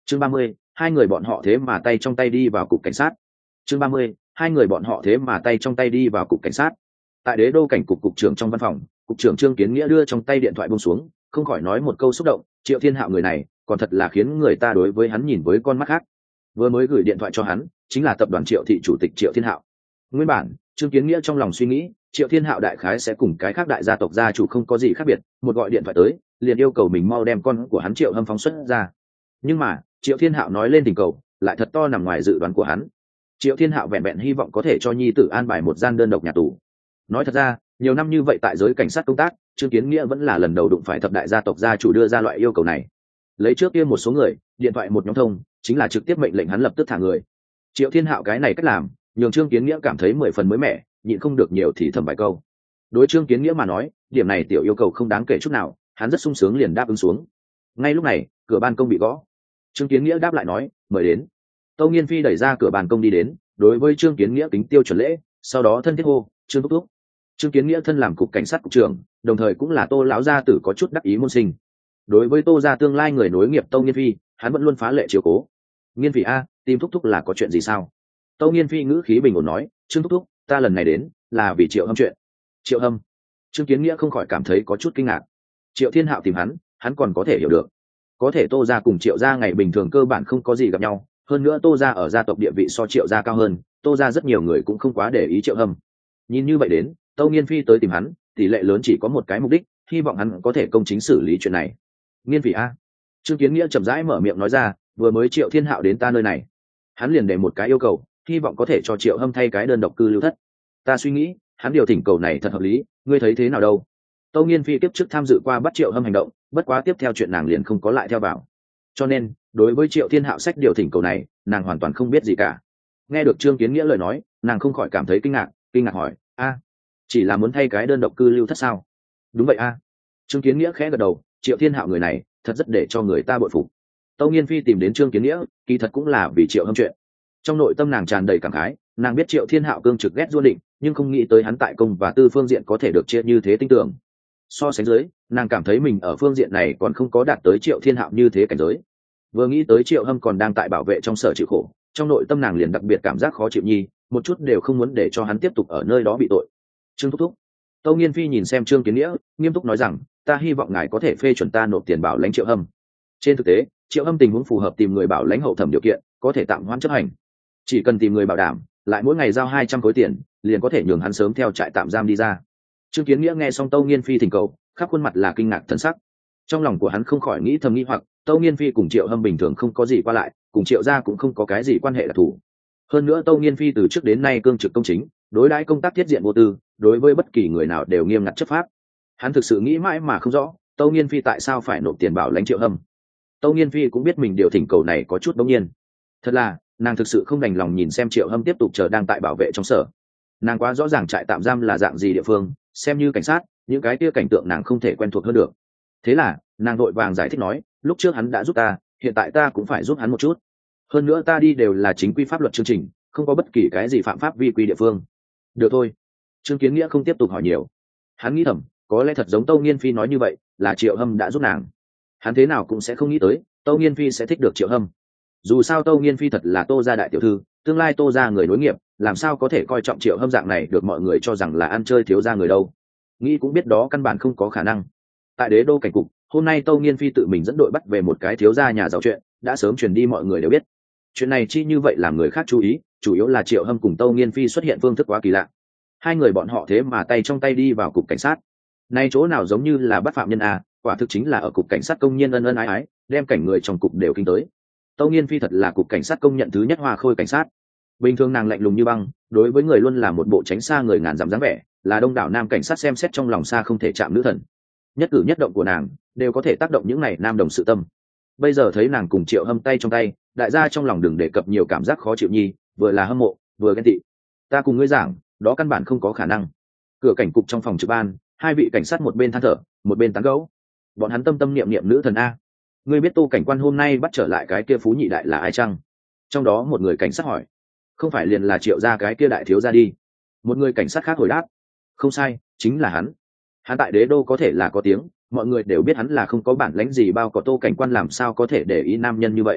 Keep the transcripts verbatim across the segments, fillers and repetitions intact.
chương ba mươi, hai người bọn họ thế mà tay trong tay đi vào cục cảnh sát. chương ba mươi, hai người bọn họ thế mà tay trong tay đi vào cục cảnh sát. Tại đế đô cảnh cục cục trưởng trong văn phòng, cục trưởng Trương Kiến Nghĩa đưa trong tay điện thoại buông xuống, không khỏi nói một câu xúc động, Triệu Thiên Hạo người này còn thật là khiến người ta đối với hắn nhìn với con mắt khác. Vừa mới gửi điện thoại cho hắn chính là tập đoàn Triệu thị chủ tịch Triệu Thiên Hạo. Nguyên bản Trương Kiến Nghĩa trong lòng suy nghĩ, Triệu Thiên Hạo đại khái sẽ cùng cái khác đại gia tộc gia chủ không có gì khác biệt, một gọi điện thoại tới liền yêu cầu mình mau đem con của hắn Triệu Hâm phóng xuất ra. Nhưng mà Triệu Thiên Hạo nói lên tình cầu lại thật to nằm ngoài dự đoán của hắn. Triệu Thiên Hạo vẹn vẹn hy vọng có thể cho nhi tử an bài một gian đơn độc nhà tù. Nói thật ra, nhiều năm như vậy tại giới cảnh sát công tác, Trương Kiến Nghĩa vẫn là lần đầu đụng phải thập đại gia tộc gia chủ đưa ra loại yêu cầu này. Lấy trước kia một số người, điện thoại một nhóm thông, chính là trực tiếp mệnh lệnh hắn lập tức thả người. Triệu Thiên Hạo cái này cách làm, nhường Trương Kiến Nghĩa cảm thấy mười phần mới mẻ, nhịn không được nhiều thì thầm vài câu. Đối Trương Kiến Nghĩa mà nói, điểm này tiểu yêu cầu không đáng kể chút nào, hắn rất sung sướng liền đáp ứng xuống. Ngay lúc này, cửa ban công bị gõ. Trương Kiến Nghĩa đáp lại nói, mời đến. Tâu Nghiên Phi đẩy ra cửa ban công đi đến, đối với Trương Kiến Nghĩa kính tiêu chuẩn lễ, sau đó thân thiết hô, Trương thúc thúc. Trương Kiến Nghĩa thân làm cục cảnh sát cục trưởng, đồng thời cũng là Tô lão gia tử có chút đắc ý môn sinh. Đối với Tô gia tương lai người nối nghiệp Tâu Nghiên Phi, hắn vẫn luôn phá lệ chiếu cố. Nghiên Phi a, tìm thúc thúc là có chuyện gì sao? Tâu Nghiên Phi ngữ khí bình ổn nói, Trương thúc thúc, ta lần này đến là vì Triệu Hâm chuyện. Triệu Hâm? Trương Kiến Nghĩa không khỏi cảm thấy có chút kinh ngạc. Triệu Thiên Hạo tìm hắn, hắn còn có thể hiểu được. Có thể Tô gia cùng Triệu gia ngày bình thường cơ bản không có gì gặp nhau, hơn nữa Tô gia ở gia tộc địa vị so Triệu gia cao hơn, Tô gia rất nhiều người cũng không quá để ý Triệu Hâm. Nhìn như vậy đến, Tâu Nghiên Phi tới tìm hắn, tỷ lệ lớn chỉ có một cái mục đích, hy vọng hắn có thể công chính xử lý chuyện này. Nghiên Phi a. Trương Kiến Nghĩa chậm rãi mở miệng nói ra, vừa mới Triệu Thiên Hạo đến ta nơi này, hắn liền để một cái yêu cầu, hy vọng có thể cho Triệu Hâm thay cái đơn độc cư lưu thất. Ta suy nghĩ, hắn điều thỉnh cầu này thật hợp lý, ngươi thấy thế nào đâu? Tâu Nghiên Phi tiếp trước tham dự qua bắt Triệu Hâm hành động, bất quá tiếp theo chuyện nàng liền không có lại theo vào. Cho nên, đối với Triệu Thiên Hạo sách điều thỉnh cầu này, nàng hoàn toàn không biết gì cả. Nghe được Trương Kiến Nghĩa lời nói, nàng không khỏi cảm thấy kinh ngạc, kinh ngạc hỏi, a, chỉ là muốn thay cái đơn độc cư lưu thất sao? Đúng vậy a. Trương Kiến Nghĩa khẽ gật đầu, Triệu Thiên Hạo người này, thật rất để cho người ta bội phục. Tâu Nghiên Phi tìm đến Trương Kiến Nghĩa, kỳ thật cũng là vì Triệu Hâm chuyện. Trong nội tâm nàng tràn đầy cảm khái, nàng biết Triệu Thiên Hạo cương trực ghét du định, nhưng không nghĩ tới hắn tại công và tư phương diện có thể được chia như thế tinh tưởng. So sánh dưới, nàng cảm thấy mình ở phương diện này còn không có đạt tới Triệu Thiên Hạo như thế cảnh giới. Vừa nghĩ tới Triệu Hâm còn đang tại bảo vệ trong sở chịu khổ, trong nội tâm nàng liền đặc biệt cảm giác khó chịu nhi, một chút đều không muốn để cho hắn tiếp tục ở nơi đó bị tội. Trương thúc thúc. Tâu Nghiên Phi nhìn xem Trương Kiến Nghĩa, nghiêm túc nói rằng, ta hy vọng ngài có thể phê chuẩn ta nộp tiền bảo lãnh Triệu Hâm. Trên thực tế, Triệu Hâm tình huống phù hợp tìm người bảo lãnh hậu thẩm điều kiện, có thể tạm hoãn chấp hành. Chỉ cần tìm người bảo đảm, lại mỗi ngày giao hai trăm khối tiền, liền có thể nhường hắn sớm theo trại tạm giam đi ra. Trương Kiến Nghĩa nghe xong Tâu Nghiên Phi thỉnh cầu, khắp khuôn mặt là kinh ngạc thần sắc. Trong lòng của hắn không khỏi nghĩ thầm nghĩ hoặc, Tâu Nghiên Phi cùng Triệu Hâm bình thường không có gì qua lại, cùng Triệu gia cũng không có cái gì quan hệ đặc thù. Hơn nữa Tâu Nghiên Phi từ trước đến nay cương trực công chính, đối đãi công tác tiết diện vô tư, đối với bất kỳ người nào đều nghiêm ngặt chấp pháp. Hắn thực sự nghĩ mãi mà không rõ, Tâu Nghiên Phi tại sao phải nộp tiền bảo lãnh Triệu Hâm. Tâu Nghiên Phi cũng biết mình điều thỉnh cầu này có chút bỗng nhiên. Thật là, nàng thực sự không đành lòng nhìn xem Triệu Hâm tiếp tục chờ đang tại bảo vệ trong sở. Nàng quá rõ ràng trại tạm giam là dạng gì địa phương, xem như cảnh sát, những cái kia cảnh tượng nàng không thể quen thuộc hơn được. Thế là, nàng vội vàng giải thích nói, lúc trước hắn đã giúp ta, hiện tại ta cũng phải giúp hắn một chút. Hơn nữa ta đi đều là chính quy pháp luật chương trình, không có bất kỳ cái gì phạm pháp vi quy địa phương. Được thôi. Trương Kiến Nghĩa không tiếp tục hỏi nhiều. Hắn nghĩ thầm, có lẽ thật giống Tâu Nghiên Phi nói như vậy, là Triệu Hâm đã giúp nàng. Hắn thế nào cũng sẽ không nghĩ tới, Tâu Nghiên Phi sẽ thích được Triệu Hâm. Dù sao Tâu Nghiên Phi thật là Tô gia đại tiểu thư, tương lai Tô gia người nối nghiệp, làm sao có thể coi trọng Triệu Hâm dạng này được mọi người cho rằng là ăn chơi thiếu gia người đâu. Nghĩ cũng biết đó căn bản không có khả năng. Tại đế đô cảnh cục, hôm nay Tâu Nghiên Phi tự mình dẫn đội bắt về một cái thiếu gia nhà giàu chuyện, đã sớm truyền đi mọi người đều biết. Chuyện này chi như vậy làm người khác chú ý, chủ yếu là Triệu Hâm cùng Tâu Nghiên Phi xuất hiện phương thức quá kỳ lạ. Hai người bọn họ thế mà tay trong tay đi vào cục cảnh sát. Nay chỗ nào giống như là bắt phạm nhân à, quả thực chính là ở cục cảnh sát công nhân ân ân ái ái, đem cảnh người trong cục đều kinh tới. Tâu Nghiên Phi thật là cục cảnh sát công nhận thứ nhất hoa khôi cảnh sát. Bình thường nàng lạnh lùng như băng, đối với người luôn là một bộ tránh xa người ngàn dặm dáng vẻ, là đông đảo nam cảnh sát xem xét trong lòng xa không thể chạm nữ thần. Nhất cử nhất động của nàng đều có thể tác động những này nam đồng sự tâm. Bây giờ thấy nàng cùng Triệu Hâm tay trong tay, đại gia trong lòng đừng đề cập nhiều cảm giác khó chịu nhi, vừa là hâm mộ, vừa ghen tị. Ta cùng ngươi giảng, đó căn bản không có khả năng. Cửa cảnh cục trong phòng trực ban, hai vị cảnh sát một bên than thở, một bên tán gẫu. Bọn hắn tâm tâm niệm niệm nữ thần a. Ngươi biết Tô cảnh quan hôm nay bắt trở lại cái kia phú nhị đại là ai chăng? Trong đó một người cảnh sát hỏi. Không phải liền là Triệu gia cái kia đại thiếu gia đi? Một người cảnh sát khác hồi đáp. Không sai, chính là hắn. Hắn tại đế đô có thể là có tiếng, mọi người đều biết hắn là không có bản lãnh gì, bao có Tô cảnh quan làm sao có thể để ý nam nhân như vậy.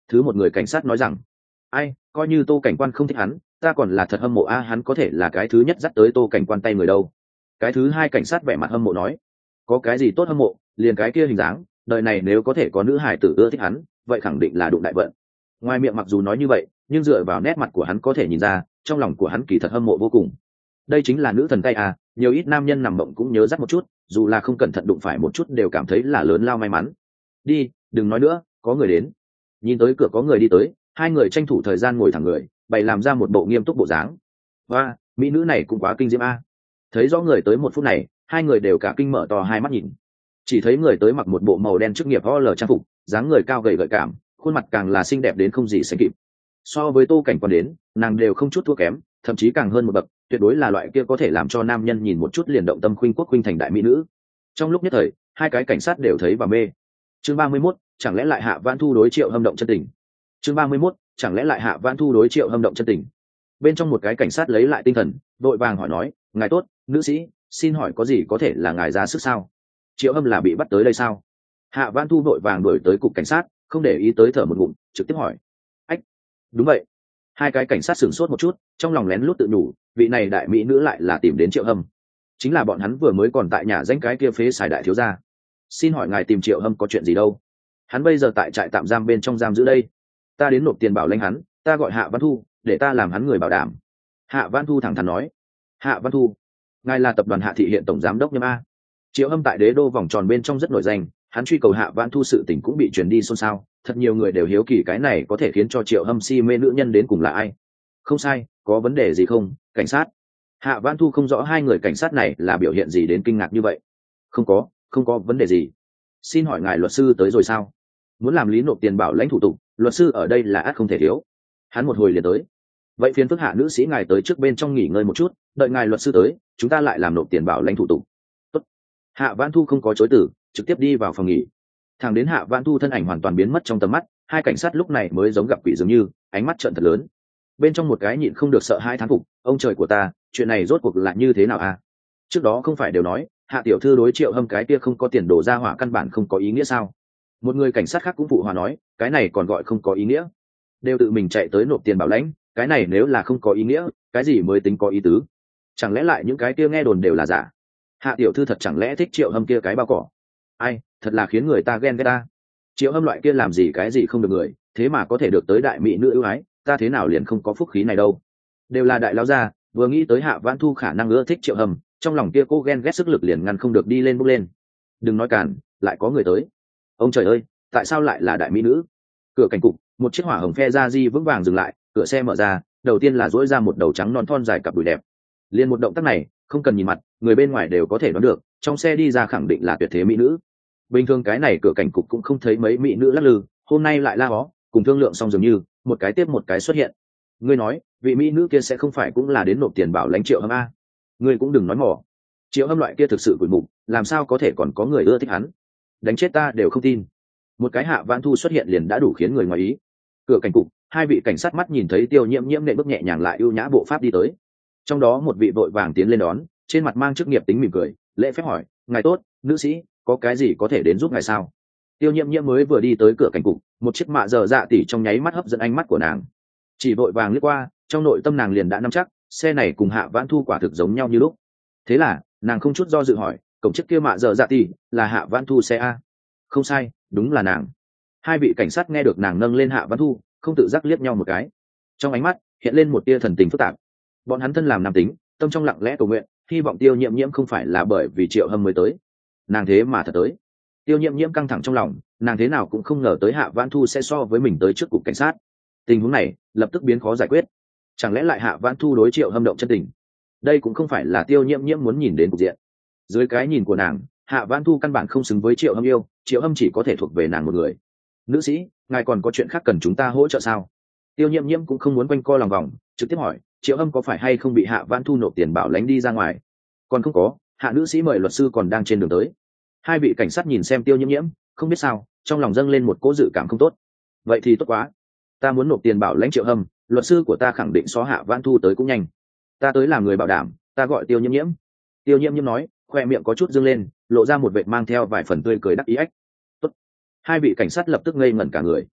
Thứ một người cảnh sát nói rằng, ai, coi như Tô cảnh quan không thích hắn, ta còn là thật hâm mộ a, hắn có thể là cái thứ nhất dắt tới Tô cảnh quan tay người đâu. Cái thứ hai cảnh sát vẻ mặt hâm mộ nói, có cái gì tốt hâm mộ, liền cái kia hình dáng, đời này nếu có thể có nữ hải tử ưa thích hắn, vậy khẳng định là đụng đại vận. Ngoài miệng mặc dù nói như vậy, nhưng dựa vào nét mặt của hắn có thể nhìn ra, trong lòng của hắn kỳ thật hâm mộ vô cùng. Đây chính là nữ thần tay à, nhiều ít nam nhân nằm mộng cũng nhớ dắt một chút, dù là không cẩn thận đụng phải một chút đều cảm thấy là lớn lao may mắn. Đi, đừng nói nữa, có người đến. Nhìn tới cửa có người đi tới, hai người tranh thủ thời gian ngồi thẳng người, bày làm ra một bộ nghiêm túc bộ dáng. Và mỹ nữ này cũng quá kinh diễm a. Thấy rõ người tới một phút này, hai người đều cả kinh mở to hai mắt nhìn. Chỉ thấy người tới mặc một bộ màu đen chức nghiệp o lờ trang phục, dáng người cao gầy gợi cảm, khuôn mặt càng là xinh đẹp đến không gì sánh kịp. So với Tô cảnh quan đến, nàng đều không chút thua kém, thậm chí càng hơn một bậc, tuyệt đối là loại kia có thể làm cho nam nhân nhìn một chút liền động tâm khuynh quốc khuynh thành đại mỹ nữ. Trong lúc nhất thời, hai cái cảnh sát đều thấy và mê. Chương ba mươi mốt, chẳng lẽ lại Hạ Vãn Thu đối Triệu Hâm động chân tình. Chương ba mươi mốt, chẳng lẽ lại Hạ Vãn Thu đối Triệu Hâm động chân tình. Bên trong một cái cảnh sát lấy lại tinh thần, vội vàng hỏi nói, ngài tốt, nữ sĩ, xin hỏi có gì có thể là ngài ra sức sao? Triệu Hâm là bị bắt tới đây sao? Hạ Vãn Thu vội vàng đuổi tới cục cảnh sát, không để ý tới thở một ngụm, trực tiếp hỏi. Ách, đúng vậy. Hai cái cảnh sát sửng sốt một chút, trong lòng lén lút tự nhủ, vị này đại mỹ nữ lại là tìm đến Triệu Hâm. Chính là bọn hắn vừa mới còn tại nhà danh cái kia phế xài đại thiếu gia. Xin hỏi ngài tìm Triệu Hâm có chuyện gì đâu? Hắn bây giờ tại trại tạm giam bên trong giam giữ đây. Ta đến nộp tiền bảo lãnh hắn, ta gọi Hạ Vãn Thu, để ta làm hắn người bảo đảm. Hạ Vãn Thu thẳng thắn nói. Hạ Vãn Thu, ngài là tập đoàn Hạ Thị hiện tổng giám đốc nhâm a. Triệu Hâm tại đế đô vòng tròn bên trong rất nổi danh, hắn truy cầu Hạ Vãn Thu sự tình cũng bị truyền đi xôn xao, thật nhiều người đều hiếu kỳ cái này có thể khiến cho Triệu Hâm si mê nữ nhân đến cùng là ai. Không sai, có vấn đề gì không, cảnh sát? Hạ Vãn Thu không rõ hai người cảnh sát này là biểu hiện gì đến kinh ngạc như vậy. Không có, không có vấn đề gì. Xin hỏi ngài luật sư tới rồi sao? Muốn làm lý nộp tiền bảo lãnh thủ tục, luật sư ở đây là ắt không thể thiếu. Hắn một hồi liền tới. Vậy phiền phức Hạ nữ sĩ ngài tới trước bên trong nghỉ ngơi một chút, đợi ngài luật sư tới, chúng ta lại làm nộp tiền bảo lãnh thủ tục. Tốt. Hạ Vãn Thu không có chối từ, trực tiếp đi vào phòng nghỉ. Thằng đến Hạ Vãn Thu thân ảnh hoàn toàn biến mất trong tầm mắt, hai cảnh sát lúc này mới giống gặp quỷ dường như, ánh mắt trợn thật lớn. Bên trong một cái nhịn không được sợ hai thán phục, ông trời của ta, chuyện này rốt cuộc là như thế nào à? Trước đó không phải đều nói, Hạ tiểu thư đối Triệu Hâm cái kia không có tiền đổ ra hỏa căn bản không có ý nghĩa sao? Một người cảnh sát khác cũng phụ hòa nói, cái này còn gọi không có ý nghĩa? Đều tự mình chạy tới nộp tiền bảo lãnh, cái này nếu là không có ý nghĩa, cái gì mới tính có ý tứ? Chẳng lẽ lại những cái kia nghe đồn đều là giả? Hạ tiểu thư thật chẳng lẽ thích Triệu Hâm kia cái bao cỏ? Ai, thật là khiến người ta ghen ghét ta. Triệu Hâm loại kia làm gì cái gì không được người, thế mà có thể được tới đại mỹ nữ ưu ái, ta thế nào liền không có phúc khí này đâu. Đều là đại lão gia, vừa nghĩ tới Hạ Vãn Thu khả năng ưa thích Triệu Hâm, trong lòng kia cô ghen ghét sức lực liền ngăn không được đi lên bốc lên. Đừng nói càn, lại có người tới. Ông trời ơi, tại sao lại là đại mỹ nữ? Cửa cảnh cục, một chiếc hỏa hồng phe ra di vững vàng dừng lại, cửa xe mở ra, đầu tiên là duỗi ra một đầu trắng non thon dài cặp đùi đẹp. Liên một động tác này, không cần nhìn mặt, người bên ngoài đều có thể đoán được, trong xe đi ra khẳng định là tuyệt thế mỹ nữ. Bình thường cái này cửa cảnh cục cũng không thấy mấy mỹ nữ lắc lư, hôm nay lại la hó, cùng thương lượng xong dường như, một cái tiếp một cái xuất hiện. Ngươi nói, vị mỹ nữ kia sẽ không phải cũng là đến nộp tiền bảo lãnh Triệu Hâm a? Ngươi cũng đừng nói mỏ. Triệu Hâm loại kia thực sự quỷ mục, làm sao có thể còn có người ưa thích hắn? Đánh chết ta đều không tin. Một cái Hạ Vãn Thu xuất hiện liền đã đủ khiến người ngoài ý. Cửa cảnh cục, hai vị cảnh sát mắt nhìn thấy Tiêu Nhiễm Nhiễm nện bước nhẹ nhàng lại ưu nhã bộ pháp đi tới. Trong đó một vị vội vàng tiến lên đón, trên mặt mang chức nghiệp tính mỉm cười, lễ phép hỏi, ngài tốt, nữ sĩ, có cái gì có thể đến giúp ngài sao? Tiêu Nhiễm Nhiễm mới vừa đi tới cửa cảnh cục, một chiếc mạ giờ dạ tỉ trong nháy mắt hấp dẫn ánh mắt của nàng. Chỉ vội vàng lướt qua, trong nội tâm nàng liền đã nắm chắc, xe này cùng Hạ Vãn Thu quả thực giống nhau như lúc. Thế là, nàng không chút do dự hỏi, cổng chiếc kia mạ giờ dạ tỉ là Hạ Vãn Thu xe a? Không sai, đúng là nàng. Hai vị cảnh sát nghe được nàng nâng lên Hạ Vãn Thu, không tự giác liếc nhau một cái. Trong ánh mắt hiện lên một tia thần tình phức tạp. Bọn hắn thân làm nam tính, tâm trong lặng lẽ cầu nguyện, hy vọng Tiêu Nhiễm Nhiễm không phải là bởi vì Triệu Hâm mới tới. Nàng thế mà thật tới. Tiêu Nhiễm Nhiễm căng thẳng trong lòng, nàng thế nào cũng không ngờ tới Hạ Vãn Thu sẽ so với mình tới trước cục cảnh sát. Tình huống này lập tức biến khó giải quyết. Chẳng lẽ lại Hạ Vãn Thu đối Triệu Hâm động chân tình? Đây cũng không phải là Tiêu Nhiễm Nhiễm muốn nhìn đến cục diện. Dưới cái nhìn của nàng, Hạ Vãn Thu căn bản không xứng với Triệu Hâm yêu, Triệu Hâm chỉ có thể thuộc về nàng một người. Nữ sĩ, ngài còn có chuyện khác cần chúng ta hỗ trợ sao? Tiêu Nhiễm Nhiễm cũng không muốn quanh co lòng vòng, trực tiếp hỏi, Triệu Hâm có phải hay không bị Hạ Vãn Thu nộp tiền bảo lãnh đi ra ngoài? Còn không có, Hạ nữ sĩ mời luật sư còn đang trên đường tới. Hai vị cảnh sát nhìn xem Tiêu Nhiễm Nhiễm, không biết sao, trong lòng dâng lên một cỗ dự cảm không tốt. Vậy thì tốt quá, ta muốn nộp tiền bảo lãnh Triệu Hâm, luật sư của ta khẳng định so Hạ Vãn Thu tới cũng nhanh. Ta tới làm người bảo đảm, ta gọi Tiêu Nhiễm Nhiễm. Tiêu Nhiễm Nhiễm nói, khoe miệng có chút dương lên, lộ ra một vệt mang theo vài phần tươi cười đắc ý ách. Tốt. Hai vị cảnh sát lập tức ngây ngẩn cả người.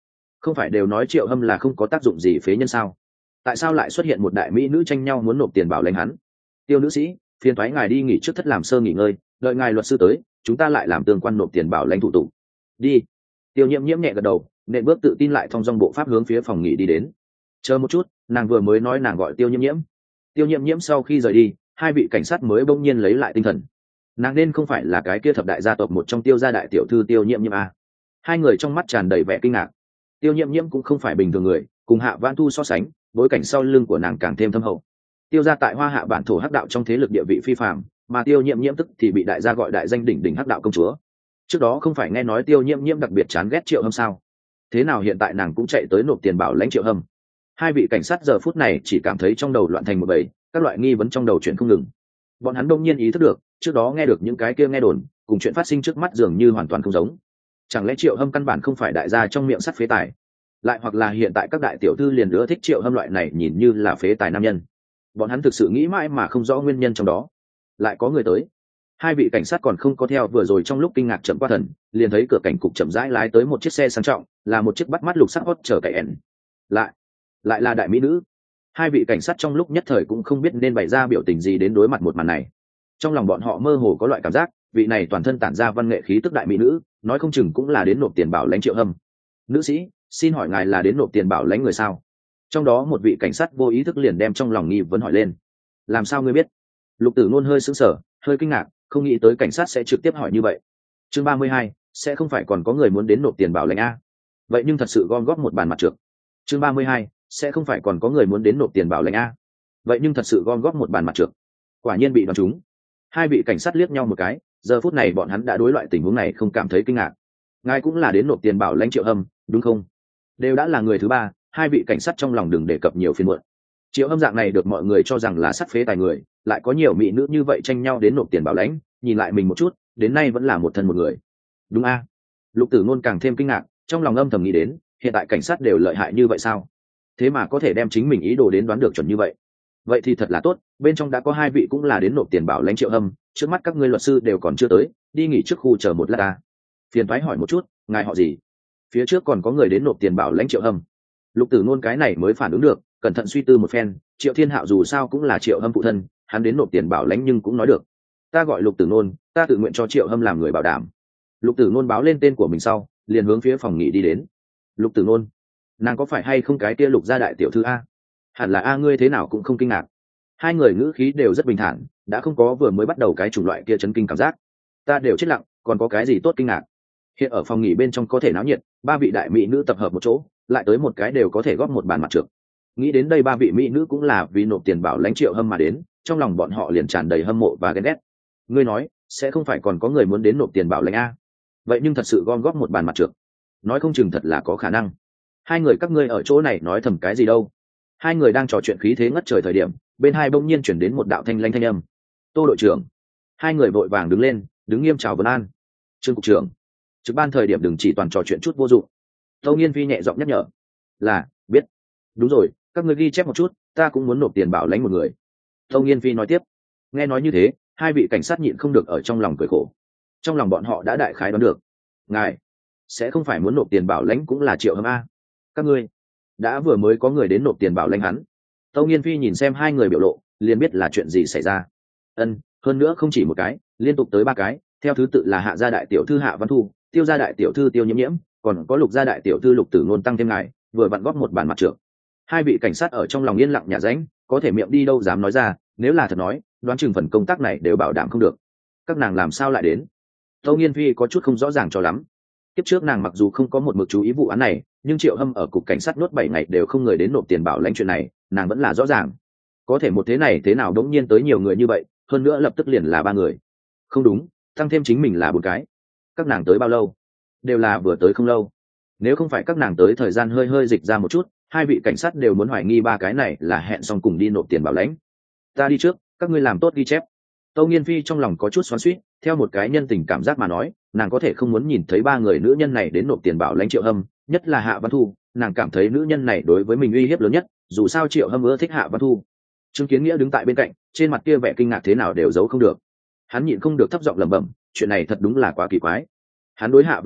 không phải đều nói Triệu Hâm là không có tác dụng gì phế nhân sao? Tại sao lại xuất hiện một đại mỹ nữ tranh nhau muốn nộp tiền bảo lãnh hắn? Tiêu nữ sĩ, phiền thoái ngài đi nghỉ trước thất làm sơ nghỉ ngơi, đợi ngài luật sư tới, chúng ta lại làm tương quan nộp tiền bảo lãnh thủ tục. Đi. Tiêu Nhiễm Nhiễm nhẹ gật đầu, nện bước tự tin lại thong dong bộ pháp hướng phía phòng nghỉ đi đến. Chờ một chút, nàng vừa mới nói nàng gọi Tiêu Nhiễm Nhiễm. Tiêu Nhiễm Nhiễm sau khi rời đi, hai vị cảnh sát mới bỗng nhiên lấy lại tinh thần. Nàng nên không phải là cái kia thập đại gia tộc một trong Tiêu gia đại tiểu thư Tiêu Nhiễm Nhiễm à? Hai người trong mắt tràn đầy vẻ kinh ngạc. Tiêu Nhiễm Nhiễm cũng không phải bình thường người, cùng Hạ Vãn Thu so sánh, bối cảnh sau lưng của nàng càng thêm thâm hậu. Tiêu gia tại Hoa Hạ bản thổ hắc đạo trong thế lực địa vị phi phàm, mà Tiêu Nhiễm Nhiễm tức thì bị đại gia gọi đại danh đỉnh đỉnh hắc đạo công chúa. Trước đó không phải nghe nói Tiêu Nhiễm Nhiễm đặc biệt chán ghét Triệu Hâm sao? Thế nào hiện tại nàng cũng chạy tới nộp tiền bảo lãnh Triệu Hâm? Hai vị cảnh sát giờ phút này chỉ cảm thấy trong đầu loạn thành một bầy, các loại nghi vấn trong đầu chuyển không ngừng. Bọn hắn đông nhiên ý thức được, trước đó nghe được những cái kia nghe đồn, cùng chuyện phát sinh trước mắt dường như hoàn toàn không giống. Chẳng lẽ Triệu Hâm căn bản không phải đại gia trong miệng sắt phế tài? Lại hoặc là hiện tại các đại tiểu thư liền ưa thích Triệu Hâm loại này nhìn như là phế tài nam nhân? Bọn hắn thực sự nghĩ mãi mà không rõ nguyên nhân trong đó. Lại có người tới. Hai vị cảnh sát còn không có theo vừa rồi trong lúc kinh ngạc chậm qua thần, liền thấy cửa cảnh cục chậm rãi lái tới một chiếc xe sang trọng, là một chiếc bắt mắt lục sắc hot chở cậy ẻn. Lại, lại là đại mỹ nữ. Hai vị cảnh sát trong lúc nhất thời cũng không biết nên bày ra biểu tình gì đến đối mặt một màn này. Trong lòng bọn họ mơ hồ có loại cảm giác, vị này toàn thân tản ra văn nghệ khí tức đại mỹ nữ, nói không chừng cũng là đến nộp tiền bảo lãnh Triệu Hâm. Nữ sĩ, xin hỏi ngài là đến nộp tiền bảo lãnh người sao? Trong đó một vị cảnh sát vô ý thức liền đem trong lòng nghi vấn hỏi lên. Làm sao ngươi biết? Lục Tử Nôn hơi sững sờ, hơi kinh ngạc, không nghĩ tới cảnh sát sẽ trực tiếp hỏi như vậy. Chương ba mươi hai, sẽ không phải còn có người muốn đến nộp tiền bảo lãnh a? Vậy nhưng thật sự gom góp một bàn mặt trược. Chương ba mươi hai, sẽ không phải còn có người muốn đến nộp tiền bảo lãnh a? Vậy nhưng thật sự gom góp một bàn mặt trược. Quả nhiên bị đoán trúng. Hai vị cảnh sát liếc nhau một cái, giờ phút này bọn hắn đã đối loại tình huống này không cảm thấy kinh ngạc. Ngài cũng là đến nộp tiền bảo lãnh Triệu Hâm, đúng không? Đều đã là người thứ ba, hai vị cảnh sát trong lòng đừng đề cập nhiều phiền muộn. Triệu Hâm dạng này được mọi người cho rằng là sắt phế tài người, lại có nhiều mỹ nữ như vậy tranh nhau đến nộp tiền bảo lãnh, nhìn lại mình một chút, đến nay vẫn là một thân một người. Đúng a? Lục Tử Nôn càng thêm kinh ngạc, trong lòng âm thầm nghĩ đến, hiện tại cảnh sát đều lợi hại như vậy sao? Thế mà có thể đem chính mình ý đồ đến đoán được chuẩn như vậy. Vậy thì thật là tốt, bên trong đã có hai vị cũng là đến nộp tiền bảo lãnh Triệu Hâm, trước mắt các ngươi luật sư đều còn chưa tới, đi nghỉ trước khu chờ một lát ta. Phiền toái hỏi một chút, ngài họ gì? Phía trước còn có người đến nộp tiền bảo lãnh Triệu Hâm. Lục Tử Nôn cái này mới phản ứng được, cẩn thận suy tư một phen, Triệu Thiên Hạo dù sao cũng là Triệu Hâm phụ thân, hắn đến nộp tiền bảo lãnh nhưng cũng nói được. Ta gọi Lục Tử Nôn, ta tự nguyện cho Triệu Hâm làm người bảo đảm. Lục Tử Nôn báo lên tên của mình sau, liền hướng phía phòng nghỉ đi đến. Lục Tử Nôn, nàng có phải hay không cái kia Lục gia đại tiểu thư a? Hẳn là a, ngươi thế nào cũng không kinh ngạc. Hai người ngữ khí đều rất bình thản, đã không có vừa mới bắt đầu cái chủng loại kia chấn kinh cảm giác. Ta đều chết lặng, còn có cái gì tốt kinh ngạc? Hiện ở phòng nghỉ bên trong có thể náo nhiệt, ba vị đại mỹ nữ tập hợp một chỗ, lại tới một cái đều có thể góp một bàn mặt trược. Nghĩ đến đây ba vị mỹ nữ cũng là vì nộp tiền bảo lãnh Triệu Hâm mà đến, trong lòng bọn họ liền tràn đầy hâm mộ và ghen ghét. Ngươi nói, sẽ không phải còn có người muốn đến nộp tiền bảo lãnh a? Vậy nhưng thật sự gom góp một bàn mặt trược, nói không chừng thật là có khả năng. Hai người các ngươi ở chỗ này nói thầm cái gì đâu? Hai người đang trò chuyện khí thế ngất trời thời điểm, bên hai bỗng nhiên chuyển đến một đạo thanh lanh thanh âm. Tô đội trưởng. Hai người vội vàng đứng lên, đứng nghiêm chào vấn an. Trương cục trưởng. Trực ban thời điểm đừng chỉ toàn trò chuyện chút vô dụng. Tâu Nghiên Phi nhẹ giọng nhắc nhở. Là, biết. Đúng rồi, các ngươi ghi chép một chút, ta cũng muốn nộp tiền bảo lãnh một người. Tâu Nghiên Phi nói tiếp. Nghe nói như thế, hai vị cảnh sát nhịn không được ở trong lòng cười khổ. Trong lòng bọn họ đã đại khái đoán được. Ngài sẽ không phải muốn nộp tiền bảo lãnh cũng là Triệu Hâm a? Các ngươi đã vừa mới có người đến nộp tiền bảo lãnh hắn. Tâu Nghiên Phi nhìn xem hai người biểu lộ, liền biết là chuyện gì xảy ra. Ân, hơn nữa không chỉ một cái, liên tục tới ba cái, theo thứ tự là Hạ gia đại tiểu thư Hạ Văn Thu, Tiêu gia đại tiểu thư Tiêu Nhiễm Nhiễm, còn có Lục gia đại tiểu thư Lục Tử Nôn tăng thêm ngài, vừa vặn góp một bàn mặt trược. Hai vị cảnh sát ở trong lòng yên lặng nhà ránh, có thể miệng đi đâu dám nói ra, nếu là thật nói, đoán chừng phần công tác này đều bảo đảm không được. Các nàng làm sao lại đến? Tâu Nghiên Phi có chút không rõ ràng cho lắm. Kiếp trước nàng mặc dù không có một mực chú ý vụ án này, nhưng Triệu Hâm ở cục cảnh sát nuốt bảy ngày đều không người đến nộp tiền bảo lãnh chuyện này, nàng vẫn là rõ ràng. Có thể một thế này thế nào đống nhiên tới nhiều người như vậy, hơn nữa lập tức liền là ba người. Không đúng, tăng thêm chính mình là bốn cái. Các nàng tới bao lâu? Đều là vừa tới không lâu. Nếu không phải các nàng tới thời gian hơi hơi dịch ra một chút, hai vị cảnh sát đều muốn hoài nghi ba cái này là hẹn xong cùng đi nộp tiền bảo lãnh. Ta đi trước, các ngươi làm tốt ghi chép. Tâu Nghiên Phi trong lòng có chút xoắn xuýt, theo một cái nhân tình cảm giác mà nói, nàng có thể không muốn nhìn thấy ba người nữ nhân này đến nộp tiền bảo lãnh Triệu Hâm, nhất là Hạ Văn Thu, nàng cảm thấy nữ nhân này đối với mình uy hiếp lớn nhất, dù sao Triệu Hâm ưa thích Hạ Văn Thu. Trương Kiến Nghĩa đứng tại bên cạnh, trên mặt kia vẻ kinh ngạc thế nào đều giấu không được. Hắn nhịn không được thấp giọng lẩm bẩm, chuyện này thật đúng là quá kỳ quái. Hắn đối Hạ Văn Thu,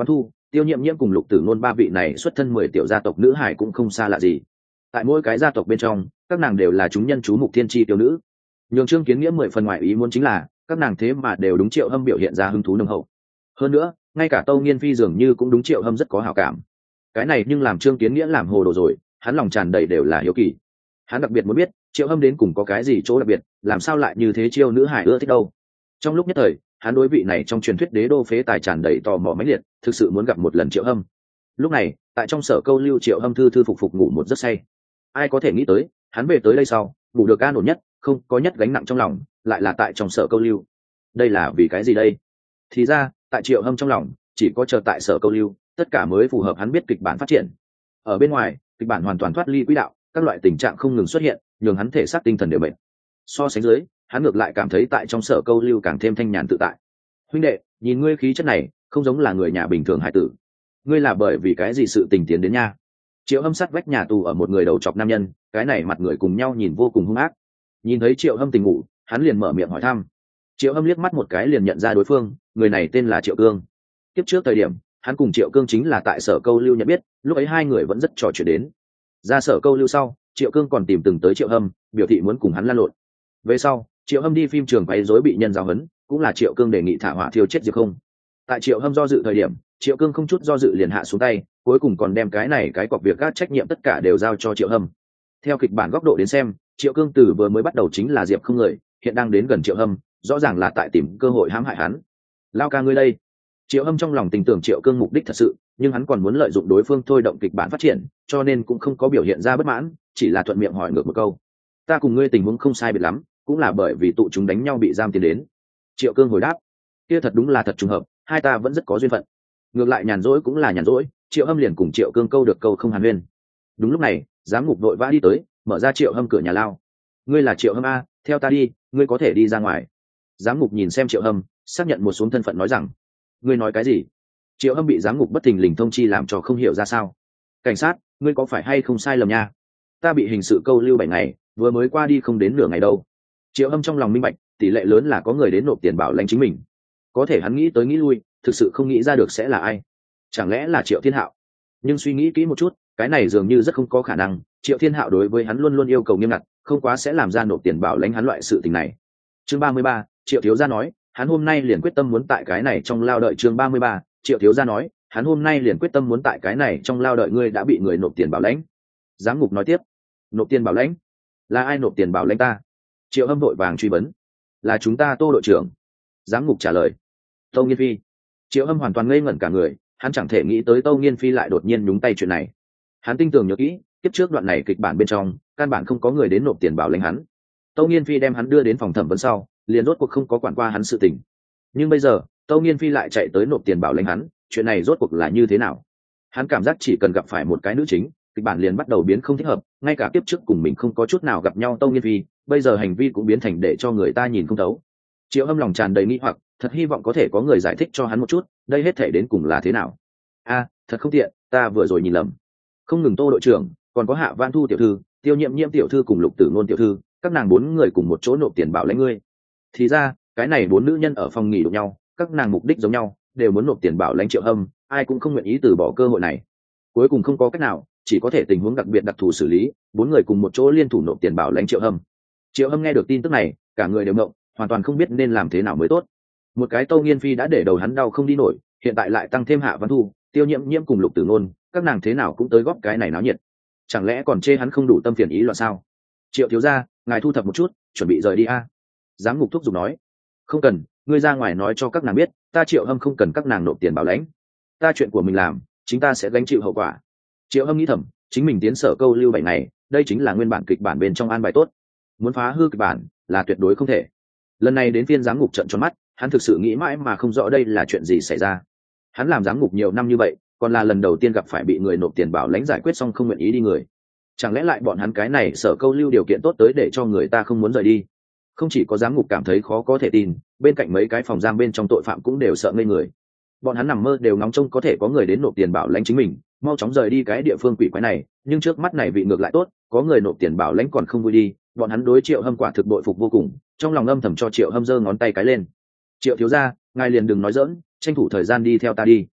Tiêu Nhiệm Nhiễm cùng Lục Tử Ngôn ba vị này xuất thân mười tiểu gia tộc nữ hải cũng không xa lạ gì. Tại mỗi cái gia tộc bên trong, các nàng đều là chúng nhân chú mục thiên chi tiểu nữ. Nhường Trương Kiến Nghĩa mười phần ngoại ý muốn chính là, các nàng thế mà đều đúng Triệu Hâm biểu hiện ra hứng thú nồng hậu. Hơn nữa, ngay cả Tâu Nghiên Phi dường như cũng đúng Triệu Hâm rất có hảo cảm. Cái này nhưng làm Trương Kiến Nghĩa làm hồ đồ rồi, hắn lòng tràn đầy đều là hiếu kỳ. Hắn đặc biệt muốn biết, Triệu Hâm đến cùng có cái gì chỗ đặc biệt, làm sao lại như thế chiêu nữ hải ưa thích đâu. Trong lúc nhất thời, hắn đối vị này trong truyền thuyết đế đô phế tài tràn đầy tò mò mãnh liệt, thực sự muốn gặp một lần Triệu Hâm. Lúc này, tại trong sở câu lưu, Triệu Hâm thư thư phục phục ngủ một giấc say. Ai có thể nghĩ tới, hắn về tới đây sau, ngủ được an ổn nhất, không có nhất gánh nặng trong lòng, lại là tại trong sở câu lưu. Đây là vì cái gì đây? Thì ra, tại Triệu Hâm trong lòng, chỉ có chờ tại sở câu lưu, tất cả mới phù hợp hắn biết kịch bản phát triển. Ở bên ngoài, kịch bản hoàn toàn thoát ly quỹ đạo, các loại tình trạng không ngừng xuất hiện, nhường hắn thể xác tinh thần đều mệt. So sánh dưới, hắn ngược lại cảm thấy tại trong sở câu lưu càng thêm thanh nhàn tự tại. Huynh đệ, nhìn ngươi khí chất này, không giống là người nhà bình thường hải tử. Ngươi là bởi vì cái gì sự tình tiến đến nha? Triệu Hâm sát vách nhà tù ở một người đầu chọc nam nhân, cái này mặt người cùng nhau nhìn vô cùng hung ác. Nhìn thấy Triệu Hâm tỉnh ngủ, hắn liền mở miệng hỏi thăm. Triệu Hâm liếc mắt một cái liền nhận ra đối phương, người này tên là Triệu Cương. Tiếp trước thời điểm, hắn cùng Triệu Cương chính là tại sở câu lưu nhận biết, lúc ấy hai người vẫn rất trò chuyện đến. Ra sở câu lưu sau, Triệu Cương còn tìm từng tới Triệu Hâm, biểu thị muốn cùng hắn lan lộn. Về sau, Triệu Hâm đi phim trường quấy rối bị nhân giáo huấn, cũng là Triệu Cương đề nghị thả hỏa thiêu chết Diệp Không. Tại Triệu Hâm do dự thời điểm, Triệu Cương không chút do dự liền hạ xuống tay, cuối cùng còn đem cái này cái cọc việc gác trách nhiệm tất cả đều giao cho Triệu Hâm. Theo kịch bản góc độ đến xem, Triệu Cương từ vừa mới bắt đầu chính là Diệp Không người, hiện đang đến gần Triệu Hâm, rõ ràng là tại tìm cơ hội hãm hại hắn. Lao ca ngươi đây. Triệu Hâm trong lòng tình tưởng Triệu Cương mục đích thật sự, nhưng hắn còn muốn lợi dụng đối phương thôi động kịch bản phát triển, cho nên cũng không có biểu hiện ra bất mãn, chỉ là thuận miệng hỏi ngược một câu. Ta cùng ngươi tình huống không sai biệt lắm, cũng là bởi vì tụ chúng đánh nhau bị giam tiến đến. Triệu Cương hồi đáp. Kia thật đúng là thật trùng hợp, hai ta vẫn rất có duyên phận. Ngược lại nhàn rỗi cũng là nhàn rỗi, Triệu Hâm liền cùng Triệu Cương câu được câu không hàn huyên. Đúng lúc này, giám ngục đội vã đi tới, mở ra Triệu Hâm cửa nhà lao. Ngươi là Triệu Hâm a, theo ta đi, ngươi có thể đi ra ngoài. Giám ngục nhìn xem Triệu Hâm, xác nhận một xuống thân phận nói rằng. Ngươi nói cái gì? Triệu Hâm bị giám ngục bất thình lình thông chi làm cho không hiểu ra sao. Cảnh sát, ngươi có phải hay không sai lầm nha? Ta bị hình sự câu lưu bảy ngày, vừa mới qua đi không đến nửa ngày đâu. Triệu Hâm trong lòng minh bạch, tỷ lệ lớn là có người đến nộp tiền bảo lãnh chính mình. Có thể hắn nghĩ tới nghĩ lui, thực sự không nghĩ ra được sẽ là ai. Chẳng lẽ là Triệu Thiên Hạo? Nhưng suy nghĩ kỹ một chút, cái này dường như rất không có khả năng. Triệu Thiên Hạo đối với hắn luôn luôn yêu cầu nghiêm ngặt, không quá sẽ làm ra nộp tiền bảo lãnh hắn loại sự tình này. Chương ba mươi ba, Triệu thiếu gia nói, hắn hôm nay liền quyết tâm muốn tại cái này trong lao đợi. Chương ba mươi ba, Triệu thiếu gia nói, hắn hôm nay liền quyết tâm muốn tại cái này trong lao đợi. Ngươi đã bị người nộp tiền bảo lãnh. Giám ngục nói tiếp. Nộp tiền bảo lãnh? Là ai nộp tiền bảo lãnh ta? Triệu Hâm vội vàng truy vấn. Là chúng ta Tô đội trưởng. Giám ngục trả lời. Tâu Nghiên Phi. Triệu Hâm hoàn toàn ngây ngẩn cả người, hắn chẳng thể nghĩ tới Tâu Nghiên Phi lại đột nhiên nhúng tay chuyện này. Hắn tinh tường nhớ kỹ, tiếp trước đoạn này kịch bản bên trong, căn bản không có người đến nộp tiền bảo lãnh hắn. Tâu Nghiên Phi đem hắn đưa đến phòng thẩm vấn sau, liền rốt cuộc không có quản qua hắn sự tình. Nhưng bây giờ, Tâu Nghiên Phi lại chạy tới nộp tiền bảo lãnh hắn, chuyện này rốt cuộc là như thế nào? Hắn cảm giác chỉ cần gặp phải một cái nữ chính, kịch bản liền bắt đầu biến không thích hợp, ngay cả tiếp trước cùng mình không có chút nào gặp nhau Tâu Nghiên Phi, bây giờ hành vi cũng biến thành để cho người ta nhìn không thấu. Triệu Hâm lòng tràn đầy nghi hoặc, thật hy vọng có thể có người giải thích cho hắn một chút, đây hết thể đến cùng là thế nào. A, thật không tiện, ta vừa rồi nhìn lầm. Không ngừng Tô đội trưởng, còn có Hạ Văn Thu tiểu thư, Tiêu Nhiệm Nhiễm tiểu thư cùng Lục Tử Ngôn tiểu thư, các nàng bốn người cùng một chỗ nộp tiền bảo lãnh ngươi. Thì ra, cái này bốn nữ nhân ở phòng nghỉ đụng nhau, các nàng mục đích giống nhau, đều muốn nộp tiền bảo lãnh Triệu Hâm, ai cũng không nguyện ý từ bỏ cơ hội này. Cuối cùng không có cách nào, chỉ có thể tình huống đặc biệt đặc thù xử lý, bốn người cùng một chỗ liên thủ nộp tiền bảo lãnh Triệu Hâm. Triệu Hâm nghe được tin tức này, cả người đều ngộng, hoàn toàn không biết nên làm thế nào mới tốt. Một cái Tâu Nghiên Phi đã để đầu hắn đau không đi nổi, hiện tại lại tăng thêm Hạ Văn Thu, Tiêu Nhiễm Nhiễm cùng Lục Tử Ngôn, các nàng thế nào cũng tới góp cái này náo nhiệt. Chẳng lẽ còn chê hắn không đủ tâm phiền ý loạn sao? Triệu thiếu gia, ngài thu thập một chút, chuẩn bị rời đi a. Giám ngục thúc giục nói. Không cần, ngươi ra ngoài nói cho các nàng biết, ta Triệu Hâm không cần các nàng nộp tiền bảo lãnh. Ta chuyện của mình làm, chính ta sẽ gánh chịu hậu quả. Triệu Hâm nghĩ thầm, chính mình tiến sở câu lưu bảy ngày, đây chính là nguyên bản kịch bản bên trong an bài tốt. Muốn phá hư kịch bản là tuyệt đối không thể. Lần này đến phiên giám ngục trợn tròn mắt, hắn thực sự nghĩ mãi mà không rõ đây là chuyện gì xảy ra. Hắn làm giám ngục nhiều năm như vậy, còn là lần đầu tiên gặp phải bị người nộp tiền bảo lãnh giải quyết xong không nguyện ý đi người. Chẳng lẽ lại bọn hắn cái này sở câu lưu điều kiện tốt tới để cho người ta không muốn rời đi? Không chỉ có giám ngục cảm thấy khó có thể tin, bên cạnh mấy cái phòng giam bên trong tội phạm cũng đều sợ ngây người. Bọn hắn nằm mơ đều ngóng trông có thể có người đến nộp tiền bảo lãnh chính mình, mau chóng rời đi cái địa phương quỷ quái này, nhưng trước mắt này vị ngược lại tốt, có người nộp tiền bảo lãnh còn không vui đi. Bọn hắn đối Triệu Hâm quả thực bội phục vô cùng, trong lòng âm thầm cho Triệu Hâm giơ ngón tay cái lên. Triệu thiếu gia, ngài liền đừng nói dỡn, tranh thủ thời gian đi theo ta đi.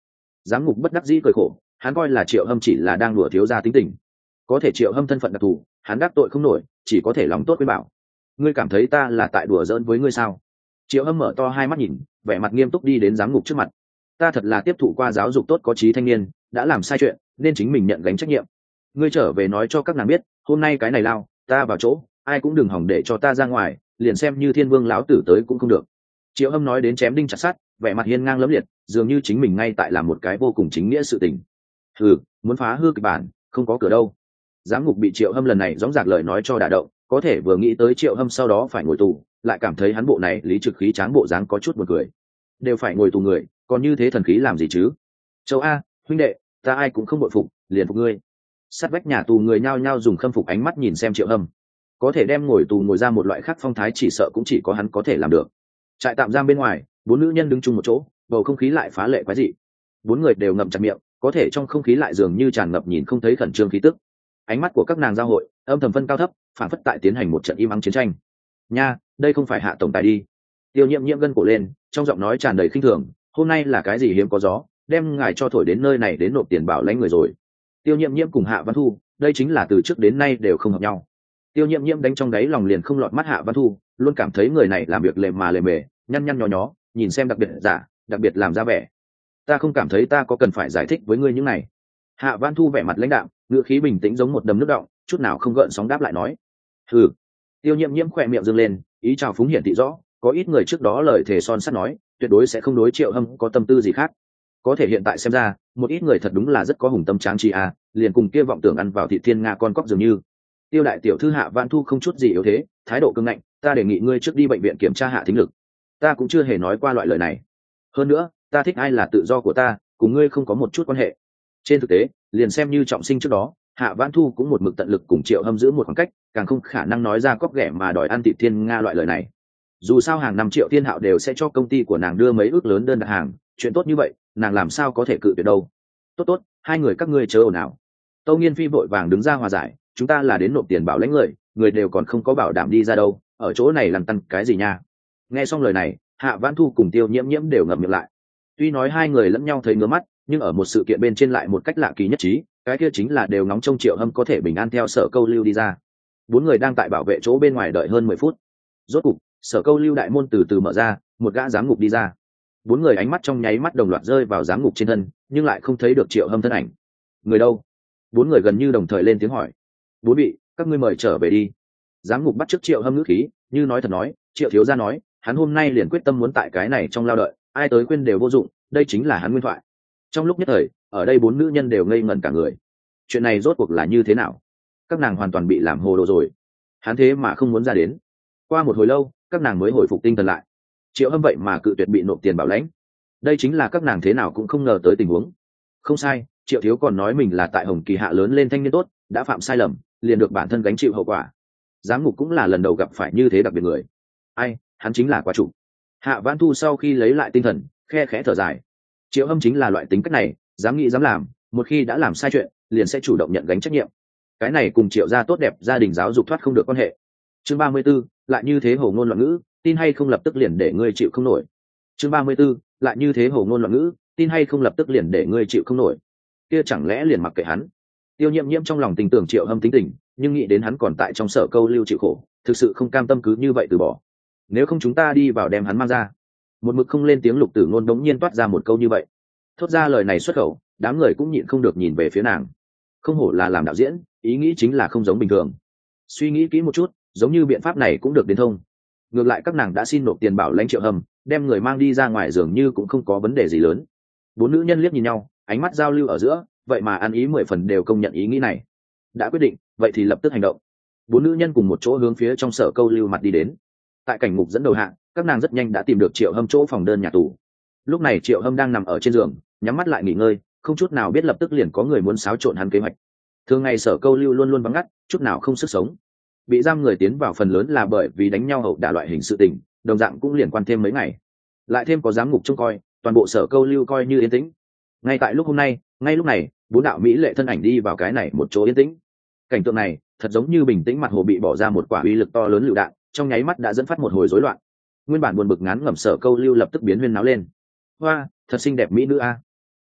Giám ngục bất đắc dĩ cười khổ, hắn coi là Triệu Hâm chỉ là đang đùa thiếu gia tính tình, có thể Triệu Hâm thân phận đặc thù, hắn đắc tội không nổi, chỉ có thể lòng tốt với bảo. Ngươi cảm thấy ta là tại đùa giỡn với ngươi sao? Triệu Hâm mở to hai mắt nhìn, vẻ mặt nghiêm túc đi đến giám ngục trước mặt. Ta thật là tiếp thụ qua giáo dục tốt có trí thanh niên, đã làm sai chuyện nên chính mình nhận gánh trách nhiệm. Ngươi trở về nói cho các nàng biết, hôm nay cái này lao, ta vào chỗ, ai cũng đừng hỏng để cho ta ra ngoài, liền xem như Thiên Vương lão tử tới cũng không được. Triệu Hâm nói đến chém đinh chặt sắt, vẻ mặt hiên ngang lẫm liệt, dường như chính mình ngay tại làm một cái vô cùng chính nghĩa sự tình. Hừ, muốn phá hư kịch bản, không có cửa đâu. Giám ngục bị Triệu Hâm lần này dõng dạc lời nói cho đả động, có thể vừa nghĩ tới Triệu Hâm sau đó phải ngồi tù, lại cảm thấy hắn bộ này lý trực khí tráng bộ dáng có chút buồn cười. Đều phải ngồi tù người, còn như thế thần khí làm gì chứ? Châu A, huynh đệ, ta ai cũng không bội phục, liền phục ngươi. Sát vách nhà tù người nhao nhao dùng khâm phục ánh mắt nhìn xem Triệu Hâm. Có thể đem ngồi tù ngồi ra một loại khác phong thái, chỉ sợ cũng chỉ có hắn có thể làm được. Trại tạm giam bên ngoài, bốn nữ nhân đứng chung một chỗ, bầu không khí lại phá lệ quái dị. Bốn người đều ngậm chặt miệng, có thể trong không khí lại dường như tràn ngập nhìn không thấy khẩn trương khí tức. Ánh mắt của các nàng giao hội, âm thầm phân cao thấp, phản phất tại tiến hành một trận im ắng chiến tranh. Nha, đây không phải Hạ tổng tài đi? Tiêu Nhiễm Nhiễm gân cổ lên, trong giọng nói tràn đầy khinh thường. Hôm nay là cái gì hiếm có gió, đem ngài cho thổi đến nơi này đến nộp tiền bảo lãnh người rồi. Tiêu Nhiễm Nhiễm cùng Hạ Văn Thu, đây chính là từ trước đến nay đều không hợp nhau. Tiêu Nhiễm Nhiễm đánh trong đáy lòng liền không lọt mắt Hạ Văn Thu, luôn cảm thấy người này làm việc lề mà lề mề, nhăn nhăn nhó nhó, nhìn xem đặc biệt giả, đặc biệt làm ra vẻ. Ta không cảm thấy ta có cần phải giải thích với ngươi những này. Hạ Văn Thu vẻ mặt lãnh đạm, ngữ khí bình tĩnh giống một đầm nước đọng, chút nào không gợn sóng đáp lại nói. Hừ. Tiêu Nhiễm Nhiễm khỏe miệng dương lên, ý chào phúng hiển thị rõ, có ít người trước đó lời thề son sắt nói, tuyệt đối sẽ không đối Triệu Hâm có tâm tư gì khác. Có thể hiện tại xem ra, một ít người thật đúng là rất có hùng tâm tráng trí à, liền cùng kia vọng tưởng ăn vào thị thiên nga con cóc dường như. Tiêu đại tiểu thư Hạ Văn Thu không chút gì yếu thế, thái độ cứng ngạnh, ta đề nghị ngươi trước đi bệnh viện kiểm tra hạ thính lực. Ta cũng chưa hề nói qua loại lời này. Hơn nữa, ta thích ai là tự do của ta, cùng ngươi không có một chút quan hệ. Trên thực tế, liền xem như trọng sinh trước đó, Hạ Văn Thu cũng một mực tận lực cùng Triệu Hâm giữ một khoảng cách, càng không khả năng nói ra cóc ghẻ mà đòi ăn thịt thiên nga loại lời này. Dù sao hàng năm Triệu Thiên Hạo đều sẽ cho công ty của nàng đưa mấy ước lớn đơn đặt hàng, chuyện tốt như vậy, nàng làm sao có thể cự tuyệt đâu. Tốt tốt, hai người các ngươi chớ ồn ào. Tâu Nghiên Phi vội vàng đứng ra hòa giải, chúng ta là đến nộp tiền bảo lãnh người, người đều còn không có bảo đảm đi ra đâu, ở chỗ này lăn tăn cái gì nha. Nghe xong lời này, Hạ Văn Thu cùng Tiêu Nhiễm Nhiễm đều ngậm miệng lại. Tuy nói hai người lẫn nhau thấy ngứa mắt, nhưng ở một sự kiện bên trên lại một cách lạ kỳ nhất trí, cái kia chính là đều ngóng trông Triệu Hâm có thể bình an theo Sở Câu Lưu đi ra. Bốn người đang tại bảo vệ chỗ bên ngoài đợi hơn mười phút. Rốt cục, Sở Câu Lưu đại môn từ từ mở ra, một gã giám ngục đi ra. Bốn người ánh mắt trong nháy mắt đồng loạt rơi vào giám ngục trên thân, nhưng lại không thấy được Triệu Hâm thân ảnh. Người đâu? Bốn người gần như đồng thời lên tiếng hỏi. Bốn vị, các ngươi mời trở về đi. Giám ngục bắt chước Triệu Hâm ngữ khí, như nói thật nói, Triệu thiếu gia nói, hắn hôm nay liền quyết tâm muốn tại cái này trong lao đợi, ai tới khuyên đều vô dụng, đây chính là hắn nguyên thoại. Trong lúc nhất thời, ở đây bốn nữ nhân đều ngây ngẩn cả người. Chuyện này rốt cuộc là như thế nào? Các nàng hoàn toàn bị làm hồ đồ rồi. Hắn thế mà không muốn ra đến. Qua một hồi lâu, các nàng mới hồi phục tinh thần lại. Triệu Hâm vậy mà cự tuyệt bị nộp tiền bảo lãnh. Đây chính là các nàng thế nào cũng không ngờ tới tình huống. Không sai, Triệu thiếu còn nói mình là tại Hồng Kỳ hạ lớn lên thanh niên tốt, đã phạm sai lầm, liền được bản thân gánh chịu hậu quả. Giám ngục cũng là lần đầu gặp phải như thế đặc biệt người. Ai, hắn chính là quá chủ. Hạ Văn Thu sau khi lấy lại tinh thần, khe khẽ thở dài. Triệu Hâm chính là loại tính cách này, dám nghĩ dám làm, một khi đã làm sai chuyện, liền sẽ chủ động nhận gánh trách nhiệm. Cái này cùng Triệu gia tốt đẹp gia đình giáo dục thoát không được quan hệ. Chương ba mươi 34, lại như thế hồ ngôn loạn ngữ, tin hay không lập tức liền để ngươi chịu không nổi. Chương ba mươi 34, lại như thế hồ ngôn loạn ngữ, tin hay không lập tức liền để ngươi chịu không nổi. Kia chẳng lẽ liền mặc kệ hắn? Tiêu Nhiễm Nhiễm trong lòng tình tưởng Triệu Hâm tính tình, nhưng nghĩ đến hắn còn tại trong Sở Câu Lưu chịu khổ, thực sự không cam tâm cứ như vậy từ bỏ. Nếu không chúng ta đi vào đem hắn mang ra. Một mực không lên tiếng Lục Tử Ngôn đống nhiên toát ra một câu như vậy. Thốt ra lời này xuất khẩu, đám người cũng nhịn không được nhìn về phía nàng. Không hổ là làm đạo diễn, ý nghĩ chính là không giống bình thường. Suy nghĩ kỹ một chút, giống như biện pháp này cũng được đến thông. Ngược lại các nàng đã xin nộp tiền bảo lãnh Triệu Hâm, đem người mang đi ra ngoài dường như cũng không có vấn đề gì lớn. Bốn nữ nhân liếc nhìn nhau, ánh mắt giao lưu ở giữa, vậy mà ăn ý mười phần đều công nhận ý nghĩ này. Đã quyết định, vậy thì lập tức hành động. Bốn nữ nhân cùng một chỗ hướng phía trong Sở Câu Lưu mặt đi đến. Tại cảnh ngục dẫn đầu hạng, các nàng rất nhanh đã tìm được Triệu Hâm chỗ phòng đơn nhà tù. Lúc này Triệu Hâm đang nằm ở trên giường, nhắm mắt lại nghỉ ngơi, không chút nào biết lập tức liền có người muốn xáo trộn hắn kế hoạch. Thường ngày Sở Câu Lưu luôn luôn vắng ngắt, chút nào không sức sống. Bị giam người tiến vào phần lớn là bởi vì đánh nhau hậu đả loại hình sự tình, đồng dạng cũng liền quan thêm mấy ngày. Lại thêm có giám ngục trông coi, toàn bộ Sở Câu Lưu coi như yên tĩnh. Ngay tại lúc hôm nay, ngay lúc này, bốn đạo mỹ lệ thân ảnh đi vào cái này một chỗ yên tĩnh. Cảnh tượng này thật giống như bình tĩnh mặt hồ bị bỏ ra một quả uy lực to lớn lựu đạn, trong nháy mắt đã dẫn phát một hồi rối loạn. Nguyên bản buồn bực ngán ngẩm Sở Câu Lưu lập tức biến huyên náo lên. Hoa, thật xinh đẹp mỹ nữ a.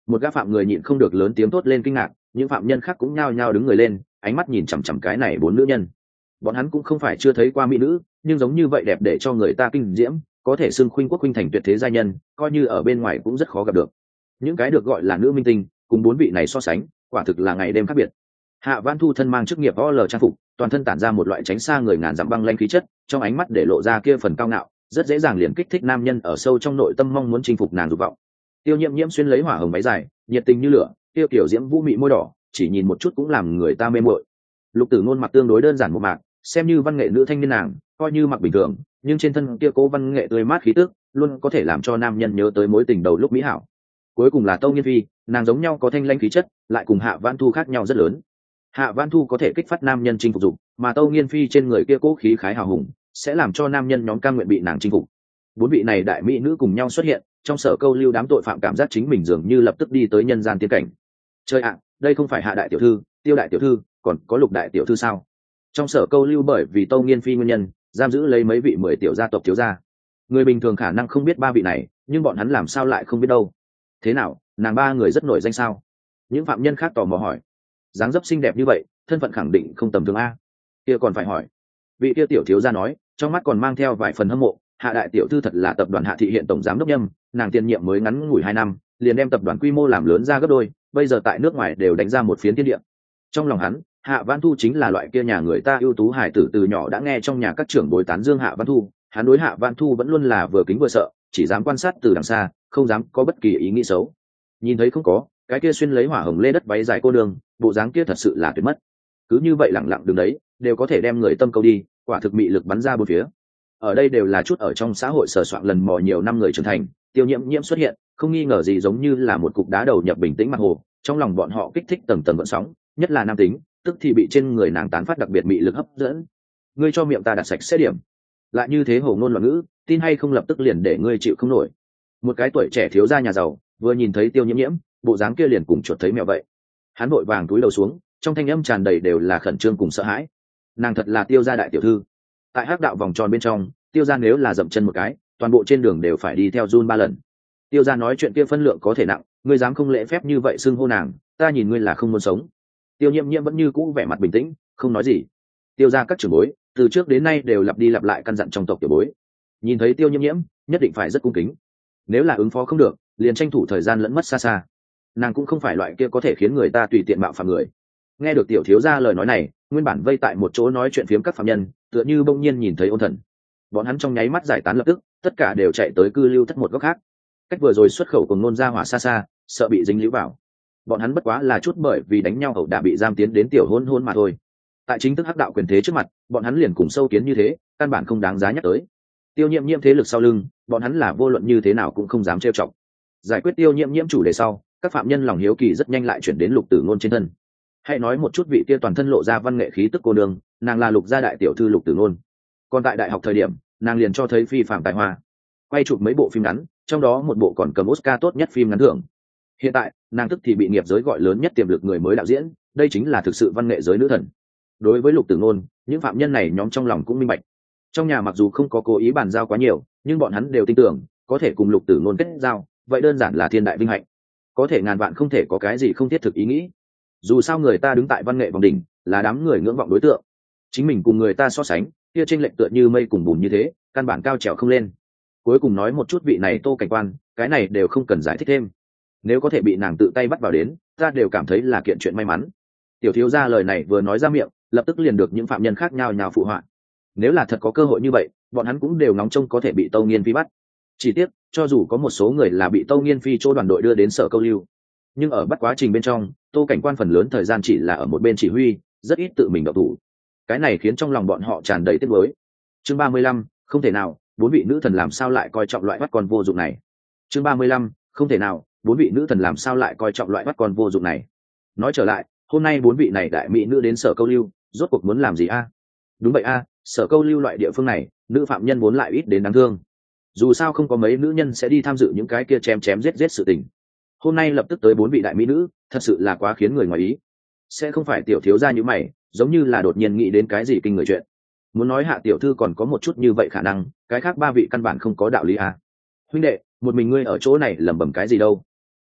Một gã phạm người nhịn không được lớn tiếng thốt lên kinh ngạc, những phạm nhân khác cũng nhao nhao đứng người lên, ánh mắt nhìn chằm chằm cái này bốn nữ nhân. Bọn hắn cũng không phải chưa thấy qua mỹ nữ, nhưng giống như vậy đẹp để cho người ta kinh diễm, có thể xưng khuynh quốc khuynh thành tuyệt thế giai nhân, coi như ở bên ngoài cũng rất khó gặp được. Những cái được gọi là nữ minh tinh, cùng bốn vị này so sánh, quả thực là ngày đêm khác biệt. Hạ Vãn Thu thân mang chức nghiệp o lờ trang phục, toàn thân tản ra một loại tránh xa người ngàn dặm băng lanh khí chất, trong ánh mắt để lộ ra kia phần cao ngạo, rất dễ dàng liền kích thích nam nhân ở sâu trong nội tâm mong muốn chinh phục nàng dục vọng. Tiêu Nhiễm Nhiễm xuyên lấy hỏa hồng váy dài, nhiệt tình như lửa, tiêu kiểu diễm vũ mị môi đỏ, chỉ nhìn một chút cũng làm người ta mê muội. Lục Tử Ngôn mặc tương đối đơn giản một mạc, xem như văn nghệ nữ thanh niên nàng, coi như mặc bình thường, nhưng trên thân kia cố văn nghệ tươi mát khí tức, luôn có thể làm cho nam nhân nhớ tới mối tình đầu lúc mỹ hảo. Cuối cùng là Tâu Nghiên Phi, nàng giống nhau có thanh lãnh khí chất, lại cùng Hạ Vãn Thu khác nhau rất lớn. Hạ Vãn Thu có thể kích phát nam nhân chinh phục dục, mà Tâu Nghiên Phi trên người kia cố khí khái hào hùng, sẽ làm cho nam nhân nhóm cam nguyện bị nàng chinh phục. Bốn vị này đại mỹ nữ cùng nhau xuất hiện, trong sở câu lưu đám tội phạm cảm giác chính mình dường như lập tức đi tới nhân gian tiên cảnh. Chơi ạ, đây không phải Hạ đại tiểu thư, Tiêu đại tiểu thư, còn có Lục đại tiểu thư sao? Trong sở câu lưu bởi vì Tâu Nghiên Phi nguyên nhân, giam giữ lấy mấy vị mười tiểu gia tộc thiếu gia. Người bình thường khả năng không biết ba vị này, nhưng bọn hắn làm sao lại không biết đâu? Thế nào, nàng ba người rất nổi danh sao? Những phạm nhân khác tò mò hỏi. Dáng dấp xinh đẹp như vậy, thân phận khẳng định không tầm thường a. Kia còn phải hỏi. Vị kia tiểu thiếu gia nói, trong mắt còn mang theo vài phần hâm mộ. Hạ đại tiểu thư thật là tập đoàn Hạ thị hiện tổng giám đốc nhâm, nàng tiền nhiệm mới ngắn ngủi hai năm, liền đem tập đoàn quy mô làm lớn ra gấp đôi, bây giờ tại nước ngoài đều đánh ra một phiến thiên địa. Trong lòng hắn, Hạ Vãn Thu chính là loại kia nhà người ta ưu tú hải tử, từ nhỏ đã nghe trong nhà các trưởng bối tán dương Hạ Vãn Thu, hắn đối Hạ Vãn Thu vẫn luôn là vừa kính vừa sợ, chỉ dám quan sát từ đằng xa, không dám có bất kỳ ý nghĩ xấu. Nhìn thấy không có, cái kia xuyên lấy hỏa hồng lê đất váy dài cô đường, bộ dáng kia thật sự là tuyệt mất. Cứ như vậy lặng lặng đứng đấy, đều có thể đem người tâm câu đi, quả thực mị lực bắn ra bốn phía. Ở đây đều là chút ở trong xã hội sờ soạn lần mò nhiều năm người trưởng thành, Tiêu Nhiễm Nhiễm xuất hiện, không nghi ngờ gì giống như là một cục đá đầu nhập bình tĩnh mặt hồ, trong lòng bọn họ kích thích tầng tầng gợn sóng, nhất là nam tính, tức thì bị trên người nàng tán phát đặc biệt mị lực hấp dẫn. Ngươi cho miệng ta đặt sạch sẽ điểm, lại như thế hồ ngôn loạn ngữ, tin hay không lập tức liền để ngươi chịu không nổi. Một cái tuổi trẻ thiếu gia nhà giàu, vừa nhìn thấy Tiêu Nhiễm Nhiễm, bộ dáng kia liền cùng chuột thấy mèo vậy. Hắn vội vàng cúi đầu xuống, trong thanh âm tràn đầy đều là khẩn trương cùng sợ hãi. Nàng thật là Tiêu gia đại tiểu thư. Tại hắc đạo vòng tròn bên trong, Tiêu gia nếu là dậm chân một cái, toàn bộ trên đường đều phải đi theo run ba lần. Tiêu gia nói chuyện kia phân lượng có thể nặng, ngươi dám không lễ phép như vậy xưng hô nàng, ta nhìn ngươi là không muốn sống. Tiêu Nhiễm Nhiễm vẫn như cũ vẻ mặt bình tĩnh, không nói gì. Tiêu gia các trưởng bối, từ trước đến nay đều lặp đi lặp lại căn dặn trong tộc tiểu bối. Nhìn thấy Tiêu Nhiễm Nhiễm, nhất định phải rất cung kính. Nếu là ứng phó không được, liền tranh thủ thời gian lẫn mất xa xa. Nàng cũng không phải loại kia có thể khiến người ta tùy tiện mạo phạm người. Nghe được tiểu thiếu gia lời nói này, nguyên bản vây tại một chỗ nói chuyện phiếm các phạm nhân, tựa như bỗng nhiên nhìn thấy Ôn Thần. Bọn hắn trong nháy mắt giải tán lập tức, tất cả đều chạy tới cư lưu thất một góc khác. Cách vừa rồi xuất khẩu cùng nôn ra hỏa xa xa, sợ bị dính líu vào. Bọn hắn bất quá là chút bởi vì đánh nhau ẩu đả bị giam tiến đến tiểu hôn hôn mà thôi. Tại chính thức hắc đạo quyền thế trước mặt, bọn hắn liền cùng sâu kiến như thế, căn bản không đáng giá nhắc tới. Tiêu Nhiễm Nhiễm thế lực sau lưng, bọn hắn là vô luận như thế nào cũng không dám trêu chọc. Giải quyết Tiêu Nhiễm Nhiễm chủ đề sau, các phạm nhân lòng hiếu kỳ rất nhanh lại chuyển đến Lục Tử Ngôn trên thân. Hãy nói một chút vị kia toàn thân lộ ra văn nghệ khí tức cô đường, nàng là Lục gia đại tiểu thư Lục Tử Ngôn. Còn tại đại học thời điểm, nàng liền cho thấy phi phàm tài hoa, quay chụp mấy bộ phim ngắn, trong đó một bộ còn cầm Oscar tốt nhất phim ngắn thưởng. Hiện tại, nàng tức thì bị nghiệp giới gọi lớn nhất tiềm lực người mới đạo diễn, đây chính là thực sự văn nghệ giới nữ thần. Đối với Lục Tử Ngôn, những phạm nhân này nhóm trong lòng cũng minh bạch. Trong nhà mặc dù không có cố ý bàn giao quá nhiều, nhưng bọn hắn đều tin tưởng, có thể cùng Lục Tử Ngôn kết giao, vậy đơn giản là thiên đại vinh hạnh. Có thể ngàn vạn không thể có cái gì không thiết thực ý nghĩ. Dù sao người ta đứng tại văn nghệ vòng đỉnh, là đám người ngưỡng vọng đối tượng. Chính mình cùng người ta so sánh, kia chênh lệch tựa như mây cùng bùn như thế, căn bản cao trèo không lên. Cuối cùng nói một chút vị này Tô Cảnh Quan, cái này đều không cần giải thích thêm. Nếu có thể bị nàng tự tay bắt vào đến, ta đều cảm thấy là kiện chuyện may mắn. Tiểu thiếu gia lời này vừa nói ra miệng, lập tức liền được những phạm nhân khác nhau nhào phụ họa. Nếu là thật có cơ hội như vậy, bọn hắn cũng đều ngóng trông có thể bị Tâu Nghiên Phi bắt. Chỉ tiếc, cho dù có một số người là bị Tâu Nghiên Phi chỗ đoàn đội đưa đến sở câu lưu, nhưng ở bắt quá trình bên trong, Tô Cảnh Quan phần lớn thời gian chỉ là ở một bên chỉ huy, rất ít tự mình động thủ. Cái này khiến trong lòng bọn họ tràn đầy tiếc nuối. Chương ba mươi lăm, không thể nào, bốn vị nữ thần làm sao lại coi trọng loại bắt con vô dụng này. Chương ba mươi lăm, không thể nào, bốn vị nữ thần làm sao lại coi trọng loại bắt con vô dụng này. Nói trở lại, hôm nay bốn vị này đại mỹ nữ đến sở câu lưu, rốt cuộc muốn làm gì a? Đúng vậy a, sở câu lưu loại địa phương này, nữ phạm nhân vốn lại ít đến đáng thương. Dù sao không có mấy nữ nhân sẽ đi tham dự những cái kia chém chém giết giết sự tình. Hôm nay lập tức tới bốn vị đại mỹ nữ, thật sự là quá khiến người ngoài ý. Sẽ không phải tiểu thiếu gia như mày, giống như là đột nhiên nghĩ đến cái gì kinh người chuyện. Muốn nói Hạ tiểu thư còn có một chút như vậy khả năng, cái khác ba vị căn bản không có đạo lý à. Huynh đệ, một mình ngươi ở chỗ này lẩm bẩm cái gì đâu?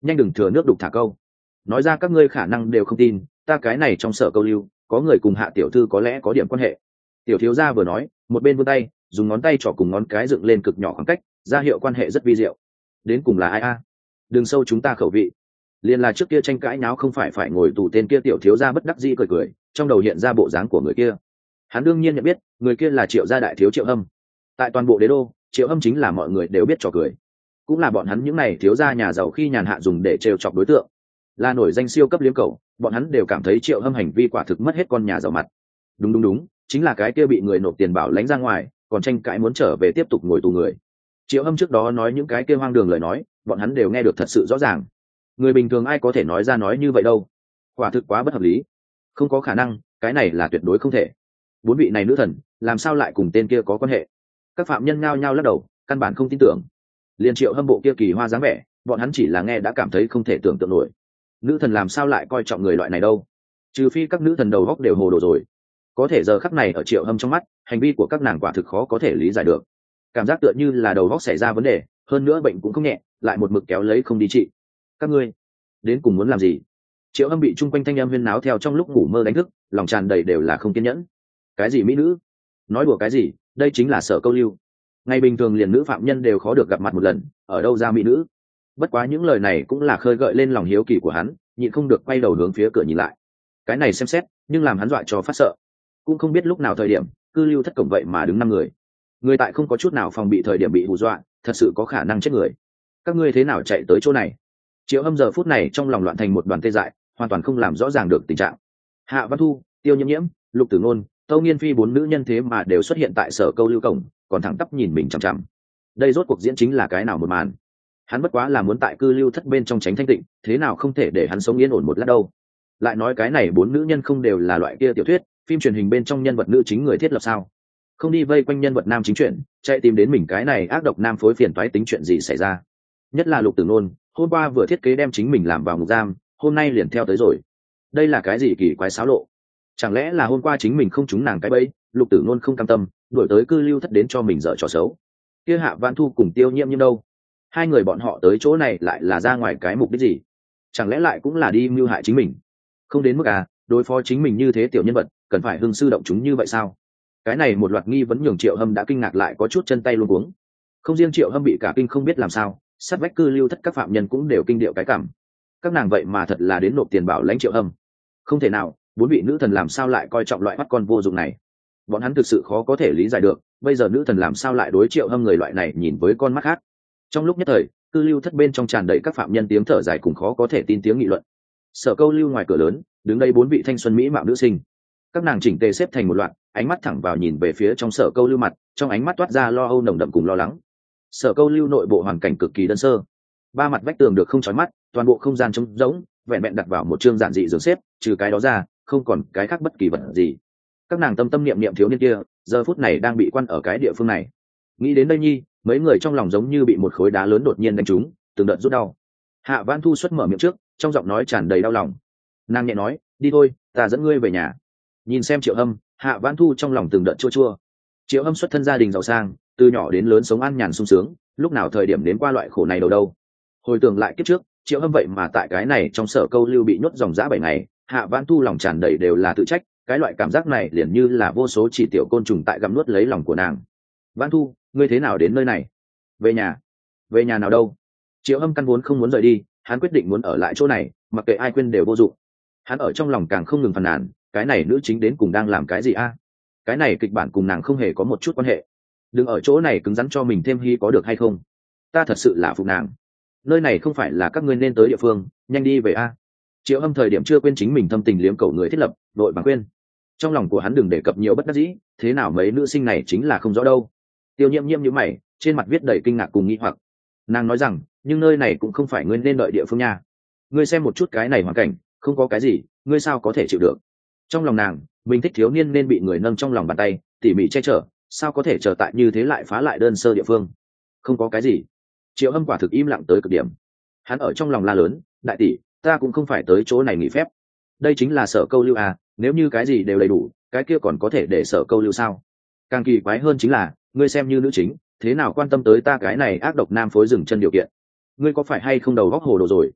nhanh đừng thừa nước đục thả câu. Nói ra các ngươi khả năng đều không tin, ta cái này trong sở câu lưu có người cùng Hạ tiểu thư có lẽ có điểm quan hệ. Tiểu thiếu gia vừa nói, một bên vươn tay, dùng ngón tay trỏ cùng ngón cái dựng lên cực nhỏ khoảng cách, ra hiệu quan hệ rất vi diệu. Đến cùng là ai a? Đừng sâu chúng ta khẩu vị. Liên là trước kia tranh cãi náo không phải phải ngồi tù tên kia tiểu thiếu gia bất đắc dĩ cười cười, trong đầu hiện ra bộ dáng của người kia. Hắn đương nhiên nhận biết, người kia là Triệu gia đại thiếu Triệu Hâm. Tại toàn bộ đế đô, Triệu Hâm chính là mọi người đều biết trò cười, cũng là bọn hắn những này thiếu gia nhà giàu khi nhàn hạ dùng để trêu chọc đối tượng. Là nổi danh siêu cấp liếm cầu, bọn hắn đều cảm thấy Triệu Hâm hành vi quả thực mất hết con nhà giàu mặt. Đúng đúng đúng, chính là cái kia bị người nộp tiền bảo lãnh ra ngoài, còn tranh cãi muốn trở về tiếp tục ngồi tù người. Triệu Hâm trước đó nói những cái kia hoang đường lời nói, bọn hắn đều nghe được thật sự rõ ràng. Người bình thường ai có thể nói ra nói như vậy đâu, quả thực quá bất hợp lý. Không có khả năng, cái này là tuyệt đối không thể. Bốn vị này nữ thần làm sao lại cùng tên kia có quan hệ? Các phạm nhân nhao nhao lắc đầu, căn bản không tin tưởng. Liên Triệu Hâm bộ kia kỳ hoa dáng vẻ, bọn hắn chỉ là nghe đã cảm thấy không thể tưởng tượng nổi. Nữ thần làm sao lại coi trọng người loại này đâu? Trừ phi các nữ thần đầu góc đều hồ đồ rồi. Có thể giờ khắc này ở Triệu Hâm trong mắt, hành vi của các nàng quả thực khó có thể lý giải được. Cảm giác tựa như là đầu góc xảy ra vấn đề, hơn nữa bệnh cũng không nhẹ, lại một mực kéo lấy không đi trị. Các ngươi đến cùng muốn làm gì? Triệu Hâm bị chung quanh thanh âm huyên náo theo trong lúc ngủ mơ đánh thức, lòng tràn đầy đều là không kiên nhẫn. Cái gì mỹ nữ? Nói đùa cái gì? Đây chính là sở câu lưu. Ngày bình thường liền nữ phạm nhân đều khó được gặp mặt một lần, ở đâu ra mỹ nữ? Bất quá những lời này cũng là khơi gợi lên lòng hiếu kỳ của hắn, nhịn không được quay đầu hướng phía cửa nhìn lại. Cái này xem xét, nhưng làm hắn dọa cho phát sợ. Cũng không biết lúc nào thời điểm, cư lưu thất cổng vậy mà đứng năm người. Người tại không có chút nào phòng bị thời điểm bị hù dọa, thật sự có khả năng chết người. Các ngươi thế nào chạy tới chỗ này? Triệu Hâm giờ phút này trong lòng loạn thành một đoàn tê dại, hoàn toàn không làm rõ ràng được tình trạng. Hạ Văn Thu, Tiêu Nhiễm Nhiễm, Lục Tử Nôn, Tâu Nghiên Phi bốn nữ nhân thế mà đều xuất hiện tại sở câu lưu cổng, còn thẳng tắp nhìn mình chằm chằm. Đây rốt cuộc diễn chính là cái nào một màn? Hắn bất quá là muốn tại cư lưu thất bên trong tránh thanh tịnh, thế nào không thể để hắn sống yên ổn một lát đâu? Lại nói cái này bốn nữ nhân không đều là loại kia tiểu thuyết, phim truyền hình bên trong nhân vật nữ chính người thiết lập sao? Không đi vây quanh nhân vật nam chính chuyện, chạy tìm đến mình cái này ác độc nam phối phiền toái tính chuyện gì xảy ra? Nhất là Lục Tử Nôn, hôm qua vừa thiết kế đem chính mình làm vào ngục giam, hôm nay liền theo tới rồi. Đây là cái gì kỳ quái xáo lộ? Chẳng lẽ là hôm qua chính mình không trúng nàng cái bẫy, Lục Tử Nôn không cam tâm, đuổi tới cư lưu thất đến cho mình dở trò xấu. Kia Hạ Vãn Thu cùng Tiêu Nhiễm Nhiễm đâu? Hai người bọn họ tới chỗ này lại là ra ngoài cái mục đích gì? Chẳng lẽ lại cũng là đi mưu hại chính mình? Không đến mức à, đối phó chính mình như thế tiểu nhân vật, cần phải hưng sư động chúng như vậy sao? Cái này một loạt nghi vấn nhường Triệu Hâm đã kinh ngạc lại có chút chân tay luống cuống. Không riêng Triệu Hâm bị cả kinh không biết làm sao, sát vách cư lưu thất các phạm nhân cũng đều kinh điệu cái cảm. Các nàng vậy mà thật là đến nộp tiền bảo lãnh Triệu Hâm. Không thể nào, bốn vị nữ thần làm sao lại coi trọng loại bắt con vô dụng này? Bọn hắn thực sự khó có thể lý giải được, bây giờ nữ thần làm sao lại đối Triệu Hâm người loại này nhìn với con mắt khác. Trong lúc nhất thời, cư lưu thất bên trong tràn đầy các phạm nhân tiếng thở dài cùng khó có thể tin tiếng nghị luận. Sở câu lưu ngoài cửa lớn, đứng đây bốn vị thanh xuân mỹ mạo nữ sinh. Các nàng chỉnh tề xếp thành một loạt, ánh mắt thẳng vào nhìn về phía trong sở câu lưu mặt, trong ánh mắt toát ra lo âu nồng đậm cùng lo lắng. Sở câu lưu nội bộ hoàn cảnh cực kỳ đơn sơ, ba mặt vách tường được không chói mắt, toàn bộ không gian trống rỗng, vẹn vẹn đặt vào một chương giản dị giường xếp, trừ cái đó ra, không còn cái khác bất kỳ vật gì. Các nàng tâm tâm niệm niệm thiếu niên kia, giờ phút này đang bị quan ở cái địa phương này. Nghĩ đến đây nhi, mấy người trong lòng giống như bị một khối đá lớn đột nhiên đánh trúng, từng đợt rút đau. Hạ Vãn Thu xuất mở miệng trước, trong giọng nói tràn đầy đau lòng. Nàng nhẹ nói, đi thôi, ta dẫn ngươi về nhà. Nhìn xem Triệu Hâm, Hạ Vãn Thu trong lòng từng đợt chua chua. Triệu Hâm xuất thân gia đình giàu sang, từ nhỏ đến lớn sống an nhàn sung sướng, lúc nào thời điểm đến qua loại khổ này đâu đâu. Hồi tưởng lại kiếp trước, Triệu Hâm vậy mà tại cái này trong sở câu lưu bị nhốt dòng dã bảy ngày, Hạ Vãn Thu lòng tràn đầy đều là tự trách, cái loại cảm giác này liền như là vô số chỉ tiểu côn trùng tại gặm nuốt lấy lòng của nàng. Vãn Thu, ngươi thế nào đến nơi này? Về nhà? Về nhà nào đâu? Triệu Hâm căn vốn không muốn rời đi, hắn quyết định muốn ở lại chỗ này, mặc kệ ai khuyên đều vô dụng. Hắn ở trong lòng càng không ngừng phàn nàn, cái này nữ chính đến cùng đang làm cái gì a? Cái này kịch bản cùng nàng không hề có một chút quan hệ. Đừng ở chỗ này cứng rắn cho mình thêm hy có được hay không? Ta thật sự là phục nàng. Nơi này không phải là các ngươi nên tới địa phương, nhanh đi về a. Triệu Hâm thời điểm chưa quên chính mình thâm tình liếm cầu người thiết lập, đội bằng quên. Trong lòng của hắn đừng đề cập nhiều bất đắc dĩ, thế nào mấy nữ sinh này chính là không rõ đâu. Tiêu Nhiễm Nhiễm như mày, trên mặt viết đầy kinh ngạc cùng nghi hoặc. Nàng nói rằng, nhưng nơi này cũng không phải ngươi nên đợi địa phương nha. Ngươi xem một chút cái này hoàn cảnh, không có cái gì, ngươi sao có thể chịu được? Trong lòng nàng, mình thích thiếu niên nên bị người nâng trong lòng bàn tay, tỉ mỉ che chở, sao có thể chờ tại như thế lại phá lại đơn sơ địa phương? Không có cái gì. Triệu Hâm quả thực im lặng tới cực điểm. Hắn ở trong lòng la lớn, đại tỷ, ta cũng không phải tới chỗ này nghỉ phép. Đây chính là sở câu lưu à, nếu như cái gì đều đầy đủ, cái kia còn có thể để sở câu lưu sao? Càng kỳ quái hơn chính là, ngươi xem như nữ chính, thế nào quan tâm tới ta cái này ác độc nam phối dừng chân điều kiện? Ngươi có phải hay không đầu góc hồ đồ rồi?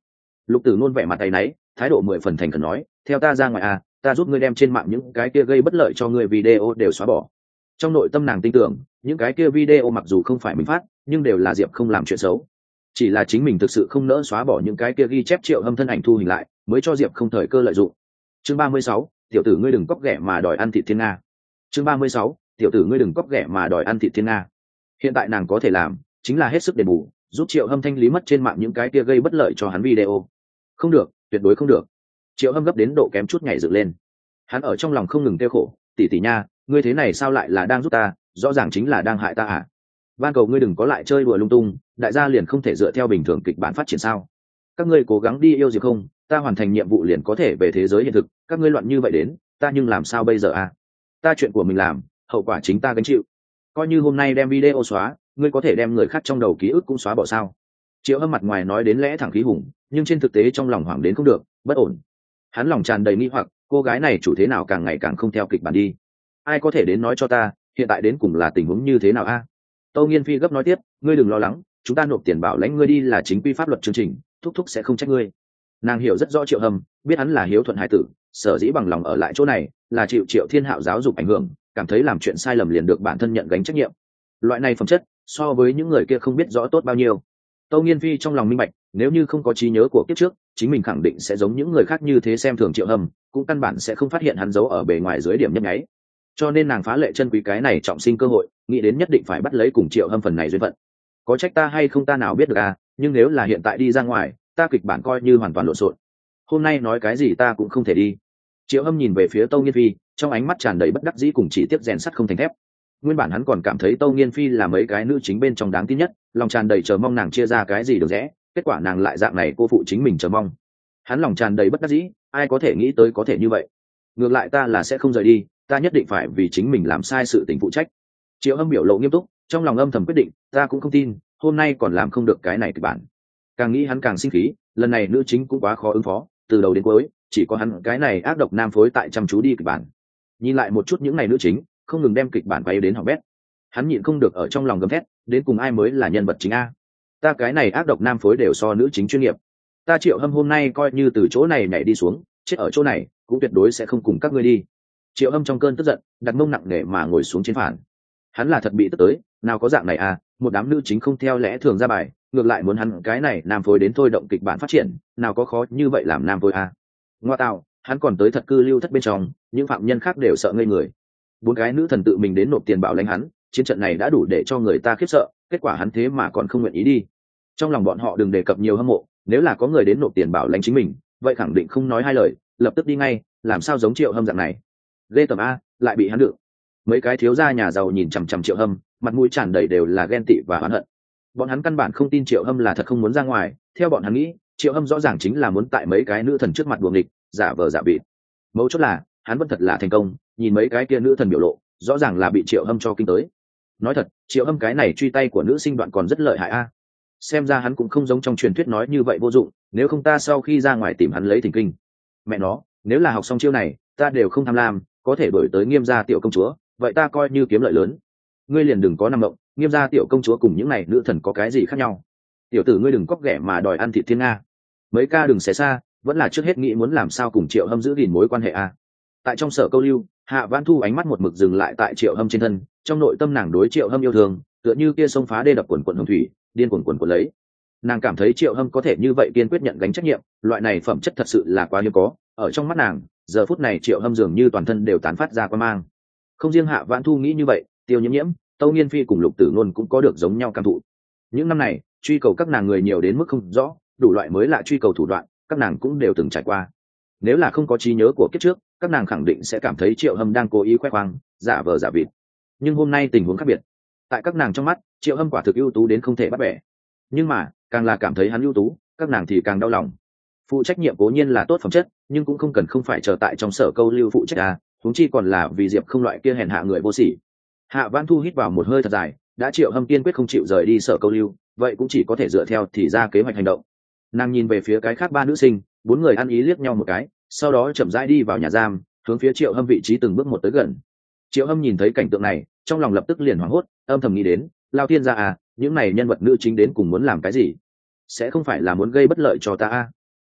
Lục Tử Nôn vẻ mặt tay náy, thái độ mười phần thành khẩn nói, theo ta ra ngoài à, ta giúp ngươi đem trên mạng những cái kia gây bất lợi cho ngươi video đều xóa bỏ. Trong nội tâm nàng tin tưởng, những cái kia video mặc dù không phải mình phát, nhưng đều là Diệp không làm chuyện xấu. Chỉ là chính mình thực sự không nỡ xóa bỏ những cái kia ghi chép Triệu Hâm thân ảnh thu hình lại, mới cho Diệp không thời cơ lợi dụng. Chương ba mươi sáu, tiểu tử ngươi đừng cóc ghẻ mà đòi ăn thịt thiên nga. Chương ba mươi sáu, tiểu tử ngươi đừng cóc ghẻ mà đòi ăn thịt thiên nga. Hiện tại nàng có thể làm, chính là hết sức đền bù, giúp Triệu Hâm thanh lý mất trên mạng những cái kia gây bất lợi cho hắn video. Không được, tuyệt đối không được. Triệu Hâm gấp đến độ kém chút nhảy dựng lên. Hắn ở trong lòng không ngừng kêu khổ, tỷ tỷ nha, ngươi thế này sao lại là đang giúp ta, rõ ràng chính là đang hại ta à. Van cầu ngươi đừng có lại chơi đùa lung tung, đại gia liền không thể dựa theo bình thường kịch bản phát triển sao? Các ngươi cố gắng đi yêu Diệp không, ta hoàn thành nhiệm vụ liền có thể về thế giới hiện thực, các ngươi loạn như vậy đến, ta nhưng làm sao bây giờ à? Ta chuyện của mình làm, hậu quả chính ta gánh chịu. Coi như hôm nay đem video xóa, ngươi có thể đem người khác trong đầu ký ức cũng xóa bỏ sao? Triệu Hâm mặt ngoài nói đến lẽ thẳng khí hùng, nhưng trên thực tế trong lòng hoảng đến không được, bất ổn. Hắn lòng tràn đầy nghi hoặc, cô gái này chủ thế nào càng ngày càng không theo kịch bản đi. Ai có thể đến nói cho ta, hiện tại đến cùng là tình huống như thế nào a? À? Tâu Nghiên Phi gấp nói tiếp, ngươi đừng lo lắng, chúng ta nộp tiền bảo lãnh ngươi đi là chính quy pháp luật chương trình, thúc thúc sẽ không trách ngươi. Nàng hiểu rất rõ Triệu Hâm, biết hắn là hiếu thuận hải tử, sở dĩ bằng lòng ở lại chỗ này, là chịu Triệu Thiên Hạo giáo dục ảnh hưởng, cảm thấy làm chuyện sai lầm liền được bản thân nhận gánh trách nhiệm. Loại này phẩm chất, so với những người kia không biết rõ tốt bao nhiêu. Tâu Nghiên Phi trong lòng minh bạch, nếu như không có trí nhớ của kiếp trước, chính mình khẳng định sẽ giống những người khác như thế xem thường Triệu Hâm, cũng căn bản sẽ không phát hiện hắn giấu ở bề ngoài dưới điểm nhấp nháy. Cho nên nàng phá lệ chân quý cái này trọng sinh cơ hội, nghĩ đến nhất định phải bắt lấy cùng Triệu Hâm phần này duyên phận. Có trách ta hay không ta nào biết được à, nhưng nếu là hiện tại đi ra ngoài, ta kịch bản coi như hoàn toàn lộn xộn. Hôm nay nói cái gì ta cũng không thể đi. Triệu Hâm nhìn về phía Tâu Nghiên Phi, trong ánh mắt tràn đầy bất đắc dĩ cùng chỉ tiếc rèn sắt không thành thép. Nguyên bản hắn còn cảm thấy Tâu Nghiên Phi là mấy cái nữ chính bên trong đáng tin nhất, lòng tràn đầy chờ mong nàng chia ra cái gì được rẽ, kết quả nàng lại dạng này cô phụ chính mình chờ mong. Hắn lòng tràn đầy bất đắc dĩ, ai có thể nghĩ tới có thể như vậy. Ngược lại ta là sẽ không rời đi, ta nhất định phải vì chính mình làm sai sự tình phụ trách. Triệu Hâm biểu lộ nghiêm túc, trong lòng âm thầm quyết định, ta cũng không tin, hôm nay còn làm không được cái này kịch bản. Càng nghĩ hắn càng sinh khí, lần này nữ chính cũng quá khó ứng phó, từ đầu đến cuối, chỉ có hắn cái này ác độc nam phối tại chăm chú đi kịch bản. Nhìn lại một chút những ngày nữ chính, không ngừng đem kịch bản quay đến hỏng bét. Hắn nhịn không được ở trong lòng gầm thét, đến cùng ai mới là nhân vật chính a? Ta cái này ác độc nam phối đều so nữ chính chuyên nghiệp. Ta Triệu Hâm hôm nay coi như từ chỗ này nhảy đi xuống, chết ở chỗ này, cũng tuyệt đối sẽ không cùng các ngươi đi. Triệu Hâm trong cơn tức giận, đặt mông nặng nề mà ngồi xuống trên phản. Hắn là thật bị tức tới, nào có dạng này à, một đám nữ chính không theo lẽ thường ra bài, ngược lại muốn hắn cái này nam phối đến thôi động kịch bản phát triển, nào có khó như vậy làm nam phối à. Ngoa tạo, hắn còn tới thật cư lưu thất bên trong, những phạm nhân khác đều sợ ngây người. Bốn cái nữ thần tự mình đến nộp tiền bảo lãnh hắn, chiến trận này đã đủ để cho người ta khiếp sợ, kết quả hắn thế mà còn không nguyện ý đi. Trong lòng bọn họ đừng đề cập nhiều hâm mộ, nếu là có người đến nộp tiền bảo lãnh chính mình, vậy khẳng định không nói hai lời, lập tức đi ngay, làm sao giống Triệu Hâm dạng này. Ghê tởm a, lại bị hắn đựng. Mấy cái thiếu gia nhà giàu nhìn chằm chằm Triệu Hâm, mặt mũi tràn đầy đều là ghen tị và oán hận. Bọn hắn căn bản không tin Triệu Hâm là thật không muốn ra ngoài, theo bọn hắn nghĩ, Triệu Hâm rõ ràng chính là muốn tại mấy cái nữ thần trước mặt đuổi nghịch, giả vờ giả vịt. Mấu chốt là, hắn vẫn thật là thành công, nhìn mấy cái kia nữ thần biểu lộ, rõ ràng là bị Triệu Hâm cho kinh tới. Nói thật, Triệu Hâm cái này truy tay của nữ sinh đoạn còn rất lợi hại a. Xem ra hắn cũng không giống trong truyền thuyết nói như vậy vô dụng, nếu không ta sau khi ra ngoài tìm hắn lấy thỉnh kinh. Mẹ nó, nếu là học xong chiêu này, ta đều không tham lam, có thể đổi tới Nghiêm gia tiểu công chúa, vậy ta coi như kiếm lợi lớn. Ngươi liền đừng có nằm động, Nghiêm gia tiểu công chúa cùng những này nữ thần có cái gì khác nhau? Tiểu tử ngươi đừng cóc ghẻ mà đòi ăn thịt thiên nga. Mấy ca đừng xé xa, vẫn là trước hết nghĩ muốn làm sao cùng Triệu Hâm giữ gìn mối quan hệ a. Tại trong sở câu lưu, Hạ Vãn Thu ánh mắt một mực dừng lại tại Triệu Hâm trên thân, trong nội tâm nàng đối Triệu Hâm yêu thương, tựa như kia sông phá đê đập quần quần hồng thủy, điên cuồng cuồn cuộn lấy. Nàng cảm thấy Triệu Hâm có thể như vậy kiên quyết nhận gánh trách nhiệm, loại này phẩm chất thật sự là quá hiếm có. Ở trong mắt nàng, giờ phút này Triệu Hâm dường như toàn thân đều tán phát ra quang mang. Không riêng Hạ Vãn Thu nghĩ như vậy, Tiêu Nhiễm Nhiễm, Tâu Nghiên Phi cùng Lục Tử Luân cũng có được giống nhau cảm thụ. Những năm này, truy cầu các nàng người nhiều đến mức không rõ, đủ loại mới lạ truy cầu thủ đoạn, các nàng cũng đều từng trải qua. Nếu là không có trí nhớ của kiếp trước, các nàng khẳng định sẽ cảm thấy Triệu Hâm đang cố ý khoe khoang, giả vờ giả vịt. Nhưng hôm nay tình huống khác biệt. Tại các nàng trong mắt, Triệu Hâm quả thực ưu tú đến không thể bắt bẻ. Nhưng mà, càng là cảm thấy hắn ưu tú, các nàng thì càng đau lòng. Phụ trách nhiệm cố nhiên là tốt phẩm chất, nhưng cũng không cần không phải chờ tại trong sở câu lưu phụ trách à, huống chi còn là vì Diệp không loại kia hèn hạ người vô sỉ. Hạ Vãn Thu hít vào một hơi thật dài, đã Triệu Hâm kiên quyết không chịu rời đi sở câu lưu, vậy cũng chỉ có thể dựa theo thì ra kế hoạch hành động. Nàng nhìn về phía cái khác ba nữ sinh, bốn người ăn ý liếc nhau một cái, sau đó chậm rãi đi vào nhà giam, hướng phía Triệu Hâm vị trí từng bước một tới gần. Triệu Hâm nhìn thấy cảnh tượng này, trong lòng lập tức liền hoảng hốt, âm thầm nghĩ đến, lao thiên gia à, những này nhân vật nữ chính đến cùng muốn làm cái gì? Sẽ không phải là muốn gây bất lợi cho ta à?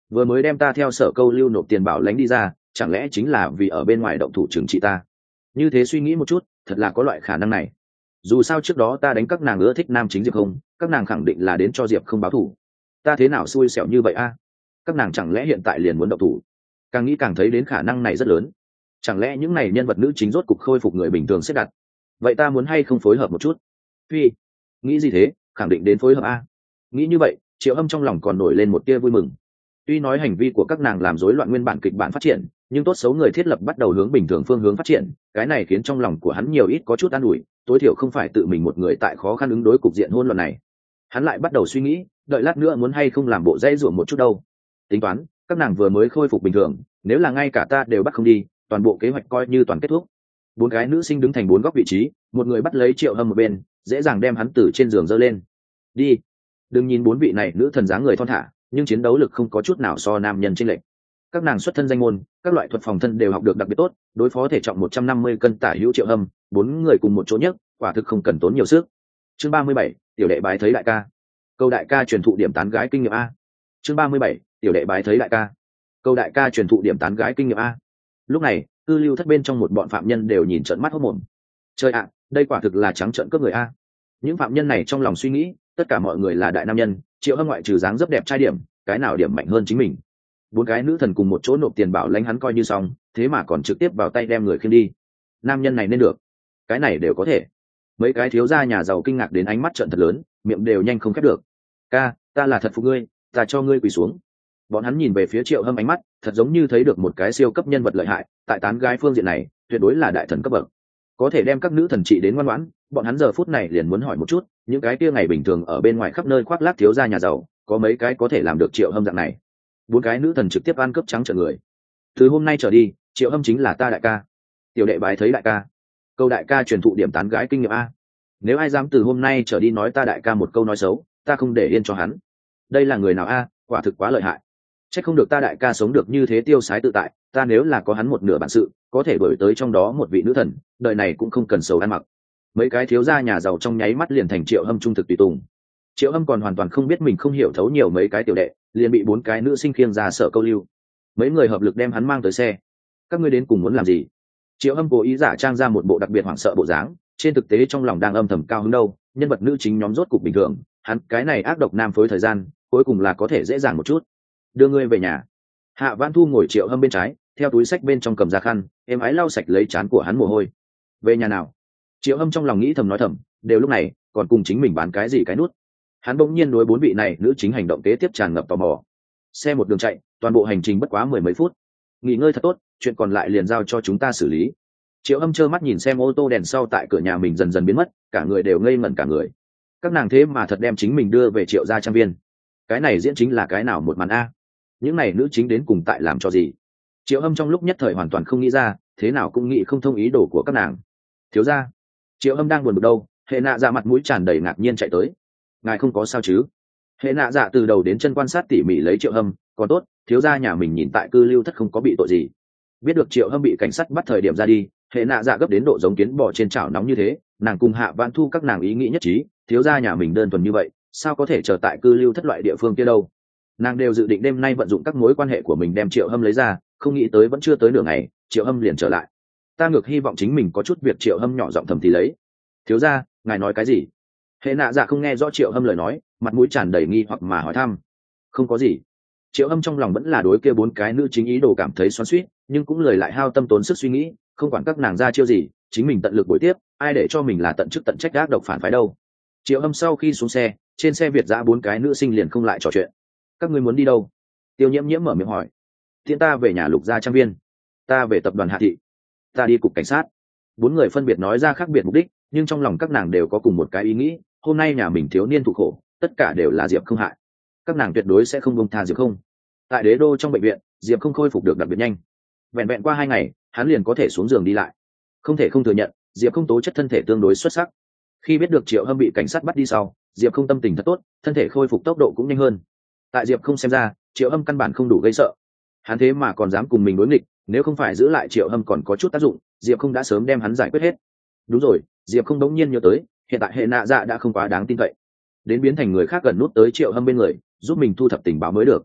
vừa mới đem ta theo sở câu lưu nộp tiền bảo lãnh đi ra, chẳng lẽ chính là vì ở bên ngoài động thủ trừng trị ta? Như thế suy nghĩ một chút, thật là có loại khả năng này. Dù sao trước đó ta đánh các nàng ưa thích nam chính Diệp không, các nàng khẳng định là đến cho Diệp không báo thù. Ta thế nào xui xẻo như vậy a? Các nàng chẳng lẽ hiện tại liền muốn động thủ? Càng nghĩ càng thấy đến khả năng này rất lớn. Chẳng lẽ những này nhân vật nữ chính rốt cục khôi phục người bình thường xếp đặt? Vậy ta muốn hay không phối hợp một chút? Phi, nghĩ gì thế, khẳng định đến phối hợp a. Nghĩ như vậy, Triệu Hâm trong lòng còn nổi lên một tia vui mừng. Tuy nói hành vi của các nàng làm rối loạn nguyên bản kịch bản phát triển, nhưng tốt xấu người thiết lập bắt đầu hướng bình thường phương hướng phát triển, cái này khiến trong lòng của hắn nhiều ít có chút an ủi, tối thiểu không phải tự mình một người tại khó khăn ứng đối cục diện hỗn loạn này. Hắn lại bắt đầu suy nghĩ, đợi lát nữa muốn hay không làm bộ dây rủa một chút đâu. Tính toán, các nàng vừa mới khôi phục bình thường, nếu là ngay cả ta đều bắt không đi, toàn bộ kế hoạch coi như toàn kết thúc. Bốn cái nữ sinh đứng thành bốn góc vị trí, một người bắt lấy Triệu Hâm một bên, dễ dàng đem hắn từ trên giường giơ lên. Đi. Đừng nhìn bốn vị này nữ thần dáng người thon thả, nhưng chiến đấu lực không có chút nào so nam nhân chênh lệch. Các nàng xuất thân danh môn, các loại thuật phòng thân đều học được đặc biệt tốt, đối phó thể trọng một trăm năm mươi cân tả hữu Triệu Hâm, bốn người cùng một chỗ nhất, quả thực không cần tốn nhiều sức. Chương ba mươi bảy, tiểu đệ bái thấy đại ca. Câu đại ca truyền thụ điểm tán gái kinh nghiệm a. Chương ba mươi bảy, tiểu đệ bái thấy đại ca. Câu đại ca truyền thụ điểm tán gái kinh nghiệm a. Lúc này, cư lưu thất bên trong một bọn phạm nhân đều nhìn trợn mắt hốt mồm. Trời ạ, đây quả thực là trắng trợn cướp người a. Những phạm nhân này trong lòng suy nghĩ, tất cả mọi người là đại nam nhân, Triệu Hâm ngoại trừ dáng dấp đẹp trai điểm, cái nào điểm mạnh hơn chính mình. Bốn cái nữ thần cùng một chỗ nộp tiền bảo lãnh hắn coi như xong, thế mà còn trực tiếp vào tay đem người khiêng đi. Nam nhân này nên được, cái này đều có thể. Mấy cái thiếu gia nhà giàu kinh ngạc đến ánh mắt trợn thật lớn, miệng đều nhanh không khép được. Ca, ta là thật phục ngươi, ta cho ngươi quỳ xuống. Bọn hắn nhìn về phía Triệu Hâm ánh mắt thật giống như thấy được một cái siêu cấp nhân vật lợi hại, tại tán gái phương diện này tuyệt đối là đại thần cấp bậc, có thể đem các nữ thần trị đến ngoan ngoãn. Bọn hắn giờ phút này liền muốn hỏi một chút, những cái kia ngày bình thường ở bên ngoài khắp nơi khoác lác thiếu gia nhà giàu, có mấy cái có thể làm được Triệu Hâm dạng này? Bốn cái nữ thần trực tiếp ăn cướp trắng trợn người. Từ hôm nay trở đi, Triệu Hâm chính là ta đại ca. Tiểu đệ bái thấy đại ca. Câu đại ca truyền thụ điểm tán gái kinh nghiệm a. Nếu ai dám từ hôm nay trở đi nói ta đại ca một câu nói xấu, ta không để yên cho hắn. Đây là người nào a? Quả thực quá lợi hại. Chắc không được ta đại ca sống được như thế tiêu sái tự tại, ta nếu là có hắn một nửa bản sự, có thể đổi tới trong đó một vị nữ thần, đời này cũng không cần sầu ăn mặc. Mấy cái thiếu gia nhà giàu trong nháy mắt liền thành Triệu Hâm trung thực tùy tùng. Triệu Hâm còn hoàn toàn không biết mình không hiểu thấu nhiều mấy cái tiểu đệ, liền bị bốn cái nữ sinh khiêng ra sở câu lưu. Mấy người hợp lực đem hắn mang tới xe. Các ngươi đến cùng muốn làm gì? Triệu Hâm cố ý giả trang ra một bộ đặc biệt hoảng sợ bộ dáng, trên thực tế trong lòng đang âm thầm cao hứng đâu, nhân vật nữ chính nhóm rốt cục bình thường, hắn cái này ác độc nam phối thời gian, cuối cùng là có thể dễ dàng một chút. Đưa ngươi về nhà. Hạ Vãn Thu ngồi Triệu Hâm bên trái, theo túi sách bên trong cầm ra khăn, em ái lau sạch lấy trán của hắn mồ hôi. Về nhà nào? Triệu Hâm trong lòng nghĩ thầm nói thầm, đều lúc này còn cùng chính mình bán cái gì cái nút. Hắn bỗng nhiên đối bốn vị này nữ chính hành động kế tiếp tràn ngập tò mò. Xe một đường chạy, toàn bộ hành trình bất quá mười mấy phút. Nghỉ ngơi thật tốt, chuyện còn lại liền giao cho chúng ta xử lý. Triệu Hâm trơ mắt nhìn xem ô tô đèn sau tại cửa nhà mình dần dần biến mất, cả người đều ngây ngẩn cả người. Các nàng thế mà thật đem chính mình đưa về Triệu gia trang viên. Cái này diễn chính là cái nào một màn a? Những này nữ chính đến cùng tại làm cho gì? Triệu Hâm trong lúc nhất thời hoàn toàn không nghĩ ra, thế nào cũng nghĩ không thông ý đồ của các nàng. Thiếu gia, Triệu Hâm đang buồn bực đâu, Hệ Nạ Dạ mặt mũi tràn đầy ngạc nhiên chạy tới. Ngài không có sao chứ? Hệ Nạ Dạ từ đầu đến chân quan sát tỉ mỉ lấy Triệu Hâm, còn tốt, thiếu gia nhà mình nhìn tại cư lưu thất không có bị tội gì. Biết được Triệu Hâm bị cảnh sát bắt thời điểm ra đi, Hệ Nạ Dạ gấp đến độ giống kiến bò trên chảo nóng như thế, nàng cùng Hạ Vãn Thu các nàng ý nghĩ nhất trí, thiếu gia nhà mình đơn thuần như vậy, sao có thể chờ tại cư lưu thất loại địa phương kia đâu? Nàng đều dự định đêm nay vận dụng các mối quan hệ của mình đem Triệu Hâm lấy ra, không nghĩ tới vẫn chưa tới nửa ngày, Triệu Hâm liền trở lại. Ta ngược hy vọng chính mình có chút việc. Triệu Hâm nhỏ giọng thầm thì lấy. Thiếu gia, ngài nói cái gì? Hệ Nạ Dạ không nghe rõ Triệu Hâm lời nói, mặt mũi tràn đầy nghi hoặc mà hỏi thăm. Không có gì. Triệu Hâm trong lòng vẫn là đối kia bốn cái nữ chính ý đồ cảm thấy xoắn xuýt, nhưng cũng lời lại hao tâm tốn sức suy nghĩ, không quản các nàng ra chiêu gì, chính mình tận lực bồi tiếp, ai để cho mình là tận chức tận trách ác độc phản phái đâu. Triệu Hâm sau khi xuống xe, trên xe Việt dã bốn cái nữ sinh liền không lại trò chuyện. Các ngươi muốn đi đâu? Tiêu Nhiễm Nhiễm mở miệng hỏi. Tiễn ta về nhà Lục gia trang viên. Ta về tập đoàn Hạ thị. Ta đi cục cảnh sát. Bốn người phân biệt nói ra khác biệt mục đích, nhưng trong lòng các nàng đều có cùng một cái ý nghĩ, hôm nay nhà mình thiếu niên thụ khổ, tất cả đều là Diệp không hại. Các nàng tuyệt đối sẽ không buông tha Diệp không. Tại Đế Đô trong bệnh viện, Diệp không khôi phục được đặc biệt nhanh. Vẹn vẹn qua hai ngày, hắn liền có thể xuống giường đi lại. Không thể không thừa nhận, Diệp không tố chất thân thể tương đối xuất sắc. Khi biết được Triệu Hâm bị cảnh sát bắt đi sau, Diệp không tâm tình thật tốt, thân thể khôi phục tốc độ cũng nhanh hơn. Tại Diệp không xem ra, Triệu Hâm căn bản không đủ gây sợ. Hắn thế mà còn dám cùng mình đối nghịch, nếu không phải giữ lại Triệu Hâm còn có chút tác dụng, Diệp không đã sớm đem hắn giải quyết hết. Đúng rồi, Diệp không đống nhiên nhớ tới, hiện tại Hệ Nạ Dạ đã không quá đáng tin cậy, đến biến thành người khác gần nút tới Triệu Hâm bên người, giúp mình thu thập tình báo mới được.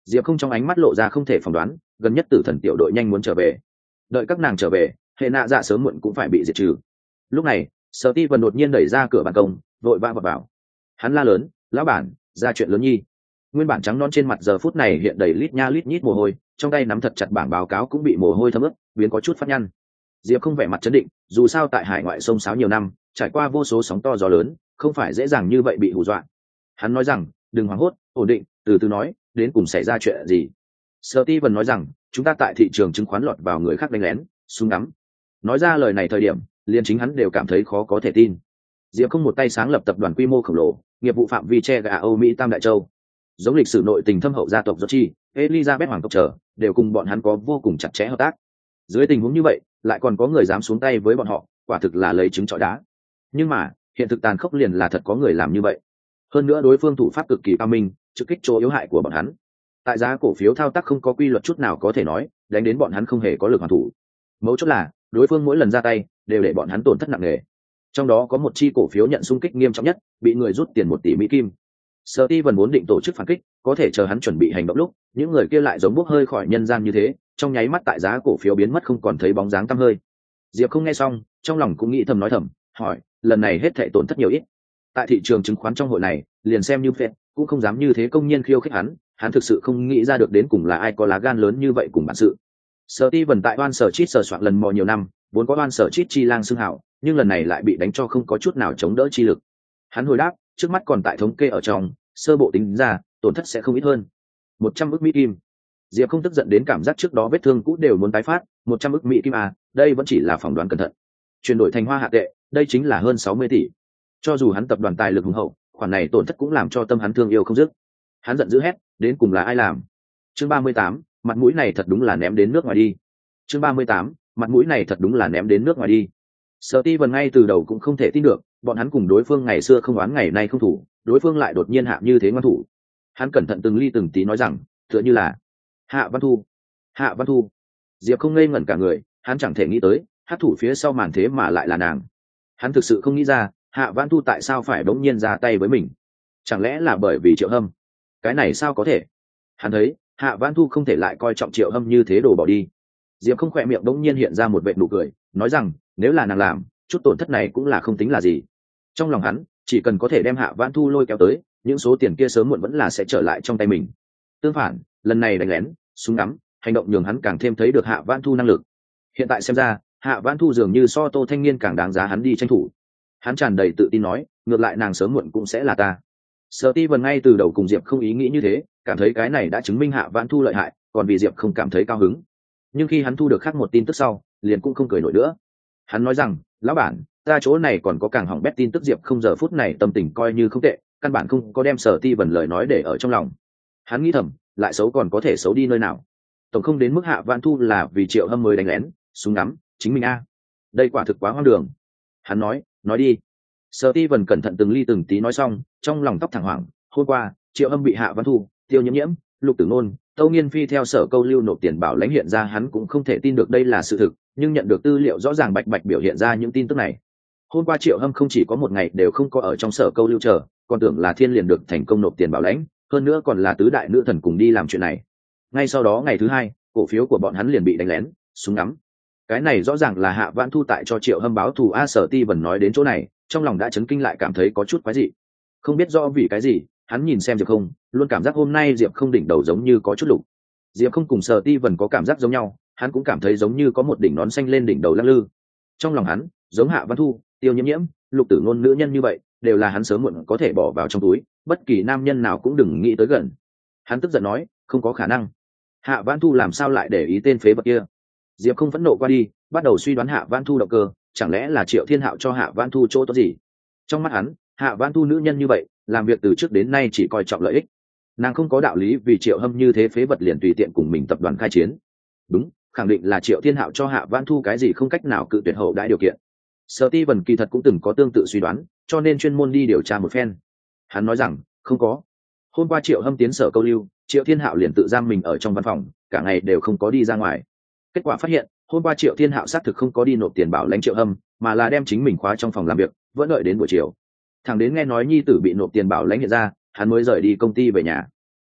Diệp không trong ánh mắt lộ ra không thể phỏng đoán, gần nhất tử thần tiểu đội nhanh muốn trở về, đợi các nàng trở về hệ nạ dạ sớm muộn cũng phải bị diệt trừ. Lúc này Sở Ti Vân đột nhiên đẩy ra cửa ban công, vội vã vào vào. Hắn la lớn, lão bản, ra chuyện lớn nhi. Nguyên bản trắng non trên mặt giờ phút này hiện đầy lít nha lít nhít mồ hôi, trong tay nắm thật chặt bảng báo cáo cũng bị mồ hôi thấm ướt, biến có chút phát nhăn. Diệp không vẻ mặt chấn định, dù sao tại hải ngoại sông sáo nhiều năm, trải qua vô số sóng to gió lớn, không phải dễ dàng như vậy bị hù dọa. Hắn nói rằng, đừng hoảng hốt, ổn định, từ từ nói, đến cùng xảy ra chuyện gì. Sở Ti Vân nói rằng, chúng ta tại thị trường chứng khoán lọt vào người khác đánh lén, súng ngắm. Nói ra lời này thời điểm, liền chính hắn đều cảm thấy khó có thể tin. Diệp không một tay sáng lập tập đoàn quy mô khổng lồ, nghiệp vụ phạm vi che gà Âu Mỹ Tam Đại Châu, giống lịch sử nội tình thâm hậu gia tộc George, Elizabeth hoàng tộc trở, đều cùng bọn hắn có vô cùng chặt chẽ hợp tác. Dưới tình huống như vậy, lại còn có người dám xuống tay với bọn họ, quả thực là lấy trứng trọi đá. Nhưng mà, hiện thực tàn khốc liền là thật có người làm như vậy. Hơn nữa đối phương thủ pháp cực kỳ cao minh, trực kích chỗ yếu hại của bọn hắn. Tại giá cổ phiếu thao tác không có quy luật chút nào có thể nói, đánh đến bọn hắn không hề có lực hoàn thủ. Mấu chốt là, đối phương mỗi lần ra tay đều để bọn hắn tổn thất nặng nề. Trong đó có một chi cổ phiếu nhận xung kích nghiêm trọng nhất, bị người rút tiền một tỷ mỹ kim. Sở Ti Vân vốn định tổ chức phản kích, có thể chờ hắn chuẩn bị hành động lúc, những người kia lại giống bốc hơi khỏi nhân gian như thế, trong nháy mắt tại giá cổ phiếu biến mất không còn thấy bóng dáng tăm hơi. Diệp không nghe xong, trong lòng cũng nghĩ thầm nói thầm, hỏi, lần này hết thảy tổn thất nhiều ít? Tại thị trường chứng khoán trong hội này, liền xem như Fed cũng không dám như thế công nhiên khiêu khích hắn, hắn thực sự không nghĩ ra được đến cùng là ai có lá gan lớn như vậy cùng bản sự. Sở Ti Vân tại Oan Sở Chít sờ soạn lần mò nhiều năm, vốn có Oan Sở Chít chi lang xưng hảo, nhưng lần này lại bị đánh cho không có chút nào chống đỡ chi lực. Hắn hồi đáp, trước mắt còn tại thống kê ở trong, sơ bộ tính ra, tổn thất sẽ không ít hơn một trăm ức mỹ kim. Diệp không tức giận đến cảm giác trước đó vết thương cũ đều muốn tái phát, một trăm ức mỹ kim à, đây vẫn chỉ là phỏng đoán cẩn thận. Chuyển đổi thành hoa hạ tệ, đây chính là hơn sáu mươi tỷ. Cho dù hắn tập đoàn tài lực hùng hậu, khoản này tổn thất cũng làm cho tâm hắn thương yêu không dứt. Hắn giận dữ hét, đến cùng là ai làm? Chương ba mươi tám, mặt mũi này thật đúng là ném đến nước ngoài đi. Chương ba mươi tám, mặt mũi này thật đúng là ném đến nước ngoài đi. Sở Ti Vân ngay từ đầu cũng không thể tin được, bọn hắn cùng đối phương ngày xưa không oán ngày nay không thủ, đối phương lại đột nhiên hạ như thế ngoan thủ. Hắn cẩn thận từng ly từng tí nói rằng, tựa như là Hạ Văn Thu. Hạ Văn Thu. Diệp không ngây ngẩn cả người, hắn chẳng thể nghĩ tới, hát thủ phía sau màn thế mà lại là nàng. Hắn thực sự không nghĩ ra, Hạ Văn Thu tại sao phải bỗng nhiên ra tay với mình. Chẳng lẽ là bởi vì Triệu Hâm? Cái này sao có thể? Hắn thấy, Hạ Văn Thu không thể lại coi trọng Triệu Hâm như thế đổ bỏ đi. Diệp không khỏe miệng bỗng nhiên hiện ra một vệt nụ cười, nói rằng, nếu là nàng làm, chút tổn thất này cũng là không tính là gì. Trong lòng hắn, chỉ cần có thể đem Hạ Văn Thu lôi kéo tới, những số tiền kia sớm muộn vẫn là sẽ trở lại trong tay mình. Tương phản, lần này đánh lén, súng ngắm, hành động nhường hắn càng thêm thấy được Hạ Văn Thu năng lực. Hiện tại xem ra, Hạ Văn Thu dường như so Tô Thanh Niên càng đáng giá hắn đi tranh thủ. Hắn tràn đầy tự tin nói, ngược lại nàng sớm muộn cũng sẽ là ta. Sở Ti Vân ngay từ đầu cùng Diệp không ý nghĩ như thế, cảm thấy cái này đã chứng minh Hạ Văn Thu lợi hại, còn vì Diệp không cảm thấy cao hứng. Nhưng khi hắn thu được khác một tin tức sau, liền cũng không cười nổi nữa. Hắn nói rằng, lão bản, ta chỗ này còn có càng hỏng bét tin tức. Diệp không giờ phút này tâm tình coi như không tệ, căn bản không có đem Sở Ti Vân lời nói để ở trong lòng. Hắn nghĩ thầm, lại xấu còn có thể xấu đi nơi nào? Tổng không đến mức Hạ Văn Thu là vì Triệu Hâm mới đánh lén, súng ngắm, chính mình a. Đây quả thực quá hoang đường. Hắn nói, nói đi. Sở Ti Vân cẩn thận từng ly từng tí nói xong, trong lòng tóc thẳng hoảng. Hôm qua, Triệu Hâm bị Hạ Văn Thu, Tiêu Nhiễm Nhiễm, Lục Tử Nôn, Tâu Nghiên Phi theo Sở Câu Lưu nộp tiền bảo lãnh, hiện ra hắn cũng không thể tin được đây là sự thực, nhưng nhận được tư liệu rõ ràng bạch bạch biểu hiện ra những tin tức này. Hôm qua Triệu Hâm không chỉ có một ngày đều không có ở trong Sở Câu Lưu chờ, còn tưởng là Thiên liền được thành công nộp tiền bảo lãnh, hơn nữa còn là tứ đại nữ thần cùng đi làm chuyện này. Ngay sau đó ngày thứ hai, cổ phiếu của bọn hắn liền bị đánh lén, súng ngắm. Cái này rõ ràng là Hạ Văn Thu tại cho Triệu Hâm báo thù a. Sở Ti Vân nói đến chỗ này, trong lòng đã chấn kinh lại cảm thấy có chút quái dị. Không biết do vì cái gì, hắn nhìn xem Diệp không, luôn cảm giác hôm nay Diệp không đỉnh đầu giống như có chút lục. Diệp không cùng Sở Ti Vân có cảm giác giống nhau, hắn cũng cảm thấy giống như có một đỉnh nón xanh lên đỉnh đầu lắc lư. Trong lòng hắn, giống Hạ Văn Thu, Tiêu Nhiễm Nhiễm, Lục Tử Nôn nữ nhân như vậy, đều là hắn sớm muộn có thể bỏ vào trong túi, bất kỳ nam nhân nào cũng đừng nghĩ tới gần. Hắn tức giận nói, không có khả năng. Hạ Văn Thu làm sao lại để ý tên phế vật kia? Diệp không phẫn nộ qua đi, bắt đầu suy đoán Hạ Văn Thu động cơ, chẳng lẽ là Triệu Thiên Hạo cho Hạ Văn Thu chỗ tốt gì? Trong mắt hắn, Hạ Văn Thu nữ nhân như vậy, làm việc từ trước đến nay chỉ coi trọng lợi ích. Nàng không có đạo lý vì Triệu Hâm như thế phế vật liền tùy tiện cùng mình tập đoàn khai chiến. Đúng, khẳng định là Triệu Thiên Hạo cho Hạ Văn Thu cái gì không cách nào cự tuyệt hậu đãi điều kiện. Sở Ti Vân kỳ thật cũng từng có tương tự suy đoán, cho nên chuyên môn đi điều tra một phen. Hắn nói rằng, không có. Hôm qua Triệu Hâm tiến Sở Câu Lưu, Triệu Thiên Hạo liền tự giam mình ở trong văn phòng, cả ngày đều không có đi ra ngoài. Kết quả phát hiện, hôm qua Triệu Thiên Hạo xác thực không có đi nộp tiền bảo lãnh Triệu Hâm, mà là đem chính mình khóa trong phòng làm việc, vẫn đợi đến buổi chiều. Thằng đến nghe nói nhi tử bị nộp tiền bảo lãnh hiện ra, hắn mới rời đi công ty về nhà.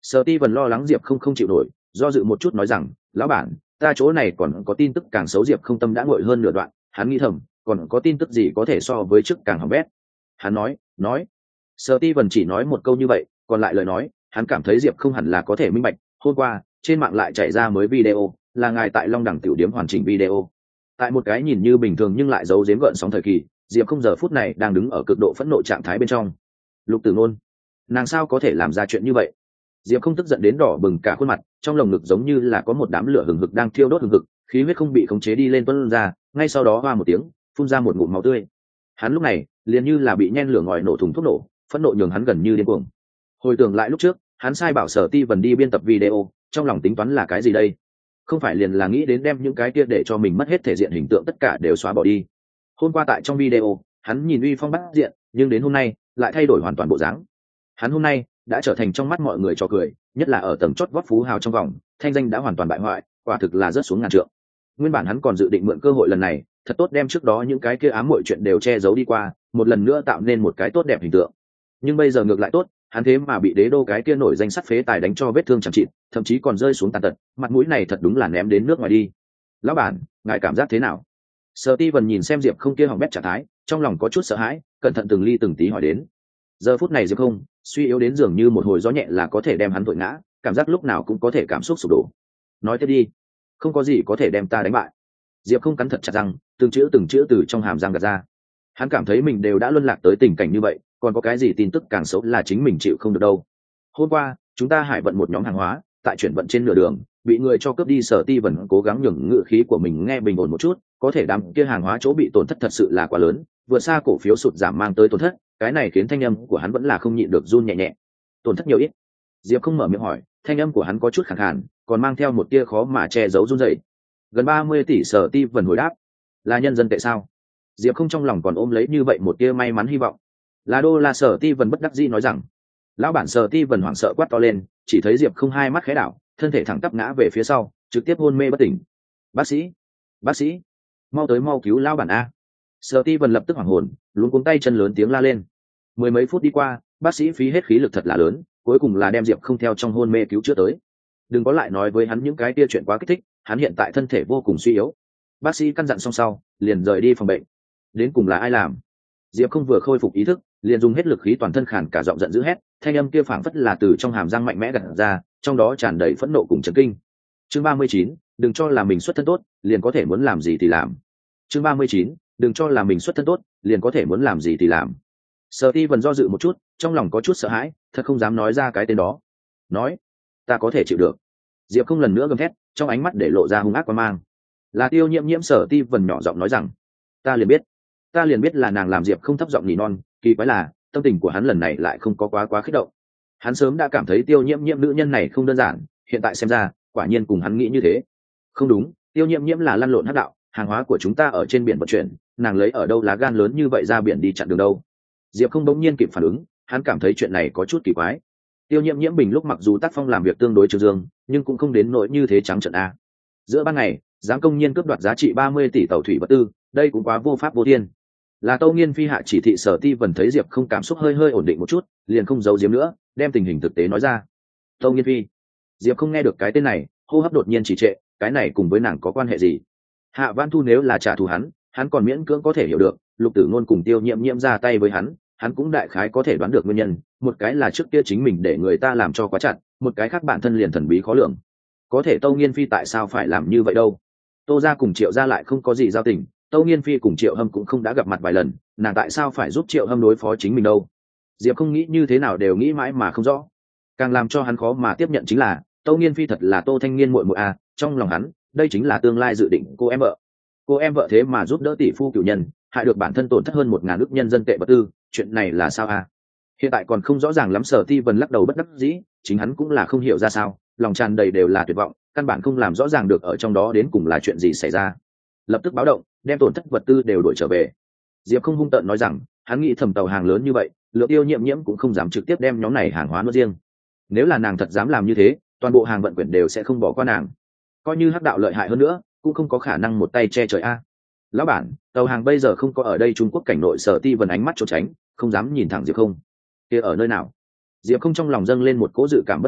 Sở Ti Vân lo lắng Diệp không không chịu nổi, do dự một chút nói rằng, lão bản, ta chỗ này còn có tin tức càng xấu. Diệp không tâm đã nguội hơn nửa đoạn, hắn nghĩ thầm, còn có tin tức gì có thể so với trước càng hỏng bét. Hắn nói, nói. Sở Ti Vân chỉ nói một câu như vậy, còn lại lời nói, hắn cảm thấy Diệp không hẳn là có thể minh bạch. Hôm qua, trên mạng lại chạy ra mới video, là ngài tại Long Đẳng tiểu điếm hoàn chỉnh video. Tại một cái nhìn như bình thường nhưng lại giấu giếm gợn sóng thời kỳ, Diệp không giờ phút này đang đứng ở cực độ phẫn nộ trạng thái bên trong. Lục Tử Nôn, nàng sao có thể làm ra chuyện như vậy? Diệp không tức giận đến đỏ bừng cả khuôn mặt, trong lồng ngực giống như là có một đám lửa hừng hực đang thiêu đốt hừng hực, khí huyết không bị khống chế đi lên tuôn ra, ngay sau đó hoa một tiếng, phun ra một ngụm máu tươi. Hắn lúc này liền như là bị nhen lửa ngòi nổ thùng thuốc nổ, phẫn nộ nhường hắn gần như điên cuồng. Hồi tưởng lại lúc trước, hắn sai bảo Sở Ti Vân đi biên tập video, trong lòng tính toán là cái gì đây? Không phải liền là nghĩ đến đem những cái kia để cho mình mất hết thể diện hình tượng tất cả đều xóa bỏ đi. Hôm qua tại trong video, hắn nhìn uy phong bát diện, nhưng đến hôm nay lại thay đổi hoàn toàn bộ dáng. Hắn hôm nay đã trở thành trong mắt mọi người trò cười, nhất là ở tầng chót vót phú hào trong vòng, thanh danh đã hoàn toàn bại hoại, quả thực là rớt xuống ngàn trượng. Nguyên bản hắn còn dự định mượn cơ hội lần này, thật tốt đem trước đó những cái kia ám muội chuyện đều che giấu đi qua, một lần nữa tạo nên một cái tốt đẹp hình tượng. Nhưng bây giờ ngược lại tốt, hắn thế mà bị đế đô cái kia nổi danh sắt phế tài đánh cho vết thương chẳng chịt, thậm chí còn rơi xuống tàn tật, mặt mũi này thật đúng là ném đến nước ngoài đi. Lão bản, ngài cảm giác thế nào? Sở Ti Vân nhìn xem Diệp không kia hỏng bét trạng thái, trong lòng có chút sợ hãi, cẩn thận từng ly từng tí hỏi đến. Giờ phút này Diệp không suy yếu đến dường như một hồi gió nhẹ là có thể đem hắn thổi ngã, cảm giác lúc nào cũng có thể cảm xúc sụp đổ. Nói tiếp đi, không có gì có thể đem ta đánh bại. Diệp không cắn thật chặt răng, từng chữ từng chữ từ trong hàm răng gạt ra. Hắn cảm thấy mình đều đã luân lạc tới tình cảnh như vậy, còn có cái gì tin tức càng xấu là chính mình chịu không được đâu. Hôm qua chúng ta hải vận một nhóm hàng hóa tại chuyển vận trên nửa đường bị người cho cướp đi. Sở Ti Vân cố gắng nhường ngữ khí của mình nghe bình ổn một chút, có thể đám kia hàng hóa chỗ bị tổn thất thật sự là quá lớn, vượt xa cổ phiếu sụt giảm mang tới tổn thất, cái này khiến thanh âm của hắn vẫn là không nhịn được run nhẹ nhẹ. Tổn thất nhiều ít? Diệp không mở miệng hỏi, thanh âm của hắn có chút khàn khàn, còn mang theo một tia khó mà che giấu run rẩy. Gần ba mươi tỷ. Sở Ti Vân hồi đáp. Là nhân dân tệ sao? Diệp không trong lòng còn ôm lấy như vậy một tia may mắn hy vọng. Là đô la. Sở Ti Vân bất đắc dĩ nói rằng. Lão bản. Sở Ti Vân hoảng sợ quát to lên, chỉ thấy Diệp không hai mắt khẽ đảo, thân thể thẳng tắp ngã về phía sau, trực tiếp hôn mê bất tỉnh. Bác sĩ, bác sĩ, mau tới mau cứu lão bản a! Sở Ti Vân lập tức hoảng hồn, luống cuống tay chân lớn tiếng la lên. Mười mấy phút đi qua, bác sĩ phí hết khí lực thật là lớn, cuối cùng là đem Diệp không theo trong hôn mê cứu chữa tới. Đừng có lại nói với hắn những cái kia chuyện quá kích thích, hắn hiện tại thân thể vô cùng suy yếu. Bác sĩ căn dặn xong sau, liền rời đi phòng bệnh. Đến cùng là ai làm? Diệp không vừa khôi phục ý thức, liền dùng hết lực khí toàn thân khản cả giọng giận dữ hét, thanh âm kia phảng phất là từ trong hàm răng mạnh mẽ gặt ra, trong đó tràn đầy phẫn nộ cùng chấn kinh. Chương ba mươi chín, đừng cho là mình xuất thân tốt, liền có thể muốn làm gì thì làm. Chương ba mươi chín, đừng cho là mình xuất thân tốt, liền có thể muốn làm gì thì làm. Sở Ti Vân do dự một chút, trong lòng có chút sợ hãi, thật không dám nói ra cái tên đó. Nói, ta có thể chịu được. Diệp không lần nữa gầm thét, trong ánh mắt để lộ ra hung ác quan mang. Là Tiêu Nhiễm Nhiễm. Sở Ti Vân nhỏ giọng nói rằng, ta liền biết, ta liền biết là nàng làm. Diệp không thấp giọng nỉ non, kỳ quái là tâm tình của hắn lần này lại không có quá quá kích động. Hắn sớm đã cảm thấy Tiêu Nhiễm Nhiễm nữ nhân này không đơn giản, hiện tại xem ra quả nhiên cùng hắn nghĩ như thế. Không đúng, Tiêu Nhiễm Nhiễm là lăn lộn hắc đạo, hàng hóa của chúng ta ở trên biển vận chuyển, nàng lấy ở đâu lá gan lớn như vậy ra biển đi chặn đường đâu? Diệp không bỗng nhiên kịp phản ứng, hắn cảm thấy chuyện này có chút kỳ quái. Tiêu Nhiễm Nhiễm bình lúc mặc dù tác phong làm việc tương đối trừ dương, nhưng cũng không đến nỗi như thế trắng trợn a. Giữa ban ngày dám công nhiên cướp đoạt giá trị ba mươi tỷ tàu thủy vật tư, đây cũng quá vô pháp vô thiên. Là Tâu Nghiên Phi hạ chỉ thị. Sở Ti Vân thấy Diệp không cảm xúc hơi hơi ổn định một chút, liền không giấu giếm nữa, đem tình hình thực tế nói ra. Tâu Nghiên Phi. Diệp không nghe được cái tên này, hô hấp đột nhiên trì trệ, cái này cùng với nàng có quan hệ gì? Hạ Văn Thu nếu là trả thù hắn, hắn còn miễn cưỡng có thể hiểu được, Lục Tử Ngôn cùng Tiêu Nhiễm Nhiễm ra tay với hắn, hắn cũng đại khái có thể đoán được nguyên nhân, một cái là trước kia chính mình để người ta làm cho quá chặt, một cái khác bản thân liền thần bí khó lường. Có thể Tâu Nghiên Phi tại sao phải làm như vậy đâu? Tô gia cùng Triệu gia lại không có gì giao tình, Tâu Nghiên Phi cùng Triệu Hâm cũng không đã gặp mặt vài lần, nàng tại sao phải giúp Triệu Hâm đối phó chính mình đâu? Diệp không nghĩ như thế nào đều nghĩ mãi mà không rõ. Càng làm cho hắn khó mà tiếp nhận chính là Tâu Nghiên Phi thật là Tô Thanh Nghiên muội muội à, trong lòng hắn, đây chính là tương lai dự định cô em vợ. Cô em vợ thế mà giúp đỡ tỷ phu cửu nhân, hại được bản thân tổn thất hơn một ngàn ức nhân dân tệ vật tư, chuyện này là sao à? Hiện tại còn không rõ ràng lắm. Sở Ti Vân lắc đầu bất đắc dĩ, chính hắn cũng là không hiểu ra sao, lòng tràn đầy đều là tuyệt vọng, căn bản không làm rõ ràng được ở trong đó đến cùng là chuyện gì xảy ra. Lập tức báo động, đem tổn thất vật tư đều đổi trở về. Diệp không hung tợn nói rằng, hắn nghĩ thầm tàu hàng lớn như vậy, Lượng Tiêu Nhiễm Nhiễm cũng không dám trực tiếp đem nhóm này hàng hóa nuốt riêng. Nếu là nàng thật dám làm như thế, toàn bộ hàng vận quyển đều sẽ không bỏ qua nàng. Coi như hắc đạo lợi hại hơn nữa, cũng không có khả năng một tay che trời a. Lão bản, tàu hàng bây giờ không có ở đây Trung Quốc cảnh nội. Sở Ti Vân ánh mắt trốn tránh, không dám nhìn thẳng Diệp không. Kia ở nơi nào? Diệp không trong lòng dâng lên một cỗ dự cảm bất tưởng,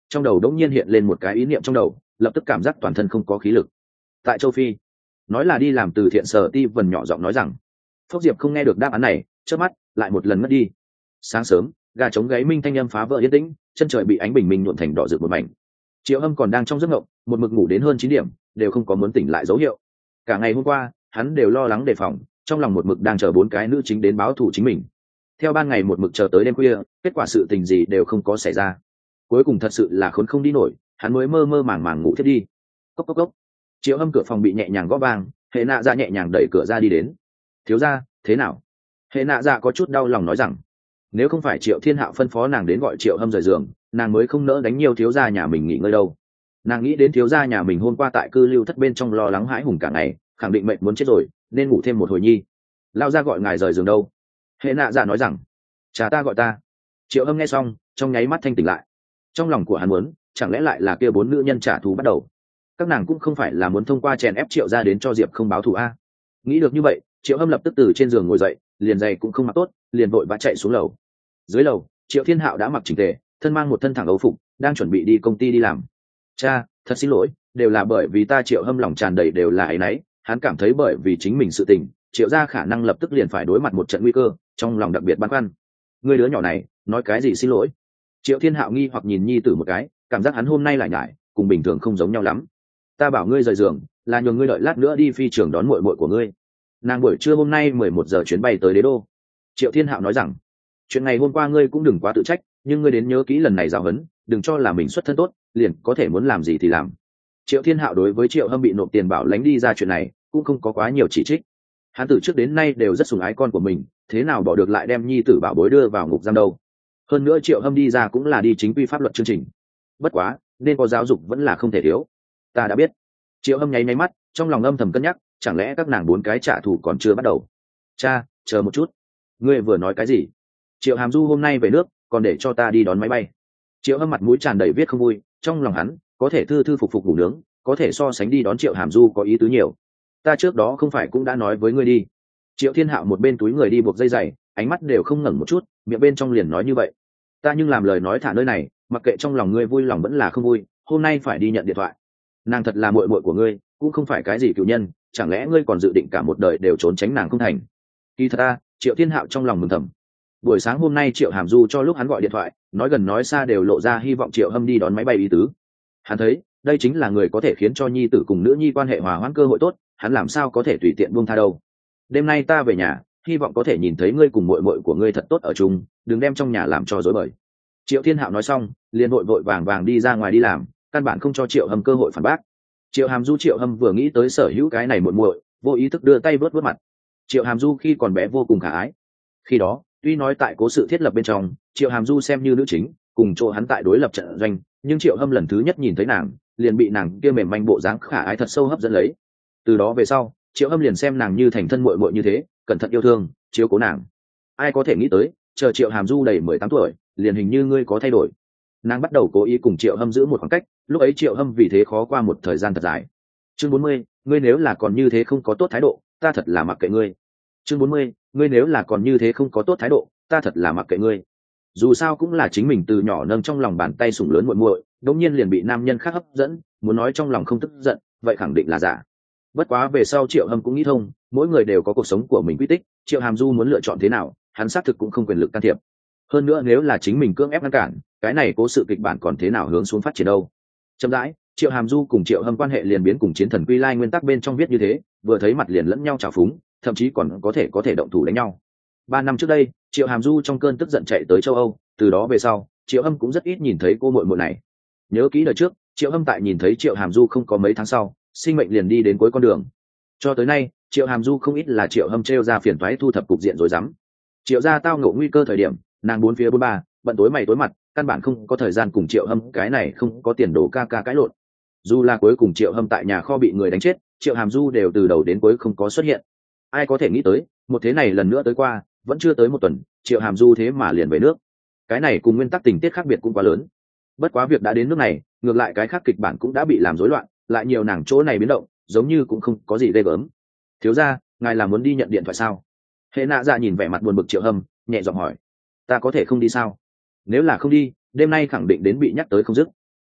trong đầu đống nhiên hiện lên một cái ý niệm trong đầu, lập tức cảm giác toàn thân không có khí lực. Tại châu Phi, nói là đi làm từ thiện Sở Ti Vân nhỏ giọng nói rằng. Phốc Diệp không nghe được đáp án này, chớp mắt lại một lần mất đi. Sáng sớm, gà trống gáy minh thanh âm phá vỡ yên tĩnh, chân trời bị ánh bình minh nhuộm thành đỏ rực một mảnh. Triệu Hâm còn đang trong giấc mộng, một mực ngủ đến hơn chín điểm, đều không có muốn tỉnh lại dấu hiệu. Cả ngày hôm qua, hắn đều lo lắng đề phòng, trong lòng một mực đang chờ bốn cái nữ chính đến báo thù chính mình. Theo ban ngày một mực chờ tới đêm khuya, kết quả sự tình gì đều không có xảy ra. Cuối cùng thật sự là khốn không đi nổi, hắn mới mơ mơ màng màng ngủ thiết đi. Cốc cốc cốc. Triệu Hâm cửa phòng bị nhẹ nhàng gõ vang, Hệ Nạ Dạ nhẹ nhàng đẩy cửa ra đi đến. Thiếu gia, thế nào? Hệ Nạ Dạ có chút đau lòng nói rằng, nếu không phải Triệu Thiên Hạo phân phó nàng đến gọi Triệu Hâm rời giường, nàng mới không nỡ đánh nhiều thiếu gia nhà mình nghỉ ngơi đâu. Nàng nghĩ đến thiếu gia nhà mình hôm qua tại cư lưu thất bên trong lo lắng hãi hùng cả ngày, khẳng định mệnh muốn chết rồi, nên ngủ thêm một hồi nhi. Lao ra gọi ngài rời giường đâu? Hệ Nạ Dạ nói rằng, cha ta gọi ta. Triệu Hâm nghe xong, trong nháy mắt thanh tỉnh lại. Trong lòng của hắn muốn, chẳng lẽ lại là kia bốn nữ nhân trả thù bắt đầu? Các nàng cũng không phải là muốn thông qua chèn ép Triệu gia đến cho Diệp không báo thù a. Nghĩ được như vậy, Triệu Hâm lập tức từ trên giường ngồi dậy, liền giày cũng không mặc tốt, liền vội vã chạy xuống lầu. Dưới lầu, Triệu Thiên Hạo đã mặc chỉnh tề, thân mang một thân thẳng âu phục, đang chuẩn bị đi công ty đi làm. Cha, thật xin lỗi, đều là bởi vì ta. Triệu Hâm lòng tràn đầy đều là áy náy, hắn cảm thấy bởi vì chính mình sự tình, Triệu gia khả năng lập tức liền phải đối mặt một trận nguy cơ, trong lòng đặc biệt băn khoăn. Người đứa nhỏ này, nói cái gì xin lỗi? Triệu Thiên Hạo nghi hoặc nhìn nhi tử một cái, cảm giác hắn hôm nay lại nhải, cùng bình thường không giống nhau lắm. Ta bảo ngươi rời giường, là nhường ngươi đợi lát nữa đi phi trường đón muội muội của ngươi. Nàng buổi trưa hôm nay mười một giờ chuyến bay tới Đế Đô. Triệu Thiên Hạo nói rằng, chuyện ngày hôm qua ngươi cũng đừng quá tự trách, nhưng ngươi đến nhớ kỹ lần này giáo huấn, đừng cho là mình xuất thân tốt, liền có thể muốn làm gì thì làm. Triệu Thiên Hạo đối với Triệu Hâm bị nộp tiền bảo lãnh đi ra chuyện này, cũng không có quá nhiều chỉ trích. Hắn từ trước đến nay đều rất sủng ái con của mình, thế nào bỏ được lại đem nhi tử bảo bối đưa vào ngục giam đâu. Hơn nữa Triệu Hâm đi ra cũng là đi chính quy pháp luật chương trình. Bất quá, nên có giáo dục vẫn là không thể thiếu. Ta đã biết. Triệu Hâm nháy nháy mắt, trong lòng âm thầm cân nhắc, chẳng lẽ các nàng bốn cái trả thù còn chưa bắt đầu. Cha, chờ một chút. Ngươi vừa nói cái gì? Triệu Hàm Du hôm nay về nước, còn để cho ta đi đón máy bay. Triệu Hâm mặt mũi tràn đầy viết không vui, trong lòng hắn có thể thư thư phục phục ngủ nướng, có thể so sánh đi đón Triệu Hàm Du có ý tứ nhiều. Ta trước đó không phải cũng đã nói với ngươi đi. Triệu Thiên Hạo một bên túi người đi buộc dây giày, ánh mắt đều không ngẩng một chút, miệng bên trong liền nói như vậy. Ta nhưng làm lời nói thả nơi này, mặc kệ trong lòng ngươi vui lòng vẫn là không vui, hôm nay phải đi nhận điện thoại. Nàng thật là muội muội của ngươi, cũng không phải cái gì cựu nhân, chẳng lẽ ngươi còn dự định cả một đời đều trốn tránh nàng không thành? Kỳ thật ta, Triệu Thiên Hạo trong lòng mừng thầm. Buổi sáng hôm nay Triệu Hàm Du cho lúc hắn gọi điện thoại, nói gần nói xa đều lộ ra hy vọng Triệu Hâm đi đón máy bay ý tứ. Hắn thấy, đây chính là người có thể khiến cho nhi tử cùng nữ nhi quan hệ hòa hoãn cơ hội tốt, hắn làm sao có thể tùy tiện buông tha đâu. Đêm nay ta về nhà, hy vọng có thể nhìn thấy ngươi cùng muội muội của ngươi thật tốt ở chung, đừng đem trong nhà làm cho rối bời. Triệu Thiên Hạo nói xong, liền vội vội vàng vàng đi ra ngoài đi làm, căn bản không cho Triệu Hâm cơ hội phản bác. Triệu Hàm Du Triệu Hâm vừa nghĩ tới sở hữu cái này muội muội, vô ý thức đưa tay vớt vớt mặt. Triệu Hàm Du khi còn bé vô cùng khả ái. Khi đó, tuy nói tại cố sự thiết lập bên trong, Triệu Hàm Du xem như nữ chính, cùng chỗ hắn tại đối lập trận doanh, nhưng Triệu Hâm lần thứ nhất nhìn thấy nàng, liền bị nàng kia mềm manh bộ dáng khả ái thật sâu hấp dẫn lấy. Từ đó về sau, Triệu Hâm liền xem nàng như thành thân muội muội như thế, cẩn thận yêu thương, chiếu cố nàng. Ai có thể nghĩ tới, chờ Triệu Hàm Du đầy mười tám tuổi, liền hình như ngươi có thay đổi. Nàng bắt đầu cố ý cùng Triệu Hâm giữ một khoảng cách, lúc ấy Triệu Hâm vì thế khó qua một thời gian thật dài. Chương bốn mươi, ngươi nếu là còn như thế không có tốt thái độ, ta thật là mặc kệ ngươi. Chương bốn mươi, ngươi nếu là còn như thế không có tốt thái độ, ta thật là mặc kệ ngươi. Dù sao cũng là chính mình từ nhỏ nâng trong lòng bàn tay sủng lớn muội muội, đột nhiên liền bị nam nhân khác hấp dẫn, muốn nói trong lòng không tức giận, vậy khẳng định là giả. Bất quá về sau Triệu Hâm cũng nghĩ thông, mỗi người đều có cuộc sống của mình quy tích, Triệu Hàm Du muốn lựa chọn thế nào, hắn xác thực cũng không quyền lực can thiệp. Hơn nữa nếu là chính mình cưỡng ép ngăn cản, cái này cố sự kịch bản còn thế nào hướng xuống phát triển đâu. Chậm rãi, Triệu Hàm Du cùng Triệu Hâm quan hệ liền biến cùng Chiến Thần Quy Lai nguyên tắc bên trong viết như thế, vừa thấy mặt liền lẫn nhau trào phúng, thậm chí còn có thể có thể động thủ đánh nhau. Ba năm trước đây, Triệu Hàm Du trong cơn tức giận chạy tới châu Âu, từ đó về sau, Triệu Hâm cũng rất ít nhìn thấy cô muội muội này. Nhớ kỹ đời trước, Triệu Hâm tại nhìn thấy Triệu Hàm Du không có mấy tháng sau, sinh mệnh liền đi đến cuối con đường. Cho tới nay, Triệu Hàm Du không ít là Triệu Hâm trêu ra phiền toái thu thập cục diện rối rắm. Triệu gia tao ngộ nguy cơ thời điểm, nàng bốn phía bốn ba, bận tối mày tối mặt, căn bản không có thời gian cùng Triệu Hâm cái này không có tiền đồ ca ca cãi lộn. Dù là cuối cùng Triệu Hâm tại nhà kho bị người đánh chết, Triệu Hàm Du đều từ đầu đến cuối không có xuất hiện. Ai có thể nghĩ tới, một thế này lần nữa tới qua, vẫn chưa tới một tuần, Triệu Hàm Du thế mà liền về nước. Cái này cùng nguyên tắc tình tiết khác biệt cũng quá lớn. Bất quá việc đã đến nước này, ngược lại cái khác kịch bản cũng đã bị làm rối loạn, lại nhiều nàng chỗ này biến động, giống như cũng không có gì ghê gớm. Thiếu gia, ngài là muốn đi nhận điện thoại sao? Hệ Nạ Dạ nhìn vẻ mặt buồn bực Triệu Hâm, nhẹ giọng hỏi. Ta có thể không đi sao? Nếu là không đi, đêm nay khẳng định đến bị nhắc tới không dứt.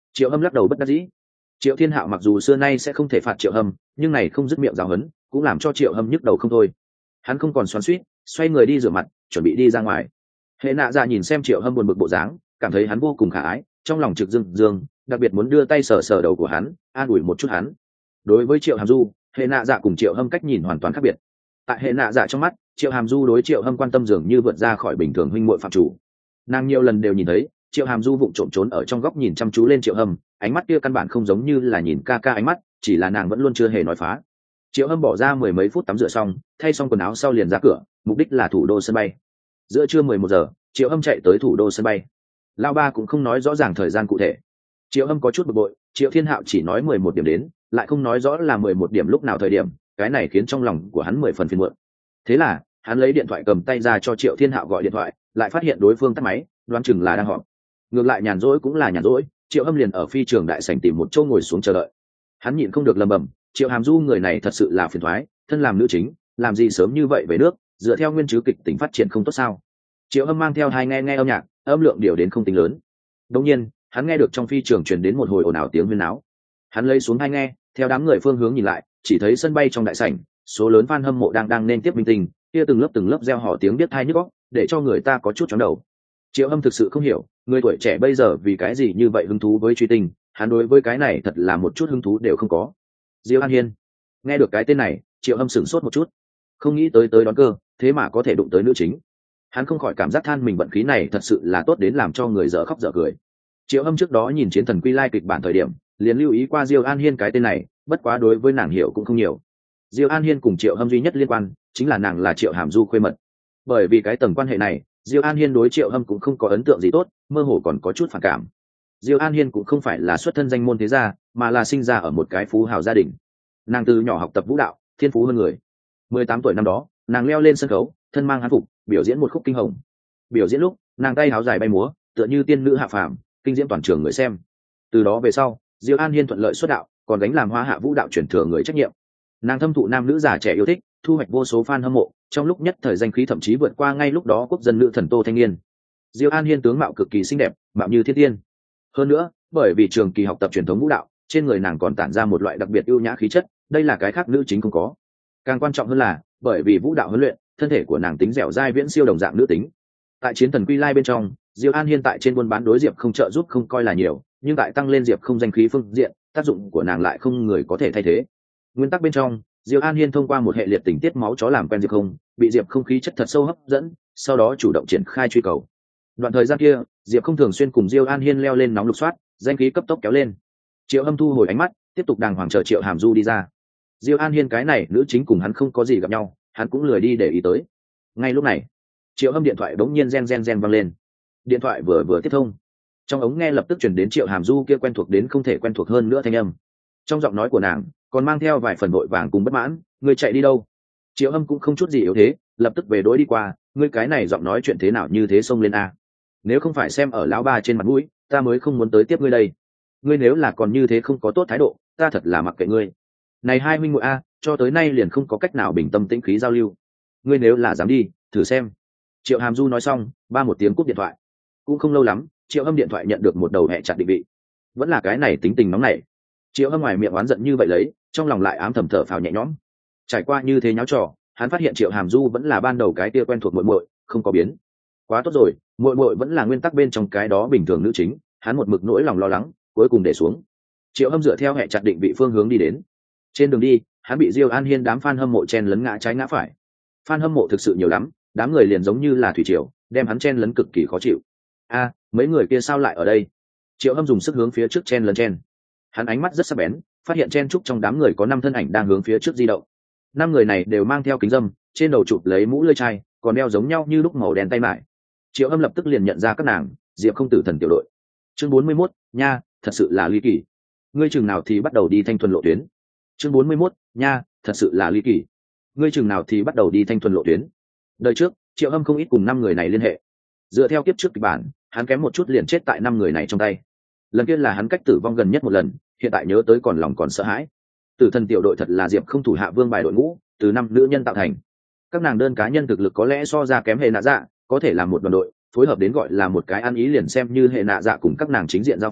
Triệu Hâm lắc đầu bất đắc dĩ. Triệu Thiên Hạo mặc dù xưa nay sẽ không thể phạt Triệu Hâm, nhưng này không dứt miệng giáo huấn cũng làm cho Triệu Hâm nhức đầu không thôi. Hắn không còn xoắn xuýt, xoay người đi rửa mặt, chuẩn bị đi ra ngoài. Hệ nạ dạ nhìn xem Triệu Hâm buồn bực bộ dáng, cảm thấy hắn vô cùng khả ái, trong lòng trực dương dương, đặc biệt muốn đưa tay sờ sờ đầu của hắn, an ủi một chút hắn. Đối với Triệu Hàm Du, hệ nạ dạ cùng Triệu Hâm cách nhìn hoàn toàn khác biệt. Tại hệ nạ dạ trong mắt, Triệu Hàm Du đối Triệu Hâm quan tâm dường như vượt ra khỏi bình thường huynh muội phạm chủ. Nàng nhiều lần đều nhìn thấy Triệu Hàm Du vụng trộm trốn ở trong góc nhìn chăm chú lên Triệu Hâm, ánh mắt kia căn bản không giống như là nhìn ca ca ánh mắt, chỉ là nàng vẫn luôn chưa hề nói phá. Triệu Hâm bỏ ra mười mấy phút tắm rửa xong, thay xong quần áo sau liền ra cửa, mục đích là thủ đô sân bay. Giữa trưa mười một giờ, Triệu Hâm chạy tới thủ đô sân bay. Lao ba cũng không nói rõ ràng thời gian cụ thể. Triệu Hâm có chút bực bội, Triệu Thiên Hạo chỉ nói mười một điểm đến, lại không nói rõ là mười một điểm lúc nào thời điểm, cái này khiến trong lòng của hắn mười phần phiền muộn. Thế là, hắn lấy điện thoại cầm tay ra cho Triệu Thiên Hạo gọi điện thoại, lại phát hiện đối phương tắt máy, đoán chừng là đang họp. Ngược lại nhàn rỗi cũng là nhàn rỗi, Triệu Hâm liền ở phi trường đại sảnh tìm một chỗ ngồi xuống chờ đợi. Hắn nhịn không được lầm bầm, Triệu Hàm Du người này thật sự là phiền toái, thân làm nữ chính, làm gì sớm như vậy về nước, dựa theo nguyên chứ kịch tính phát triển không tốt sao? Triệu Hâm mang theo hai nghe nghe âm nhạc, âm lượng điều đến không tính lớn. Đột nhiên, hắn nghe được trong phi trường truyền đến một hồi ồn ào tiếng huyên náo. Hắn lấy xuống hai nghe, theo đám người phương hướng nhìn lại, chỉ thấy sân bay trong đại sảnh, số lớn fan hâm mộ đang đang nên tiếp minh tinh, kia từng lớp từng lớp reo hò tiếng biết tai nhức óc, để cho người ta có chút chóng đầu. Triệu Hâm thực sự không hiểu, người tuổi trẻ bây giờ vì cái gì như vậy hứng thú với truy tinh, hắn đối với cái này thật là một chút hứng thú đều không có. Diêu An Hiên, nghe được cái tên này, Triệu Hâm sửng sốt một chút, không nghĩ tới tới đón cơ, thế mà có thể đụng tới nữ chính. Hắn không khỏi cảm giác than mình vận khí này thật sự là tốt đến làm cho người dở khóc dở cười. Triệu Hâm trước đó nhìn Chiến Thần Quy Lai kịch bản thời điểm, liền lưu ý qua Diêu An Hiên cái tên này, bất quá đối với nàng hiểu cũng không nhiều. Diêu An Hiên cùng Triệu Hâm duy nhất liên quan chính là nàng là Triệu Hàm Du khuê mật. Bởi vì cái tầng quan hệ này, Diêu An Hiên đối Triệu Hâm cũng không có ấn tượng gì tốt, mơ hồ còn có chút phản cảm. Diêu An Hiên cũng không phải là xuất thân danh môn thế gia, mà là sinh ra ở một cái phú hào gia đình. Nàng từ nhỏ học tập vũ đạo, thiên phú hơn người. mười tám tuổi năm đó, nàng leo lên sân khấu, thân mang hán phục, biểu diễn một khúc kinh hồng. Biểu diễn lúc, nàng tay áo dài bay múa, tựa như tiên nữ hạ phàm, kinh diễm toàn trường người xem. Từ đó về sau, Diêu An Hiên thuận lợi xuất đạo, còn gánh làm hoa hạ vũ đạo truyền thừa người trách nhiệm. Nàng thâm thụ nam nữ già trẻ yêu thích, thu hoạch vô số fan hâm mộ, trong lúc nhất thời danh khí thậm chí vượt qua ngay lúc đó quốc dân nữ thần Tô Thanh Nghiên. Diêu An Hiên tướng mạo cực kỳ xinh đẹp, mạo như thiên tiên. Hơn nữa, bởi vì trường kỳ học tập truyền thống vũ đạo, trên người nàng còn tản ra một loại đặc biệt ưu nhã khí chất, đây là cái khác nữ chính không có. Càng quan trọng hơn là, bởi vì vũ đạo huấn luyện, thân thể của nàng tính dẻo dai viễn siêu đồng dạng nữ tính. Tại Chiến Thần Quy Lai bên trong, Diêu An Hiên tại trên buôn bán đối Diệp Không trợ giúp không coi là nhiều, nhưng tại tăng lên Diệp Không danh khí phương diện, tác dụng của nàng lại không người có thể thay thế. Nguyên tắc bên trong, Diêu An Hiên thông qua một hệ liệt tình tiết máu chó làm quen Diệp Không, bị Diệp Không khí chất thật sâu hấp dẫn, sau đó chủ động triển khai truy cầu. Đoạn thời gian kia, Diệp Không thường xuyên cùng Diêu An Hiên leo lên nóng lục soát, danh khí cấp tốc kéo lên. Triệu Hâm thu hồi ánh mắt, tiếp tục đàng hoàng chờ Triệu Hàm Du đi ra. Diêu An Hiên cái này nữ chính cùng hắn không có gì gặp nhau, hắn cũng lười đi để ý tới. Ngay lúc này, Triệu Hâm điện thoại bỗng nhiên reng reng reng vang lên. Điện thoại vừa vừa tiếp thông, trong ống nghe lập tức truyền đến Triệu Hàm Du kia quen thuộc đến không thể quen thuộc hơn nữa thanh âm. Trong giọng nói của nàng còn mang theo vài phần vội vàng cùng bất mãn, người chạy đi đâu? Triệu Hâm cũng không chút gì yếu thế, lập tức về đối đi qua, ngươi cái này giọng nói chuyện thế nào như thế xông lên a? Nếu không phải xem ở lão ba trên mặt mũi, ta mới không muốn tới tiếp ngươi đây. Ngươi nếu là còn như thế không có tốt thái độ, ta thật là mặc kệ ngươi. Này hai huynh muội a, cho tới nay liền không có cách nào bình tâm tĩnh khí giao lưu. Ngươi nếu là dám đi, thử xem. Triệu Hàm Du nói xong, ba một tiếng cúp điện thoại. Cũng không lâu lắm, Triệu Hâm điện thoại nhận được một đầu hẹ chặt định vị. Vẫn là cái này tính tình nóng nảy. Triệu Hâm ngoài miệng oán giận như vậy lấy, trong lòng lại ám thầm thở phào nhẹ nhõm. Trải qua như thế nháo trò, hắn phát hiện Triệu Hàm Du vẫn là ban đầu cái tia quen thuộc muội muội, không có biến. Quá tốt rồi, muội muội vẫn là nguyên tắc bên trong cái đó bình thường nữ chính, hắn một mực nỗi lòng lo lắng, cuối cùng để xuống. Triệu Hâm dựa theo hẹ chặt định vị phương hướng đi đến. Trên đường đi, hắn bị Diêu An Hiên đám fan hâm mộ chen lấn ngã trái ngã phải. Fan hâm mộ thực sự nhiều lắm, đám người liền giống như là thủy triều, đem hắn chen lấn cực kỳ khó chịu. A, mấy người kia sao lại ở đây? Triệu Hâm dùng sức hướng phía trước chen lấn chen. Hắn ánh mắt rất sắc bén, phát hiện chen trúc trong đám người có năm thân ảnh đang hướng phía trước di động. Năm người này đều mang theo kính râm, trên đầu chụp lấy mũ lưỡi chai, còn đeo giống nhau như lúc màu đen tay mại. Triệu Hâm lập tức liền nhận ra các nàng, Diệp Không Tử thần tiểu đội. Chương bốn mươi mốt, nha, thật sự là ly kỳ. Ngươi chừng nào thì bắt đầu đi thanh thuần lộ tuyến. Chương bốn mươi mốt, nha, thật sự là ly kỳ. Ngươi chừng nào thì bắt đầu đi thanh thuần lộ tuyến. Đời trước, Triệu Hâm không ít cùng năm người này liên hệ. Dựa theo kiếp trước kịch bản, hắn kém một chút liền chết tại năm người này trong tay. Lần kia là hắn cách tử vong gần nhất một lần, hiện tại nhớ tới còn lòng còn sợ hãi. Tử thần tiểu đội thật là Diệp Không thủ hạ vương bài đội ngũ, từ năm nữ nhân tạo thành. Các nàng đơn cá nhân thực lực có lẽ so ra kém Hệ Nạ Dạ, có thể làm một đoàn đội, phối hợp đến gọi là một cái ăn ý liền xem như Hệ Nạ Dạ cùng các nàng chính diện giao phong,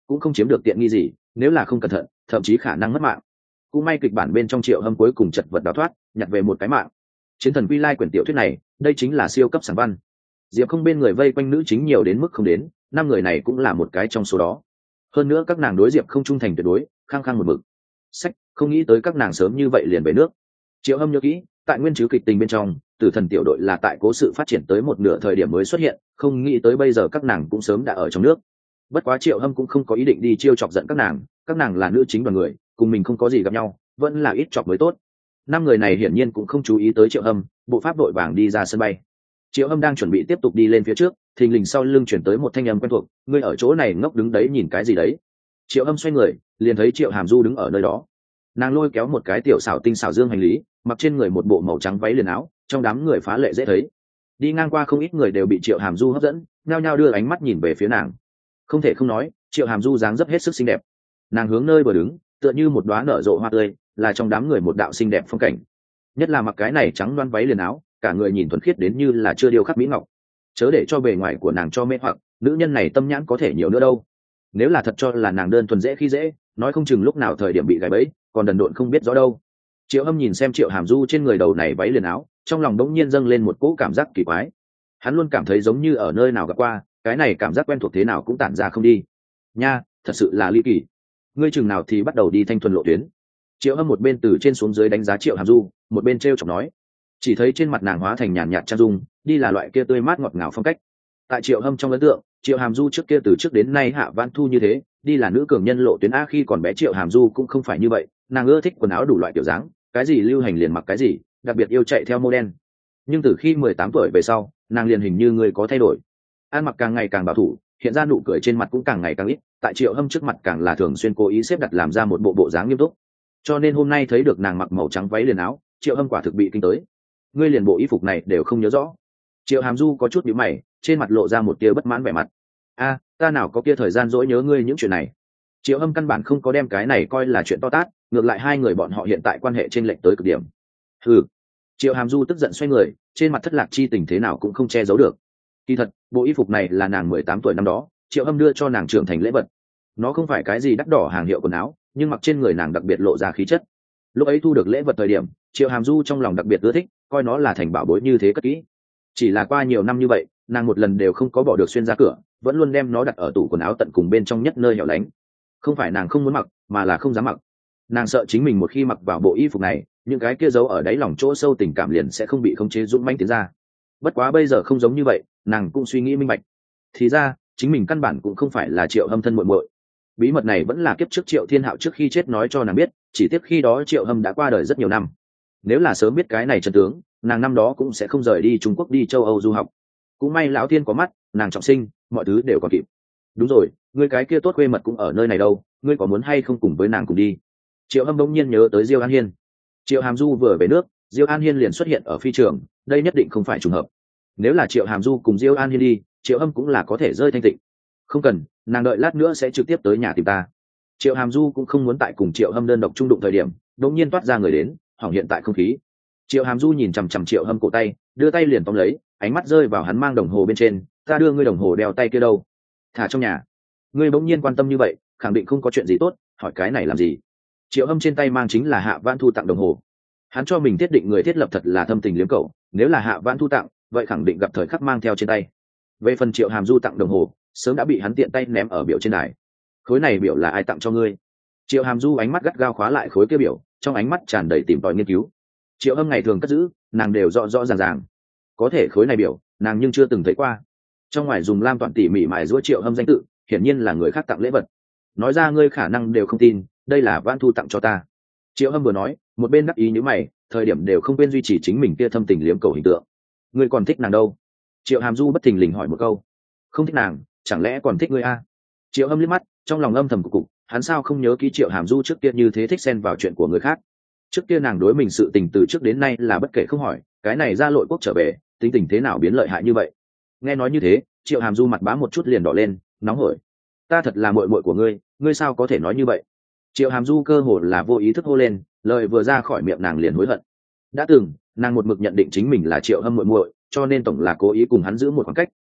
cũng không chiếm được tiện nghi gì, nếu là không cẩn thận thậm chí khả năng mất mạng. Cũng may kịch bản bên trong Triệu Hâm cuối cùng chật vật đào thoát, nhặt về một cái mạng. Chiến thần quy lai quyển tiểu thuyết này, đây chính là siêu cấp sáng văn. Diệp Không bên người vây quanh nữ chính nhiều đến mức không đến, năm người này cũng là một cái trong số đó. Hơn nữa các nàng đối Diệp Không trung thành tuyệt đối, khăng khăng một mực. Sách, không nghĩ tới các nàng sớm như vậy liền về nước. Triệu Hâm nhớ kỹ, tại nguyên chứ kịch tình bên trong, Tử Thần tiểu đội là tại cố sự phát triển tới một nửa thời điểm mới xuất hiện, không nghĩ tới bây giờ các nàng cũng sớm đã ở trong nước. Bất quá Triệu Hâm cũng không có ý định đi chiêu chọc giận các nàng, các nàng là nữ chính đoàn người, cùng mình không có gì gặp nhau, vẫn là ít chọc mới tốt. Năm người này hiển nhiên cũng không chú ý tới Triệu Hâm, bộ pháp đội vàng đi ra sân bay. Triệu Hâm đang chuẩn bị tiếp tục đi lên phía trước, thình lình sau lưng chuyển tới một thanh âm quen thuộc, ngươi ở chỗ này ngốc đứng đấy nhìn cái gì đấy? Triệu Hâm xoay người, liền thấy Triệu Hàm Du đứng ở nơi đó. Nàng lôi kéo một cái tiểu xảo tinh xảo dương hành lý, mặc trên người một bộ màu trắng váy liền áo, trong đám người phá lệ dễ thấy. Đi ngang qua không ít người đều bị Triệu Hàm Du hấp dẫn, nhao nhao đưa ánh mắt nhìn về phía nàng. Không thể không nói, Triệu Hàm Du dáng dấp hết sức xinh đẹp. Nàng hướng nơi bờ đứng, tựa như một đóa nở rộ hoa tươi, là trong đám người một đạo xinh đẹp phong cảnh. Nhất là mặc cái này trắng loáng váy liền áo, cả người nhìn thuần khiết đến như là chưa điêu khắc mỹ ngọc. Chớ để cho bề ngoài của nàng cho mê hoặc, nữ nhân này tâm nhãn có thể nhiều nữa đâu. Nếu là thật cho là nàng đơn thuần dễ khi dễ, nói không chừng lúc nào thời điểm bị gài bẫy, còn đần độn không biết rõ đâu. Triệu Hâm nhìn xem Triệu Hàm Du trên người đầu này váy liền áo, trong lòng đống nhiên dâng lên một cỗ cảm giác kỳ quái. Hắn luôn cảm thấy giống như ở nơi nào gặp qua, cái này cảm giác quen thuộc thế nào cũng tản ra không đi. Nha, thật sự là ly kỳ. Ngươi chừng nào thì bắt đầu đi thanh thuần lộ tuyến? Triệu Hâm một bên từ trên xuống dưới đánh giá Triệu Hàm Du, một bên trêu chọc nói. Chỉ thấy trên mặt nàng hóa thành nhàn nhạt trang dung, đi là loại kia tươi mát ngọt ngào phong cách. Tại Triệu Hâm trong ấn tượng, Triệu Hàm Du trước kia từ trước đến nay hạ vãn thu như thế, đi là nữ cường nhân lộ tuyến a. Khi còn bé Triệu Hàm Du cũng không phải như vậy, nàng ưa thích quần áo đủ loại kiểu dáng, cái gì lưu hành liền mặc cái gì, đặc biệt yêu chạy theo mô đen. Nhưng từ khi mười tám tuổi về sau, nàng liền hình như người có thay đổi, ăn mặc càng ngày càng bảo thủ, hiện ra nụ cười trên mặt cũng càng ngày càng ít, tại Triệu Hâm trước mặt càng là thường xuyên cố ý xếp đặt làm ra một bộ bộ dáng nghiêm túc. Cho nên hôm nay thấy được nàng mặc màu trắng váy liền áo, Triệu Hâm quả thực bị kinh tới. Ngươi liền bộ y phục này đều không nhớ rõ? Triệu Hàm Du có chút nhíu mày, trên mặt lộ ra một tia bất mãn vẻ mặt. A, ta nào có kia thời gian dỗi nhớ ngươi những chuyện này. Triệu Hâm căn bản không có đem cái này coi là chuyện to tát, ngược lại hai người bọn họ hiện tại quan hệ trên lệch tới cực điểm. Ừ. Triệu Hàm Du tức giận xoay người, trên mặt thất lạc chi tình thế nào cũng không che giấu được. Kỳ thật, bộ y phục này là nàng mười tám tuổi năm đó, Triệu Hâm đưa cho nàng trưởng thành lễ vật. Nó không phải cái gì đắt đỏ hàng hiệu quần áo, nhưng mặc trên người nàng đặc biệt lộ ra khí chất. Lúc ấy thu được lễ vật thời điểm, Triệu Hàm Du trong lòng đặc biệt ưa thích, coi nó là thành bảo bối như thế cất kỹ. Chỉ là qua nhiều năm như vậy, nàng một lần đều không có bỏ được xuyên ra cửa, vẫn luôn đem nó đặt ở tủ quần áo tận cùng bên trong nhất nơi hẻo lánh. Không phải nàng không muốn mặc, mà là không dám mặc. Nàng sợ chính mình một khi mặc vào bộ y phục này, những cái kia giấu ở đáy lòng chỗ sâu tình cảm liền sẽ không bị khống chế dũng mãnh tiến ra. Bất quá bây giờ không giống như vậy, nàng cũng suy nghĩ minh bạch. Thì ra, chính mình căn bản cũng không phải là Triệu Hâm thân muội muội. Bí mật này vẫn là kiếp trước Triệu Thiên Hạo trước khi chết nói cho nàng biết, chỉ tiếc khi đó Triệu Hâm đã qua đời rất nhiều năm. Nếu là sớm biết cái này chân tướng, nàng năm đó cũng sẽ không rời đi Trung Quốc đi châu Âu du học. Cũng may lão thiên có mắt, nàng trọng sinh, mọi thứ đều còn kịp. Đúng rồi, ngươi cái kia tốt quê mật cũng ở nơi này đâu, ngươi có muốn hay không cùng với nàng cùng đi? Triệu Hâm bỗng nhiên nhớ tới Diêu An Hiên. Triệu Hàm Du vừa về nước, Diêu An Hiên liền xuất hiện ở phi trường, đây nhất định không phải trùng hợp. Nếu là Triệu Hàm Du cùng Diêu An Hiên đi, Triệu Hâm cũng là có thể rơi thanh tịnh. Không cần, nàng đợi lát nữa sẽ trực tiếp tới nhà tìm ta. Triệu Hàm Du cũng không muốn tại cùng Triệu Hâm đơn độc trung đụng thời điểm, đột nhiên toát ra người đến, hỏng hiện tại không khí. Triệu Hàm Du nhìn chằm chằm Triệu Hâm cổ tay, đưa tay liền tóm lấy, ánh mắt rơi vào hắn mang đồng hồ bên trên, ta đưa ngươi đồng hồ đeo tay kia đâu? Thả trong nhà. Ngươi bỗng nhiên quan tâm như vậy, khẳng định không có chuyện gì tốt, hỏi cái này làm gì? Triệu Hâm trên tay mang chính là Hạ Vãn Thu tặng đồng hồ. Hắn cho mình thiết định người thiết lập thật là thâm tình liếm cẩu, nếu là Hạ Vãn Thu tặng, vậy khẳng định gặp thời khắc mang theo trên tay. Về phần Triệu Hàm Du tặng đồng hồ, sớm đã bị hắn tiện tay ném ở biểu trên đài. Khối này biểu là ai tặng cho ngươi? Triệu Hàm Du ánh mắt gắt gao khóa lại khối kia biểu, trong ánh mắt tràn đầy tìm tòi nghiên cứu. Triệu Hâm ngày thường cất giữ, nàng đều rõ rõ ràng ràng. Có thể khối này biểu, nàng nhưng chưa từng thấy qua. Trong ngoài dùng lam toàn tỉ mỉ mài giũa Triệu Hâm danh tự, hiển nhiên là người khác tặng lễ vật. Nói ra ngươi khả năng đều không tin, đây là Vãn Thu tặng cho ta. Triệu Hâm vừa nói, một bên đắc ý như mày, thời điểm đều không quên duy trì chính mình kia thâm tình liếm cầu hình tượng. Ngươi còn thích nàng đâu? Triệu Hàm Du bất thình lình hỏi một câu. Không thích nàng, chẳng lẽ còn thích ngươi a? Triệu Hâm liếc mắt, trong lòng âm thầm cục cục, hắn sao không nhớ ký Triệu Hàm Du trước kia như thế thích xen vào chuyện của người khác. Trước kia nàng đối mình sự tình từ trước đến nay là bất kể không hỏi, cái này ra lội quốc trở về, tính tình thế nào biến lợi hại như vậy? Nghe nói như thế, Triệu Hàm Du mặt bá một chút liền đỏ lên, nóng hổi. Ta thật là muội muội của ngươi, ngươi sao có thể nói như vậy? Triệu Hàm Du cơ hồ là vô ý thức hô lên, lời vừa ra khỏi miệng nàng liền hối hận. Đã từng, nàng một mực nhận định chính mình là Triệu Hâm muội muội, cho nên tổng là cố ý cùng hắn giữ một khoảng cách,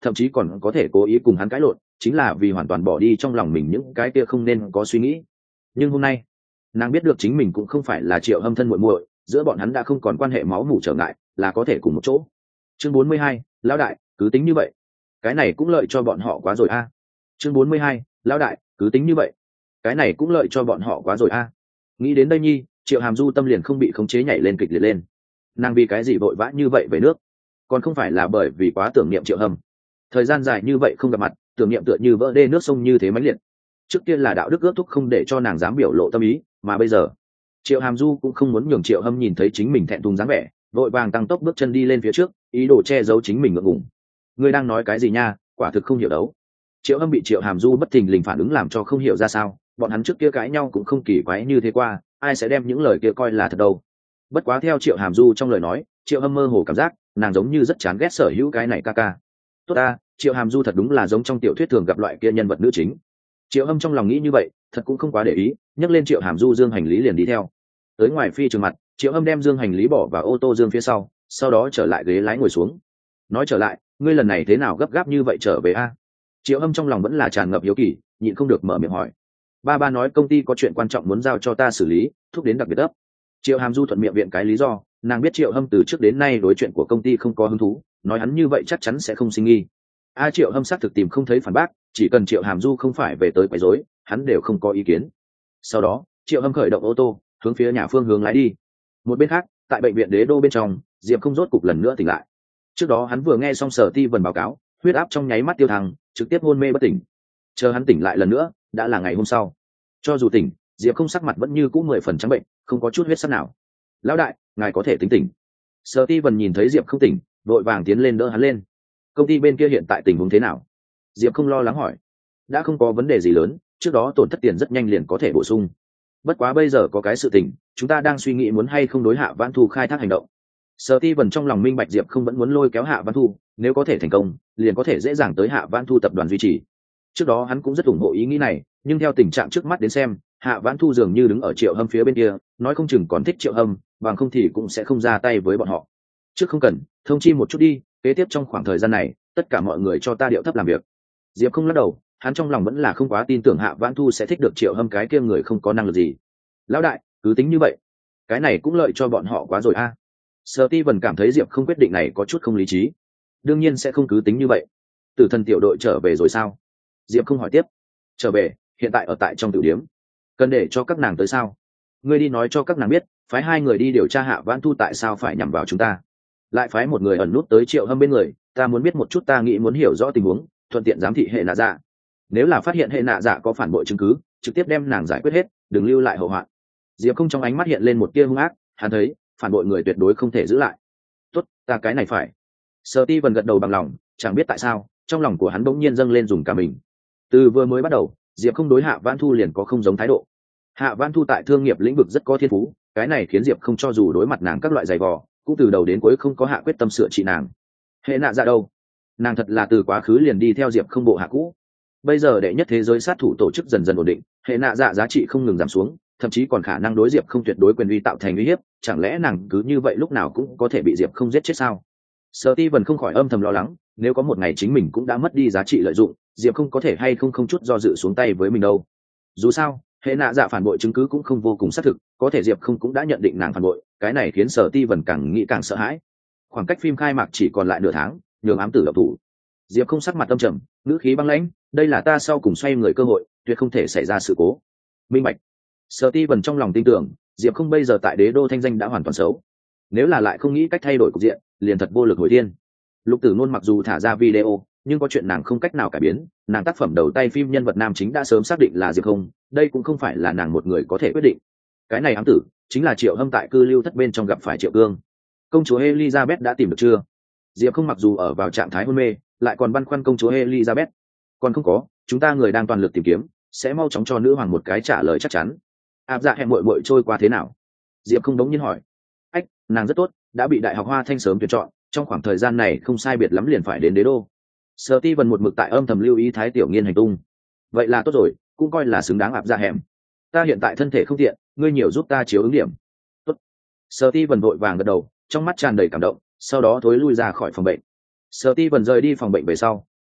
thậm chí còn có thể cố ý cùng hắn cãi lộn, chính là vì hoàn toàn bỏ đi trong lòng mình những cái kia không nên có suy nghĩ. Nhưng hôm nay nàng biết được chính mình cũng không phải là Triệu Hâm thân muội muội, giữa bọn hắn đã không còn quan hệ máu mủ trở ngại, là có thể cùng một chỗ. Chương bốn mươi hai, lão đại, cứ tính như vậy, cái này cũng lợi cho bọn họ quá rồi a. Chương bốn mươi hai, lão đại, cứ tính như vậy, cái này cũng lợi cho bọn họ quá rồi a. Nghĩ đến đây nhi, Triệu Hàm Du tâm liền không bị khống chế nhảy lên kịch liệt lên. Nàng vì cái gì vội vã như vậy về nước? Còn không phải là bởi vì quá tưởng niệm Triệu Hâm. Thời gian dài như vậy không gặp mặt, tưởng niệm tựa như vỡ đê nước sông như thế mãnh liệt. Trước tiên là đạo đức ước thúc không để cho nàng dám biểu lộ tâm ý, mà bây giờ Triệu Hàm Du cũng không muốn nhường Triệu Hâm nhìn thấy chính mình thẹn thùng dáng vẻ, vội vàng tăng tốc bước chân đi lên phía trước, ý đồ che giấu chính mình ngượng ngùng. Ngươi đang nói cái gì nha, quả thực không hiểu đấu. Triệu Hâm bị Triệu Hàm Du bất thình lình phản ứng làm cho không hiểu ra sao, bọn hắn trước kia cãi nhau cũng không kỳ quái như thế qua, ai sẽ đem những lời kia coi là thật đâu. Bất quá theo Triệu Hàm Du trong lời nói, Triệu Hâm mơ hồ cảm giác nàng giống như rất chán ghét sở hữu cái này ca ca. Tốt ta, Triệu Hàm Du thật đúng là giống trong tiểu thuyết thường gặp loại kia nhân vật nữ chính. Triệu Hâm trong lòng nghĩ như vậy, thật cũng không quá để ý, nhấc lên Triệu Hàm Du dương hành lý liền đi theo. Tới ngoài phi trường mặt, Triệu Hâm đem dương hành lý bỏ vào ô tô dương phía sau, sau đó trở lại ghế lái ngồi xuống. Nói trở lại, ngươi lần này thế nào gấp gáp như vậy trở về a? Triệu Hâm trong lòng vẫn là tràn ngập hiếu kỳ, nhịn không được mở miệng hỏi. Ba ba nói công ty có chuyện quan trọng muốn giao cho ta xử lý, thúc đến đặc biệt ấp. Triệu Hàm Du thuận miệng viện cái lý do, nàng biết Triệu Hâm từ trước đến nay đối chuyện của công ty không có hứng thú, nói hắn như vậy chắc chắn sẽ không sinh nghi. A Triệu Hâm xác thực tìm không thấy phản bác, chỉ cần Triệu Hàm Du không phải về tới quấy rối, hắn đều không có ý kiến. Sau đó, Triệu Hâm khởi động ô tô, hướng phía nhà phương hướng lái đi. Một bên khác, tại bệnh viện Đế Đô bên trong, Diệp không rốt cục lần nữa tỉnh lại. Trước đó hắn vừa nghe xong Sở Ti Vân báo cáo, huyết áp trong nháy mắt tiêu thăng, trực tiếp hôn mê bất tỉnh. Chờ hắn tỉnh lại lần nữa, đã là ngày hôm sau. Cho dù tỉnh, Diệp không sắc mặt vẫn như cũ mười phần trắng bệnh, không có chút huyết sắc nào. Lão đại, ngài có thể tính tỉnh. Sở Ti Vân nhìn thấy Diệp không tỉnh, vội vàng tiến lên đỡ hắn lên. Công ty bên kia hiện tại tình huống thế nào? Diệp không lo lắng hỏi. Đã không có vấn đề gì lớn, trước đó tổn thất tiền rất nhanh liền có thể bổ sung. Bất quá bây giờ có cái sự tình, chúng ta đang suy nghĩ muốn hay không đối Hạ Vãn Thu khai thác hành động. Sở Ti Vân trong lòng minh bạch Diệp không vẫn muốn lôi kéo Hạ Vãn Thu, nếu có thể thành công, liền có thể dễ dàng tới Hạ Vãn Thu tập đoàn duy trì. Trước đó hắn cũng rất ủng hộ ý nghĩ này, nhưng theo tình trạng trước mắt đến xem, Hạ Vãn Thu dường như đứng ở Triệu Hâm phía bên kia, nói không chừng còn thích Triệu Hâm, bằng không thì cũng sẽ không ra tay với bọn họ. Trước không cần, thông chi một chút đi, kế tiếp trong khoảng thời gian này, tất cả mọi người cho ta điệu thấp làm việc. Diệp không lắc đầu, hắn trong lòng vẫn là không quá tin tưởng Hạ Vãn Thu sẽ thích được Triệu Hâm cái kia người không có năng lực gì. Lão đại, cứ tính như vậy, cái này cũng lợi cho bọn họ quá rồi a. À. Sở Ti Vân cảm thấy Diệp không quyết định này có chút không lý trí. Đương nhiên sẽ không cứ tính như vậy. Tử Thần tiểu đội trở về rồi sao? Diệp không hỏi tiếp. Trở về, hiện tại ở tại trong tiểu điếm. Cần để cho các nàng tới sao? Ngươi đi nói cho các nàng biết, phái hai người đi điều tra Hạ Vãn Thu tại sao phải nhằm vào chúng ta. Lại phái một người ẩn nút tới Triệu Hâm bên người, ta muốn biết một chút, ta nghĩ muốn hiểu rõ tình huống, thuận tiện giám thị hệ nạ dạ. Nếu là phát hiện hệ nạ dạ có phản bội chứng cứ, trực tiếp đem nàng giải quyết hết, đừng lưu lại hậu hoạn. Diệp không trong ánh mắt hiện lên một tia hung ác, hắn thấy phản bội người tuyệt đối không thể giữ lại. Tốt, ta cái này phải. Sở Ti Vân gật đầu bằng lòng, chẳng biết tại sao, trong lòng của hắn bỗng nhiên dâng lên dùng cả mình. Từ vừa mới bắt đầu, Diệp không đối Hạ Vãn Thu liền có không giống thái độ. Hạ Vãn Thu tại thương nghiệp lĩnh vực rất có thiên phú, cái này khiến Diệp không cho dù đối mặt nàng các loại giày vò, cũng từ đầu đến cuối không có hạ quyết tâm sửa trị nàng. Hệ nạ dạ đâu? Nàng thật là từ quá khứ liền đi theo Diệp không bộ hạ cũ. Bây giờ đệ nhất thế giới sát thủ tổ chức dần dần ổn định, hệ nạ dạ giá trị không ngừng giảm xuống, thậm chí còn khả năng đối Diệp không tuyệt đối quyền uy tạo thành uy hiếp, chẳng lẽ nàng cứ như vậy lúc nào cũng có thể bị Diệp không giết chết sao? Sở Ti Vân không khỏi âm thầm lo lắng, nếu có một ngày chính mình cũng đã mất đi giá trị lợi dụng, Diệp không có thể hay không không chút do dự xuống tay với mình đâu. Dù sao, hệ nạ dạ phản bội chứng cứ cũng không vô cùng xác thực, có thể Diệp không cũng đã nhận định nàng phản bội, cái này khiến Sở Ti Vân càng nghĩ càng sợ hãi. Khoảng cách phim khai mạc chỉ còn lại nửa tháng, nhường ám tử độc thủ. Diệp không sắc mặt tâm trầm, ngữ khí băng lãnh, đây là ta sau cùng xoay người cơ hội, tuyệt không thể xảy ra sự cố. Minh bạch. Sở Ti Vân trong lòng tin tưởng, Diệp không bây giờ tại Đế Đô thanh danh đã hoàn toàn xấu. Nếu là lại không nghĩ cách thay đổi cục diện, liền thật vô lực hồi thiên. Lục Tử Nôn mặc dù thả ra video, nhưng có chuyện nàng không cách nào cải biến, nàng tác phẩm đầu tay phim nhân vật nam chính đã sớm xác định là Diệp không, đây cũng không phải là nàng một người có thể quyết định. Cái này ám tử chính là Triệu Hâm tại cư lưu thất bên trong gặp phải Triệu Cương. Công chúa Elizabeth đã tìm được chưa? Diệp không mặc dù ở vào trạng thái hôn mê, lại còn băn khoăn công chúa Elizabeth. Còn không có, chúng ta người đang toàn lực tìm kiếm, sẽ mau chóng cho nữ hoàng một cái trả lời chắc chắn. Áp dạ hẹn muội muội trôi qua thế nào? Diệp không đống nhiên hỏi. Ách, nàng rất tốt, đã bị đại học Hoa Thanh sớm tuyển chọn, trong khoảng thời gian này không sai biệt lắm liền phải đến Đế Đô. Sở Ti Vân một mực tại âm thầm lưu ý Thái Tiểu Nghiên hành tung. Vậy là tốt rồi, cũng coi là xứng đáng áp dạ hẹm. Ta hiện tại thân thể không tiện, ngươi nhiều giúp ta chiếu ứng điểm. Tốt. Sở Ti Vân vội vàng gật đầu, trong mắt tràn đầy cảm động, sau đó thối lui ra khỏi phòng bệnh. Sở Ti Vân rời đi phòng bệnh về sau,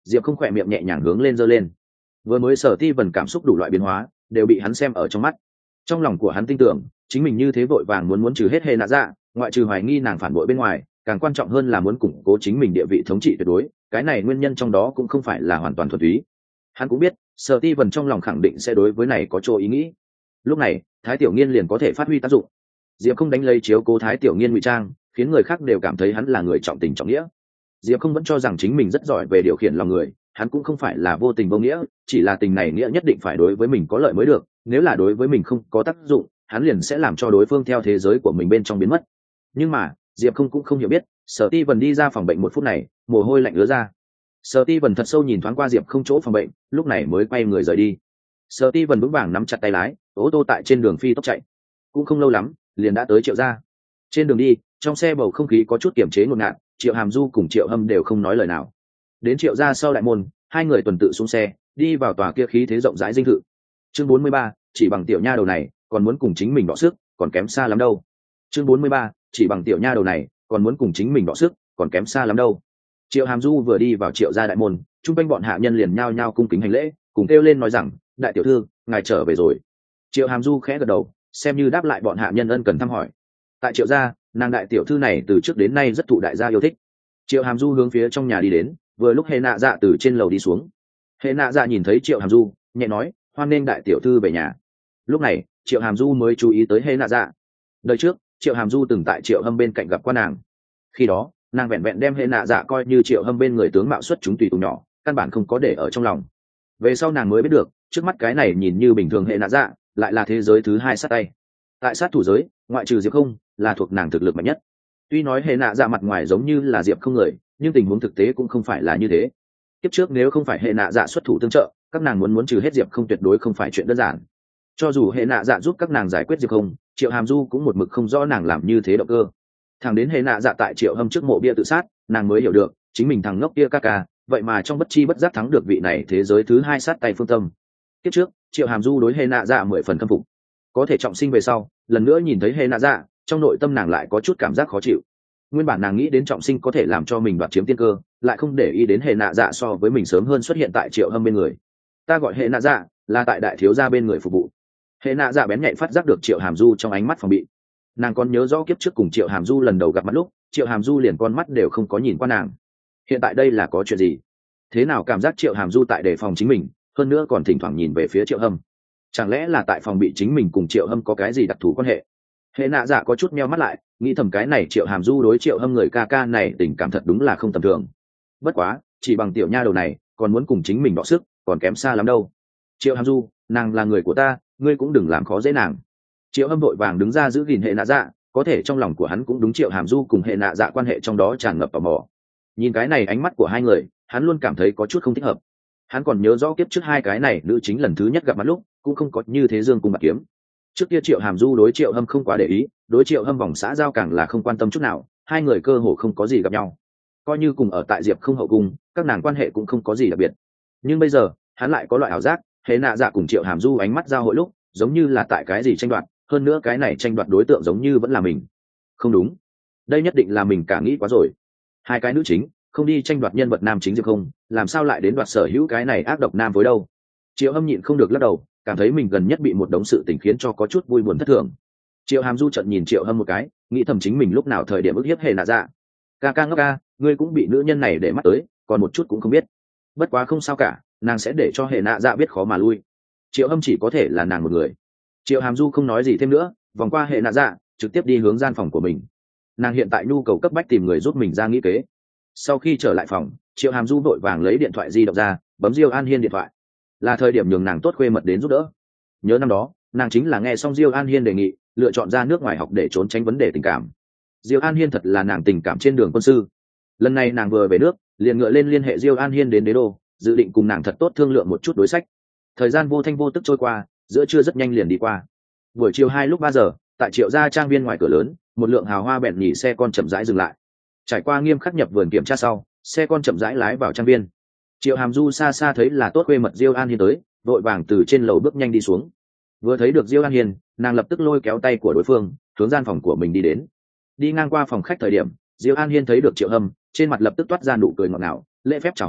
Diệp không khỏe miệng nhẹ nhàng hướng lên giơ lên. Vừa mới Sở Ti Vân cảm xúc đủ loại biến hóa đều bị hắn xem ở trong mắt. Trong lòng của hắn tin tưởng chính mình như thế vội vàng muốn muốn trừ hết hệ nạ dạ, ngoại trừ hoài nghi nàng phản bội bên ngoài, càng quan trọng hơn là muốn củng cố chính mình địa vị thống trị tuyệt đối. Cái này nguyên nhân trong đó cũng không phải là hoàn toàn thuần túy. Hắn cũng biết Sở Ti Vân trong lòng khẳng định sẽ đối với này có chỗ ý nghĩ. Lúc này Thái Tiểu Nghiên liền có thể phát huy tác dụng. Diệp không đánh lấy chiếu cố Thái Tiểu Nghiên ngụy trang, khiến người khác đều cảm thấy hắn là người trọng tình trọng nghĩa. Diệp không vẫn cho rằng chính mình rất giỏi về điều khiển lòng người, hắn cũng không phải là vô tình vô nghĩa, chỉ là tình này nghĩa nhất định phải đối với mình có lợi mới được, nếu là đối với mình không có tác dụng, hắn liền sẽ làm cho đối phương theo thế giới của mình bên trong biến mất. Nhưng mà Diệp không cũng không hiểu biết, Sở Ti Vân đi ra phòng bệnh một phút này, mồ hôi lạnh ứa ra. Sở Ti Vân thật sâu nhìn thoáng qua Diệp không chỗ phòng bệnh, lúc này mới quay người rời đi. Sở Ti Vân vững vàng nắm chặt tay lái, ô tô tại trên đường phi tốc chạy. Cũng không lâu lắm, liền đã tới Triệu gia. Trên đường đi, trong xe bầu không khí có chút kiềm chế ngột ngạt, Triệu Hàm Du cùng Triệu Hâm đều không nói lời nào. Đến Triệu gia sau đại môn, hai người tuần tự xuống xe, đi vào tòa kia khí thế rộng rãi dinh thự. Chương bốn mươi ba, chỉ bằng tiểu nha đầu này, còn muốn cùng chính mình đọ sức, còn kém xa lắm đâu. Chương bốn mươi ba, chỉ bằng tiểu nha đầu này, còn muốn cùng chính mình đọ sức, còn kém xa lắm đâu. Triệu Hàm Du vừa đi vào Triệu gia đại môn, chung quanh bọn hạ nhân liền nhao nhao cung kính hành lễ, cùng kêu lên nói rằng, đại tiểu thư, ngài trở về rồi. Triệu Hàm Du khẽ gật đầu, xem như đáp lại bọn hạ nhân ân cần thăm hỏi. Tại Triệu gia, nàng đại tiểu thư này từ trước đến nay rất thụ đại gia yêu thích. Triệu Hàm Du hướng phía trong nhà đi đến, vừa lúc Hệ Nạ Dạ từ trên lầu đi xuống. Hệ Nạ Dạ nhìn thấy Triệu Hàm Du, nhẹ nói, hoan nghênh đại tiểu thư về nhà. Lúc này Triệu Hàm Du mới chú ý tới Hệ Nạ Dạ. Đời trước Triệu Hàm Du từng tại Triệu Hâm bên cạnh gặp qua nàng, khi đó nàng vẹn vẹn đem Hệ Nạ Dạ coi như Triệu Hâm bên người tướng mạo xuất chúng tùy tùng nhỏ, căn bản không có để ở trong lòng. Về sau nàng mới biết được, trước mắt cái này nhìn như bình thường Hệ Nạ Dạ lại là thế giới thứ hai sát tay. Tại sát thủ giới, ngoại trừ Diệp không, là thuộc nàng thực lực mạnh nhất. Tuy nói Hệ Nạ Dạ mặt ngoài giống như là Diệp không người, nhưng tình huống thực tế cũng không phải là như thế. Kiếp trước nếu không phải Hệ Nạ Dạ xuất thủ tương trợ, các nàng muốn muốn trừ hết Diệp không tuyệt đối không phải chuyện đơn giản. Cho dù Hệ Nạ Dạ giúp các nàng giải quyết Diệp không, Triệu Hàm Du cũng một mực không rõ nàng làm như thế động cơ. Thằng đến Hệ Nạ Dạ tại Triệu Hâm trước mộ bia tự sát, nàng mới hiểu được chính mình thằng ngốc kia ca ca, vậy mà trong bất chi bất giác thắng được vị này thế giới thứ hai sát tay phương tâm. Kiếp trước Triệu Hàm Du đối Hệ Nạ Dạ mười phần khâm phục, có thể trọng sinh về sau, lần nữa nhìn thấy Hệ Nạ Dạ, trong nội tâm nàng lại có chút cảm giác khó chịu. Nguyên bản nàng nghĩ đến trọng sinh có thể làm cho mình đoạt chiếm tiên cơ, lại không để ý đến Hệ Nạ Dạ so với mình sớm hơn xuất hiện tại Triệu Hâm bên người. Ta gọi Hệ Nạ Dạ là tại đại thiếu gia bên người phục vụ. Hệ Nạ Dạ bén nhạy phát giác được Triệu Hàm Du trong ánh mắt phòng bị. Nàng còn nhớ rõ kiếp trước cùng Triệu Hàm Du lần đầu gặp mặt lúc, Triệu Hàm Du liền con mắt đều không có nhìn qua nàng. Hiện tại đây là có chuyện gì? Thế nào cảm giác Triệu Hàm Du tại đề phòng chính mình, hơn nữa còn thỉnh thoảng nhìn về phía Triệu Hâm? Chẳng lẽ là tại phòng bị chính mình cùng Triệu Hâm có cái gì đặc thù quan hệ? Hệ Nạ Dạ có chút meo mắt lại, nghĩ thầm cái này Triệu Hàm Du đối Triệu Hâm người ca ca này tình cảm thật đúng là không tầm thường. Bất quá, chỉ bằng tiểu nha đầu này, còn muốn cùng chính mình đọ sức, còn kém xa lắm đâu. Triệu Hàm Du, nàng là người của ta, ngươi cũng đừng làm khó dễ nàng. Triệu Hâm vội vàng đứng ra giữ gìn Hệ Nạ Dạ, có thể trong lòng của hắn cũng đúng Triệu Hàm Du cùng Hệ Nạ Dạ quan hệ trong đó tràn ngập tò mò. Nhìn cái này ánh mắt của hai người, hắn luôn cảm thấy có chút không thích hợp. Hắn còn nhớ rõ kiếp trước hai cái này nữ chính lần thứ nhất gặp mặt lúc, cũng không có như thế dương cung bạc kiếm. Trước kia Triệu Hàm Du đối Triệu Hâm không quá để ý, đối Triệu Hâm vòng xã giao càng là không quan tâm chút nào, hai người cơ hồ không có gì gặp nhau. Coi như cùng ở tại Diệp không hậu cung, các nàng quan hệ cũng không có gì đặc biệt. Nhưng bây giờ, hắn lại có loại ảo giác, Hệ Nạ Dạ cùng Triệu Hàm Du ánh mắt giao hội lúc, giống như là tại cái gì tranh đoạt, hơn nữa cái này tranh đoạt đối tượng giống như vẫn là mình. Không đúng, đây nhất định là mình cả nghĩ quá rồi. Hai cái nữ chính, không đi tranh đoạt nhân vật nam chính Diệp không, làm sao lại đến đoạt sở hữu cái này ác độc nam với đâu? Triệu Hâm nhịn không được lắc đầu, cảm thấy mình gần nhất bị một đống sự tình khiến cho có chút vui buồn thất thường. Triệu Hàm Du trận nhìn Triệu Hâm một cái, nghĩ thầm chính mình lúc nào thời điểm ức hiếp Hệ Nạ Dạ. Ca ca ngốc ca, ngươi cũng bị nữ nhân này để mắt tới, còn một chút cũng không biết. Bất quá không sao cả, nàng sẽ để cho Hệ Nạ Dạ biết khó mà lui. Triệu Hâm chỉ có thể là nàng một người. Triệu Hàm Du không nói gì thêm nữa, vòng qua Hệ Nạ Dạ, trực tiếp đi hướng gian phòng của mình. Nàng hiện tại nhu cầu cấp bách tìm người giúp mình ra nghĩ kế. Sau khi trở lại phòng, Triệu Hàm Du vội vàng lấy điện thoại di động ra, bấm Diêu An Hiên điện thoại. Là thời điểm nhường nàng tốt khuê mật đến giúp đỡ. Nhớ năm đó, nàng chính là nghe xong Diêu An Hiên đề nghị, lựa chọn ra nước ngoài học để trốn tránh vấn đề tình cảm. Diêu An Hiên thật là nàng tình cảm trên đường quân sư. Lần này nàng vừa về nước, liền ngựa lên liên hệ Diêu An Hiên đến Đế Đô, dự định cùng nàng thật tốt thương lượng một chút đối sách. Thời gian vô thanh vô tức trôi qua, giữa trưa rất nhanh liền đi qua. Buổi chiều hai lúc ba giờ, tại Triệu gia trang viên ngoài cửa lớn, một lượng hào hoa bẹn nhỉ xe con chậm rãi dừng lại. Trải qua nghiêm khắc nhập vườn kiểm tra sau, xe con chậm rãi lái vào trang viên. Triệu Hàm Du xa xa thấy là tốt khuê mật Diêu An Hiên tới, vội vàng từ trên lầu bước nhanh đi xuống. Vừa thấy được Diêu An Hiên, nàng lập tức lôi kéo tay của đối phương, hướng gian phòng của mình đi đến. Đi ngang qua phòng khách thời điểm, Diêu An Hiên thấy được Triệu Hâm, trên mặt lập tức toát ra nụ cười ngọt ngào, lễ phép chào hỏi,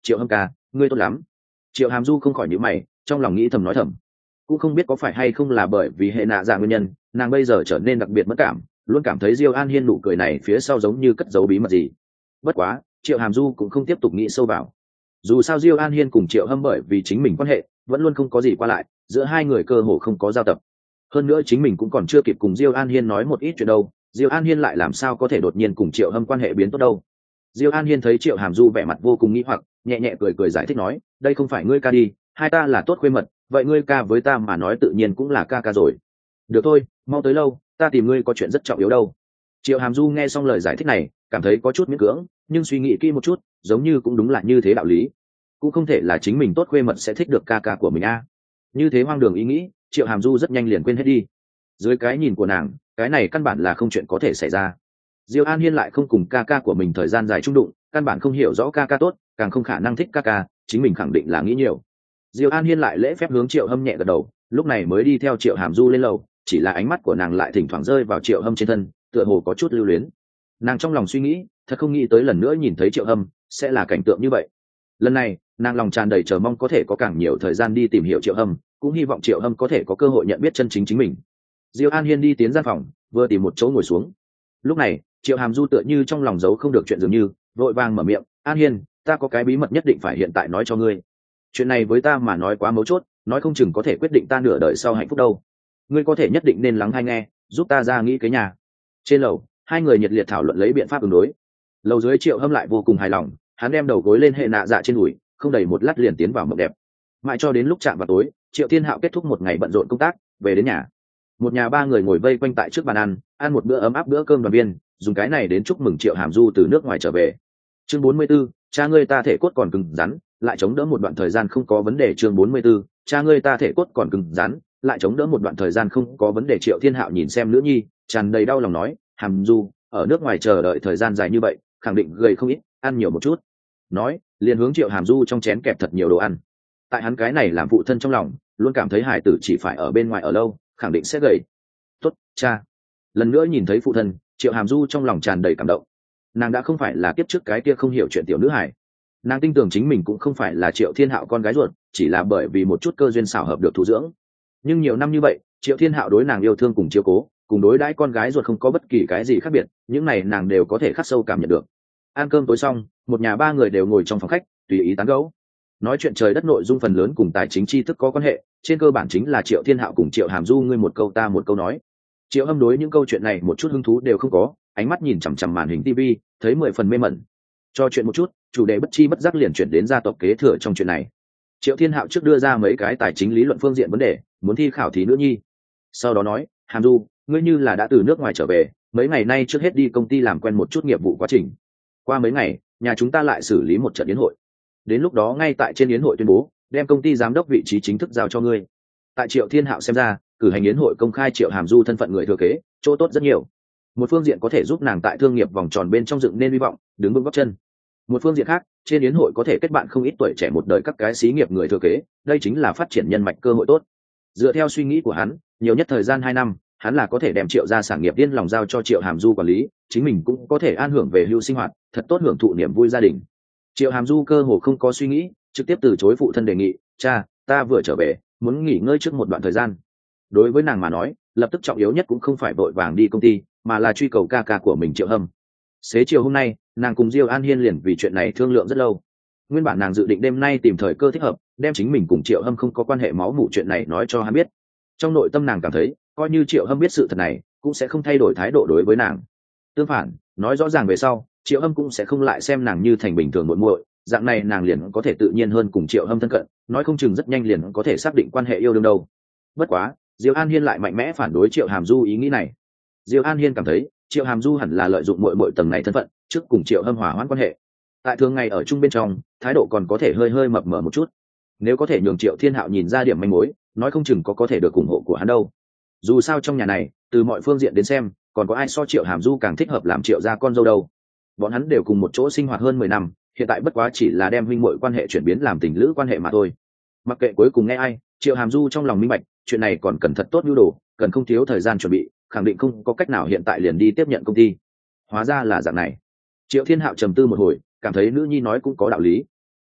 triệu hâm ca ngươi tốt lắm. Triệu hàm du không khỏi nhíu mày, trong lòng nghĩ thầm nói thầm, cũng không biết có phải hay không là bởi vì hệ nạ dạ nguyên nhân, nàng bây giờ trở nên đặc biệt mất cảm, luôn cảm thấy Diêu An Hiên nụ cười này phía sau giống như cất giấu bí mật gì. Bất quá triệu hàm du cũng không tiếp tục nghĩ sâu vào, dù sao Diêu An Hiên cùng triệu hâm bởi vì chính mình quan hệ vẫn luôn không có gì qua lại, giữa hai người cơ hồ không có giao tập. Hơn nữa chính mình cũng còn chưa kịp cùng Diêu An Hiên nói một ít chuyện đâu, Diêu An Hiên lại làm sao có thể đột nhiên cùng triệu hâm quan hệ biến tốt đâu. Diêu An Hiên thấy triệu hàm du vẻ mặt vô cùng nghĩ hoặc, nhẹ nhẹ cười cười giải thích nói, đây không phải ngươi ca đi, hai ta là tốt khuê mật, vậy ngươi ca với ta mà nói tự nhiên cũng là ca ca rồi. Được thôi, mau tới lâu, ta tìm ngươi có chuyện rất trọng yếu đâu. Triệu hàm du nghe xong lời giải thích này cảm thấy có chút miễn cưỡng, nhưng suy nghĩ kỹ một chút giống như cũng đúng là như thế đạo lý, cũng không thể là chính mình tốt khuê mật sẽ thích được ca ca của mình a à. Như thế hoang đường ý nghĩ triệu hàm du rất nhanh liền quên hết đi. Dưới cái nhìn của nàng cái này căn bản là không chuyện có thể xảy ra. Diêu An Hiên lại không cùng ca ca của mình thời gian dài chung đụng, căn bản không hiểu rõ ca ca tốt, càng không khả năng thích ca ca, chính mình khẳng định là nghĩ nhiều. Diêu An Hiên lại lễ phép hướng triệu hâm nhẹ gật đầu, lúc này mới đi theo triệu hàm du lên lầu, chỉ là ánh mắt của nàng lại thỉnh thoảng rơi vào triệu hâm trên thân, tựa hồ có chút lưu luyến. Nàng trong lòng suy nghĩ, thật không nghĩ tới lần nữa nhìn thấy triệu hâm sẽ là cảnh tượng như vậy. Lần này nàng lòng tràn đầy chờ mong có thể có càng nhiều thời gian đi tìm hiểu triệu hâm, cũng hy vọng triệu hâm có thể có cơ hội nhận biết chân chính chính mình. Diêu An Hiên đi tiến gian phòng, vừa tìm một chỗ ngồi xuống. Lúc này triệu hàm du tựa như trong lòng giấu không được chuyện dường như vội vàng mở miệng, An Hiên, ta có cái bí mật nhất định phải hiện tại nói cho ngươi. Chuyện này với ta mà nói quá mấu chốt, nói không chừng có thể quyết định ta nửa đời sau hạnh phúc đâu. Ngươi có thể nhất định nên lắng hay nghe, giúp ta ra nghĩ cái nhà. Trên lầu hai người nhiệt liệt thảo luận lấy biện pháp ứng đối. Lầu dưới triệu hâm lại vô cùng hài lòng, hắn đem đầu gối lên hệ nạ dạ trên đùi, không đầy một lát liền tiến vào mộng đẹp. Mãi cho đến lúc chạm vào tối, triệu thiên hạo kết thúc một ngày bận rộn công tác về đến nhà. Một nhà ba người ngồi vây quanh tại trước bàn ăn, ăn một bữa ấm áp bữa cơm đoàn viên, dùng cái này đến chúc mừng triệu hàm du từ nước ngoài trở về. Chương bốn mươi 44, cha ngươi ta thể cốt còn cứng rắn, lại chống đỡ một đoạn thời gian không có vấn đề. Chương bốn mươi 44, cha ngươi ta thể cốt còn cứng rắn, lại chống đỡ một đoạn thời gian không có vấn đề. Triệu thiên hạo nhìn xem nữ nhi, tràn đầy đau lòng nói, hàm du ở nước ngoài chờ đợi thời gian dài như vậy, khẳng định gầy không ít, ăn nhiều một chút. Nói liền hướng triệu hàm du trong chén kẹp thật nhiều đồ ăn. Tại hắn cái này làm phụ thân trong lòng luôn cảm thấy hải tử chỉ phải ở bên ngoài ở lâu khẳng định sẽ gầy. Tốt cha. Lần nữa nhìn thấy phụ thân, triệu hàm du trong lòng tràn đầy cảm động. Nàng đã không phải là kiếp trước cái kia không hiểu chuyện tiểu nữ hải, nàng tin tưởng chính mình cũng không phải là triệu thiên hạo con gái ruột, chỉ là bởi vì một chút cơ duyên xảo hợp được thụ dưỡng. Nhưng nhiều năm như vậy triệu thiên hạo đối nàng yêu thương cùng chiếu cố, cùng đối đãi con gái ruột không có bất kỳ cái gì khác biệt, những này nàng đều có thể khắc sâu cảm nhận được. Ăn cơm tối xong, một nhà ba người đều ngồi trong phòng khách tùy ý tán gẫu, nói chuyện trời đất, nội dung phần lớn cùng tài chính tri thức có quan hệ, trên cơ bản chính là triệu thiên hạo cùng triệu hàm du ngươi một câu ta một câu nói. Triệu hâm đối những câu chuyện này một chút hứng thú đều không có, ánh mắt nhìn chằm chằm màn hình ti vi, thấy mười phần mê mẩn. Cho chuyện một chút, chủ đề bất chi bất giác liền chuyển đến gia tộc kế thừa trong chuyện này. Triệu thiên hạo trước đưa ra mấy cái tài chính lý luận phương diện vấn đề, muốn thi khảo thí nữ nhi. Sau đó nói, hàm du ngươi như là đã từ nước ngoài trở về, mấy ngày nay trước hết đi công ty làm quen một chút nghiệp vụ quá trình. Qua mấy ngày nhà chúng ta lại xử lý một trận yến hội, đến lúc đó ngay tại trên yến hội tuyên bố đem công ty giám đốc vị trí chính thức giao cho ngươi. Tại triệu thiên hạo xem ra, cử hành yến hội công khai triệu hàm du thân phận người thừa kế, chỗ tốt rất nhiều. Một phương diện có thể giúp nàng tại thương nghiệp vòng tròn bên trong dựng nên hy vọng, đứng vững góc chân. Một phương diện khác, trên yến hội có thể kết bạn không ít tuổi trẻ một đời các cái xí nghiệp người thừa kế, đây chính là phát triển nhân mạch cơ hội tốt. Dựa theo suy nghĩ của hắn, nhiều nhất thời gian hai năm, hắn là có thể đem triệu gia sản nghiệp yên lòng giao cho triệu hàm du quản lý, chính mình cũng có thể an hưởng về hưu sinh hoạt, thật tốt hưởng thụ niềm vui gia đình. Triệu hàm du cơ hồ không có suy nghĩ, trực tiếp từ chối phụ thân đề nghị, cha ta vừa trở về muốn nghỉ ngơi trước một đoạn thời gian. Đối với nàng mà nói, lập tức trọng yếu nhất cũng không phải vội vàng đi công ty, mà là truy cầu ca ca của mình triệu hâm. Xế chiều hôm nay nàng cùng Diêu An Hiên liền vì chuyện này thương lượng rất lâu. Nguyên bản nàng dự định đêm nay tìm thời cơ thích hợp đem chính mình cùng triệu hâm không có quan hệ máu mủ chuyện này nói cho hắn biết. Trong nội tâm nàng cảm thấy coi như triệu hâm biết sự thật này cũng sẽ không thay đổi thái độ đối với nàng. Tương phản, nói rõ ràng về sau triệu hâm cũng sẽ không lại xem nàng như thành bình thường muội muội, dạng này nàng liền có thể tự nhiên hơn cùng triệu hâm thân cận, nói không chừng rất nhanh liền có thể xác định quan hệ yêu đương đâu. Bất quá Diêu An Hiên lại mạnh mẽ phản đối triệu hàm du ý nghĩ này. Diêu An Hiên cảm thấy triệu hàm du hẳn là lợi dụng muội muội tầng này thân phận trước cùng triệu hâm hòa hoãn quan hệ, tại thường ngày ở chung bên trong thái độ còn có thể hơi hơi mập mờ một chút. Nếu có thể nhường triệu thiên hạo nhìn ra điểm manh mối, nói không chừng có có thể được ủng hộ của hắn đâu. Dù sao trong nhà này từ mọi phương diện đến xem, còn có ai so triệu hàm du càng thích hợp làm triệu gia con dâu đâu. Bọn hắn đều cùng một chỗ sinh hoạt hơn mười năm, hiện tại bất quá chỉ là đem huynh muội quan hệ chuyển biến làm tình lữ quan hệ mà thôi. Mặc kệ cuối cùng nghe ai, triệu hàm du trong lòng minh bạch chuyện này còn cần thật tốt nhu đồ, cần không thiếu thời gian chuẩn bị, khẳng định không có cách nào hiện tại liền đi tiếp nhận công ty. Hóa ra là dạng này. Triệu thiên hạo trầm tư một hồi, cảm thấy nữ nhi nói cũng có đạo lý.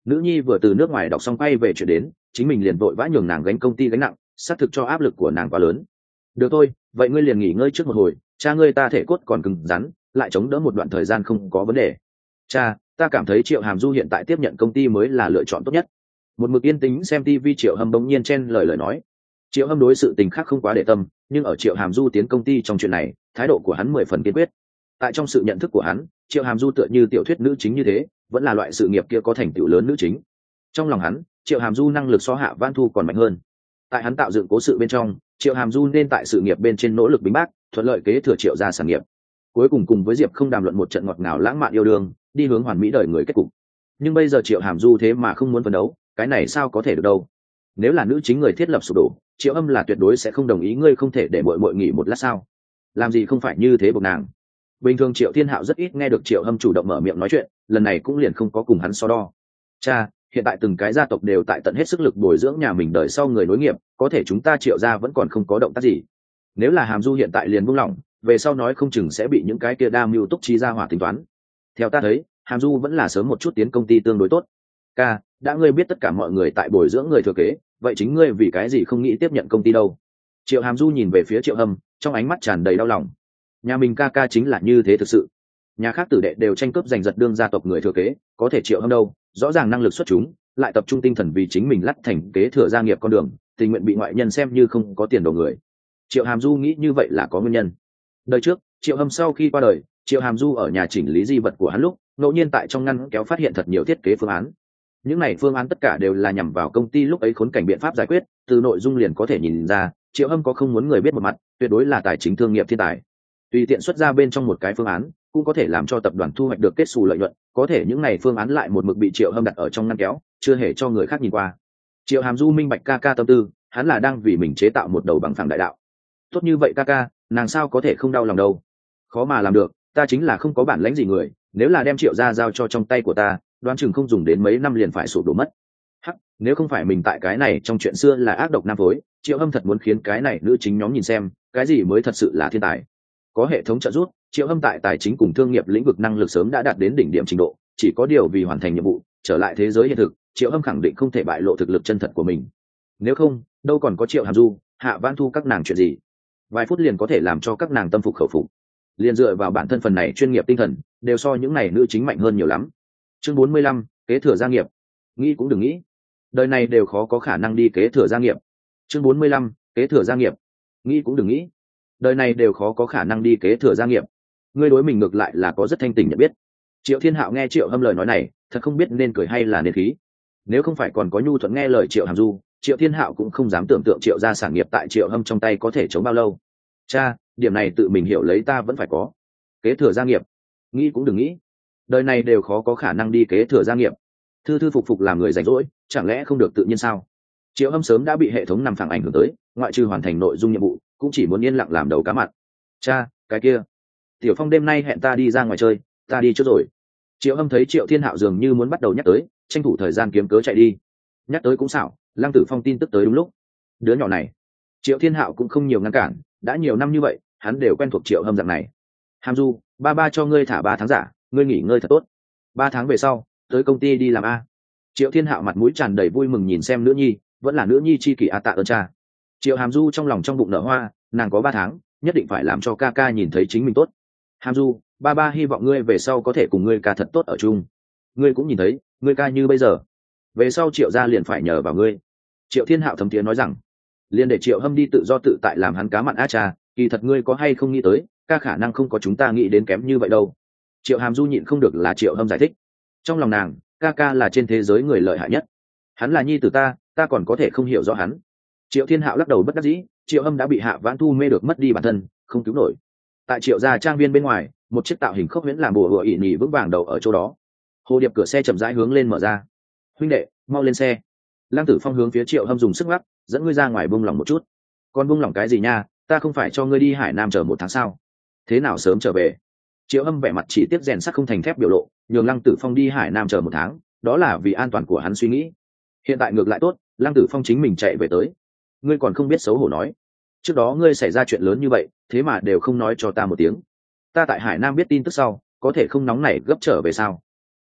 Nữ nhi vừa từ nước ngoài đọc xong quay về chuyện đến, chính mình liền vội vã nhường nàng gánh công ty gánh nặng, xác thực cho áp lực của nàng quá lớn. Được thôi, vậy ngươi liền nghỉ ngơi trước một hồi, cha ngươi ta thể cốt còn cứng rắn, lại chống đỡ một đoạn thời gian không có vấn đề. Cha, ta cảm thấy Triệu Hàm Du hiện tại tiếp nhận công ty mới là lựa chọn tốt nhất. Một mực yên tĩnh xem tivi Triệu Hâm bỗng nhiên chen lời lời nói. Triệu Hâm đối sự tình khác không quá để tâm, nhưng ở Triệu Hàm Du tiến công ty trong chuyện này, thái độ của hắn mười phần kiên quyết. Tại trong sự nhận thức của hắn, Triệu Hàm Du tựa như tiểu thuyết nữ chính như thế, vẫn là loại sự nghiệp kia có thành tựu lớn nữ chính. Trong lòng hắn, Triệu Hàm Du năng lực so Hạ Vãn Thu còn mạnh hơn. Tại hắn tạo dựng cố sự bên trong, Triệu Hàm Du nên tại sự nghiệp bên trên nỗ lực bính bác, thuận lợi kế thừa Triệu gia sản nghiệp. Cuối cùng cùng với Diệp không đàm luận một trận ngọt ngào lãng mạn yêu đương, đi hướng hoàn mỹ đời người kết cục. Nhưng bây giờ Triệu Hàm Du thế mà không muốn phấn đấu, cái này sao có thể được đâu? Nếu là nữ chính người thiết lập sụp đổ, Triệu Âm là tuyệt đối sẽ không đồng ý, ngươi không thể để muội muội nghỉ một lát sao? Làm gì không phải như thế buộc nàng. Bình thường Triệu Thiên Hạo rất ít nghe được Triệu Âm chủ động mở miệng nói chuyện, lần này cũng liền không có cùng hắn so đo. Cha, hiện tại từng cái gia tộc đều tại tận hết sức lực bồi dưỡng nhà mình đời sau người nối nghiệp, có thể chúng ta Triệu gia vẫn còn không có động tác gì. Nếu là Hàm Du hiện tại liền buông lỏng, về sau nói không chừng sẽ bị những cái kia đa mưu túc trí ra hỏa tính toán. Theo ta thấy, Hàm Du vẫn là sớm một chút tiến công ty tương đối tốt. Ca, đã ngươi biết tất cả mọi người tại bồi dưỡng người thừa kế, vậy chính ngươi vì cái gì không nghĩ tiếp nhận công ty đâu? Triệu Hàm Du nhìn về phía Triệu Hâm, trong ánh mắt tràn đầy đau lòng. Nhà mình ca ca chính là như thế thực sự. Nhà khác tử đệ đều tranh cướp giành giật đương gia tộc người thừa kế, có thể Triệu Hâm đâu, rõ ràng năng lực xuất chúng, lại tập trung tinh thần vì chính mình lắt thành kế thừa gia nghiệp con đường, tình nguyện bị ngoại nhân xem như không có tiền đồ người. Triệu Hàm Du nghĩ như vậy là có nguyên nhân. Đời trước, Triệu Hâm sau khi qua đời, Triệu Hàm Du ở nhà chỉnh lý di vật của hắn lúc, ngẫu nhiên tại trong ngăn kéo phát hiện thật nhiều thiết kế phương án. Những này phương án tất cả đều là nhằm vào công ty lúc ấy khốn cảnh biện pháp giải quyết, từ nội dung liền có thể nhìn ra, Triệu Hâm có không muốn người biết một mặt, tuyệt đối là tài chính thương nghiệp thiên tài. Tùy tiện xuất ra bên trong một cái phương án, cũng có thể làm cho tập đoàn thu hoạch được kết xù lợi nhuận, có thể những này phương án lại một mực bị Triệu Hâm đặt ở trong ngăn kéo, chưa hề cho người khác nhìn qua. Triệu Hàm Du minh bạch ca ca tâm tư, hắn là đang vì mình chế tạo một đầu bằng phẳng đại đạo. Tốt như vậy ca ca, nàng sao có thể không đau lòng đâu? Khó mà làm được, ta chính là không có bản lãnh gì người, nếu là đem Triệu gia giao cho trong tay của ta, đoán chừng không dùng đến mấy năm liền phải sụp đổ mất. Hắc, nếu không phải mình tại cái này trong chuyện xưa là ác độc nam phối, Triệu Hâm thật muốn khiến cái này nữ chính nhóm nhìn xem, cái gì mới thật sự là thiên tài. Có hệ thống trợ giúp, Triệu Hâm tại tài chính cùng thương nghiệp lĩnh vực năng lực sớm đã đạt đến đỉnh điểm trình độ, chỉ có điều vì hoàn thành nhiệm vụ, trở lại thế giới hiện thực, Triệu Hâm khẳng định không thể bại lộ thực lực chân thật của mình. Nếu không, đâu còn có Triệu Hàm Du, Hạ Vãn Thu các nàng chuyện gì? Vài phút liền có thể làm cho các nàng tâm phục khẩu phục. Liền dựa vào bản thân phần này chuyên nghiệp tinh thần, đều so những này nữ chính mạnh hơn nhiều lắm. Chương bốn mươi lăm, kế thừa gia nghiệp. Nghĩ cũng đừng nghĩ, đời này đều khó có khả năng đi kế thừa gia nghiệp. Chương bốn mươi lăm, kế thừa gia nghiệp. Nghĩ cũng đừng nghĩ, đời này đều khó có khả năng đi kế thừa gia nghiệp. Ngươi đối mình ngược lại là có rất thanh tỉnh nhận biết. Triệu Thiên Hạo nghe Triệu Hâm lời nói này, thật không biết nên cười hay là nên khí. Nếu không phải còn có nhu thuận nghe lời Triệu Hàm Du, Triệu Thiên Hạo cũng không dám tưởng tượng Triệu gia sản nghiệp tại Triệu Hâm trong tay có thể chống bao lâu. Cha, điểm này tự mình hiểu lấy ta vẫn phải có. Kế thừa gia nghiệp. Nghĩ cũng đừng nghĩ, đời này đều khó có khả năng đi kế thừa gia nghiệp. Thư thư phục phục làm người rảnh rỗi, chẳng lẽ không được tự nhiên sao? Triệu Hâm sớm đã bị hệ thống nằm phẳng ảnh hưởng tới, ngoại trừ hoàn thành nội dung nhiệm vụ, cũng chỉ muốn yên lặng làm đầu cá mặt. Cha, cái kia, Tiểu Phong đêm nay hẹn ta đi ra ngoài chơi, ta đi trước rồi. Triệu Hâm thấy Triệu Thiên Hạo dường như muốn bắt đầu nhắc tới, tranh thủ thời gian kiếm cớ chạy đi. Nhắc tới cũng xảo, Lăng Tử Phong tin tức tới đúng lúc. Đứa nhỏ này, Triệu Thiên Hạo cũng không nhiều ngăn cản, đã nhiều năm như vậy, hắn đều quen thuộc Triệu Hâm dạng này. Hàm Du, ba ba cho ngươi thả ba tháng giả, ngươi nghỉ ngơi thật tốt. Ba tháng về sau, tới công ty đi làm a. Triệu Thiên Hạo mặt mũi tràn đầy vui mừng nhìn xem nữ nhi, vẫn là nữ nhi chi kỷ a tạ ơn cha. Triệu Hàm Du trong lòng trong bụng nở hoa, nàng có ba tháng, nhất định phải làm cho ca ca nhìn thấy chính mình tốt. Hàm Du, ba ba hy vọng ngươi về sau có thể cùng ngươi ca thật tốt ở chung. Ngươi cũng nhìn thấy, ngươi ca như bây giờ, về sau Triệu gia liền phải nhờ vào ngươi. Triệu Thiên Hạo thấm tiếng nói rằng, liền để Triệu Hâm đi tự do tự tại làm hắn cá mặn á cha, kỳ thật ngươi có hay không nghĩ tới, ca khả năng không có chúng ta nghĩ đến kém như vậy đâu. Triệu Hàm Du nhịn không được là Triệu Hâm giải thích. Trong lòng nàng, ca ca là trên thế giới người lợi hại nhất. Hắn là nhi tử ta, ta còn có thể không hiểu rõ hắn. Triệu Thiên Hạo lắc đầu bất đắc dĩ, Triệu Hâm đã bị Hạ Vãn Thu mê được mất đi bản thân, không cứu nổi. Tại Triệu gia trang viên bên ngoài, một chiếc tạo hình khốc huyễn làm bùa hựa ỉ nhì vững vàng đầu ở chỗ đó. Hồ điệp cửa xe chậm rãi hướng lên mở ra. Huynh đệ, mau lên xe. Lăng Tử Phong hướng phía Triệu Hâm dùng sức ngắc, dẫn ngươi ra ngoài buông lỏng một chút. Con buông lỏng cái gì nha, ta không phải cho ngươi đi Hải Nam chờ một tháng sao? Thế nào sớm trở về? Triệu Hâm vẻ mặt chỉ tiếc rèn sắt không thành thép biểu lộ, nhường Lăng Tử Phong đi Hải Nam chờ một tháng, đó là vì an toàn của hắn suy nghĩ. Hiện tại ngược lại tốt, Lăng Tử Phong chính mình chạy về tới. Ngươi còn không biết xấu hổ nói, trước đó ngươi xảy ra chuyện lớn như vậy, thế mà đều không nói cho ta một tiếng. Ta tại Hải Nam biết tin tức sau, có thể không nóng nảy gấp trở về sao?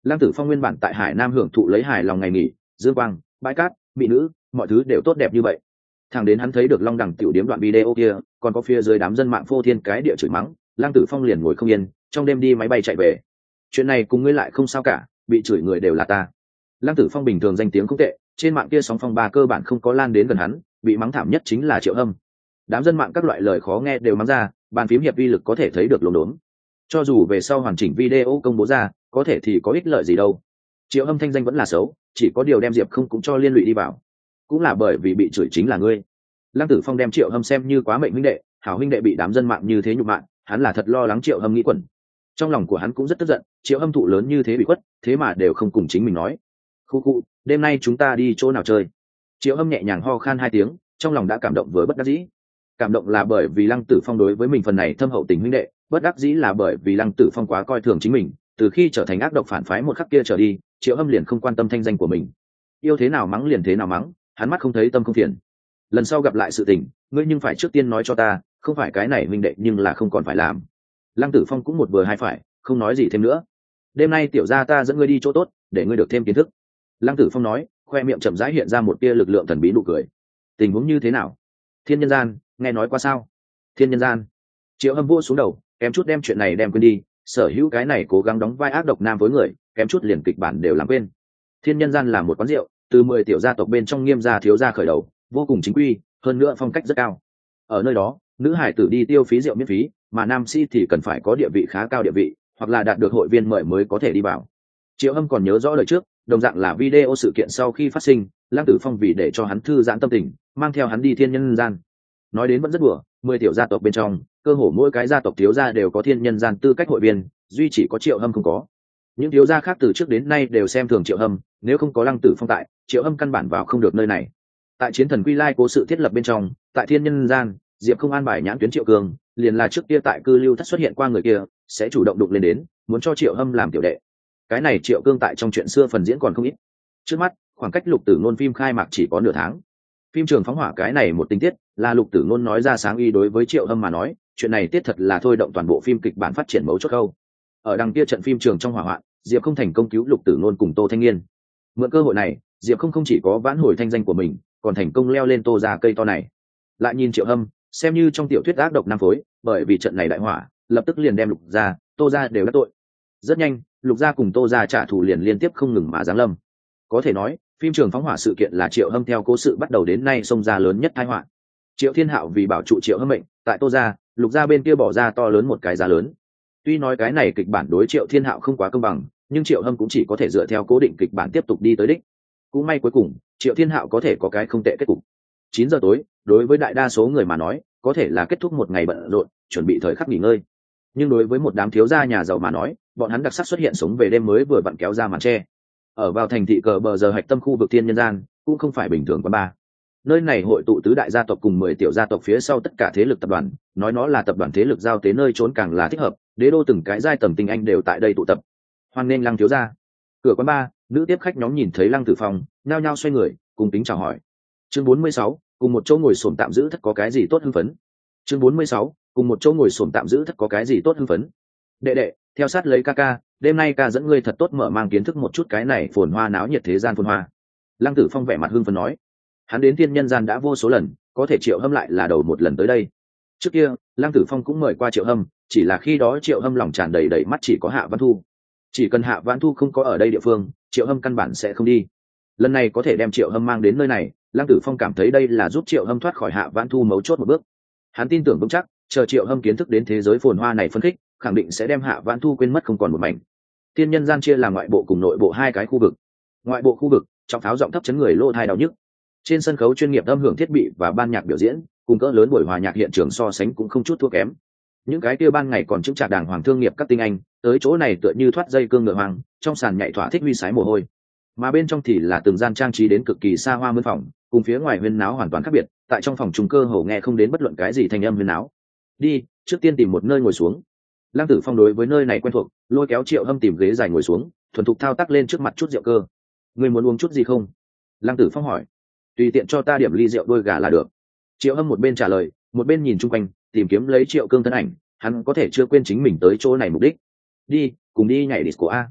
Lăng Tử Phong nguyên bản tại Hải Nam hưởng thụ lấy hài lòng ngày nghỉ, dương quang, bãi cát, mỹ nữ, mọi thứ đều tốt đẹp như vậy. Thằng đến hắn thấy được Long Đằng tiểu điếm đoạn video kia, còn có phía dưới đám dân mạng phô thiên cái địa chửi mắng, Lăng Tử Phong liền ngồi không yên, trong đêm đi máy bay chạy về. Chuyện này cùng ngươi lại không sao cả, bị chửi người đều là ta. Lăng Tử Phong bình thường danh tiếng không tệ, trên mạng kia sóng phong ba cơ bản không có lan đến gần hắn, bị mắng thảm nhất chính là Triệu Hâm. Đám dân mạng các loại lời khó nghe đều mắng ra, bàn phím hiệp vi lực có thể thấy được lồn đốn. Cho dù về sau hoàn chỉnh video công bố ra, có thể thì có ích lợi gì đâu. Triệu Hâm thanh danh vẫn là xấu, chỉ có điều đem Diệp không cũng cho liên lụy đi vào. Cũng là bởi vì bị chửi chính là ngươi. Lăng Tử Phong đem Triệu Hâm xem như quá mệnh huynh đệ, hảo huynh đệ bị đám dân mạng như thế nhục mạ, hắn là thật lo lắng Triệu Hâm nghĩ quẩn. Trong lòng của hắn cũng rất tức giận, Triệu Hâm thụ lớn như thế bị quất, thế mà đều không cùng chính mình nói. Khu khu, đêm nay chúng ta đi chỗ nào chơi? Triệu Hâm nhẹ nhàng ho khan hai tiếng, trong lòng đã cảm động với bất đắc dĩ. Cảm động là bởi vì Lăng Tử Phong đối với mình phần này thâm hậu tình huynh đệ, bất đắc dĩ là bởi vì Lăng Tử Phong quá coi thường chính mình, từ khi trở thành ác độc phản phái một khắc kia trở đi, Triệu Hâm liền không quan tâm thanh danh của mình. Yêu thế nào mắng liền thế nào mắng, hắn mắt không thấy tâm không phiền. Lần sau gặp lại sự tình, ngươi nhưng phải trước tiên nói cho ta, không phải cái này huynh đệ nhưng là không còn phải làm. Lăng Tử Phong cũng một vừa hai phải, không nói gì thêm nữa. Đêm nay tiểu gia ta dẫn ngươi đi chỗ tốt, để ngươi được thêm kiến thức. Lăng Tử Phong nói, khoe miệng chậm rãi hiện ra một tia lực lượng thần bí nụ cười. Tình huống như thế nào? Thiên nhân gian, nghe nói qua sao? Thiên nhân gian. Triệu Hâm vỗ xuống đầu, kém chút đem chuyện này đem quên đi, sở hữu cái này cố gắng đóng vai ác độc nam với người, kém chút liền kịch bản đều làm quên. Thiên nhân gian là một quán rượu, từ mười tiểu gia tộc bên trong Nghiêm gia thiếu gia khởi đầu, vô cùng chính quy, hơn nữa phong cách rất cao. Ở nơi đó, nữ hải tử đi tiêu phí rượu miễn phí, mà nam sĩ thì cần phải có địa vị khá cao địa vị, hoặc là đạt được hội viên mời mới có thể đi vào. Triệu Hâm còn nhớ rõ lời trước, đồng dạng là video sự kiện sau khi phát sinh, Lăng Tử Phong vì để cho hắn thư giãn tâm tình, mang theo hắn đi thiên nhân gian. Nói đến vẫn rất đùa, mười tiểu gia tộc bên trong, cơ hồ mỗi cái gia tộc thiếu gia đều có thiên nhân gian tư cách hội viên, duy chỉ có Triệu Hâm không có. Những thiếu gia khác từ trước đến nay đều xem thường Triệu Hâm, nếu không có Lăng Tử Phong tại, Triệu Hâm căn bản vào không được nơi này. Tại chiến thần Quy Lai cố sự thiết lập bên trong, tại thiên nhân gian, Diệp không an bài nhãn tuyến Triệu Cường, liền là trước kia tại cư lưu thất xuất hiện qua người kia, sẽ chủ động đụng lên đến, muốn cho Triệu Hâm làm tiểu đệ. Cái này Triệu Cương tại trong chuyện xưa phần diễn còn không ít. Trước mắt, khoảng cách Lục Tử Ngôn phim khai mạc chỉ có nửa tháng. Phim trường phóng hỏa cái này một tình tiết, là Lục Tử Ngôn nói ra sáng y đối với Triệu Hâm mà nói, chuyện này tiết thật là thôi động toàn bộ phim kịch bản phát triển mấu chốt câu. Ở đằng kia trận phim trường trong hỏa hoạn, Diệp không thành công cứu Lục Tử Ngôn cùng Tô Thanh Nghiên. Mượn cơ hội này, Diệp không không chỉ có vãn hồi thanh danh của mình, còn thành công leo lên Tô gia cây to này. Lại nhìn Triệu Hâm, xem như trong tiểu thuyết ác độc nam phối, bởi vì trận này đại hỏa, lập tức liền đem Lục gia, Tô gia đều đắc tội. Rất nhanh, Lục gia cùng Tô gia trả thù liền liên tiếp không ngừng mà giáng lâm. Có thể nói, phim trường phóng hỏa sự kiện là Triệu Hâm theo cố sự bắt đầu đến nay xông ra lớn nhất tai họa. Triệu Thiên Hạo vì bảo trụ Triệu Hâm mệnh, tại Tô gia, Lục gia bên kia bỏ ra to lớn một cái giá lớn. Tuy nói cái này kịch bản đối Triệu Thiên Hạo không quá công bằng, nhưng Triệu Hâm cũng chỉ có thể dựa theo cố định kịch bản tiếp tục đi tới đích. Cũng may cuối cùng, Triệu Thiên Hạo có thể có cái không tệ kết cục. Chín giờ tối, đối với đại đa số người mà nói, có thể là kết thúc một ngày bận rộn, chuẩn bị thời khắc nghỉ ngơi. Nhưng đối với một đám thiếu gia nhà giàu mà nói, bọn hắn đặc sắc xuất hiện sống về đêm mới vừa vặn kéo ra màn che. Ở vào thành thị cờ bờ giờ hạch tâm khu vực thiên nhân gian, cũng không phải bình thường quán bar. Nơi này hội tụ tứ đại gia tộc cùng mười tiểu gia tộc phía sau tất cả thế lực tập đoàn, nói nó là tập đoàn thế lực giao tế nơi trốn càng là thích hợp, đế đô từng cái giai tầm tinh anh đều tại đây tụ tập. Hoan nghênh Lăng thiếu gia. Cửa quán bar, nữ tiếp khách nhóm nhìn thấy Lăng Tử Phong, nhao nhao xoay người, cùng tính chào hỏi. Chương bốn mươi sáu, cùng một chỗ ngồi xổm tạm giữ thất có cái gì tốt hưng phấn. Chương bốn mươi sáu, cùng một chỗ ngồi xổm tạm giữ thất có cái gì tốt hưng phấn. Đệ đệ, theo sát lấy ca ca, đêm nay ca dẫn ngươi thật tốt mở mang kiến thức một chút cái này phồn hoa náo nhiệt thế gian phồn hoa. Lăng Tử Phong vẻ mặt hưng phấn nói. Hắn đến thiên nhân gian đã vô số lần, có thể Triệu Hâm lại là đầu một lần tới đây. Trước kia, Lăng Tử Phong cũng mời qua Triệu Hâm, chỉ là khi đó Triệu Hâm lòng tràn đầy đầy mắt chỉ có Hạ Văn Thu. Chỉ cần Hạ Văn Thu không có ở đây địa phương, Triệu Hâm căn bản sẽ không đi. Lần này có thể đem Triệu Hâm mang đến nơi này, Lăng Tử Phong cảm thấy đây là giúp Triệu Hâm thoát khỏi Hạ Văn Thu mấu chốt một bước. Hắn tin tưởng vững chắc, chờ Triệu Hâm kiến thức đến thế giới phồn hoa này phân khích, khẳng định sẽ đem Hạ Văn Thu quên mất không còn một mảnh. Thiên nhân gian chia làm ngoại bộ cùng nội bộ hai cái khu vực. Ngoại bộ khu vực, trọng pháo giọng thấp chấn người lỗ tai đau nhức. Trên sân khấu chuyên nghiệp âm hưởng thiết bị và ban nhạc biểu diễn, cùng cỡ lớn buổi hòa nhạc hiện trường so sánh cũng không chút thua kém. Những cái kia ban ngày còn chứng trạc đàng hoàng thương nghiệp các tinh anh, tới chỗ này tựa như thoát dây cương ngựa hoàng, trong sàn nhảy thỏa thích huy sái mồ hôi. Mà bên trong thì là từng gian trang trí đến cực kỳ xa hoa mướn phòng, cùng phía ngoài huyên náo hoàn toàn khác biệt, tại trong phòng trùng cơ hồ nghe không đến bất luận cái gì thanh âm huyên náo. Đi, trước tiên tìm một nơi ngồi xuống. Lăng Tử Phong đối với nơi này quen thuộc, lôi kéo Triệu Hâm tìm ghế dài ngồi xuống, thuần thục thao tác lên trước mặt chút rượu cơ. Người muốn uống chút gì không? Lăng Tử Phong hỏi. Tùy tiện cho ta điểm ly rượu đôi gà là được. Triệu Hâm một bên trả lời, một bên nhìn chung quanh, tìm kiếm lấy Triệu Cương thân ảnh, hắn có thể chưa quên chính mình tới chỗ này mục đích. Đi, cùng đi nhảy disco a.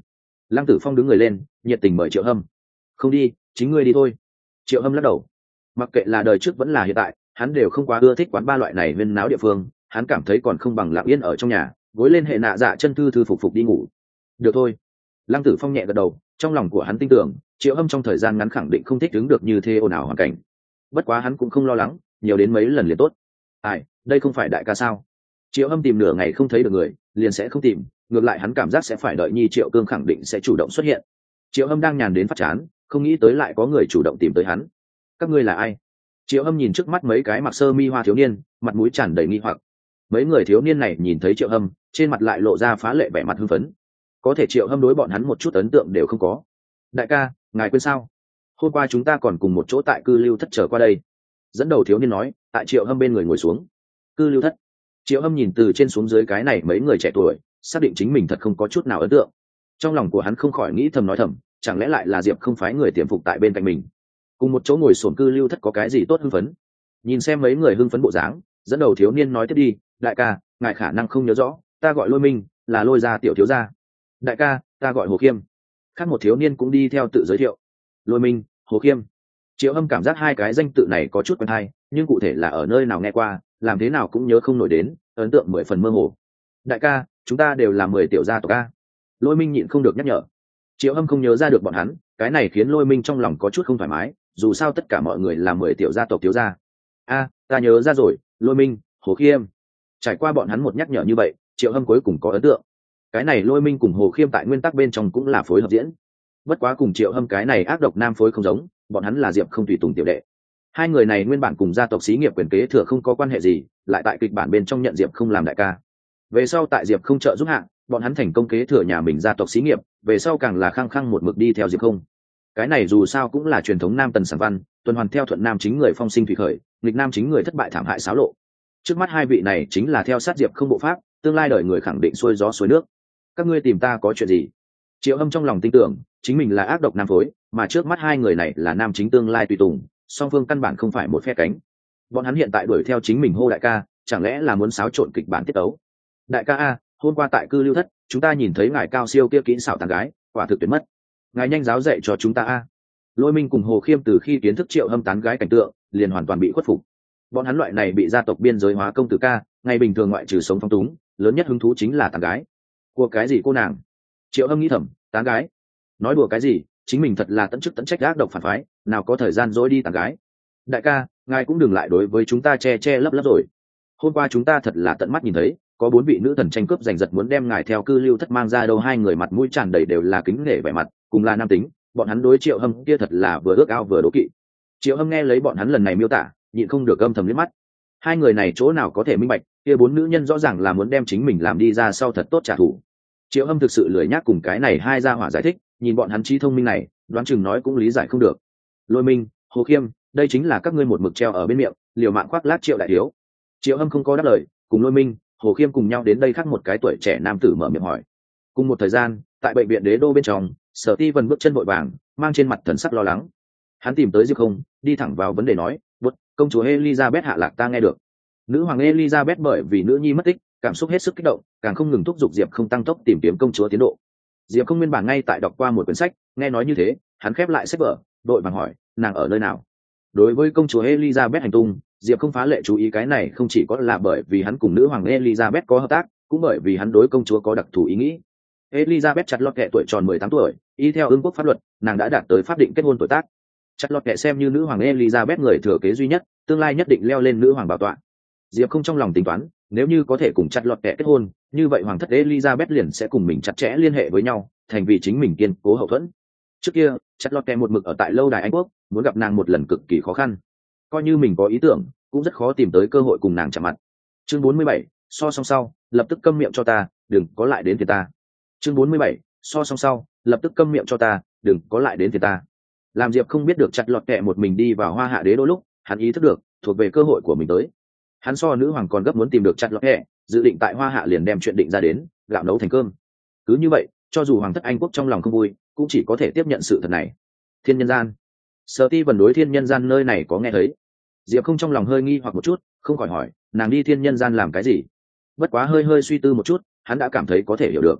Lăng Tử Phong đứng người lên, nhiệt tình mời Triệu Hâm. Không đi, chính ngươi đi thôi. Triệu Hâm lắc đầu. Mặc kệ là đời trước vẫn là hiện tại, hắn đều không quá ưa thích quán ba loại này huyên náo địa phương, hắn cảm thấy còn không bằng lặng yên ở trong nhà, gối lên hệ nạ dạ chân thư thư phục phục đi ngủ. Được thôi. Lăng Tử Phong nhẹ gật đầu, trong lòng của hắn tin tưởng, Triệu Hâm trong thời gian ngắn khẳng định không thích đứng được như thế ồn ào hoàn cảnh. Bất quá hắn cũng không lo lắng, nhiều đến mấy lần liền tốt. Ai, đây không phải đại ca sao? Triệu Hâm tìm nửa ngày không thấy được người, liền sẽ không tìm, ngược lại hắn cảm giác sẽ phải đợi Nhi Triệu Cương khẳng định sẽ chủ động xuất hiện. Triệu Hâm đang nhàn đến phát chán, không nghĩ tới lại có người chủ động tìm tới hắn. Các ngươi là ai? Triệu Hâm nhìn trước mắt mấy cái mặc sơ mi hoa thiếu niên, mặt mũi tràn đầy nghi hoặc. Mấy người thiếu niên này nhìn thấy Triệu Hâm, trên mặt lại lộ ra phá lệ vẻ mặt hưng phấn. Có thể Triệu Hâm đối bọn hắn một chút ấn tượng đều không có. Đại ca, ngài quên sao? Hôm qua chúng ta còn cùng một chỗ tại cư lưu thất trở qua đây. Dẫn đầu thiếu niên nói, tại Triệu Hâm bên người ngồi xuống. Cư lưu thất. Triệu Hâm nhìn từ trên xuống dưới cái này mấy người trẻ tuổi, xác định chính mình thật không có chút nào ấn tượng. Trong lòng của hắn không khỏi nghĩ thầm nói thầm, chẳng lẽ lại là Diệp không phái người tiềm phục tại bên cạnh mình. Cùng một chỗ ngồi xổm cư lưu thất có cái gì tốt hưng phấn? Nhìn xem mấy người hưng phấn bộ dáng, dẫn đầu thiếu niên nói tiếp đi, đại ca, ngài khả năng không nhớ rõ, ta gọi Lôi Minh, là Lôi gia tiểu thiếu gia. Đại ca, ta gọi Hồ Khiêm. Khác một thiếu niên cũng đi theo tự giới thiệu. Lôi Minh, Hồ Khiêm. Triệu Hâm cảm giác hai cái danh tự này có chút quen hay, nhưng cụ thể là ở nơi nào nghe qua, làm thế nào cũng nhớ không nổi đến, ấn tượng mười phần mơ hồ. Đại ca, chúng ta đều là mười tiểu gia tộc ca. Lôi Minh nhịn không được nhắc nhở. Triệu Hâm không nhớ ra được bọn hắn, cái này khiến Lôi Minh trong lòng có chút không thoải mái, dù sao tất cả mọi người là mười tiểu gia tộc thiếu gia. A, ta nhớ ra rồi, Lôi Minh, Hồ Khiêm. Trải qua bọn hắn một nhắc nhở như vậy, Triệu Hâm cuối cùng có ấn tượng. Cái này Lôi Minh cùng Hồ Khiêm tại nguyên tắc bên trong cũng là phối hợp diễn. Bất quá cùng Triệu Hâm cái này ác độc nam phối không giống, bọn hắn là Diệp không tùy tùng tiểu đệ. Hai người này nguyên bản cùng gia tộc xí nghiệp quyền kế thừa không có quan hệ gì, lại tại kịch bản bên trong nhận Diệp không làm đại ca. Về sau tại Diệp không trợ giúp hạ, bọn hắn thành công kế thừa nhà mình gia tộc xí nghiệp, về sau càng là khăng khăng một mực đi theo Diệp không. Cái này dù sao cũng là truyền thống nam tần sản văn, tuần hoàn theo thuận nam chính người phong sinh thủy khởi, nghịch nam chính người thất bại thảm hại xáo lộ. Trước mắt hai vị này chính là theo sát Diệp không bộ pháp, tương lai đời người khẳng định xuôi gió xuôi nước. Các ngươi tìm ta có chuyện gì? Triệu Hâm trong lòng tin tưởng chính mình là ác độc nam phối, mà trước mắt hai người này là nam chính tương lai tùy tùng, song phương căn bản không phải một phe cánh. Bọn hắn hiện tại đuổi theo chính mình hô đại ca, chẳng lẽ là muốn xáo trộn kịch bản tiết tấu? Đại ca a, hôm qua tại cư lưu thất, chúng ta nhìn thấy ngài cao siêu kia kỹ xảo tàn gái, quả thực tuyệt mất. Ngài nhanh giáo dạy cho chúng ta a. Lôi Minh cùng Hồ Khiêm từ khi kiến thức Triệu Hâm tán gái cảnh tượng, liền hoàn toàn bị khuất phục. Bọn hắn loại này bị gia tộc biên giới hóa công tử ca, ngày bình thường ngoại trừ sống phong túng, lớn nhất hứng thú chính là tán gái. Của cái gì cô nàng? Triệu Hâm nghĩ thầm, tán gái? Nói đùa cái gì, chính mình thật là tận chức tận trách ác độc phản phái, nào có thời gian dối đi tán gái. Đại ca, ngài cũng đừng lại đối với chúng ta che che lấp lấp rồi. Hôm qua chúng ta thật là tận mắt nhìn thấy, có bốn vị nữ thần tranh cướp giành giật muốn đem ngài theo cư lưu thất mang ra đâu, hai người mặt mũi tràn đầy đều là kính nể vẻ mặt, cùng là nam tính, bọn hắn đối Triệu Hâm kia thật là vừa ước ao vừa đố kỵ. Triệu Hâm nghe lấy bọn hắn lần này miêu tả, nhịn không được âm thầm liếc mắt. Hai người này chỗ nào có thể minh bạch, kia bốn nữ nhân rõ ràng là muốn đem chính mình làm đi ra sau thật tốt trả thù. Triệu Hâm thực sự lười nhác cùng cái này hai gia hỏa giải thích, nhìn bọn hắn trí thông minh này, đoán chừng nói cũng lý giải không được. Lôi Minh, Hồ Khiêm, đây chính là các ngươi một mực treo ở bên miệng, liều mạng khoác lác Triệu đại thiếu. Triệu Hâm không có đáp lời, cùng Lôi Minh, Hồ Khiêm cùng nhau đến đây khác một cái tuổi trẻ nam tử mở miệng hỏi. Cùng một thời gian, tại bệnh viện Đế Đô bên trong, Sở Ti Vân bước chân vội vàng, mang trên mặt thần sắc lo lắng. Hắn tìm tới Diệp không, đi thẳng vào vấn đề nói, "Bút, công chúa Elizabeth hạ lạc ta nghe được." Nữ hoàng Elizabeth bởi vì nữ nhi mất tích, cảm xúc hết sức kích động, càng không ngừng thúc giục Diệp không tăng tốc tìm kiếm công chúa tiến độ. Diệp không nguyên bản ngay tại đọc qua một quyển sách, nghe nói như thế, hắn khép lại sách vở, đội vàng hỏi, nàng ở nơi nào? Đối với công chúa Elizabeth hành tung, Diệp không phá lệ chú ý, cái này không chỉ có là bởi vì hắn cùng nữ hoàng Elizabeth có hợp tác, cũng bởi vì hắn đối công chúa có đặc thù ý nghĩ. Elizabeth chặt lọt kệ tuổi tròn mười tám tuổi, y theo ương quốc pháp luật, nàng đã đạt tới pháp định kết hôn tuổi tác. Chặt lọt kệ xem như nữ hoàng Elizabeth người thừa kế duy nhất, tương lai nhất định leo lên nữ hoàng bảo tọa. Diệp không trong lòng tính toán, nếu như có thể cùng chặt lọt kệ kết hôn, như vậy hoàng thất Elizabeth liền sẽ cùng mình chặt chẽ liên hệ với nhau, thành vì chính mình kiên cố hậu thuẫn. Trước kia, chặt lọt kệ một mực ở tại lâu đài Anh quốc, muốn gặp nàng một lần cực kỳ khó khăn. Coi như mình có ý tưởng, cũng rất khó tìm tới cơ hội cùng nàng chạm mặt. Chương bốn mươi bảy, so song sau, lập tức câm miệng cho ta, đừng có lại đến phiền ta. Chương bốn mươi bảy, so song sau, lập tức câm miệng cho ta, đừng có lại đến phiền ta. Làm Diệp không biết được chặt lọt kệ một mình đi vào Hoa Hạ Đế đôi lúc, hắn ý thức được, thuộc về cơ hội của mình tới. Hắn so nữ hoàng còn gấp muốn tìm được chặt lọt kệ, dự định tại Hoa Hạ liền đem chuyện định ra đến, gạo nấu thành cơm. Cứ như vậy, cho dù hoàng thất Anh quốc trong lòng không vui, cũng chỉ có thể tiếp nhận sự thật này. Thiên nhân gian. Sở Ti Vân đối thiên nhân gian nơi này có nghe thấy. Diệp không trong lòng hơi nghi hoặc một chút, không khỏi hỏi, nàng đi thiên nhân gian làm cái gì? Bất quá hơi hơi suy tư một chút, hắn đã cảm thấy có thể hiểu được.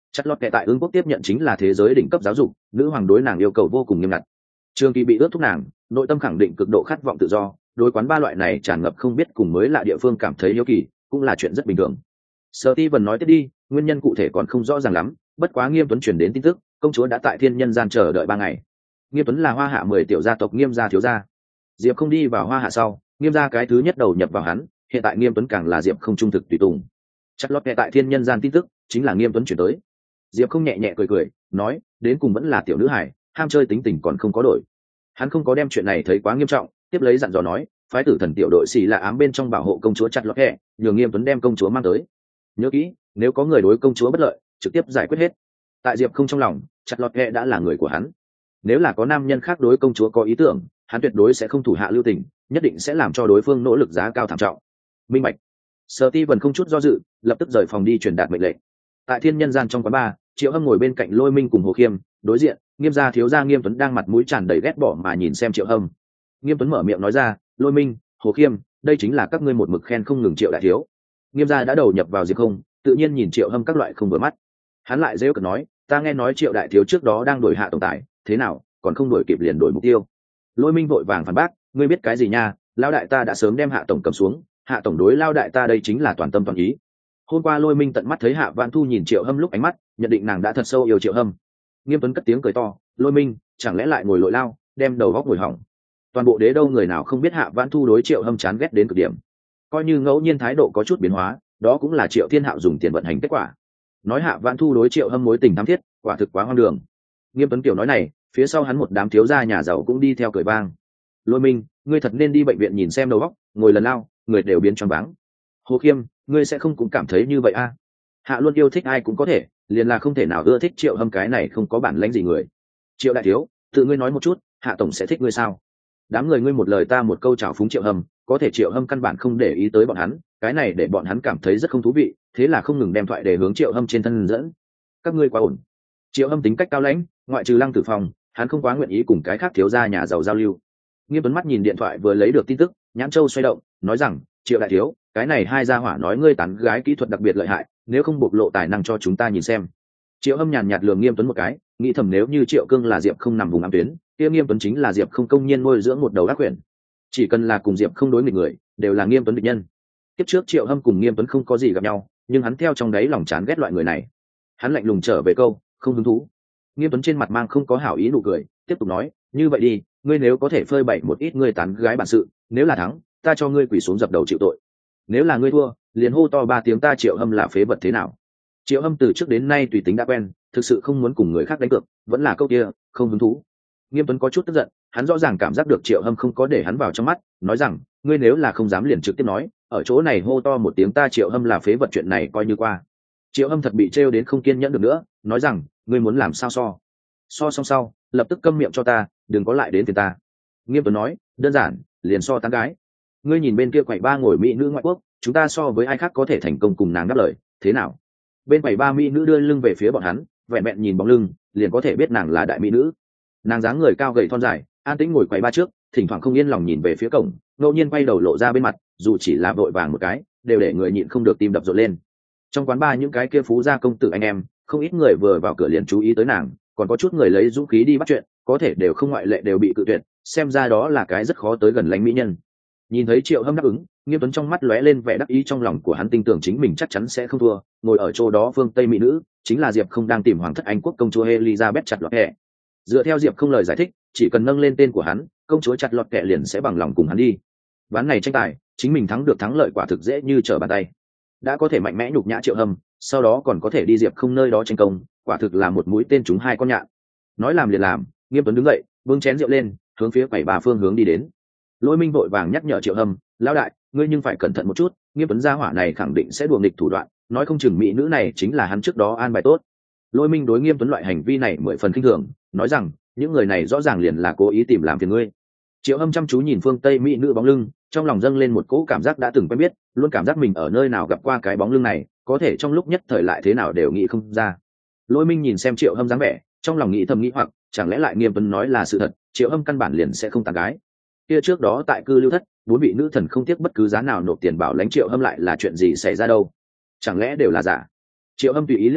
Chặt lọt kệ tại ương quốc tiếp nhận chính là thế giới đỉnh cấp giáo dục, nữ hoàng đối nàng yêu cầu vô cùng nghiêm ngặt. Trường Kỳ bị ước thúc nàng, nội tâm khẳng định cực độ khát vọng tự do, đối quán ba loại này tràn ngập không biết cùng mới lạ địa phương cảm thấy yêu kỳ, cũng là chuyện rất bình thường. Steven nói tiếp đi, nguyên nhân cụ thể còn không rõ ràng lắm, bất quá Nghiêm Tuấn truyền đến tin tức, công chúa đã tại thiên nhân gian chờ đợi ba ngày. Nghiêm Tuấn là Hoa Hạ mười tiểu gia tộc Nghiêm gia thiếu gia. Diệp không đi vào Hoa Hạ sau, Nghiêm gia cái thứ nhất đầu nhập vào hắn, hiện tại Nghiêm Tuấn càng là Diệp không trung thực tùy tùng. Chắc lót kệ tại thiên nhân gian tin tức, chính là Nghiêm Tuấn chuyển tới. Diệp không nhẹ nhẹ cười cười, nói, đến cùng vẫn là tiểu nữ hải, ham chơi tính tình còn không có đổi. Hắn không có đem chuyện này thấy quá nghiêm trọng, tiếp lấy dặn dò nói, phái tử thần tiểu đội xì là ám bên trong bảo hộ công chúa chặt lọt kệ, nhường Nghiêm Tuấn đem công chúa mang tới. Nhớ kỹ, nếu có người đối công chúa bất lợi, trực tiếp giải quyết hết. Tại Diệp không trong lòng, chặt lọt kệ đã là người của hắn. Nếu là có nam nhân khác đối công chúa có ý tưởng, hắn tuyệt đối sẽ không thủ hạ lưu tình, nhất định sẽ làm cho đối phương nỗ lực giá cao thảm trọng. Minh bạch. Steven không chút do dự, lập tức rời phòng đi truyền đạt mệnh lệnh. Tại thiên nhân gian trong quán bar, Triệu Hâm ngồi bên cạnh Lôi Minh cùng Hồ Khiêm, đối diện, Nghiêm gia thiếu gia Nghiêm Tuấn đang mặt mũi tràn đầy ghét bỏ mà nhìn xem Triệu Hâm. Nghiêm Tuấn mở miệng nói ra, Lôi Minh, Hồ Khiêm, đây chính là các ngươi một mực khen không ngừng Triệu đại thiếu. Nghiêm gia đã đầu nhập vào Diệp không, tự nhiên nhìn Triệu Hâm các loại không vừa mắt. Hắn lại rêu cợt nói, ta nghe nói Triệu đại thiếu trước đó đang đuổi Hạ tổng tài, thế nào, còn không đuổi kịp liền đổi mục tiêu. Lôi Minh vội vàng phản bác, ngươi biết cái gì nha, lão đại ta đã sớm đem Hạ tổng cầm xuống, Hạ tổng đối lao đại ta đây chính là toàn tâm toàn ý. Hôm qua Lôi Minh tận mắt thấy Hạ Vãn Thu nhìn Triệu Hâm lúc ánh mắt, nhận định nàng đã thật sâu yêu Triệu Hâm. Nghiêm Tuấn cất tiếng cười to, Lôi Minh, chẳng lẽ lại ngồi lội lao, đem đầu góc ngồi hỏng. Toàn bộ đế đâu người nào không biết Hạ Vãn Thu đối Triệu Hâm chán ghét đến cực điểm. Coi như ngẫu nhiên thái độ có chút biến hóa, đó cũng là Triệu Thiên Hạo dùng tiền vận hành kết quả. Nói Hạ Vãn Thu đối Triệu Hâm mối tình thắm thiết, quả thực quá hoang đường. Nghiêm Tuấn kiểu nói này, phía sau hắn một đám thiếu gia nhà giàu cũng đi theo cười vang. Lôi Minh, ngươi thật nên đi bệnh viện nhìn xem đầu óc, ngồi lần lao, người đều biến choáng váng. Hồ Khiêm, ngươi sẽ không cũng cảm thấy như vậy à? Hạ luôn yêu thích ai cũng có thể, liền là không thể nào ưa thích Triệu Hâm cái này không có bản lãnh gì người. Triệu đại thiếu, tự ngươi nói một chút, Hạ tổng sẽ thích ngươi sao? Đám người ngươi một lời ta một câu chào phúng Triệu Hâm, có thể Triệu Hâm căn bản không để ý tới bọn hắn, cái này để bọn hắn cảm thấy rất không thú vị, thế là không ngừng đem thoại để hướng Triệu Hâm trên thân dẫn. Các ngươi quá ổn. Triệu Hâm tính cách cao lãnh, ngoại trừ Lăng Tử Phong, hắn không quá nguyện ý cùng cái khác thiếu gia nhà giàu giao lưu. Nghiêm Tuấn mắt nhìn điện thoại vừa lấy được tin tức, nhãn châu xoay động, nói rằng, Triệu đại thiếu, cái này hai gia hỏa nói ngươi tán gái kỹ thuật đặc biệt lợi hại, nếu không bộc lộ tài năng cho chúng ta nhìn xem. Triệu Hâm nhàn nhạt lườm Nghiêm Tuấn một cái, nghĩ thầm nếu như Triệu Cương là Diệp không nằm vùng ám tuyến, kia Nghiêm Tuấn chính là Diệp không công nhiên nuôi dưỡng một đầu ác quyển. Chỉ cần là cùng Diệp không đối nghịch người, đều là Nghiêm Tuấn địch nhân. Kiếp trước Triệu Hâm cùng Nghiêm Tuấn không có gì gặp nhau, nhưng hắn theo trong đáy lòng chán ghét loại người này. Hắn lạnh lùng trở về câu, không hứng thú. Nghiêm Tuấn trên mặt mang không có hảo ý nụ cười, tiếp tục nói, như vậy đi, ngươi nếu có thể phơi bày một ít ngươi tán gái bản sự, nếu là thắng, ta cho ngươi quỳ xuống dập đầu chịu tội. Nếu là ngươi thua, liền hô to ba tiếng ta Triệu Hâm là phế vật thế nào. Triệu Hâm từ trước đến nay tùy tính đã quen, thực sự không muốn cùng người khác đánh cược, vẫn là câu kia, không hứng thú. Nghiêm Tuấn có chút tức giận, hắn rõ ràng cảm giác được Triệu Hâm không có để hắn vào trong mắt, nói rằng, ngươi nếu là không dám liền trực tiếp nói, ở chỗ này hô to một tiếng ta Triệu Hâm là phế vật chuyện này coi như qua. Triệu Hâm thật bị trêu đến không kiên nhẫn được nữa, nói rằng, ngươi muốn làm sao so? So xong sau, lập tức câm miệng cho ta, đừng có lại đến tiền ta. Nghiêm Tuấn nói, đơn giản, liền so tán gái. Ngươi nhìn bên kia quầy ba ngồi mỹ nữ ngoại quốc, chúng ta so với ai khác có thể thành công cùng nàng đáp lời, thế nào? Bên quầy ba mỹ nữ đưa lưng về phía bọn hắn, vẹn vẹn nhìn bóng lưng, liền có thể biết nàng là đại mỹ nữ. Nàng dáng người cao gầy thon dài, an tĩnh ngồi quầy ba trước, thỉnh thoảng không yên lòng nhìn về phía cổng, ngẫu nhiên quay đầu lộ ra bên mặt, dù chỉ là vội vàng một cái, đều để người nhịn không được tim đập rộn lên. Trong quán ba những cái kia phú gia công tử anh em, không ít người vừa vào cửa liền chú ý tới nàng, còn có chút người lấy dũng khí đi bắt chuyện, có thể đều không ngoại lệ đều bị cự tuyệt, xem ra đó là cái rất khó tới gần lãnh mỹ nhân. Nhìn thấy Triệu Hâm đáp ứng, Nghiêm Tuấn trong mắt lóe lên vẻ đắc ý, trong lòng của hắn tin tưởng chính mình chắc chắn sẽ không thua. Ngồi ở chỗ đó phương Tây mỹ nữ, chính là Diệp không đang tìm hoàng thất Anh quốc công chúa Elizabeth chặt lọt kẹ. Dựa theo Diệp không lời giải thích, chỉ cần nâng lên tên của hắn, công chúa chặt lọt kẹ liền sẽ bằng lòng cùng hắn đi. Ván này tranh tài, chính mình thắng được thắng lợi quả thực dễ như trở bàn tay. Đã có thể mạnh mẽ nhục nhã Triệu Hâm, sau đó còn có thể đi Diệp không nơi đó tranh công, quả thực là một mũi tên trúng hai con nhạn. Nói làm liền làm, Nghiêm Tuấn đứng dậy, bưng chén rượu lên, hướng phía quầy bà phương hướng đi đến. Lôi Minh vội vàng nhắc nhở Triệu Hâm, lão đại, ngươi nhưng phải cẩn thận một chút, Nghiêm Tuấn gia hỏa này khẳng định sẽ đùa nghịch thủ đoạn, nói không chừng mỹ nữ này chính là hắn trước đó an bài tốt. Lôi Minh đối Nghiêm Tuấn loại hành vi này mười phần khinh thường, nói rằng, những người này rõ ràng liền là cố ý tìm làm phiền ngươi. Triệu Hâm chăm chú nhìn phương Tây mỹ nữ bóng lưng, trong lòng dâng lên một cỗ cảm giác đã từng quen biết, luôn cảm giác mình ở nơi nào gặp qua cái bóng lưng này, có thể trong lúc nhất thời lại thế nào đều nghĩ không ra. Lôi Minh nhìn xem Triệu Hâm dáng vẻ, trong lòng nghĩ thầm nghĩ hoặc, chẳng lẽ lại Nghiêm Tuấn nói là sự thật, Triệu Hâm căn bản liền sẽ không tán gái. Kia trước đó tại cư lưu thất, bốn vị nữ thần không tiếc bất cứ giá nào nộp tiền bảo lãnh Triệu Hâm lại là chuyện gì xảy ra đâu? Chẳng lẽ đều là giả? Triệu Hâm tùy ý lướt qua,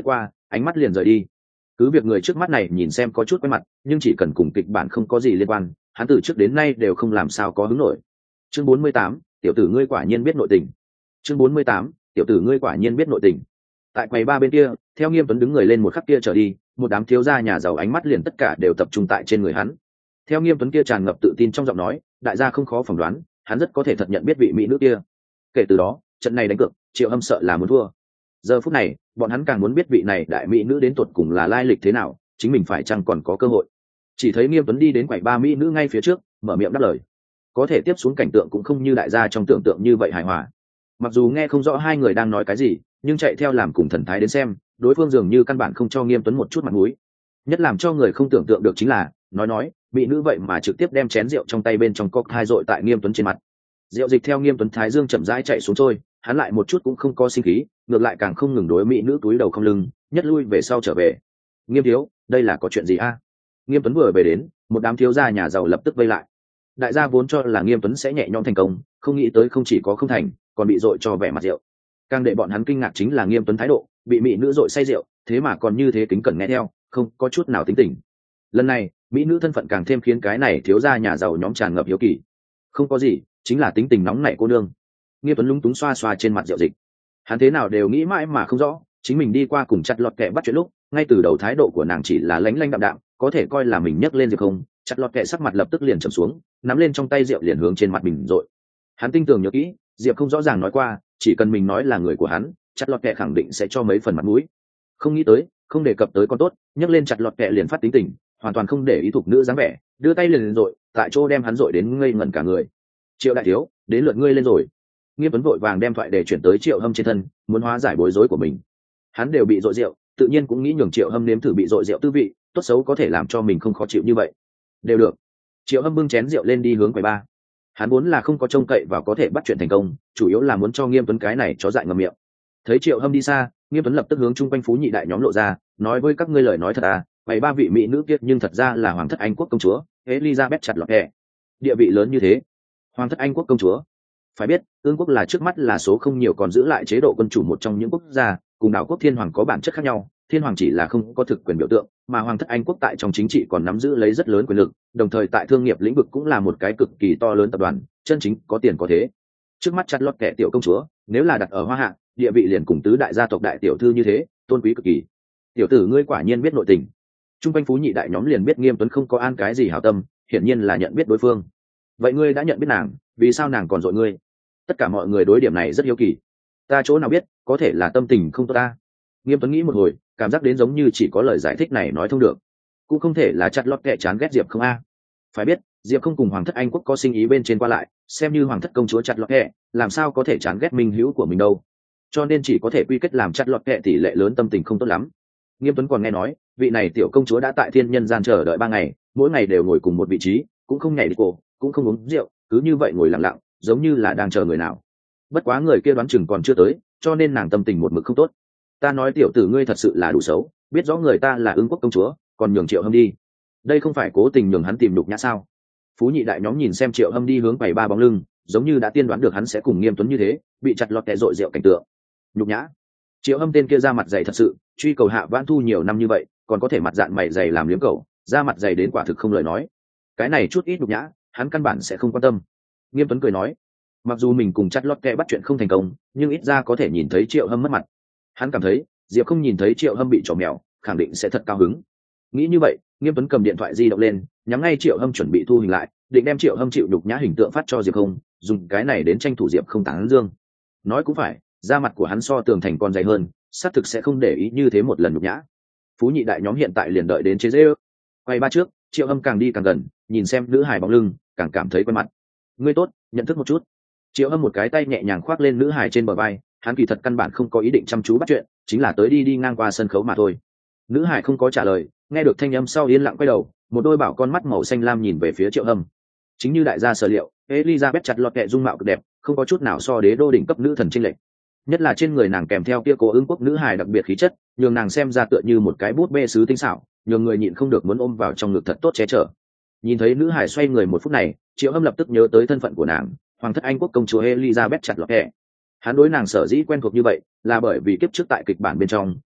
ánh mắt liền rời đi. Cứ việc người trước mắt này nhìn xem có chút quen mặt, nhưng chỉ cần cùng kịch bản không có gì liên quan, hắn từ trước đến nay đều không làm sao có hứng nổi. Chương bốn mươi tám, tiểu tử ngươi quả nhiên biết nội tình. Chương bốn mươi tám, tiểu tử ngươi quả nhiên biết nội tình. Tại quầy ba bên kia, theo Nghiêm Tuấn đứng người lên một khắc kia trở đi, một đám thiếu gia nhà giàu ánh mắt liền tất cả đều tập trung tại trên người hắn. Theo Nghiêm Tuấn kia tràn ngập tự tin trong giọng nói, đại gia không khó phỏng đoán, hắn rất có thể thật nhận biết vị mỹ nữ kia. Kể từ đó, trận này đánh cược, Triệu Âm sợ là muốn thua. Giờ phút này, bọn hắn càng muốn biết vị này đại mỹ nữ đến tuột cùng là lai lịch thế nào, chính mình phải chăng còn có cơ hội. Chỉ thấy Nghiêm Tuấn đi đến quầy ba mỹ nữ ngay phía trước, mở miệng đáp lời. Có thể tiếp xuống cảnh tượng cũng không như đại gia trong tưởng tượng như vậy hài hòa. Mặc dù nghe không rõ hai người đang nói cái gì, nhưng chạy theo làm cùng thần thái đến xem, đối phương dường như căn bản không cho Nghiêm Tuấn một chút mặt mũi. Nhất làm cho người không tưởng tượng được chính là, nói nói, bị nữ vậy mà trực tiếp đem chén rượu trong tay bên trong cốc hai dội tại Nghiêm Tuấn trên mặt. Rượu dịch theo Nghiêm Tuấn thái dương chậm rãi chạy xuống trôi, hắn lại một chút cũng không có sinh khí, ngược lại càng không ngừng đối mỹ nữ túi đầu không lưng, nhất lui về sau trở về. Nghiêm thiếu, đây là có chuyện gì a? Nghiêm Tuấn vừa về đến, một đám thiếu gia nhà giàu lập tức vây lại. Đại gia vốn cho là Nghiêm Tuấn sẽ nhẹ nhõm thành công, không nghĩ tới không chỉ có không thành, còn bị dội cho vẻ mặt rượu. Càng để bọn hắn kinh ngạc chính là Nghiêm Tuấn thái độ, bị mỹ nữ dội say rượu, thế mà còn như thế kính cẩn nghe theo, không có chút nào tính tình. Lần này, mỹ nữ thân phận càng thêm khiến cái này thiếu gia nhà giàu nhóm tràn ngập hiếu kỳ. Không có gì, chính là tính tình nóng nảy cô nương. Nghiêm Tuấn lúng túng xoa xoa trên mặt rượu dịch. Hắn thế nào đều nghĩ mãi mà không rõ, chính mình đi qua cùng chặt lọt kẻ bắt chuyện lúc, ngay từ đầu thái độ của nàng chỉ là lánh lánh đạm đạm, có thể coi là mình nhấc lên Diệp Không, chặt lọt kẻ sắc mặt lập tức liền trầm xuống, nắm lên trong tay rượu liền hướng trên mặt mình dội. Hắn tinh tường nhớ kỹ, Diệp Không rõ ràng nói qua, chỉ cần mình nói là người của hắn, chặt lọt kẻ khẳng định sẽ cho mấy phần mặt mũi. Không nghĩ tới, không đề cập tới con tốt, nhấc lên chặt lọt kẻ liền phát tính tình, hoàn toàn không để ý thục nữ dáng vẻ, đưa tay liền dội, tại chỗ đem hắn dội đến ngây ngẩn cả người. Triệu đại thiếu, đến lượt ngươi lên rồi. Nghiêm Tuấn vội vàng đem thoại để chuyển tới Triệu Hâm trên thân, muốn hóa giải bối rối của mình. Hắn đều bị dội rượu, tự nhiên cũng nghĩ nhường Triệu Hâm nếm thử bị dội rượu tư vị, tốt xấu có thể làm cho mình không khó chịu như vậy. Đều được. Triệu Hâm bưng chén rượu lên đi hướng quầy ba. Hắn muốn là không có trông cậy và có thể bắt chuyện thành công, chủ yếu là muốn cho Nghiêm Tuấn cái này chó dại ngậm miệng. Thấy Triệu Hâm đi xa, Nghiêm Tuấn lập tức hướng chung quanh phú nhị đại nhóm lộ ra, nói với các ngươi lời nói thật à, quầy ba vị mỹ nữ kia nhưng thật ra là hoàng thất Anh quốc công chúa, Elizabeth chặt lọt kẻ. Địa vị lớn như thế. Hoàng thất Anh quốc công chúa. Phải biết, Ương quốc là trước mắt là số không nhiều còn giữ lại chế độ quân chủ một trong những quốc gia, cùng đảo quốc thiên hoàng có bản chất khác nhau. Thiên hoàng chỉ là không có thực quyền biểu tượng, mà hoàng thất Anh quốc tại trong chính trị còn nắm giữ lấy rất lớn quyền lực, đồng thời tại thương nghiệp lĩnh vực cũng là một cái cực kỳ to lớn tập đoàn, chân chính có tiền có thế. Trước mắt chặt lọt kẻ tiểu công chúa, nếu là đặt ở Hoa Hạ, địa vị liền cùng tứ đại gia tộc đại tiểu thư như thế, tôn quý cực kỳ. Tiểu tử ngươi quả nhiên biết nội tình. Trung quanh phú nhị đại nhóm liền biết Nghiêm Tuấn không có an cái gì hảo tâm, hiển nhiên là nhận biết đối phương. Vậy ngươi đã nhận biết nàng, vì sao nàng còn dội ngươi? Tất cả mọi người đối điểm này rất hiếu kỳ. Ta chỗ nào biết, có thể là tâm tình không tốt ta. Nghiêm Tuấn nghĩ một hồi, cảm giác đến giống như chỉ có lời giải thích này nói thông được. Cũng không thể là chặt lọt kẻ chán ghét Diệp Không a. Phải biết, Diệp Không cùng hoàng thất Anh quốc có sinh ý bên trên qua lại, xem như hoàng thất công chúa chặt lọt kẻ, làm sao có thể chán ghét minh hữu của mình đâu. Cho nên chỉ có thể quy kết làm chặt lọt kẻ tỷ lệ lớn tâm tình không tốt lắm. Nghiêm Tuấn còn nghe nói, vị này tiểu công chúa đã tại thiên nhân gian chờ đợi ba ngày, mỗi ngày đều ngồi cùng một vị trí, cũng không nhảy đi cổ, cũng không uống rượu, cứ như vậy ngồi lặng lặng, giống như là đang chờ người nào. Bất quá người kia đoán chừng còn chưa tới, cho nên nàng tâm tình một mực không tốt. Ta nói tiểu tử ngươi thật sự là đủ xấu, biết rõ người ta là Ưng quốc công chúa, còn nhường Triệu Hâm đi. Đây không phải cố tình nhường hắn tìm đục nhã sao? Phú nhị đại nhóm nhìn xem Triệu Hâm đi hướng quầy ba bóng lưng, giống như đã tiên đoán được hắn sẽ cùng Nghiêm Tuấn như thế, bị chặt lọt kẻ dội rượu cảnh tượng. Nhục nhã. Triệu Hâm tên kia ra mặt dày thật sự, truy cầu Hạ Vãn Thu nhiều năm như vậy, còn có thể mặt dạn mày dày làm liếm cầu, ra mặt dày đến quả thực không lời nói. Cái này chút ít nhục nhã, hắn căn bản sẽ không quan tâm. Nghiêm Tuấn cười nói, mặc dù mình cùng chặt lọt kẻ bắt chuyện không thành công, nhưng ít ra có thể nhìn thấy Triệu Hâm mất mặt. Hắn cảm thấy Diệp Không nhìn thấy Triệu Hâm bị trò mèo, khẳng định sẽ thật cao hứng. Nghĩ như vậy, Nghiêm Tuấn cầm điện thoại di động lên, nhắm ngay Triệu Hâm chuẩn bị thu hình lại, định đem Triệu Hâm chịu nhục nhã hình tượng phát cho Diệp Không, dùng cái này đến tranh thủ Diệp Không tán dương. Nói cũng phải, da mặt của hắn so tường thành còn dày hơn, xác thực sẽ không để ý như thế một lần nhục nhã. Phú nhị đại nhóm hiện tại liền đợi đến chế giễu. Quay ba trước, Triệu Hâm càng đi càng gần, nhìn xem nữ hài bóng lưng, càng cảm thấy quen mặt. Ngươi tốt, nhận thức một chút. Triệu Hâm một cái tay nhẹ nhàng khoác lên nữ hài trên bờ vai, hắn kỳ thật căn bản không có ý định chăm chú bắt chuyện, chính là tới đi đi ngang qua sân khấu mà thôi. Nữ hài không có trả lời, nghe được thanh âm sau yên lặng quay đầu, một đôi bảo con mắt màu xanh lam nhìn về phía Triệu Hâm. Chính như đại gia sở liệu, Elizabeth chặt lọt kệ dung mạo cực đẹp, không có chút nào so đế đô đỉnh cấp nữ thần chênh lệch. Nhất là trên người nàng kèm theo kia cố Ưng quốc nữ hài đặc biệt khí chất, nhường nàng xem ra tựa như một cái bút bê sứ tinh xảo, nhường người nhịn không được muốn ôm vào trong ngực thật tốt che chở. Nhìn thấy nữ hài xoay người một phút này, Triệu Hâm lập tức nhớ tới thân phận của nàng, hoàng thất Anh quốc công chúa Elizabeth chặt lọt kệ. Hắn đối nàng sở dĩ quen thuộc như vậy, là bởi vì kiếp trước tại kịch bản bên trong,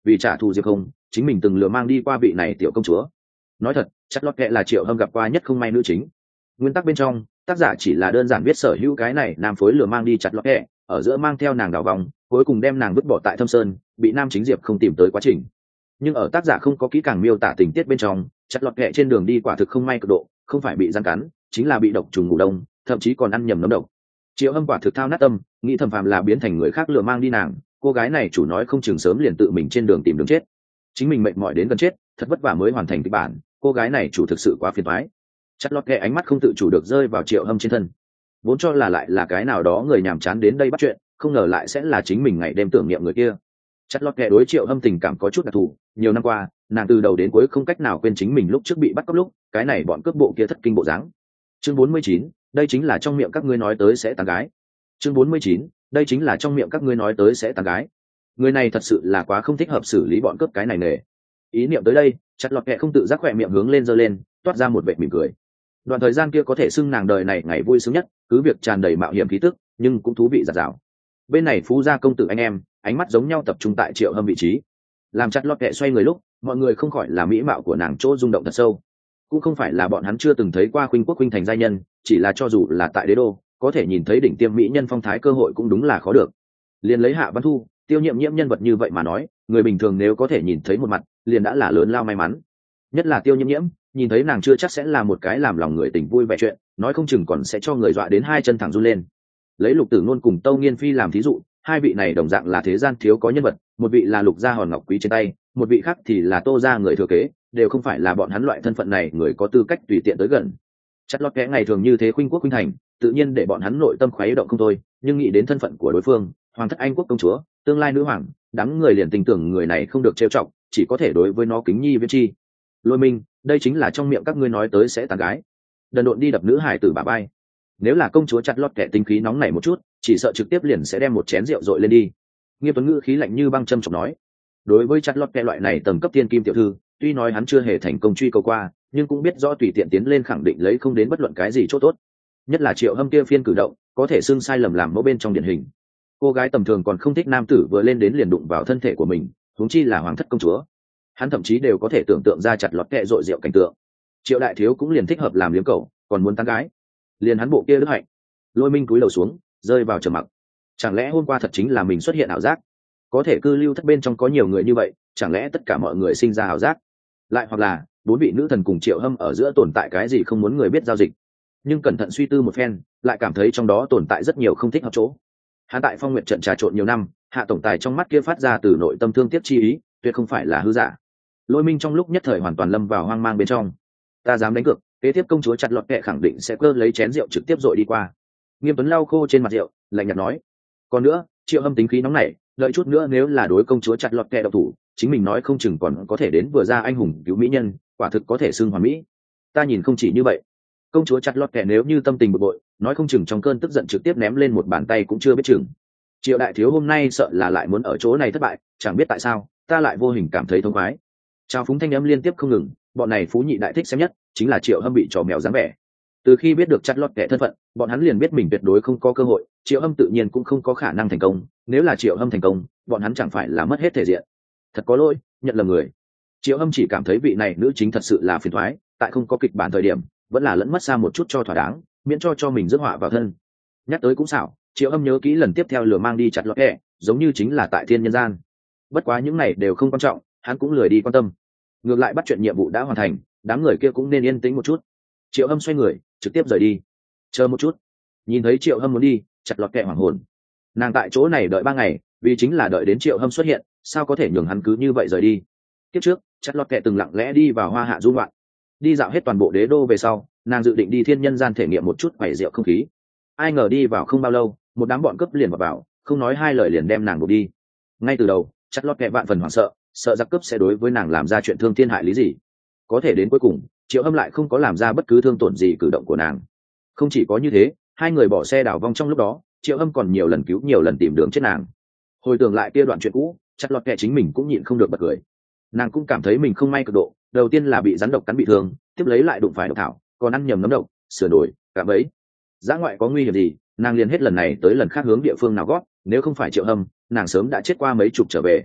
vì trả thù diệp không, chính mình từng lừa mang đi qua vị này tiểu công chúa. Nói thật, chắc lót kệ là Triệu Hâm gặp qua nhất không may nữ chính. Nguyên tắc bên trong, tác giả chỉ là đơn giản viết sở hữu cái này nam phối lừa mang đi chặt lót kệ, ở giữa mang theo nàng đảo vòng, cuối cùng đem nàng vứt bỏ tại Thâm Sơn, bị nam chính diệp không tìm tới quá trình. Nhưng ở tác giả không có kỹ càng miêu tả tình tiết bên trong, chặt lọt kệ trên đường đi quả thực không may cực độ, không phải bị rắn cắn, chính là bị độc trùng ngủ đông, thậm chí còn ăn nhầm nấm độc. Triệu Hâm quả thực thao nát tâm, nghĩ thầm phàm là biến thành người khác lừa mang đi nàng, cô gái này chủ nói không chừng sớm liền tự mình trên đường tìm đường chết. Chính mình mệt mỏi đến gần chết, thật vất vả mới hoàn thành kịch bản, cô gái này chủ thực sự quá phiền toái. Chặt lọt kệ ánh mắt không tự chủ được rơi vào Triệu Hâm trên thân, vốn cho là lại là cái nào đó người nhàm chán đến đây bắt chuyện, không ngờ lại sẽ là chính mình ngày đêm tưởng niệm người kia. Chặt lọt kệ đối Triệu Hâm tình cảm có chút đặc thù, nhiều năm qua nàng từ đầu đến cuối không cách nào quên chính mình lúc trước bị bắt cóc lúc cái này bọn cướp bộ kia thất kinh bộ dáng. Chương bốn mươi chín, đây chính là trong miệng các ngươi nói tới sẽ tán gái. Chương bốn mươi chín, đây chính là trong miệng các ngươi nói tới sẽ tán gái. Người này thật sự là quá không thích hợp xử lý bọn cướp cái này nề. Ý niệm tới đây, chặt lọt kệ không tự giác khỏe miệng hướng lên giơ lên, toát ra một vệt mỉm cười. Đoạn thời gian kia có thể xưng nàng đời này ngày vui sướng nhất, cứ việc tràn đầy mạo hiểm khí tức, nhưng cũng thú vị dạt dào. Bên này phú gia công tử anh em, ánh mắt giống nhau tập trung tại Triệu Hâm vị trí. Làm chặt lọt kệ xoay người lúc, mọi người không khỏi là mỹ mạo của nàng chỗ rung động thật sâu. Cũng không phải là bọn hắn chưa từng thấy qua khuynh quốc khuynh thành giai nhân, chỉ là cho dù là tại đế đô, có thể nhìn thấy đỉnh tiêm mỹ nhân phong thái cơ hội cũng đúng là khó được. Liền lấy Hạ Văn Thu, Tiêu Nhiệm Nhiễm nhân vật như vậy mà nói, người bình thường nếu có thể nhìn thấy một mặt, liền đã là lớn lao may mắn. Nhất là Tiêu Nhiễm Nhiễm, nhìn thấy nàng chưa chắc sẽ là một cái làm lòng người tình vui vẻ chuyện, nói không chừng còn sẽ cho người dọa đến hai chân thẳng run lên. Lấy Lục Tử Nôn cùng Tâu Nghiên Phi làm thí dụ, hai vị này đồng dạng là thế gian thiếu có nhân vật, một vị là Lục gia hòn ngọc quý trên tay, một vị khác thì là Tô gia người thừa kế, đều không phải là bọn hắn loại thân phận này người có tư cách tùy tiện tới gần. Chặt lọt kẽ ngày thường như thế khuynh quốc khuynh thành, tự nhiên để bọn hắn nội tâm khuấy động không thôi, nhưng nghĩ đến thân phận của đối phương, hoàng thất Anh quốc công chúa, tương lai nữ hoàng, đám người liền tin tưởng người này không được trêu chọc, chỉ có thể đối với nó kính nhi viễn chi. Lôi Minh, đây chính là trong miệng các ngươi nói tới sẽ tán gái. Đần độn đi đập nữ hải tử bà bay. Nếu là công chúa chặt lọt kẻ tinh khí nóng nảy một chút, chỉ sợ trực tiếp liền sẽ đem một chén rượu dội lên đi. Nghiêm Tuấn ngữ khí lạnh như băng châm chọc nói. Đối với chặt lọt kẻ loại này tầng cấp tiên kim tiểu thư, tuy nói hắn chưa hề thành công truy cầu qua, nhưng cũng biết rõ tùy tiện tiến lên khẳng định lấy không đến bất luận cái gì chỗ tốt. Nhất là Triệu Hâm kia phiên cử động, có thể xưng sai lầm làm mẫu bên trong điển hình. Cô gái tầm thường còn không thích nam tử vừa lên đến liền đụng vào thân thể của mình, huống chi là hoàng thất công chúa. Hắn thậm chí đều có thể tưởng tượng ra chặt lọt kẹ dội rượu cảnh tượng. Triệu đại thiếu cũng liền thích hợp làm liếm cầu, còn muốn tán gái, liền hắn bộ kia đức hạnh. Lôi Minh cúi đầu xuống, rơi vào trầm mặc. Chẳng lẽ hôm qua thật chính là mình xuất hiện ảo giác? Có thể cư lưu thất bên trong có nhiều người như vậy, chẳng lẽ tất cả mọi người sinh ra ảo giác? Lại hoặc là bốn vị nữ thần cùng Triệu Hâm ở giữa tồn tại cái gì không muốn người biết giao dịch? Nhưng cẩn thận suy tư một phen, lại cảm thấy trong đó tồn tại rất nhiều không thích hợp chỗ. Hắn tại Phong Nguyệt trận trà trộn nhiều năm, Hạ tổng tài trong mắt kia phát ra từ nội tâm thương tiếc chi ý, tuyệt không phải là hư giả. Lôi Minh trong lúc nhất thời hoàn toàn lâm vào hoang mang bên trong. Ta dám đánh cược, kế tiếp công chúa chặt lọt kẹ khẳng định sẽ cơ lấy chén rượu trực tiếp dội đi qua. Nghiêm Tuấn lau khô trên mặt rượu, lạnh nhạt nói. Còn nữa, Triệu Hâm tính khí nóng nảy, đợi chút nữa nếu là đối công chúa chặt lọt kẹ độc thủ, chính mình nói không chừng còn có thể đến vừa ra anh hùng cứu mỹ nhân, quả thực có thể xưng hoàn mỹ. Ta nhìn không chỉ như vậy, công chúa chặt lọt kẹ nếu như tâm tình bực bội, nói không chừng trong cơn tức giận trực tiếp ném lên một bàn tay cũng chưa biết chừng. Triệu đại thiếu hôm nay sợ là lại muốn ở chỗ này thất bại, chẳng biết tại sao, ta lại vô hình cảm thấy thông khoái. Trao phúng thanh âm liên tiếp không ngừng, bọn này phú nhị đại thích xem nhất chính là Triệu Hâm bị trò mèo dáng vẻ. Từ khi biết được chặt lọt kẻ thân phận, bọn hắn liền biết mình tuyệt đối không có cơ hội, Triệu Hâm tự nhiên cũng không có khả năng thành công, nếu là Triệu Hâm thành công, bọn hắn chẳng phải là mất hết thể diện. Thật có lỗi, nhận lầm người. Triệu Hâm chỉ cảm thấy vị này nữ chính thật sự là phiền toái, tại không có kịch bản thời điểm, vẫn là lẫn mất xa một chút cho thỏa đáng, miễn cho cho mình rước họa vào thân. Nhắc tới cũng xảo, Triệu Hâm nhớ kỹ lần tiếp theo lừa mang đi chặt lọt kẻ, giống như chính là tại Thiên Nhân Gian. Bất quá những này đều không quan trọng, hắn cũng lười đi quan tâm. Ngược lại bắt chuyện nhiệm vụ đã hoàn thành, đám người kia cũng nên yên tĩnh một chút. Triệu Hâm xoay người trực tiếp rời đi. Chờ một chút, nhìn thấy Triệu Hâm muốn đi, chặt lọt kẹ hoảng hồn. Nàng tại chỗ này đợi ba ngày, vì chính là đợi đến Triệu Hâm xuất hiện, sao có thể nhường hắn cứ như vậy rời đi? Tiếp trước, chặt lọt kẹ từng lặng lẽ đi vào Hoa Hạ du ngoạn, đi dạo hết toàn bộ đế đô về sau, nàng dự định đi Thiên Nhân Gian thể nghiệm một chút quẩy rượu không khí. Ai ngờ đi vào không bao lâu, một đám bọn cướp liền vào, vào không nói hai lời liền đem nàng buộc đi. Ngay từ đầu, chặt lọt kẹ vạn phần hoảng sợ, sợ giặc cướp sẽ đối với nàng làm ra chuyện thương thiên hại lý gì. Có thể đến cuối cùng, Triệu Hâm lại không có làm ra bất cứ thương tổn gì cử động của nàng. Không chỉ có như thế, hai người bỏ xe đảo vong trong lúc đó, Triệu Hâm còn nhiều lần cứu nhiều lần tìm đường chết nàng. Hồi tưởng lại kia đoạn chuyện cũ, chặt lọt kẹ chính mình cũng nhịn không được bật cười. Nàng cũng cảm thấy mình không may cực độ, đầu tiên là bị rắn độc cắn bị thương, tiếp lấy lại đụng phải độc thảo, còn ăn nhầm nấm độc, sửa đổi, cả bấy. Dã ngoại có nguy hiểm gì, nàng liền hết lần này tới lần khác hướng địa phương nào gót, nếu không phải Triệu Hâm, nàng sớm đã chết qua mấy chục trở về.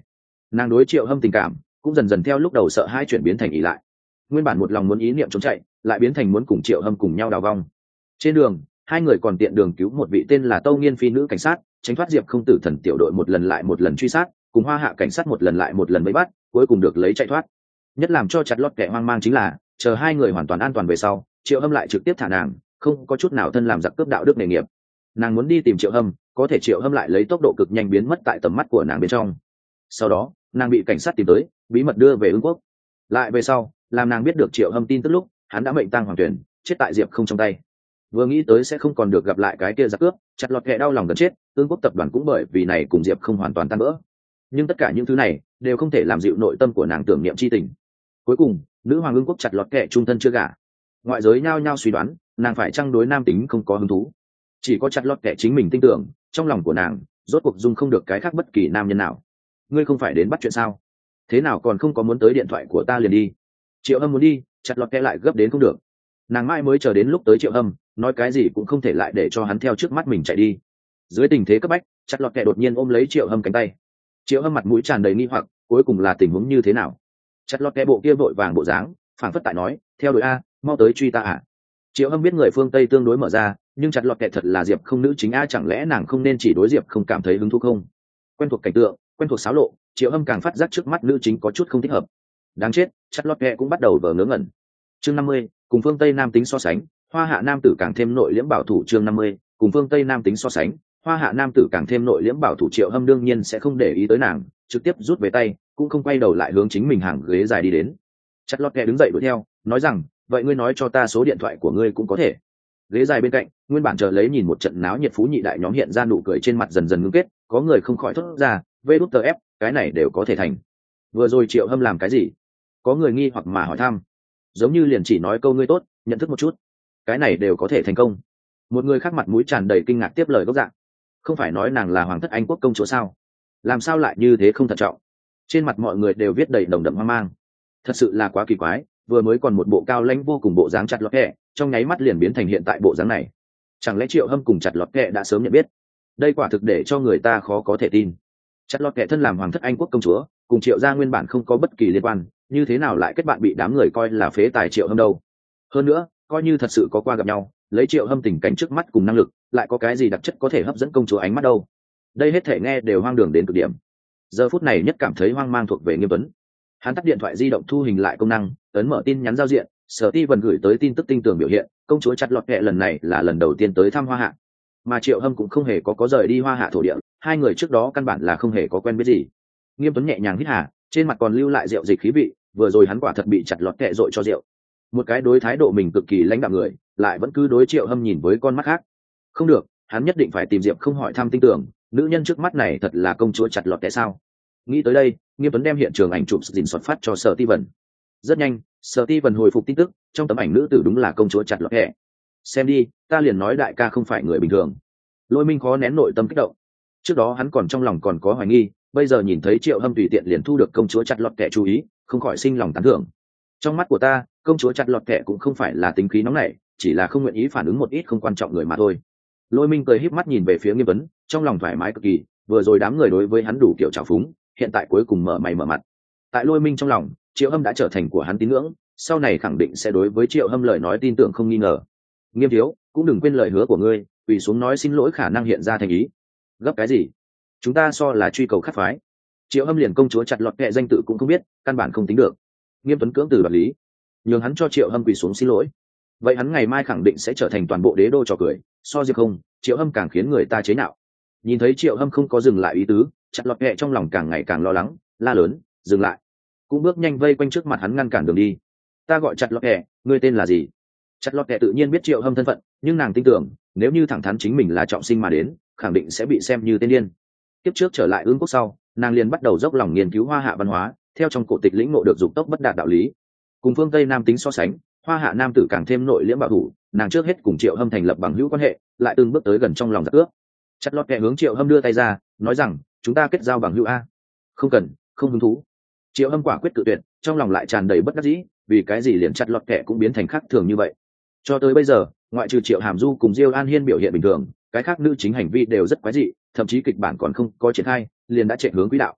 Nàng đối Triệu Hâm tình cảm cũng dần dần theo lúc đầu sợ hai chuyển biến thành ỷ lại. Nguyên bản một lòng muốn ý niệm trốn chạy, lại biến thành muốn cùng Triệu Hâm cùng nhau đào vong. Trên đường, hai người còn tiện đường cứu một vị tên là Tâu Nghiên phi nữ cảnh sát, tránh thoát Diệp Không Tử Thần tiểu đội một lần lại một lần truy sát, cùng Hoa Hạ cảnh sát một lần lại một lần vây bắt, cuối cùng được lấy chạy thoát. Nhất làm cho chặt lót kẻ hoang mang chính là, chờ hai người hoàn toàn an toàn về sau, Triệu Hâm lại trực tiếp thả nàng, không có chút nào thân làm giặc cướp đạo đức nghề nghiệp. Nàng muốn đi tìm Triệu Hâm, có thể Triệu Hâm lại lấy tốc độ cực nhanh biến mất tại tầm mắt của nàng bên trong. Sau đó, nàng bị cảnh sát tìm tới, bí mật đưa về Ưng Quốc. Lại về sau, làm nàng biết được Triệu Hâm tin tức lúc, hắn đã mệnh tang hoàng tuyển, chết tại Diệp Không trong tay. Vừa nghĩ tới sẽ không còn được gặp lại cái kia giặc cướp, chặt lọt kẻ đau lòng gần chết. Ưng Quốc tập đoàn cũng bởi vì này cùng Diệp Không hoàn toàn tan vỡ. Nhưng tất cả những thứ này đều không thể làm dịu nội tâm của nàng tưởng niệm chi tình. Cuối cùng, nữ hoàng Ưng Quốc chặt lọt kẻ trung thân chưa gả. Ngoại giới nhao nhao suy đoán, nàng phải chăng đối nam tính không có hứng thú. Chỉ có chặt lọt kẻ chính mình tin tưởng, trong lòng của nàng rốt cuộc dung không được cái khác bất kỳ nam nhân nào. Ngươi không phải đến bắt chuyện sao? Thế nào còn không có muốn tới điện thoại của ta liền đi? Triệu Hâm muốn đi, chặt lọt kẻ lại gấp đến không được. Nàng mãi mới chờ đến lúc tới Triệu Hâm, nói cái gì cũng không thể lại để cho hắn theo trước mắt mình chạy đi. Dưới tình thế cấp bách, chặt lọt kẻ đột nhiên ôm lấy Triệu Hâm cánh tay. Triệu Hâm mặt mũi tràn đầy nghi hoặc, cuối cùng là tình huống như thế nào? Chặt lọt kẻ bộ kia vội vàng bộ dáng, phảng phất tại nói, theo đuổi a, mau tới truy ta à? Triệu Hâm biết người phương Tây tương đối mở ra, nhưng chặt lọt kẻ thật là Diệp Không nữ chính a, chẳng lẽ nàng không nên chỉ đối Diệp Không cảm thấy hứng thú không? Quen thuộc cảnh tượng, quen thuộc xáo lộ, Triệu Hâm càng phát giác trước mắt nữ chính có chút không thích hợp. Đáng chết, chặt lọt kẻ cũng bắt đầu vờ ngớ ngẩn. Chương năm mươi, cùng phương Tây nam tính so sánh, Hoa Hạ nam tử càng thêm nội liễm bảo thủ. Chương năm mươi, cùng phương Tây nam tính so sánh, Hoa Hạ nam tử càng thêm nội liễm bảo thủ. Triệu Hâm đương nhiên sẽ không để ý tới nàng, trực tiếp rút về tay, cũng không quay đầu lại hướng chính mình hàng ghế dài đi đến. Chặt lọt kẻ đứng dậy đuổi theo, nói rằng, vậy ngươi nói cho ta số điện thoại của ngươi cũng có thể. Ghế dài bên cạnh, nguyên bản chờ lấy nhìn một trận náo nhiệt phú nhị đại nhóm hiện ra nụ cười trên mặt dần dần ngưng kết, có người không khỏi thốt ra, vê đút tờ ép, cái này đều có thể thành. Vừa rồi Triệu Hâm làm cái gì? Có người nghi hoặc mà hỏi thăm. Giống như liền chỉ nói câu ngươi tốt, nhận thức một chút. Cái này đều có thể thành công. Một người khác mặt mũi tràn đầy kinh ngạc tiếp lời gốc dạng. Không phải nói nàng là hoàng thất Anh quốc công chúa sao? Làm sao lại như thế không thận trọng? Trên mặt mọi người đều viết đầy nồng đậm hoang mang. Thật sự là quá kỳ quái, vừa mới còn một bộ cao lãnh vô cùng bộ dáng chặt lọt kẹ, trong nháy mắt liền biến thành hiện tại bộ dáng này. Chẳng lẽ Triệu Hâm cùng chặt lọt kẹ đã sớm nhận biết? Đây quả thực để cho người ta khó có thể tin. Chặt lọt kẹ thân làm hoàng thất Anh quốc công chúa, cùng Triệu gia nguyên bản không có bất kỳ liên quan, như thế nào lại kết bạn bị đám người coi là phế tài Triệu Hâm đâu? Hơn nữa, coi như thật sự có qua gặp nhau, lấy Triệu Hâm tình cảnh trước mắt cùng năng lực, lại có cái gì đặc chất có thể hấp dẫn công chúa ánh mắt đâu? Đây hết thể nghe đều hoang đường đến cực điểm. Giờ phút này nhất cảm thấy hoang mang thuộc về Nghiêm Tuấn. Hắn tắt điện thoại di động thu hình lại công năng, ấn mở tin nhắn giao diện, Sở Ti Vân gửi tới tin tức tinh tường biểu hiện, công chúa chặt lọt kẹ lần này là lần đầu tiên tới thăm Hoa Hạ, mà Triệu Hâm cũng không hề có có rời đi Hoa Hạ thổ địa, hai người trước đó căn bản là không hề có quen biết gì. Nghiêm Tuấn nhẹ nhàng hít hà, trên mặt còn lưu lại rượu dịch khí vị, vừa rồi hắn quả thật bị chặt lọt kẹ dội cho rượu. Một cái đối thái độ mình cực kỳ lãnh đạm người, lại vẫn cứ đối Triệu Hâm nhìn với con mắt khác. Không được, hắn nhất định phải tìm Diệp Không hỏi thăm tin tưởng, nữ nhân trước mắt này thật là công chúa chặt lọt kẹ sao? Nghĩ tới đây, Nghiêm Tuấn đem hiện trường ảnh chụp dình soạt phát cho Sở Ti Vân. Rất nhanh, Sở Ti Vân hồi phục tin tức, trong tấm ảnh nữ tử đúng là công chúa chặt lọt kẹ. Xem đi, ta liền nói đại ca không phải người bình thường. Lôi Minh khó nén nội tâm kích động. Trước đó hắn còn trong lòng còn có hoài nghi, bây giờ nhìn thấy Triệu Hâm tùy tiện liền thu được công chúa chặt lọt kẹ chú ý, không khỏi sinh lòng tán thưởng. Trong mắt của ta, công chúa chặt lọt kẹ cũng không phải là tính khí nóng nảy, chỉ là không nguyện ý phản ứng một ít không quan trọng người mà thôi. Lôi Minh cười híp mắt nhìn về phía Nghiêm Tuấn, trong lòng thoải mái cực kỳ, vừa rồi đám người đối với hắn đủ kiểu trào phúng, hiện tại cuối cùng mở mày mở mặt. Tại Lôi Minh trong lòng, Triệu Hâm đã trở thành của hắn tín ngưỡng, sau này khẳng định sẽ đối với Triệu Hâm lời nói tin tưởng không nghi ngờ. Nghiêm thiếu, cũng đừng quên lời hứa của ngươi, quỳ xuống nói xin lỗi khả năng hiện ra thành ý. Gấp cái gì? Chúng ta so là truy cầu khắc phái. Triệu Hâm liền công chúa chặt lọt kẹ danh tự cũng không biết, căn bản không tính được. Nghiêm Tuấn cưỡng từ đoạt lý, nhường hắn cho Triệu Hâm quỳ xuống xin lỗi. Vậy hắn ngày mai khẳng định sẽ trở thành toàn bộ đế đô trò cười, so Diệp Không, Triệu Hâm càng khiến người ta chế nhạo. Nhìn thấy Triệu Hâm không có dừng lại ý tứ, chặt lọt kẹ trong lòng càng ngày càng lo lắng, la lớn, dừng lại. Cũng bước nhanh vây quanh trước mặt hắn ngăn cản đường đi. Ta gọi chặt lọt kẹ, ngươi tên là gì? Chặt lọt kẹ tự nhiên biết Triệu Hâm thân phận, nhưng nàng tin tưởng, nếu như thẳng thắn chính mình là trọng sinh mà đến, khẳng định sẽ bị xem như tên điên. Tiếp trước trở lại Ương quốc sau, nàng liền bắt đầu dốc lòng nghiên cứu Hoa Hạ văn hóa, theo trong cổ tịch lĩnh ngộ được dục tốc bất đạt đạo lý. Cùng phương Tây nam tính so sánh, Hoa Hạ nam tử càng thêm nội liễm bảo thủ, nàng trước hết cùng Triệu Hâm thành lập bằng hữu quan hệ, lại từng bước tới gần trong lòng giặc cướp. Chặt lọt kẹ hướng Triệu Hâm đưa tay ra, nói rằng, chúng ta kết giao bằng hữu a. Không cần, không hứng thú. Triệu Hâm quả quyết cự tuyệt, trong lòng lại tràn đầy bất đắc dĩ, vì cái gì liền chặt lọt kẹ cũng biến thành khác thường như vậy. Cho tới bây giờ, ngoại trừ Triệu Hàm Du cùng Diêu An Hiên biểu hiện bình thường, cái khác nữ chính hành vi đều rất quái dị, thậm chí kịch bản còn không có triển khai, liền đã chạy hướng quỹ đạo.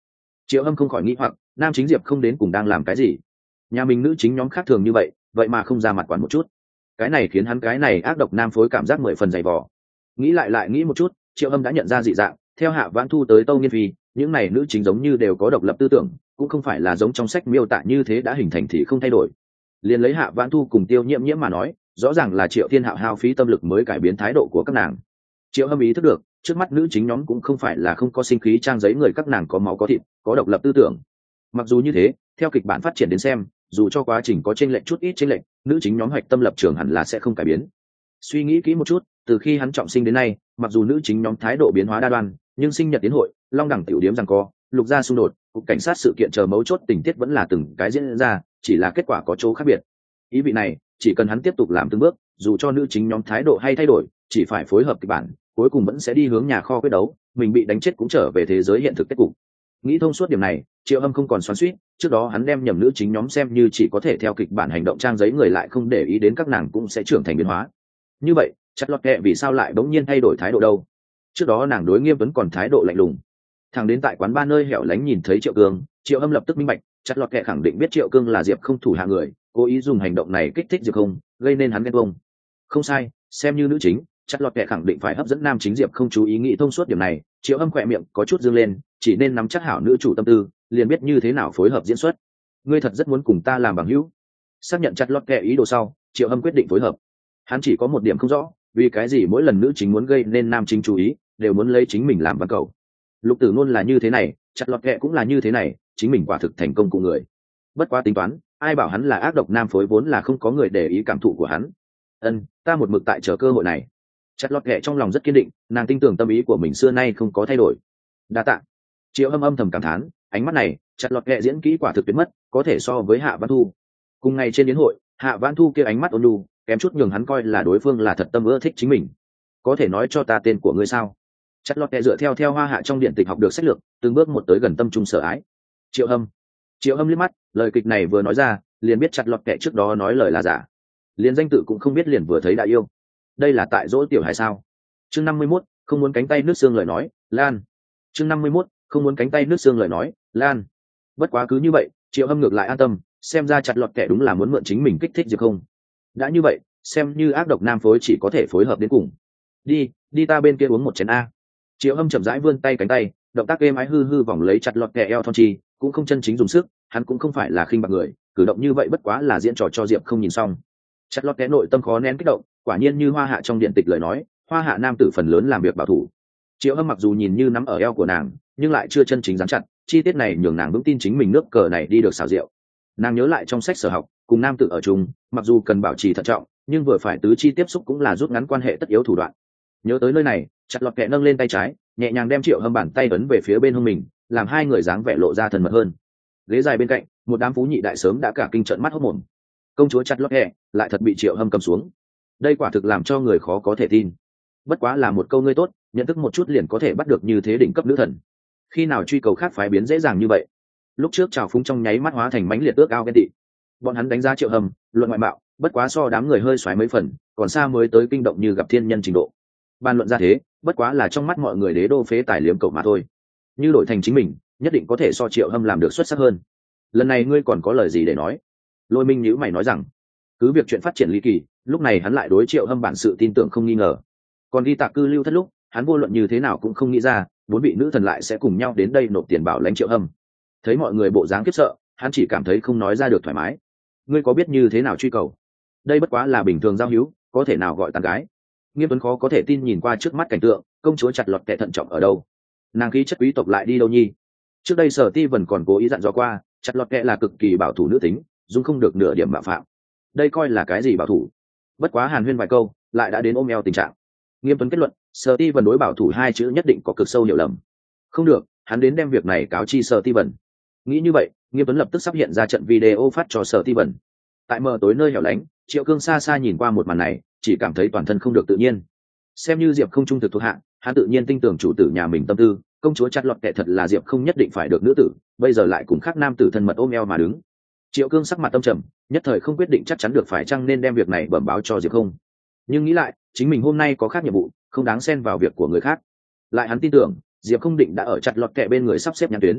Triệu Hâm không khỏi nghĩ hoặc nam chính Diệp không đến cùng đang làm cái gì. Nhà mình nữ chính nhóm khác thường như vậy vậy mà không ra mặt quản một chút, cái này khiến hắn cái này ác độc nam phối cảm giác mười phần dày vò. Nghĩ lại lại nghĩ một chút, Triệu Hâm đã nhận ra dị dạng. Theo Hạ Vãn Thu tới Tâu Nghiên Phi, những này nữ chính giống như đều có độc lập tư tưởng, cũng không phải là giống trong sách miêu tả như thế đã hình thành thì không thay đổi. Liền lấy Hạ Vãn Thu cùng Tiêu Nhiễm Nhiễm mà nói, rõ ràng là Triệu Thiên Hạo hao phí tâm lực mới cải biến thái độ của các nàng. Triệu Hâm ý thức được, trước mắt nữ chính nhóm cũng không phải là không có sinh khí trang giấy người, các nàng có máu có thịt, có độc lập tư tưởng. Mặc dù như thế, theo kịch bản phát triển đến xem, dù cho quá trình có chênh lệch chút ít chênh lệch, nữ chính nhóm hoạch tâm lập trường hẳn là sẽ không cải biến. Suy nghĩ kỹ một chút, từ khi hắn trọng sinh đến nay, mặc dù nữ chính nhóm thái độ biến hóa đa đoan, nhưng sinh nhật tiến hội, long đẳng tiểu điếm giằng co, lục gia xung đột, cục cảnh sát sự kiện chờ mấu chốt tình tiết vẫn là từng cái diễn ra, chỉ là kết quả có chỗ khác biệt. Ý vị này, chỉ cần hắn tiếp tục làm từng bước, dù cho nữ chính nhóm thái độ hay thay đổi, chỉ phải phối hợp kịch bản, cuối cùng vẫn sẽ đi hướng nhà kho quyết đấu, mình bị đánh chết cũng trở về thế giới hiện thực kết cục. Nghĩ thông suốt điểm này, Triệu Hâm không còn xoắn xuýt, trước đó hắn đem nhầm nữ chính nhóm xem như chỉ có thể theo kịch bản hành động trang giấy người, lại không để ý đến các nàng cũng sẽ trưởng thành biến hóa. Như vậy, chặt lọt kẹ vì sao lại bỗng nhiên thay đổi thái độ đâu? Trước đó nàng đối Nghiêm Tuấn còn thái độ lạnh lùng. Thằng đến tại quán ba nơi hẻo lánh nhìn thấy Triệu Cương, Triệu Hâm lập tức minh bạch, chặt lọt kẹ khẳng định biết Triệu Cương là Diệp không thủ hạ người, cố ý dùng hành động này kích thích Diệp không, gây nên hắn ghen tuông. Không sai, xem như nữ chính, chặt lọt kẹ khẳng định phải hấp dẫn nam chính Diệp không chú ý. Nghĩ thông suốt điểm này, Triệu Hâm khỏe miệng có chút dương lên, chỉ nên nắm chắc hảo nữ chủ tâm tư, liền biết như thế nào phối hợp diễn xuất. Ngươi thật rất muốn cùng ta làm bằng hữu? Xác nhận chặt lọt kẹ ý đồ sau, Triệu Hâm quyết định phối hợp. Hắn chỉ có một điểm không rõ, vì cái gì mỗi lần nữ chính muốn gây nên nam chính chú ý, đều muốn lấy chính mình làm văn cầu. Lục Tử Nôn là như thế này, chặt lọt kẹ cũng là như thế này, chính mình quả thực thành công cùng người. Bất quá tính toán, ai bảo hắn là ác độc nam phối, vốn là không có người để ý cảm thụ của hắn. Ân, ta một mực tại chờ cơ hội này. Chặt lọt kẹ trong lòng rất kiên định, nàng tin tưởng tâm ý của mình xưa nay không có thay đổi. Đa tạ. Triệu Hâm âm thầm cảm thán, ánh mắt này, chặt lọt kẹ diễn kỹ quả thực tuyệt mất, có thể so với Hạ Vãn Thu. Cùng ngày trên yến hội, Hạ Vãn Thu kia ánh mắt ôn nhu, kém chút nhường hắn coi là đối phương là thật tâm ưa thích chính mình. Có thể nói cho ta tên của ngươi sao? Chặt lọt kẹ dựa theo theo Hoa Hạ trong điện tịch học được sách lược, từng bước một tới gần tâm trung sở ái. Triệu Hâm. Triệu Hâm liếc mắt, lời kịch này vừa nói ra, liền biết chặt lọt kẹ trước đó nói lời là giả. Liền danh tự cũng không biết liền vừa thấy đã yêu. Đây là tại dỗ tiểu hài sao? Chương năm mươi mốt, không muốn cánh tay nước xương lời nói, Lan. Chương năm mươi mốt, không muốn cánh tay nước xương lời nói, Lan. Bất quá cứ như vậy, Triệu Hâm ngược lại an tâm, xem ra chặt lọt kẻ đúng là muốn mượn chính mình kích thích Diệp không. Đã như vậy, xem như ác độc nam phối chỉ có thể phối hợp đến cùng. Đi, đi ta bên kia uống một chén a. Triệu Hâm chậm rãi vươn tay cánh tay, động tác êm ái hư hư vòng lấy chặt lọt kẻ eo thon chi, cũng không chân chính dùng sức, hắn cũng không phải là khinh bạc người, cử động như vậy bất quá là diễn trò cho Diệp không nhìn xong. Chặt lọt kẻ nội tâm khó nén kích động, quả nhiên như Hoa Hạ trong điện tịch lời nói, Hoa Hạ nam tử phần lớn làm việc bảo thủ. Triệu Hâm mặc dù nhìn như nắm ở eo của nàng, nhưng lại chưa chân chính dán chặt, chi tiết này nhường nàng vững tin chính mình nước cờ này đi được xảo diệu. Nàng nhớ lại trong sách sở học, cùng nam tử ở chung, mặc dù cần bảo trì thận trọng, nhưng vừa phải tứ chi tiếp xúc cũng là rút ngắn quan hệ tất yếu thủ đoạn. Nhớ tới nơi này, chặt lọt kẹ nâng lên tay trái, nhẹ nhàng đem Triệu Hâm bàn tay ấn về phía bên hông mình, làm hai người dáng vẻ lộ ra thân mật hơn. Ghế dài bên cạnh, một đám phú nhị đại sớm đã cả kinh trợn mắt hốt mồm. Công chúa chặt lọt kẹ lại thật bị Triệu Hâm cầm xuống, đây quả thực làm cho người khó có thể tin. Bất quá là một câu ngươi tốt, nhận thức một chút liền có thể bắt được như thế đỉnh cấp nữ thần. Khi nào truy cầu khác phái biến dễ dàng như vậy? Lúc trước trào phúng trong nháy mắt hóa thành mãnh liệt ước ao ghen tị. Bọn hắn đánh giá Triệu Hâm luận ngoại mạo, bất quá so đám người hơi xoáy mấy phần, còn xa mới tới kinh động như gặp thiên nhân trình độ. Bàn luận ra thế, bất quá là trong mắt mọi người đế đô phế tài liếm cầu mà thôi. Như đổi thành chính mình, nhất định có thể so Triệu Hâm làm được xuất sắc hơn. Lần này ngươi còn có lời gì để nói? Lôi Minh nhíu mày nói rằng, cứ việc chuyện phát triển ly kỳ, lúc này hắn lại đối Triệu Hâm bản sự tin tưởng không nghi ngờ. Còn đi tạc cư lưu thất lúc, hắn vô luận như thế nào cũng không nghĩ ra bốn vị nữ thần lại sẽ cùng nhau đến đây nộp tiền bảo lãnh Triệu Hâm. Thấy mọi người bộ dáng khiếp sợ, hắn chỉ cảm thấy không nói ra được thoải mái. Ngươi có biết như thế nào truy cầu? Đây bất quá là bình thường giao hữu, có thể nào gọi tán gái? Nghiêm Tuấn khó có thể tin nhìn qua trước mắt cảnh tượng, công chúa chặt lọt kẻ thận trọng ở đâu? Nàng khí chất quý tộc lại đi đâu nhi? Trước đây Sở Ti Vân còn cố ý dặn dò qua, chặt lọt kẻ là cực kỳ bảo thủ nữ tính, dung không được nửa điểm bạo phạm. Đây coi là cái gì bảo thủ? Bất quá hàn huyên vài câu, lại đã đến ôm eo tình trạng. Nghiêm Tuấn kết luận, Sở Ti Vân đối bảo thủ hai chữ nhất định có cực sâu hiểu lầm. Không được, hắn đến đem việc này cáo chi Sở Ti Vân. Nghĩ như vậy, Nghiêm Tuấn lập tức sắp hiện ra trận video phát cho Sở Ti Vân. Tại mờ tối nơi hẻo lánh, Triệu Cương xa xa nhìn qua một màn này, chỉ cảm thấy toàn thân không được tự nhiên. Xem như Diệp không trung thực thuộc hạ, hắn tự nhiên tin tưởng chủ tử nhà mình tâm tư, công chúa chặt lọt kẻ thật là Diệp không nhất định phải được nữ tử, bây giờ lại cùng khác nam tử thân mật ôm eo mà đứng. Triệu Cương sắc mặt tâm trầm, nhất thời không quyết định chắc chắn được phải chăng nên đem việc này bẩm báo cho Diệp không. Nhưng nghĩ lại, chính mình hôm nay có khác nhiệm vụ, không đáng xen vào việc của người khác. Lại hắn tin tưởng, Diệp không định đã ở chặt lọt kẻ bên người sắp xếp nhãn tuyến.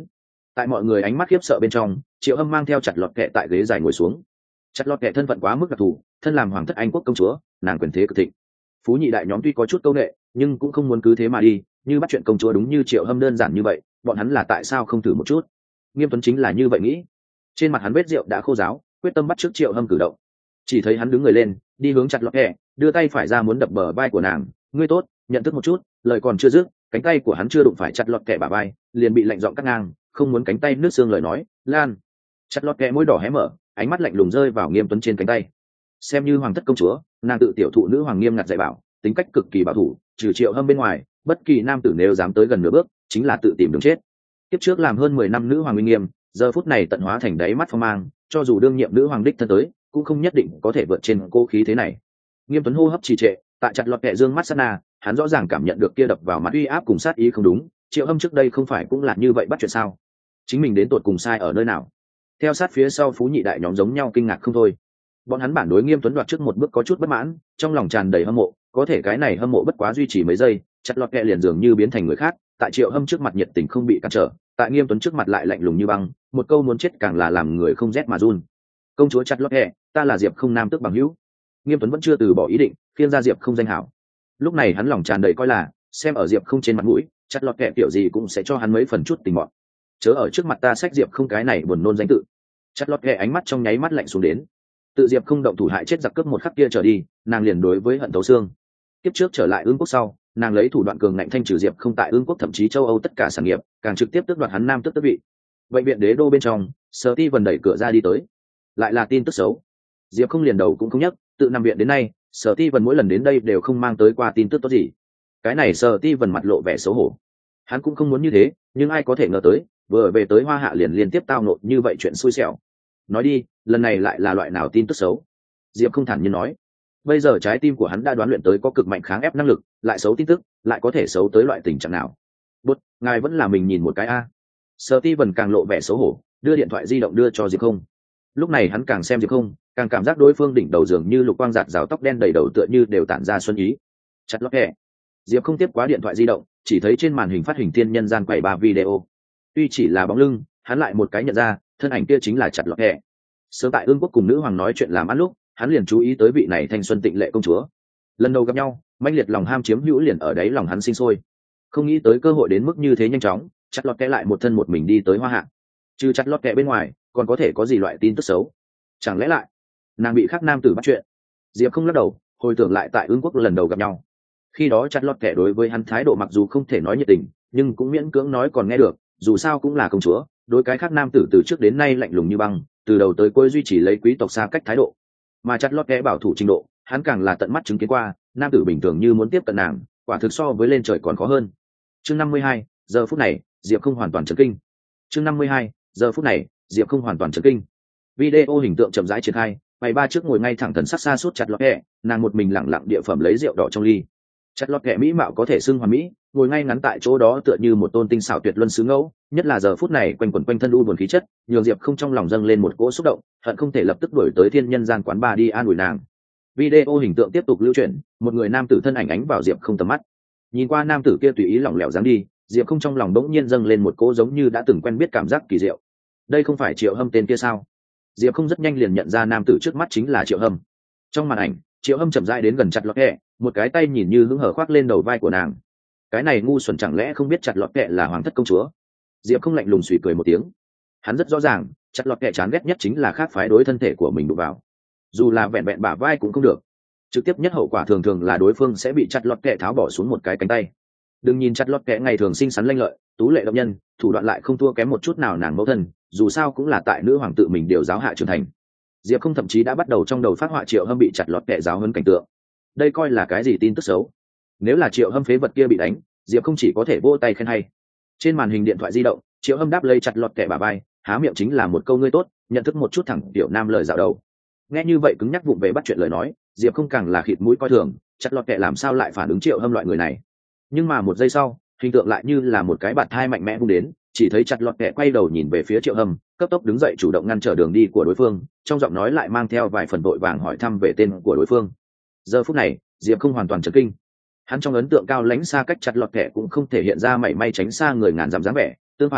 Tại mọi người ánh mắt khiếp sợ bên trong, Triệu Hâm mang theo chặt lọt kẹ tại ghế dài ngồi xuống. Chặt lọt kẹ thân phận quá mức đặc thù, thân làm hoàng thất Anh quốc công chúa, nàng quyền thế cực thịnh. Phú nhị đại nhóm tuy có chút câu nệ, nhưng cũng không muốn cứ thế mà đi, như bắt chuyện công chúa đúng như Triệu Hâm đơn giản như vậy, bọn hắn là tại sao không thử một chút? Nghiêm Tuấn chính là như vậy nghĩ. Trên mặt hắn vết rượu đã khô ráo, quyết tâm bắt trước Triệu Hâm cử động. Chỉ thấy hắn đứng người lên, đi hướng chặt lọt kẹ, đưa tay phải ra muốn đập bờ vai của nàng. Ngươi tốt, nhận thức một chút. Lời còn chưa dứt, cánh tay của hắn chưa đụng phải chặt lọt kẹ bả vai, liền bị lạnh giọng cắt ngang, không muốn cánh tay nước xương lời nói. Lan. Chặt lọt kẹ môi đỏ hé mở, ánh mắt lạnh lùng rơi vào Nghiêm Tuấn trên cánh tay. Xem như hoàng thất công chúa, nàng tự tiểu thụ nữ hoàng nghiêm ngặt dạy bảo, tính cách cực kỳ bảo thủ, trừ Triệu Hâm bên ngoài, bất kỳ nam tử nếu dám tới gần nửa bước, chính là tự tìm đường chết. Tiếp trước làm hơn mười năm nữ hoàng uy nghiêm, giờ phút này tận hóa thành đáy mắt phong mang, cho dù đương nhiệm nữ hoàng đích thân tới, cũng không nhất định có thể vượt trên cô khí thế này. Nghiêm Tuấn hô hấp trì trệ, tại chặt lọt kẹ dương mắt sát na, hắn rõ ràng cảm nhận được kia đập vào mặt uy áp cùng sát ý không đúng. Triệu Hâm trước đây không phải cũng là như vậy bắt chuyện sao? Chính mình đến tột cùng sai ở nơi nào? Theo sát phía sau Phú nhị đại nhóm giống nhau kinh ngạc không thôi. Bọn hắn bản đối Nghiêm Tuấn đoạt trước một bước có chút bất mãn, trong lòng tràn đầy hâm mộ, có thể cái này hâm mộ bất quá duy trì mấy giây, chặt lọt kẹ liền dường như biến thành người khác, tại Triệu Hâm trước mặt nhiệt tình không bị cản trở, tại Nghiêm Tuấn trước mặt lại lạnh lùng như băng, một câu muốn chết càng là làm người không rét mà run. Công chúa chặt lọt kẹ, ta là Diệp Không nam tước bằng hữu. Nghiêm Tuấn vẫn chưa từ bỏ ý định khiêng ra Diệp Không danh hảo. Lúc này hắn lòng tràn đầy coi là, xem ở Diệp Không trên mặt mũi, chặt lọt kẹ kiểu gì cũng sẽ cho hắn mấy phần chút tình mọn. Chớ ở trước mặt ta xách Diệp Không cái này buồn nôn danh tự. Chặt lọt kẹ ánh mắt trong nháy mắt lạnh xuống đến. Tự Diệp Không động thủ hại chết giặc cướp một khắc kia trở đi, nàng liền đối với hận thấu xương. Tiếp trước trở lại Ương quốc sau, nàng lấy thủ đoạn cường ngạnh thanh trừ Diệp Không tại Ương quốc thậm chí châu Âu tất cả sản nghiệp, càng trực tiếp tước đoạt hắn nam tước tước vị. Bệnh viện đế đô bên trong, Sở Ti Vân đẩy cửa ra đi tới. Lại là tin tức xấu. Diệp Không liền đầu cũng không nhấc, tự nằm viện đến nay, Sở Ti Vân mỗi lần đến đây đều không mang tới qua tin tức tốt gì. Cái này Sở Ti Vân mặt lộ vẻ xấu hổ. Hắn cũng không muốn như thế, nhưng ai có thể ngờ tới, vừa về tới Hoa Hạ liền liên tiếp tao nộ như vậy chuyện xui xẻo. Nói đi, lần này lại là loại nào tin tức xấu? Diệp Không thản nhiên nói. Bây giờ trái tim của hắn đã đoán luyện tới có cực mạnh kháng ép năng lực, lại xấu tin tức, lại có thể xấu tới loại tình trạng nào? Bút, ngài vẫn là mình nhìn một cái a. Sở Ti Vân càng lộ vẻ xấu hổ, đưa điện thoại di động đưa cho Diệp Không. Lúc này hắn càng xem Diệp Không, càng cảm giác đối phương đỉnh đầu dường như lục quang giạt rào, tóc đen đầy đầu tựa như đều tản ra xuân ý. Chặt lót kẹ. Diệp Không tiếp quá điện thoại di động, chỉ thấy trên màn hình phát hình tiên nhân gian quay ba video. Tuy chỉ là bóng lưng, hắn lại một cái nhận ra, thân ảnh kia chính là chặt lót kẹ. Sớm tại Ương quốc cùng nữ hoàng nói chuyện làm ăn lúc, hắn liền chú ý tới vị này thanh xuân tịnh lệ công chúa. Lần đầu gặp nhau, mãnh liệt lòng ham chiếm hữu liền ở đấy lòng hắn sinh sôi. Không nghĩ tới cơ hội đến mức như thế nhanh chóng, chặt lót kẹ lại một thân một mình đi tới Hoa Hạ. Trừ chặt lót kẹ bên ngoài, còn có thể có gì loại tin tức xấu? Chẳng lẽ lại nàng bị khác nam tử bắt chuyện? Diệp Không lắc đầu, hồi tưởng lại tại Ương quốc lần đầu gặp nhau. Khi đó chặt lót kẹ đối với hắn thái độ mặc dù không thể nói nhiệt tình, nhưng cũng miễn cưỡng nói còn nghe được, dù sao cũng là công chúa, đối cái khác nam tử từ trước đến nay lạnh lùng như băng, từ đầu tới cuối duy trì lấy quý tộc xa cách thái độ. Mà chặt lót kẽ bảo thủ trình độ, hắn càng là tận mắt chứng kiến qua, nam tử bình thường như muốn tiếp cận nàng, quả thực so với lên trời còn khó hơn. Chương năm mươi hai, giờ phút này, Diệp Không hoàn toàn chấn kinh. Chương năm mươi hai, giờ phút này, Diệp Không hoàn toàn chấn kinh. Video hình tượng chậm rãi triển khai, mày ba trước ngồi ngay thẳng thần sắc xa suốt chặt lót kẽ, nàng một mình lặng lặng địa phẩm lấy rượu đỏ trong ly. Chặt lót kẽ mỹ mạo có thể xưng hoàn mỹ, ngồi ngay ngắn tại chỗ đó tựa như một tôn tinh xảo tuyệt luân sứ ngẫu, nhất là giờ phút này quanh quẩn quanh thân u buồn khí chất, nhường Diệp Không trong lòng dâng lên một cỗ xúc động, hận không thể lập tức đuổi tới thiên nhân gian quán bar đi an ủi nàng. Video hình tượng tiếp tục lưu chuyển, một người nam tử thân ảnh ánh vào Diệp Không tầm mắt. Nhìn qua nam tử kia tùy ý lỏng lẻo dáng đi, Diệp Không trong lòng bỗng nhiên dâng lên một cỗ giống như đã từng quen biết cảm giác kỳ diệu. Đây không phải Triệu Hâm tên kia sao? Diệp Không rất nhanh liền nhận ra nam tử trước mắt chính là Triệu Hâm. Trong màn ảnh, Triệu Hâm chậm rãi đến gần chặt lọt kẹ, một cái tay nhìn như hứng hở khoác lên đầu vai của nàng. Cái này ngu xuẩn chẳng lẽ không biết chặt lọt kẹ là hoàng thất công chúa? Diệp Không lạnh lùng suy cười một tiếng. Hắn rất rõ ràng, chặt lọt kẹ chán ghét nhất chính là khác phái đối thân thể của mình đụng vào. Dù là vẹn vẹn bả vai cũng không được. Trực tiếp nhất hậu quả thường thường là đối phương sẽ bị chặt lọt kẹ tháo bỏ xuống một cái cánh tay. Đừng nhìn chặt lọt kẹ ngày thường xinh xắn lanh lợi, tú lệ động nhân, thủ đoạn lại không thua kém một chút nào nàng mẫu thân, dù sao cũng là tại nữ hoàng tự mình điều giáo hạ trưởng thành. Diệp Không thậm chí đã bắt đầu trong đầu phát họa Triệu Hâm bị chặt lọt kẹ giáo huấn cảnh tượng. Đây coi là cái gì tin tức xấu? Nếu là Triệu Hâm phế vật kia bị đánh, Diệp Không chỉ có thể vỗ tay khen hay. Trên màn hình điện thoại di động, Triệu Hâm đáp lấy chặt lọt kẹ bả vai, há miệng chính là một câu ngươi tốt, nhận thức một chút thẳng tiểu nam lời dạo đầu. Nghe như vậy cứng nhắc vụng về bắt chuyện lời nói, Diệp Không càng là khịt mũi coi thường, chặt lọt kẹ làm sao lại phản ứng Triệu Hâm loại người này. Nhưng mà một giây sau, hình tượng lại như là một cái bạt thai mạnh mẽ vung đến, chỉ thấy chặt lọt kẹ quay đầu nhìn về phía Triệu Hâm, cấp tốc đứng dậy chủ động ngăn trở đường đi của đối phương, trong giọng nói lại mang theo vài phần vội vàng hỏi thăm về tên của đối phương. Giờ phút này, Diệp Không hoàn toàn chấn kinh. Hắn trong ấn tượng cao lãnh xa cách chặt lọt kẹ cũng không thể hiện ra mảy may tránh xa người ngàn dặm dáng vẻ, tương phản,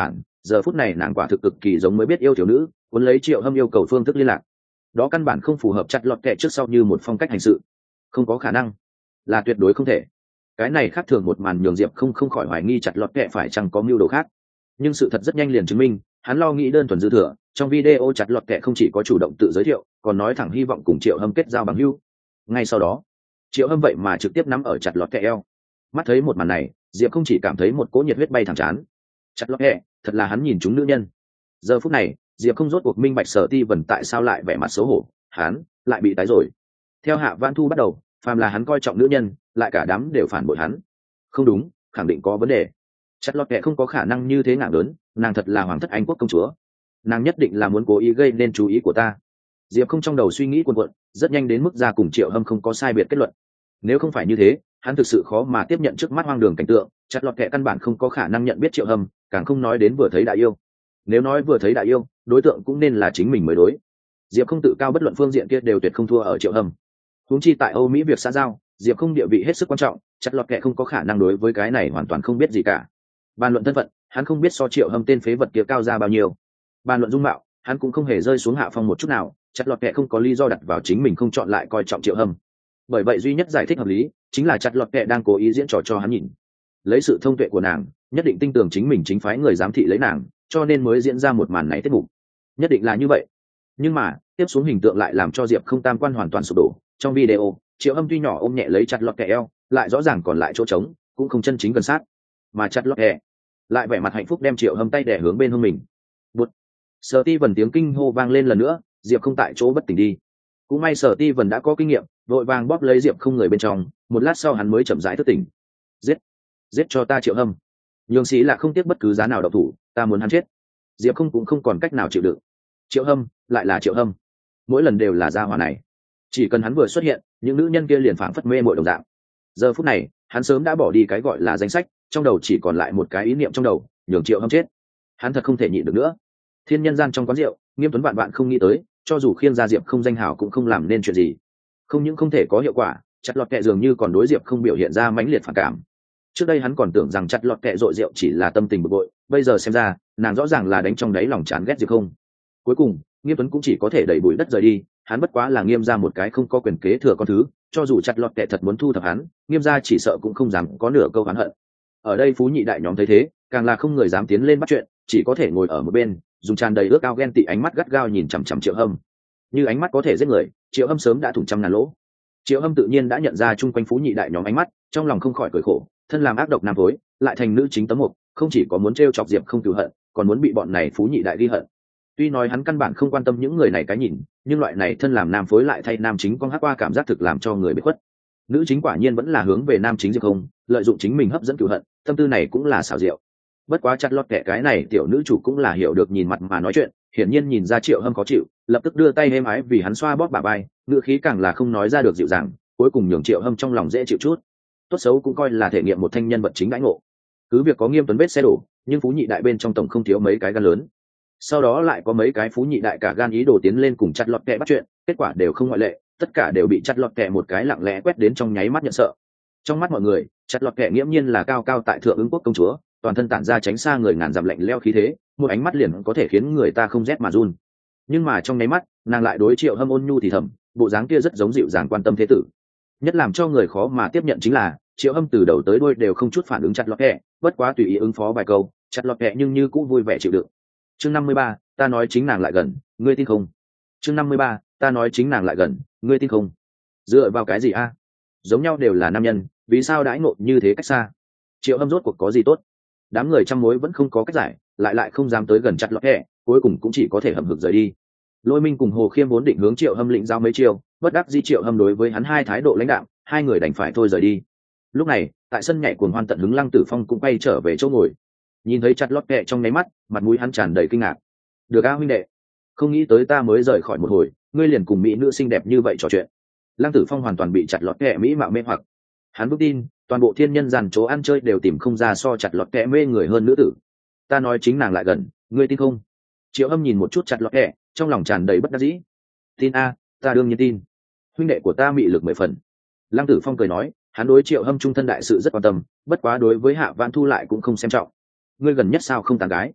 giờ phút này nàng quả thực cực kỳ giống mới biết yêu thiếu nữ, muốn lấy Triệu Hâm yêu cầu phương thức liên lạc, đó căn bản không phù hợp chặt lọt kệ trước sau như một phong cách hành sự, không có khả năng, là tuyệt đối không thể. Cái này khác thường một màn nhường Diệp không không khỏi hoài nghi chặt lọt kệ phải chăng có mưu đồ khác, nhưng sự thật rất nhanh liền chứng minh hắn lo nghĩ đơn thuần dư thừa. Trong video chặt lọt kệ không chỉ có chủ động tự giới thiệu, còn nói thẳng hy vọng cùng Triệu Hâm kết giao bằng hữu. Ngay sau đó Triệu Hâm vậy mà trực tiếp nắm ở chặt lọt kệ eo. Mắt thấy một màn này, Diệp không chỉ cảm thấy một cỗ nhiệt huyết bay thẳng chán. Chặt lọt kệ thật là hắn nhìn chúng nữ nhân. Giờ phút này Diệp không rốt cuộc minh bạch Sở Ti Vân tại sao lại vẻ mặt xấu hổ, hắn lại bị tái rồi. Theo Hạ Vãn Thu bắt đầu, phàm là hắn coi trọng nữ nhân, lại cả đám đều phản bội hắn. Không đúng, khẳng định có vấn đề. Chặt lọt kệ không có khả năng như thế ngạng lớn, nàng thật là hoàng thất Anh quốc công chúa, nàng nhất định là muốn cố ý gây nên chú ý của ta. Diệp không trong đầu suy nghĩ cuồn cuộn, rất nhanh đến mức ra cùng Triệu Hâm không có sai biệt kết luận. Nếu không phải như thế, hắn thực sự khó mà tiếp nhận trước mắt hoang đường cảnh tượng. Chặt lọt kệ căn bản không có khả năng nhận biết Triệu Hâm, càng không nói đến vừa thấy đã yêu. Nếu nói vừa thấy đã yêu, đối tượng cũng nên là chính mình mới đối. Diệp không tự cao bất luận phương diện kia đều tuyệt không thua ở Triệu Hâm. Huống chi tại Âu Mỹ việc xã giao, Diệp không địa vị hết sức quan trọng, chặt lọt kệ không có khả năng đối với cái này hoàn toàn không biết gì cả. Bàn luận thân phận, hắn không biết so Triệu Hâm tên phế vật kia cao ra bao nhiêu. Bàn luận dung mạo, hắn cũng không hề rơi xuống hạ phong một chút nào, chặt lọt kệ không có lý do đặt vào chính mình không chọn lại coi trọng Triệu Hâm. Bởi vậy duy nhất giải thích hợp lý chính là chặt lọt kệ đang cố ý diễn trò cho hắn nhìn. Lấy sự thông tuệ của nàng, nhất định tin tưởng chính mình chính phái người giám thị lấy nàng, cho nên mới diễn ra một màn này tiết mục. Nhất định là như vậy. Nhưng mà tiếp xuống hình tượng lại làm cho Diệp không tam quan hoàn toàn sụp đổ. Trong video, Triệu Hâm tuy nhỏ ôm nhẹ lấy chặt lọt kệ eo, lại rõ ràng còn lại chỗ trống, cũng không chân chính gần sát, mà chặt lọt kệ lại vẻ mặt hạnh phúc đem Triệu Hâm tay đè hướng bên hông mình. Bụt. Sở Ti Vân tiếng kinh hô vang lên lần nữa, Diệp không tại chỗ bất tỉnh đi. Cũng may Sở Ti Vân đã có kinh nghiệm, vội vàng bóp lấy Diệp không người bên trong, một lát sau hắn mới chậm rãi thức tỉnh. Giết, giết cho ta Triệu Hâm. Nhường sĩ là không tiếc bất cứ giá nào động thủ, ta muốn hắn chết. Diệp không cũng không còn cách nào chịu đựng. Triệu Hâm, lại là Triệu Hâm. Mỗi lần đều là gia hỏa này. Chỉ cần hắn vừa xuất hiện, những nữ nhân kia liền phảng phất mê muội đồng dạng. Giờ phút này, hắn sớm đã bỏ đi cái gọi là danh sách, trong đầu chỉ còn lại một cái ý niệm trong đầu, nhường Triệu Hâm chết. Hắn thật không thể nhịn được nữa. Thiên nhân gian trong quán rượu, Nghiêm Tuấn vạn vạn không nghĩ tới, cho dù khiêng ra Diệp không danh hào cũng không làm nên chuyện gì. Không những không thể có hiệu quả, chặt lọt kệ dường như còn đối Diệp không biểu hiện ra mãnh liệt phản cảm. Trước đây hắn còn tưởng rằng chặt lọt kệ dội rượu chỉ là tâm tình bực bội, bây giờ xem ra, nàng rõ ràng là đánh trong đáy lòng chán ghét Diệp không. Cuối cùng, Nghiêm Tuấn cũng chỉ có thể đẩy bụi đất rời đi, hắn bất quá là Nghiêm gia một cái không có quyền kế thừa con thứ, cho dù chặt lọt kệ thật muốn thu thập hắn, Nghiêm gia chỉ sợ cũng không dám có nửa câu oán hận. Ở đây Phú Nhị đại nhóm thấy thế, càng là không người dám tiến lên bắt chuyện, chỉ có thể ngồi ở một bên, dùng tràn đầy ước ao ghen tị ánh mắt gắt gao nhìn chằm chằm Triệu Hâm. Như ánh mắt có thể giết người, Triệu Hâm sớm đã thủng trăm ngàn lỗ. Triệu Hâm tự nhiên đã nhận ra chung quanh Phú Nhị đại nhóm ánh mắt, trong lòng không khỏi cười khổ, thân làm ác độc nam phối, lại thành nữ chính tấm mục, không chỉ có muốn trêu chọc Diệp không cừu hận, còn muốn bị bọn này Phú Nhị đại ghi hận. Tuy nói hắn căn bản không quan tâm những người này cái nhìn, nhưng loại này thân làm nam phối lại thay nam chính con hát qua cảm giác thực làm cho người bị khuất. Nữ chính quả nhiên vẫn là hướng về nam chính Diệp không, lợi dụng chính mình hấp dẫn cừu hận, tâm tư này cũng là xảo diệu. Bất quá chặt lọt kẻ cái này tiểu nữ chủ cũng là hiểu được nhìn mặt mà nói chuyện, hiển nhiên nhìn ra Triệu Hâm khó chịu, lập tức đưa tay êm ái vì hắn xoa bóp bả vai, ngựa khí càng là không nói ra được dịu dàng, cuối cùng nhường Triệu Hâm trong lòng dễ chịu chút. Tốt xấu cũng coi là thể nghiệm một thanh nhân vật chính đãi ngộ. Cứ việc có Nghiêm Tuấn vết xe đổ, nhưng Phú Nhị đại bên trong tổng không thiếu mấy cái gan lớn. Sau đó lại có mấy cái Phú Nhị đại cả gan ý đồ tiến lên cùng chặt lọt kẻ bắt chuyện, kết quả đều không ngoại lệ, tất cả đều bị chặt lọt kẻ một cái lặng lẽ quét đến trong nháy mắt nhận sợ. Trong mắt mọi người, chặt lọt kẻ nghiễm nhiên là cao cao tại thượng ứng quốc công chúa, toàn thân tản ra tránh xa người ngàn dặm lạnh lẽo khí thế, một ánh mắt liền có thể khiến người ta không rét mà run. Nhưng mà trong nháy mắt, nàng lại đối Triệu Hâm ôn nhu thì thầm, bộ dáng kia rất giống dịu dàng quan tâm thế tử. Nhất làm cho người khó mà tiếp nhận chính là Triệu Hâm từ đầu tới đuôi đều không chút phản ứng chặt lọt kẻ, bất quá tùy ý ứng phó vài câu, chặt lọt kẻ nhưng như cũng vui vẻ chịu đựng. Chương năm mươi ba, ta nói chính nàng lại gần, ngươi tin không? Chương năm mươi ba, ta nói chính nàng lại gần, ngươi tin không? Dựa vào cái gì a? Giống nhau đều là nam nhân, vì sao đãi ngộ như thế cách xa? Triệu Hâm rốt cuộc có gì tốt? Đám người trăm mối vẫn không có cách giải, lại lại không dám tới gần chặt lọt kẻ, cuối cùng cũng chỉ có thể hậm hực rời đi. Lôi Minh cùng Hồ Khiêm vốn định hướng Triệu Hâm lĩnh giao mấy chiêu, bất đắc dĩ Triệu Hâm đối với hắn hai thái độ lãnh đạm, hai người đành phải thôi rời đi. Lúc này, tại sân nhảy cuồng hoan tận hứng Lăng Tử Phong cũng bay trở về chỗ ngồi. Nhìn thấy chặt lọt kẻ trong nháy mắt, mặt mũi hắn tràn đầy kinh ngạc. Được a huynh đệ, không nghĩ tới ta mới rời khỏi một hồi, ngươi liền cùng mỹ nữ xinh đẹp như vậy trò chuyện. Lăng Tử Phong hoàn toàn bị chặt lọt kẻ mỹ mạo mê hoặc. Hắn vững tin, toàn bộ thiên nhân dàn chỗ ăn chơi đều tìm không ra so chặt lọt kẻ mê người hơn nữ tử. Ta nói chính nàng lại gần, ngươi tin không? Triệu Hâm nhìn một chút chặt lọt kẻ, trong lòng tràn đầy bất đắc dĩ. Tin a, ta đương nhiên tin. Huynh đệ của ta mị lực mười phần. Lăng Tử Phong cười nói, hắn đối Triệu Hâm trung thân đại sự rất quan tâm, bất quá đối với Hạ Vãn Thu lại cũng không xem trọng. Ngươi gần nhất sao không tán gái?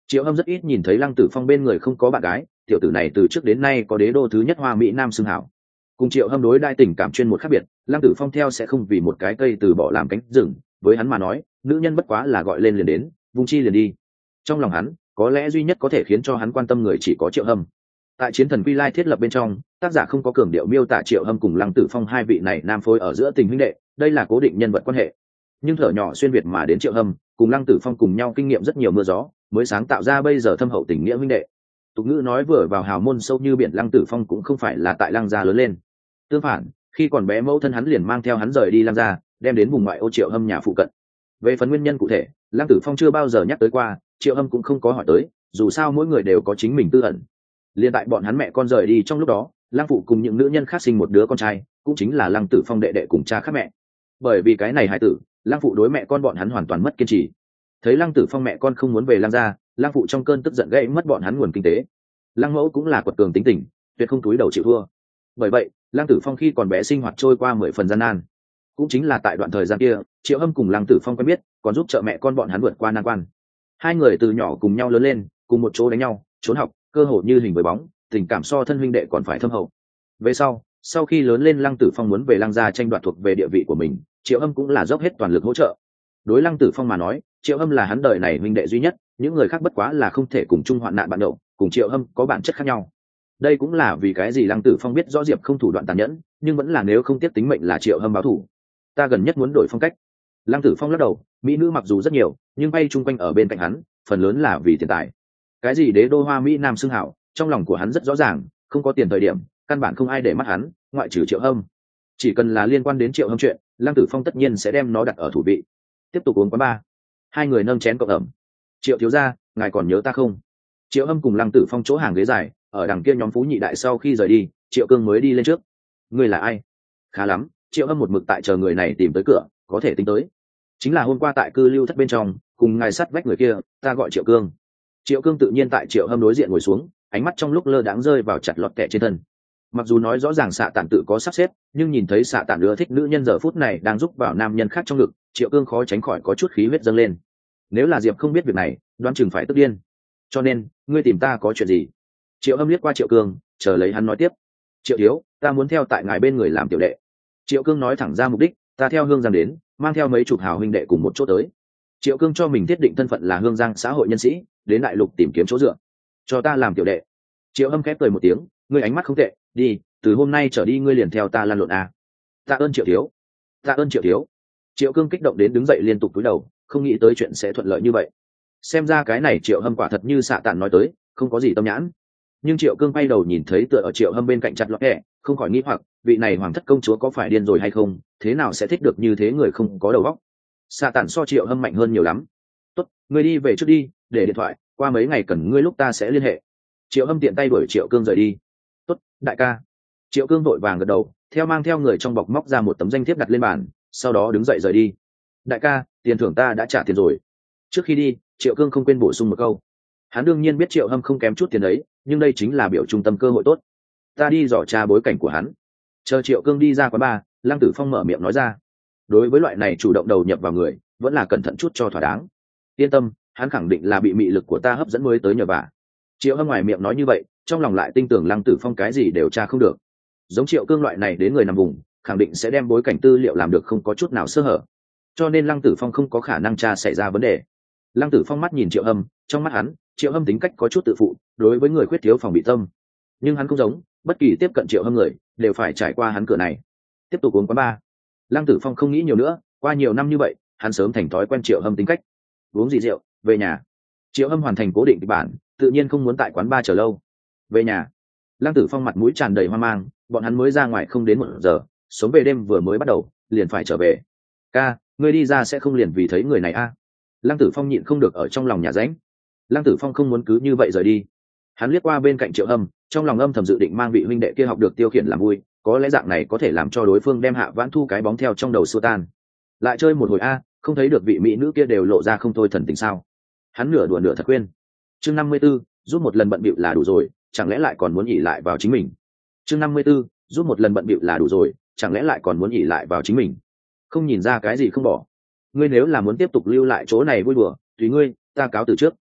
Triệu Hâm rất ít nhìn thấy Lăng Tử Phong bên người không có bạn gái, tiểu tử này từ trước đến nay có đế đô thứ nhất hoa mỹ nam xưng hảo. Cùng Triệu Hâm đối đai tình cảm chuyên một khác biệt, Lăng Tử Phong theo sẽ không vì một cái cây từ bỏ làm cánh rừng, với hắn mà nói, nữ nhân bất quá là gọi lên liền đến, vung chi liền đi. Trong lòng hắn, có lẽ duy nhất có thể khiến cho hắn quan tâm người chỉ có Triệu Hâm. Tại Chiến Thần Quy Lai thiết lập bên trong, tác giả không có cường điệu miêu tả Triệu Hâm cùng Lăng Tử Phong hai vị này nam phối ở giữa tình huynh đệ, đây là cố định nhân vật quan hệ. Nhưng thở nhỏ xuyên việt mà đến Triệu Hâm, cùng Lăng Tử Phong cùng nhau kinh nghiệm rất nhiều mưa gió, mới sáng tạo ra bây giờ thâm hậu tình nghĩa huynh đệ. Tục ngữ nói vừa vào hào môn sâu như biển, Lăng Tử Phong cũng không phải là tại Lăng gia lớn lên. Tương phản, khi còn bé mẫu thân hắn liền mang theo hắn rời đi Lăng gia, đem đến vùng ngoại ô Triệu Hâm nhà phụ cận. Về phần nguyên nhân cụ thể, Lăng Tử Phong chưa bao giờ nhắc tới qua, Triệu Hâm cũng không có hỏi tới, dù sao mỗi người đều có chính mình tư ẩn. Liên tại bọn hắn mẹ con rời đi trong lúc đó, Lăng phụ cùng những nữ nhân khác sinh một đứa con trai, cũng chính là Lăng Tử Phong đệ đệ cùng cha khác mẹ. Bởi vì cái này hài tử, Lăng phụ đối mẹ con bọn hắn hoàn toàn mất kiên trì. Thấy Lăng Tử Phong mẹ con không muốn về Lăng gia, Lăng phụ trong cơn tức giận gãy mất bọn hắn nguồn kinh tế. Lăng mẫu cũng là quật cường tính tình, tuyệt không túi đầu chịu thua. Bởi vậy, Lăng Tử Phong khi còn bé sinh hoạt trôi qua mười phần gian nan. Cũng chính là tại đoạn thời gian kia, Triệu Hâm cùng Lăng Tử Phong quen biết, còn giúp trợ mẹ con bọn hắn vượt qua nan quan. Hai người từ nhỏ cùng nhau lớn lên, cùng một chỗ đánh nhau, trốn học, cơ hội như hình với bóng, tình cảm so thân huynh đệ còn phải thâm hậu. Về sau, sau khi lớn lên, Lăng Tử Phong muốn về Lăng gia tranh đoạt thuộc về địa vị của mình, Triệu Hâm cũng là dốc hết toàn lực hỗ trợ. Đối Lăng Tử Phong mà nói, Triệu Hâm là hắn đời này huynh đệ duy nhất, những người khác bất quá là không thể cùng chung hoạn nạn bạn nhậu, cùng Triệu Hâm có bản chất khác nhau. Đây cũng là vì cái gì Lăng Tử Phong biết rõ Diệp không thủ đoạn tàn nhẫn, nhưng vẫn là nếu không tiếp tính mệnh là Triệu Hâm báo thù. Ta gần nhất muốn đổi phong cách. Lăng Tử Phong lắc đầu, mỹ nữ mặc dù rất nhiều, nhưng bay chung quanh ở bên cạnh hắn, phần lớn là vì tiền tài. Cái gì đế đô hoa mỹ nam xưng hảo, trong lòng của hắn rất rõ ràng, không có tiền thời điểm, căn bản không ai để mắt hắn, ngoại trừ Triệu Hâm. Chỉ cần là liên quan đến Triệu Hâm chuyện, Lăng Tử Phong tất nhiên sẽ đem nó đặt ở thủ vị. Tiếp tục uống quán ba. Hai người nâng chén cộng ẩm. Triệu thiếu gia, ngài còn nhớ ta không? Triệu Hâm cùng Lăng Tử Phong chỗ hàng ghế dài, ở đằng kia nhóm phú nhị đại sau khi rời đi, Triệu Cương mới đi lên trước. Ngươi là ai? Khá lắm, Triệu Hâm một mực tại chờ người này tìm tới cửa, có thể tính tới. Chính là hôm qua tại cư lưu thất bên trong, cùng ngài sát vách người kia, ta gọi Triệu Cương. Triệu Cương tự nhiên tại Triệu Hâm đối diện ngồi xuống, ánh mắt trong lúc lơ đãng rơi vào chặt lọt kẻ trên thân. Mặc dù nói rõ ràng xạ tản tự có sắp xếp, nhưng nhìn thấy xạ tản ưa thích nữ nhân giờ phút này đang giúp vào nam nhân khác trong ngực, Triệu Cương khó tránh khỏi có chút khí huyết dâng lên. Nếu là Diệp không biết việc này, đoán chừng phải tức điên. Cho nên, ngươi tìm ta có chuyện gì? Triệu Hâm liếc qua Triệu Cương, chờ lấy hắn nói tiếp. Triệu thiếu, ta muốn theo tại ngài bên người làm tiểu đệ. Triệu Cương nói thẳng ra mục đích, ta theo Hương Giang đến, mang theo mấy chục hào huynh đệ cùng một chỗ tới. Triệu Cương cho mình thiết định thân phận là Hương Giang xã hội nhân sĩ, đến đại lục tìm kiếm chỗ dựa. Cho ta làm tiểu đệ. Triệu Hâm khép cười một tiếng, ngươi ánh mắt không tệ, đi, từ hôm nay trở đi ngươi liền theo ta lan lộn à. Tạ ơn Triệu thiếu. Tạ ơn Triệu thiếu. Triệu Cương kích động đến đứng dậy liên tục cúi đầu, không nghĩ tới chuyện sẽ thuận lợi như vậy. Xem ra cái này Triệu Hâm quả thật như xạ tản nói tới, không có gì tâm nhãn. Nhưng Triệu Cương quay đầu nhìn thấy tựa ở Triệu Hâm bên cạnh chặt lọt kẻ, không khỏi nghĩ hoặc, vị này hoàng thất công chúa có phải điên rồi hay không, thế nào sẽ thích được như thế người không có đầu óc. Xạ tản so Triệu Hâm mạnh hơn nhiều lắm. Tốt, ngươi đi về trước đi, để điện thoại, qua mấy ngày cần ngươi lúc ta sẽ liên hệ. Triệu Hâm tiện tay đuổi Triệu Cương rời đi. Tốt, đại ca. Triệu Cương vội vàng gật đầu, theo mang theo người trong bọc móc ra một tấm danh thiếp đặt lên bàn, sau đó đứng dậy rời đi. Đại ca, tiền thưởng ta đã trả tiền rồi. Trước khi đi, Triệu Cương không quên bổ sung một câu. Hắn đương nhiên biết Triệu Hâm không kém chút tiền đấy, nhưng đây chính là biểu trung tâm cơ hội tốt. Ta đi dò tra bối cảnh của hắn. Chờ Triệu Cương đi ra quán bar, Lăng Tử Phong mở miệng nói ra. Đối với loại này chủ động đầu nhập vào người, vẫn là cẩn thận chút cho thỏa đáng. Yên tâm, hắn khẳng định là bị mị lực của ta hấp dẫn mới tới nhờ vả. Triệu Hâm ngoài miệng nói như vậy, trong lòng lại tin tưởng Lăng Tử Phong cái gì đều tra không được. Giống Triệu Cương loại này đến người nằm vùng, khẳng định sẽ đem bối cảnh tư liệu làm được không có chút nào sơ hở. Cho nên Lăng Tử Phong không có khả năng tra xảy ra vấn đề. Lăng Tử Phong mắt nhìn Triệu Hâm, trong mắt hắn, Triệu Hâm tính cách có chút tự phụ, đối với người khuyết thiếu phòng bị tâm. Nhưng hắn không giống, bất kỳ tiếp cận Triệu Hâm người, đều phải trải qua hắn cửa này. Tiếp tục uống quán ba. Lăng Tử Phong không nghĩ nhiều nữa, qua nhiều năm như vậy, hắn sớm thành thói quen Triệu Hâm tính cách. Uống gì rượu, về nhà. Triệu Hâm hoàn thành cố định kịch bản, tự nhiên không muốn tại quán ba chờ lâu. Về nhà. Lăng Tử Phong mặt mũi tràn đầy hoang mang, bọn hắn mới ra ngoài không đến một giờ, sống về đêm vừa mới bắt đầu, liền phải trở về. Ca, ngươi đi ra sẽ không liền vì thấy người này a? À? Lăng Tử Phong nhịn không được ở trong lòng nhà ránh. Lăng Tử Phong không muốn cứ như vậy rời đi. Hắn liếc qua bên cạnh Triệu Hâm, trong lòng âm thầm dự định mang vị huynh đệ kia học được tiêu khiển làm vui, có lẽ dạng này có thể làm cho đối phương đem Hạ Vãn Thu cái bóng theo trong đầu xua tan. Lại chơi một hồi a, không thấy được vị mỹ nữ kia đều lộ ra không thôi thần tình sao? Hắn nửa đùa nửa thật khuyên. Chương năm mươi 54, giúp một lần bận bịu là đủ rồi, chẳng lẽ lại còn muốn ỷ lại vào chính mình? Chương năm mươi 54, giúp một lần bận bịu là đủ rồi, chẳng lẽ lại còn muốn ỷ lại vào chính mình? Không nhìn ra cái gì không bỏ. Ngươi nếu là muốn tiếp tục lưu lại chỗ này vui đùa, tùy ngươi, ta cáo từ trước.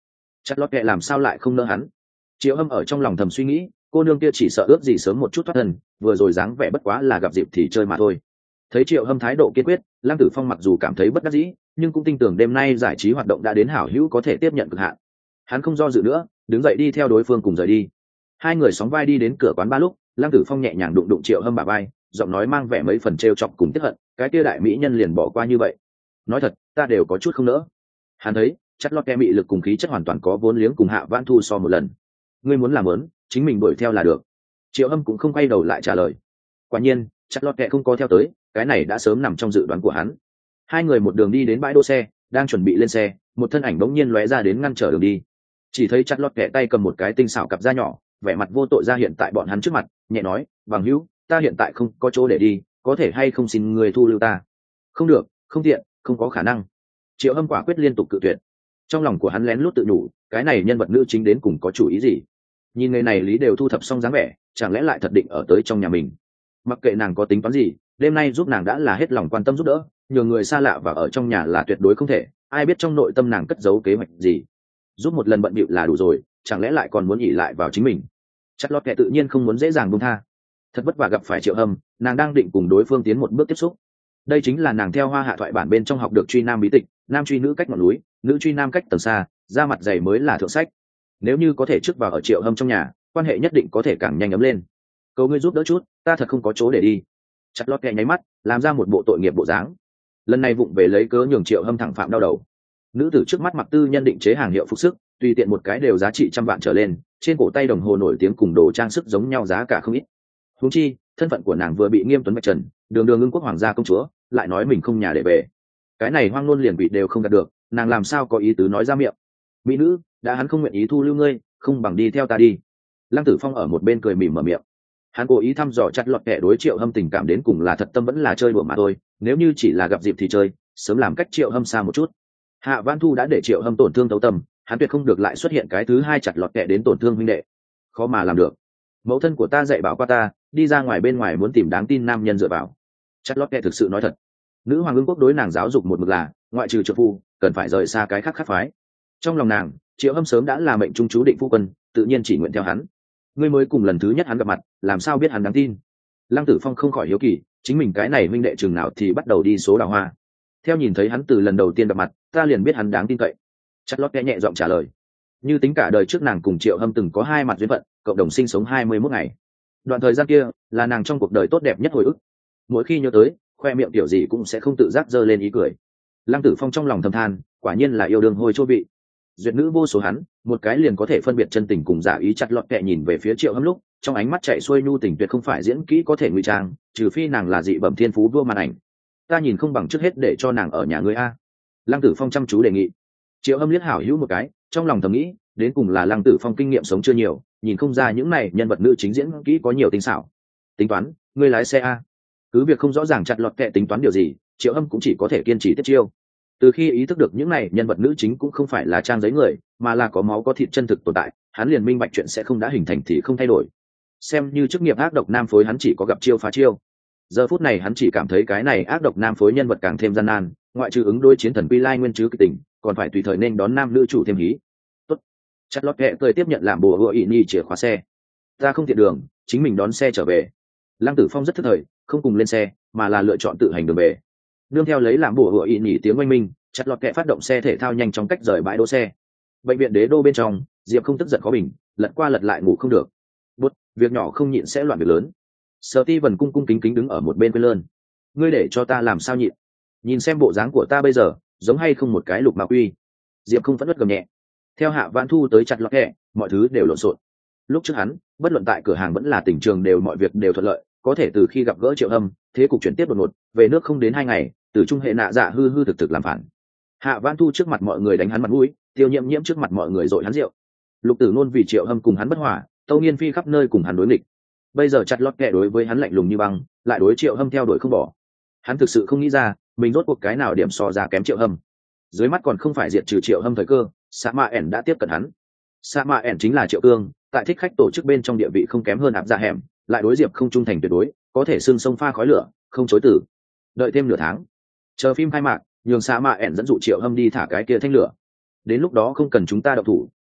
Chặt lót kệ làm sao lại không nỡ hắn. Triệu Hâm ở trong lòng thầm suy nghĩ, cô nương kia chỉ sợ ước gì sớm một chút thoát thân, vừa rồi dáng vẻ bất quá là gặp dịp thì chơi mà thôi. Thấy Triệu Hâm thái độ kiên quyết, Lăng Tử Phong mặc dù cảm thấy bất đắc dĩ, nhưng cũng tin tưởng đêm nay giải trí hoạt động đã đến hảo hữu có thể tiếp nhận cực hạn. Hắn không do dự nữa, đứng dậy đi theo đối phương cùng rời đi. Hai người sóng vai đi đến cửa quán ba lúc, Lăng Tử Phong nhẹ nhàng đụng đụng Triệu Hâm bả vai, giọng nói mang vẻ mấy phần trêu chọc cùng tiếc hận, cái kia đại mỹ nhân liền bỏ qua như vậy. Nói thật, ta đều có chút không nỡ. Hắn thấy, chắc lót kẻ mị lực cùng khí chất hoàn toàn có vốn liếng cùng Hạ Vãn Thu so một lần. Ngươi muốn làm lớn, chính mình đuổi theo là được. Triệu Hâm cũng không quay đầu lại trả lời. Quả nhiên, chắc lót kẻ không có theo tới, cái này đã sớm nằm trong dự đoán của hắn. Hai người một đường đi đến bãi đỗ xe, đang chuẩn bị lên xe, một thân ảnh bỗng nhiên lóe ra đến ngăn trở đường đi. Chỉ thấy chặt lót kẻ tay cầm một cái tinh xảo cặp da nhỏ, vẻ mặt vô tội ra hiện tại bọn hắn trước mặt, nhẹ nói, bằng hữu, ta hiện tại không có chỗ để đi, có thể hay không xin người thu lưu ta? Không được, không tiện, không có khả năng. Triệu Hâm quả quyết liên tục cự tuyệt. Trong lòng của hắn lén lút tự nhủ, cái này nhân vật nữ chính đến cùng có chủ ý gì? Nhìn người này lý đều thu thập xong dáng vẻ, chẳng lẽ lại thật định ở tới trong nhà mình? Mặc kệ nàng có tính toán gì, đêm nay giúp nàng đã là hết lòng quan tâm giúp đỡ, nhiều người xa lạ và ở trong nhà là tuyệt đối không thể, ai biết trong nội tâm nàng cất giấu kế hoạch gì. Giúp một lần bận bịu là đủ rồi, chẳng lẽ lại còn muốn ỉ lại vào chính mình? Chặt lót kẻ tự nhiên không muốn dễ dàng buông tha. Thật vất vả gặp phải Triệu Hâm, nàng đang định cùng đối phương tiến một bước tiếp xúc. Đây chính là nàng theo Hoa Hạ thoại bản bên trong học được truy nam bí tịch, nam truy nữ cách ngọn núi, nữ truy nam cách tầng xa, ra mặt dày mới là thượng sách. Nếu như có thể trước vào ở Triệu Hâm trong nhà, quan hệ nhất định có thể càng nhanh ấm lên. Cầu ngươi giúp đỡ chút, ta thật không có chỗ để đi. Chặt lót kẻ nháy mắt, làm ra một bộ tội nghiệp bộ dáng. Lần này vụng về lấy cớ nhường Triệu Hâm thẳng phạm đau đầu. Nữ tử trước mắt mặc tư nhân định chế hàng hiệu phục sức, tùy tiện một cái đều giá trị trăm vạn trở lên, trên cổ tay đồng hồ nổi tiếng cùng đồ trang sức giống nhau giá cả không ít. Huống chi, thân phận của nàng vừa bị nghiêm tuấn vạch trần, đường đường ưng quốc hoàng gia công chúa, lại nói mình không nhà để về. Cái này hoang ngôn liền bị đều không đạt được, nàng làm sao có ý tứ nói ra miệng. Mỹ nữ, đã hắn không nguyện ý thu lưu ngươi, không bằng đi theo ta đi. Lăng Tử Phong ở một bên cười mỉm mở miệng. Hắn cố ý thăm dò chặt lọt kẻ đối Triệu Hâm tình cảm đến cùng là thật tâm vẫn là chơi đùa mà thôi, nếu như chỉ là gặp dịp thì chơi, sớm làm cách Triệu Hâm xa một chút. Hạ Vãn Thu đã để Triệu Hâm tổn thương thấu tâm, hắn tuyệt không được lại xuất hiện cái thứ hai chặt lọt kẻ đến tổn thương huynh đệ. Khó mà làm được. Mẫu thân của ta dạy bảo qua ta, đi ra ngoài bên ngoài muốn tìm đáng tin nam nhân dựa vào. Chặt lọt kẻ thực sự nói thật. Nữ hoàng ưng quốc đối nàng giáo dục một mực là, ngoại trừ trợ phu, cần phải rời xa cái khác khác phái. Trong lòng nàng, Triệu Hâm sớm đã là mệnh trung chú định phu quân, tự nhiên chỉ nguyện theo hắn. Ngươi mới cùng lần thứ nhất hắn gặp mặt, làm sao biết hắn đáng tin? Lăng Tử Phong không khỏi hiếu kỳ, chính mình cái này huynh đệ chừng nào thì bắt đầu đi số đào hoa. Theo nhìn thấy hắn từ lần đầu tiên gặp mặt, ta liền biết hắn đáng tin cậy. Chặt lót kẽ nhẹ giọng trả lời. Như tính cả đời trước nàng cùng Triệu Hâm từng có hai mặt duyên phận, cộng đồng sinh sống hai mươi mốt ngày. Đoạn thời gian kia là nàng trong cuộc đời tốt đẹp nhất hồi ức. Mỗi khi nhớ tới, khoe miệng kiểu gì cũng sẽ không tự giác giơ lên ý cười. Lăng Tử Phong trong lòng thầm than, quả nhiên là yêu đương hôi chua vị. Duyệt nữ vô số hắn, một cái liền có thể phân biệt chân tình cùng giả ý. Chặt lọt kẹ nhìn về phía Triệu Hâm lúc, trong ánh mắt chạy xuôi nhu tình tuyệt không phải diễn kỹ có thể ngụy trang, trừ phi nàng là dị bẩm thiên phú vua màn ảnh. Ta nhìn không bằng trước hết để cho nàng ở nhà ngươi a. Lăng Tử Phong chăm chú đề nghị. Triệu Hâm liếc hảo hữu một cái, trong lòng thầm nghĩ, đến cùng là Lăng Tử Phong kinh nghiệm sống chưa nhiều, nhìn không ra những này nhân vật nữ chính diễn kỹ có nhiều tinh xảo. Tính toán, ngươi lái xe a. Cứ việc không rõ ràng chặt lọt kẹ tính toán điều gì, Triệu Hâm cũng chỉ có thể kiên trì tiếp chiêu. Từ khi ý thức được những này nhân vật nữ chính cũng không phải là trang giấy người, mà là có máu có thịt chân thực tồn tại, hắn liền minh bạch chuyện sẽ không đã hình thành thì không thay đổi. Xem như chức nghiệp ác độc nam phối, hắn chỉ có gặp chiêu phá chiêu. Giờ phút này hắn chỉ cảm thấy cái này ác độc nam phối nhân vật càng thêm gian nan, ngoại trừ ứng đối chiến thần Quy Lai nguyên chứ kịch tình, còn phải tùy thời nên đón nam nữ chủ thêm hí. Tốt. Chặt lót kẹ cười tiếp nhận làm bùa hựa ị ni chìa khóa xe. Ta không tiện đường, chính mình đón xe trở về. Lăng Tử Phong rất thức thời, không cùng lên xe, mà là lựa chọn tự hành đường về. Nương theo lấy làm bùa hựa ị nhỉ tiếng oanh minh, chặt lọt kẹ phát động xe thể thao nhanh chóng cách rời bãi đỗ xe. Bệnh viện Đế Đô bên trong, Diệp không tức giận khó bình, lật qua lật lại ngủ không được. Bút, việc nhỏ không nhịn sẽ loạn việc lớn. Sở Ti Vân cung cung kính kính đứng ở một bên quên lơn. Ngươi để cho ta làm sao nhịn? Nhìn xem bộ dáng của ta bây giờ, giống hay không một cái lục ma quy? Diệp không vẫn ướt gầm nhẹ. Theo Hạ Vãn Thu tới chặt lọt kẹ, mọi thứ đều lộn xộn. Lúc trước hắn, bất luận tại cửa hàng vẫn là tỉnh trường đều mọi việc đều thuận lợi, có thể từ khi gặp gỡ Triệu Hâm, thế cục chuyển tiếp đột ngột, về nước không đến hai ngày, từ trung hệ nạ dạ hư hư thực thực làm phản. Hạ Vãn Thu trước mặt mọi người đánh hắn mặt mũi, Tiêu Nhiễm Nhiễm trước mặt mọi người dội hắn rượu. Lục Tử Nôn vì Triệu Hâm cùng hắn bất hòa, Tâu Nghiên Phi khắp nơi cùng hắn đối nghịch. Bây giờ chặt lót kẹ đối với hắn lạnh lùng như băng, lại đối Triệu Hâm theo đuổi không bỏ. Hắn thực sự không nghĩ ra, mình rốt cuộc cái nào điểm so ra kém Triệu Hâm. Dưới mắt còn không phải diệt trừ Triệu Hâm thời cơ, Sa Ma ẻn đã tiếp cận hắn. Sa Ma ẻn chính là Triệu Cương, tại thích khách tổ chức bên trong địa vị không kém hơn Áp Dạ Hẻm, lại đối Diệp không trung thành tuyệt đối, có thể xương sông pha khói lửa, không chối từ. Đợi thêm nửa tháng, chờ phim khai mạc, nhường Sa Ma ẻn dẫn dụ Triệu Hâm đi thả cái kia thanh lửa. Đến lúc đó không cần chúng ta động thủ,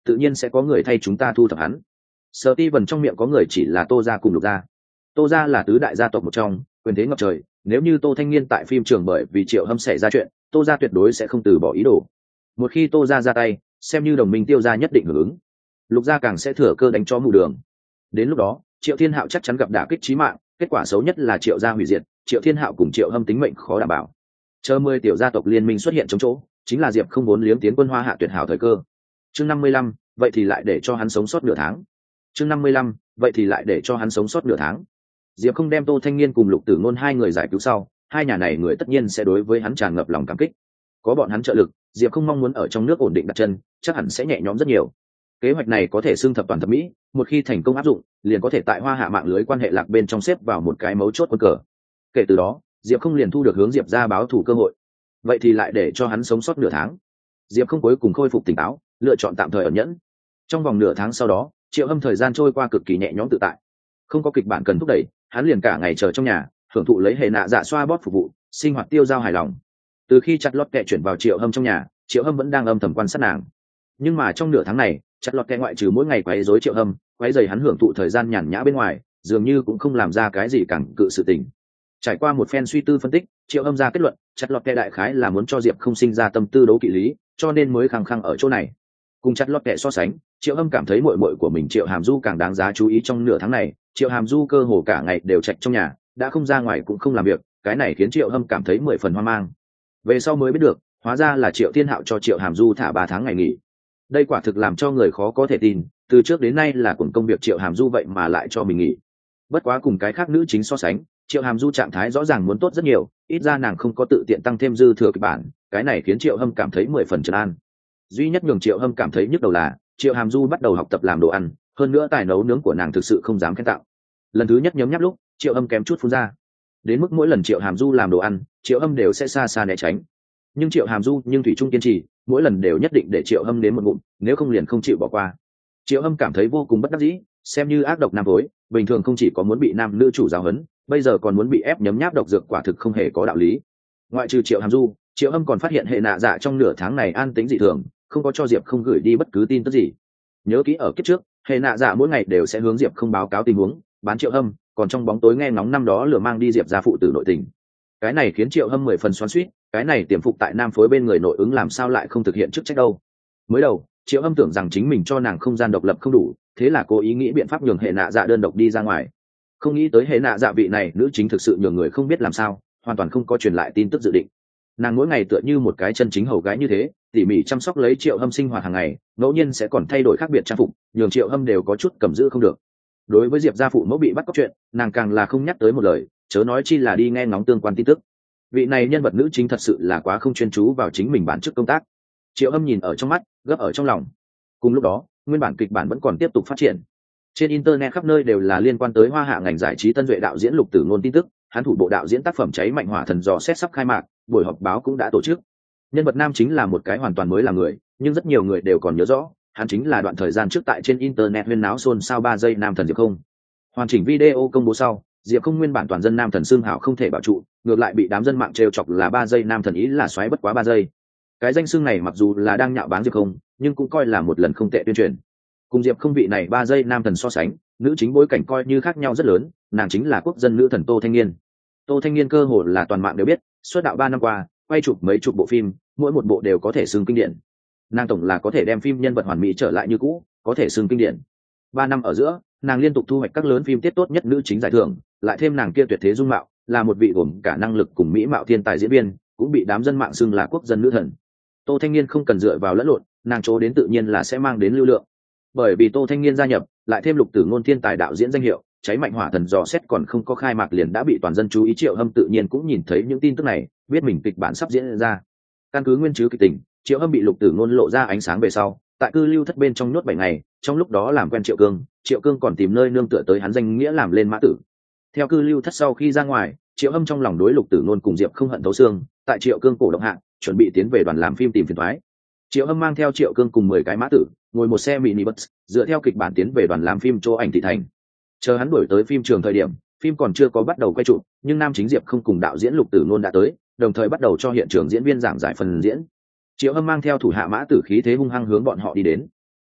tự nhiên sẽ có người thay chúng ta thu thập hắn. Sở Ti Vân trong miệng có người chỉ là Tô gia cùng Lục gia. Tô gia là tứ đại gia tộc một trong, quyền thế ngập trời, nếu như Tô Thanh Niên tại phim trường bởi vì Triệu Hâm xảy ra chuyện, Tô gia tuyệt đối sẽ không từ bỏ ý đồ. Một khi Tô gia ra tay, xem như đồng minh Tiêu gia nhất định hưởng ứng. Lục gia càng sẽ thừa cơ đánh cho mù đường. Đến lúc đó, Triệu Thiên Hạo chắc chắn gặp đả kích chí mạng, kết quả xấu nhất là Triệu gia hủy diệt, Triệu Thiên Hạo cùng Triệu Hâm tính mệnh khó đảm bảo. Chờ mười tiểu gia tộc liên minh xuất hiện chống chỗ, chính là Diệp không vốn liếm tiến quân Hoa Hạ tuyệt hảo thời cơ. Chương năm mươi lăm, vậy thì lại để cho hắn sống sót nửa tháng. Chương năm mươi lăm, vậy thì lại để cho hắn sống sót nửa tháng. Diệp không đem Tô Thanh Niên cùng Lục Tử Ngôn hai người giải cứu sau, hai nhà này người tất nhiên sẽ đối với hắn tràn ngập lòng cảm kích. Có bọn hắn trợ lực, Diệp không mong muốn ở trong nước ổn định đặt chân, chắc hẳn sẽ nhẹ nhõm rất nhiều. Kế hoạch này có thể xưng thập toàn thập mỹ, một khi thành công áp dụng, liền có thể tại Hoa Hạ mạng lưới quan hệ lạc bên trong xếp vào một cái mấu chốt quân cờ. Kể từ đó, Diệp không liền thu được hướng Diệp ra báo thù cơ hội. Vậy thì lại để cho hắn sống sót nửa tháng. Diệp không cuối cùng khôi phục tỉnh táo, lựa chọn tạm thời ẩn nhẫn. Trong vòng nửa tháng sau đó, Triệu Hâm thời gian trôi qua cực kỳ nhẹ nhõm tự tại, không có kịch bản cần thúc đẩy, hắn liền cả ngày chờ trong nhà, hưởng thụ lấy hệ nạ dạ xoa bóp phục vụ, sinh hoạt tiêu dao hài lòng. Từ khi chặt lọt kẹ chuyển vào Triệu Hâm trong nhà, Triệu Hâm vẫn đang âm thầm quan sát nàng. Nhưng mà trong nửa tháng này, chặt lọt kẹ ngoại trừ mỗi ngày quấy rối Triệu Hâm, quấy rầy hắn hưởng thụ thời gian nhàn nhã bên ngoài, dường như cũng không làm ra cái gì càng cự sự tình. Trải qua một phen suy tư phân tích, Triệu Hâm ra kết luận, chặt lọt kẹ đại khái là muốn cho Diệp không sinh ra tâm tư đấu kỵ lý, cho nên mới khăng khăng ở chỗ này. Cùng chặt lọt kẹ so sánh, Triệu Hâm cảm thấy muội muội của mình Triệu Hàm Du càng đáng giá chú ý. Trong nửa tháng này, Triệu Hàm Du cơ hồ cả ngày đều trạch trong nhà, đã không ra ngoài cũng không làm việc, cái này khiến Triệu Hâm cảm thấy mười phần hoang mang. Về sau mới biết được, hóa ra là Triệu Thiên Hạo cho Triệu Hàm Du thả ba tháng ngày nghỉ. Đây quả thực làm cho người khó có thể tin, từ trước đến nay là cuồng công việc Triệu Hàm Du vậy mà lại cho mình nghỉ. Bất quá cùng cái khác nữ chính so sánh, Triệu Hàm Du trạng thái rõ ràng muốn tốt rất nhiều, ít ra nàng không có tự tiện tăng thêm dư thừa kịch bản, cái này khiến Triệu Hâm cảm thấy mười phần trấn an. Duy nhất nhường Triệu Hâm cảm thấy nhức đầu là Triệu Hàm Du bắt đầu học tập làm đồ ăn, hơn nữa tài nấu nướng của nàng thực sự không dám khen tạo. Lần thứ nhất nhấm nháp lúc, Triệu Hâm kém chút phun ra, đến mức mỗi lần Triệu Hàm Du làm đồ ăn, Triệu Hâm đều sẽ xa xa né tránh. Nhưng Triệu Hàm Du nhưng thủy chung kiên trì, mỗi lần đều nhất định để Triệu Hâm đến một ngụm, nếu không liền không chịu bỏ qua. Triệu Hâm cảm thấy vô cùng bất đắc dĩ, xem như ác độc nam phối, bình thường không chỉ có muốn bị nam nữ chủ giáo huấn, bây giờ còn muốn bị ép nhấm nháp độc dược, quả thực không hề có đạo lý. Ngoại trừ Triệu Hàm Du, Triệu Hâm còn phát hiện hệ nạ dạ trong nửa tháng này an tĩnh dị thường, không có cho Diệp không gửi đi bất cứ tin tức gì. Nhớ kỹ ở kiếp trước, hệ nạ dạ mỗi ngày đều sẽ hướng Diệp không báo cáo tình huống, bán Triệu Hâm, còn trong bóng tối nghe ngóng năm đó lừa mang đi Diệp ra phụ tử nội tình. Cái này khiến Triệu Hâm mười phần xoắn xuýt, cái này tiềm phục tại nam phối bên người nội ứng làm sao lại không thực hiện chức trách đâu. Mới đầu, Triệu Hâm tưởng rằng chính mình cho nàng không gian độc lập không đủ, thế là cố ý nghĩ biện pháp nhường hệ nạ dạ đơn độc đi ra ngoài. Không nghĩ tới hệ nạ dạ vị này nữ chính thực sự nhường người không biết làm sao, hoàn toàn không có truyền lại tin tức dự định. Nàng mỗi ngày tựa như một cái chân chính hầu gái như thế, tỉ mỉ chăm sóc lấy Triệu Hâm sinh hoạt hàng ngày, ngẫu nhiên sẽ còn thay đổi khác biệt trang phục, nhường Triệu Hâm đều có chút cầm giữ không được. Đối với Diệp gia phụ mẫu bị bắt cóc chuyện, nàng càng là không nhắc tới một lời, chớ nói chi là đi nghe ngóng tương quan tin tức. Vị này nhân vật nữ chính thật sự là quá không chuyên chú vào chính mình bản chức công tác. Triệu Hâm nhìn ở trong mắt, gấp ở trong lòng. Cùng lúc đó, nguyên bản kịch bản vẫn còn tiếp tục phát triển. Trên internet khắp nơi đều là liên quan tới Hoa Hạ ngành giải trí tân duệ đạo diễn Lục Tử Ngôn tin tức, hắn thủ bộ đạo diễn tác phẩm Cháy Mạnh Hỏa Thần dò xét sắp khai mạc, buổi họp báo cũng đã tổ chức. Nhân vật nam chính là một cái hoàn toàn mới là người, nhưng rất nhiều người đều còn nhớ rõ, hắn chính là đoạn thời gian trước tại trên internet huyên náo xôn xao ba giây nam thần Diệp Không. Hoàn chỉnh video công bố sau, Diệp Không nguyên bản toàn dân nam thần xương hảo không thể bảo trụ, ngược lại bị đám dân mạng trêu chọc là ba giây nam thần, ý là xoáy bất quá ba giây. Cái danh xưng này mặc dù là đang nhạo báng Diệp Không, nhưng cũng coi là một lần không tệ tuyên truyền. Cùng Diệp Không vị này ba giây nam thần so sánh, nữ chính bối cảnh coi như khác nhau rất lớn, nàng chính là quốc dân nữ thần Tô Thanh Niên. Tô Thanh Niên cơ hồ là toàn mạng đều biết, xuất đạo ba năm qua, quay chụp mấy chục bộ phim, mỗi một bộ đều có thể xưng kinh điển. Nàng tổng là có thể đem phim nhân vật hoàn mỹ trở lại như cũ, có thể xưng kinh điển. Ba năm ở giữa, nàng liên tục thu hoạch các lớn phim tiết tốt nhất nữ chính giải thưởng, lại thêm nàng kia tuyệt thế dung mạo, là một vị gồm cả năng lực cùng mỹ mạo thiên tài diễn viên, cũng bị đám dân mạng xưng là quốc dân nữ thần. Tô Thanh Niên không cần dựa vào lẫn lộn, nàng chỗ đến tự nhiên là sẽ mang đến lưu lượng. Bởi vì Tô Thanh Niên gia nhập, lại thêm Lục Tử Ngôn thiên tài đạo diễn danh hiệu, Cháy Mạnh Hỏa Thần dò xét còn không có khai mạc liền đã bị toàn dân chú ý. Triệu Hâm tự nhiên cũng nhìn thấy những tin tức này, biết mình kịch bản sắp diễn ra. Căn cứ nguyên chứ kịch tình, Triệu Hâm bị Lục Tử Ngôn lộ ra ánh sáng về sau, tại cư lưu thất bên trong nhốt bảy ngày, trong lúc đó làm quen Triệu Cương, Triệu Cương còn tìm nơi nương tựa tới hắn danh nghĩa làm lên mã tử. Theo cư lưu thất sau khi ra ngoài, Triệu Hâm trong lòng đối Lục Tử Ngôn cùng Diệp Không hận thấu xương, tại Triệu Cương cổ động hạ, chuẩn bị tiến về đoàn làm phim tìm phiền toái. Triệu Hâm mang theo Triệu Cương cùng mười cái mã tử, ngồi một xe mini bus, dựa theo kịch bản tiến về đoàn làm phim Châu Ảnh Thị Thành. Chờ hắn đuổi tới phim trường thời điểm, phim còn chưa có bắt đầu quay chụp, nhưng nam chính Diệp Không cùng đạo diễn Lục Tử Ngôn đã tới, đồng thời bắt đầu cho hiện trường diễn viên giảng giải phần diễn. Triệu Hâm mang theo thủ hạ mã tử khí thế hung hăng hướng bọn họ đi đến.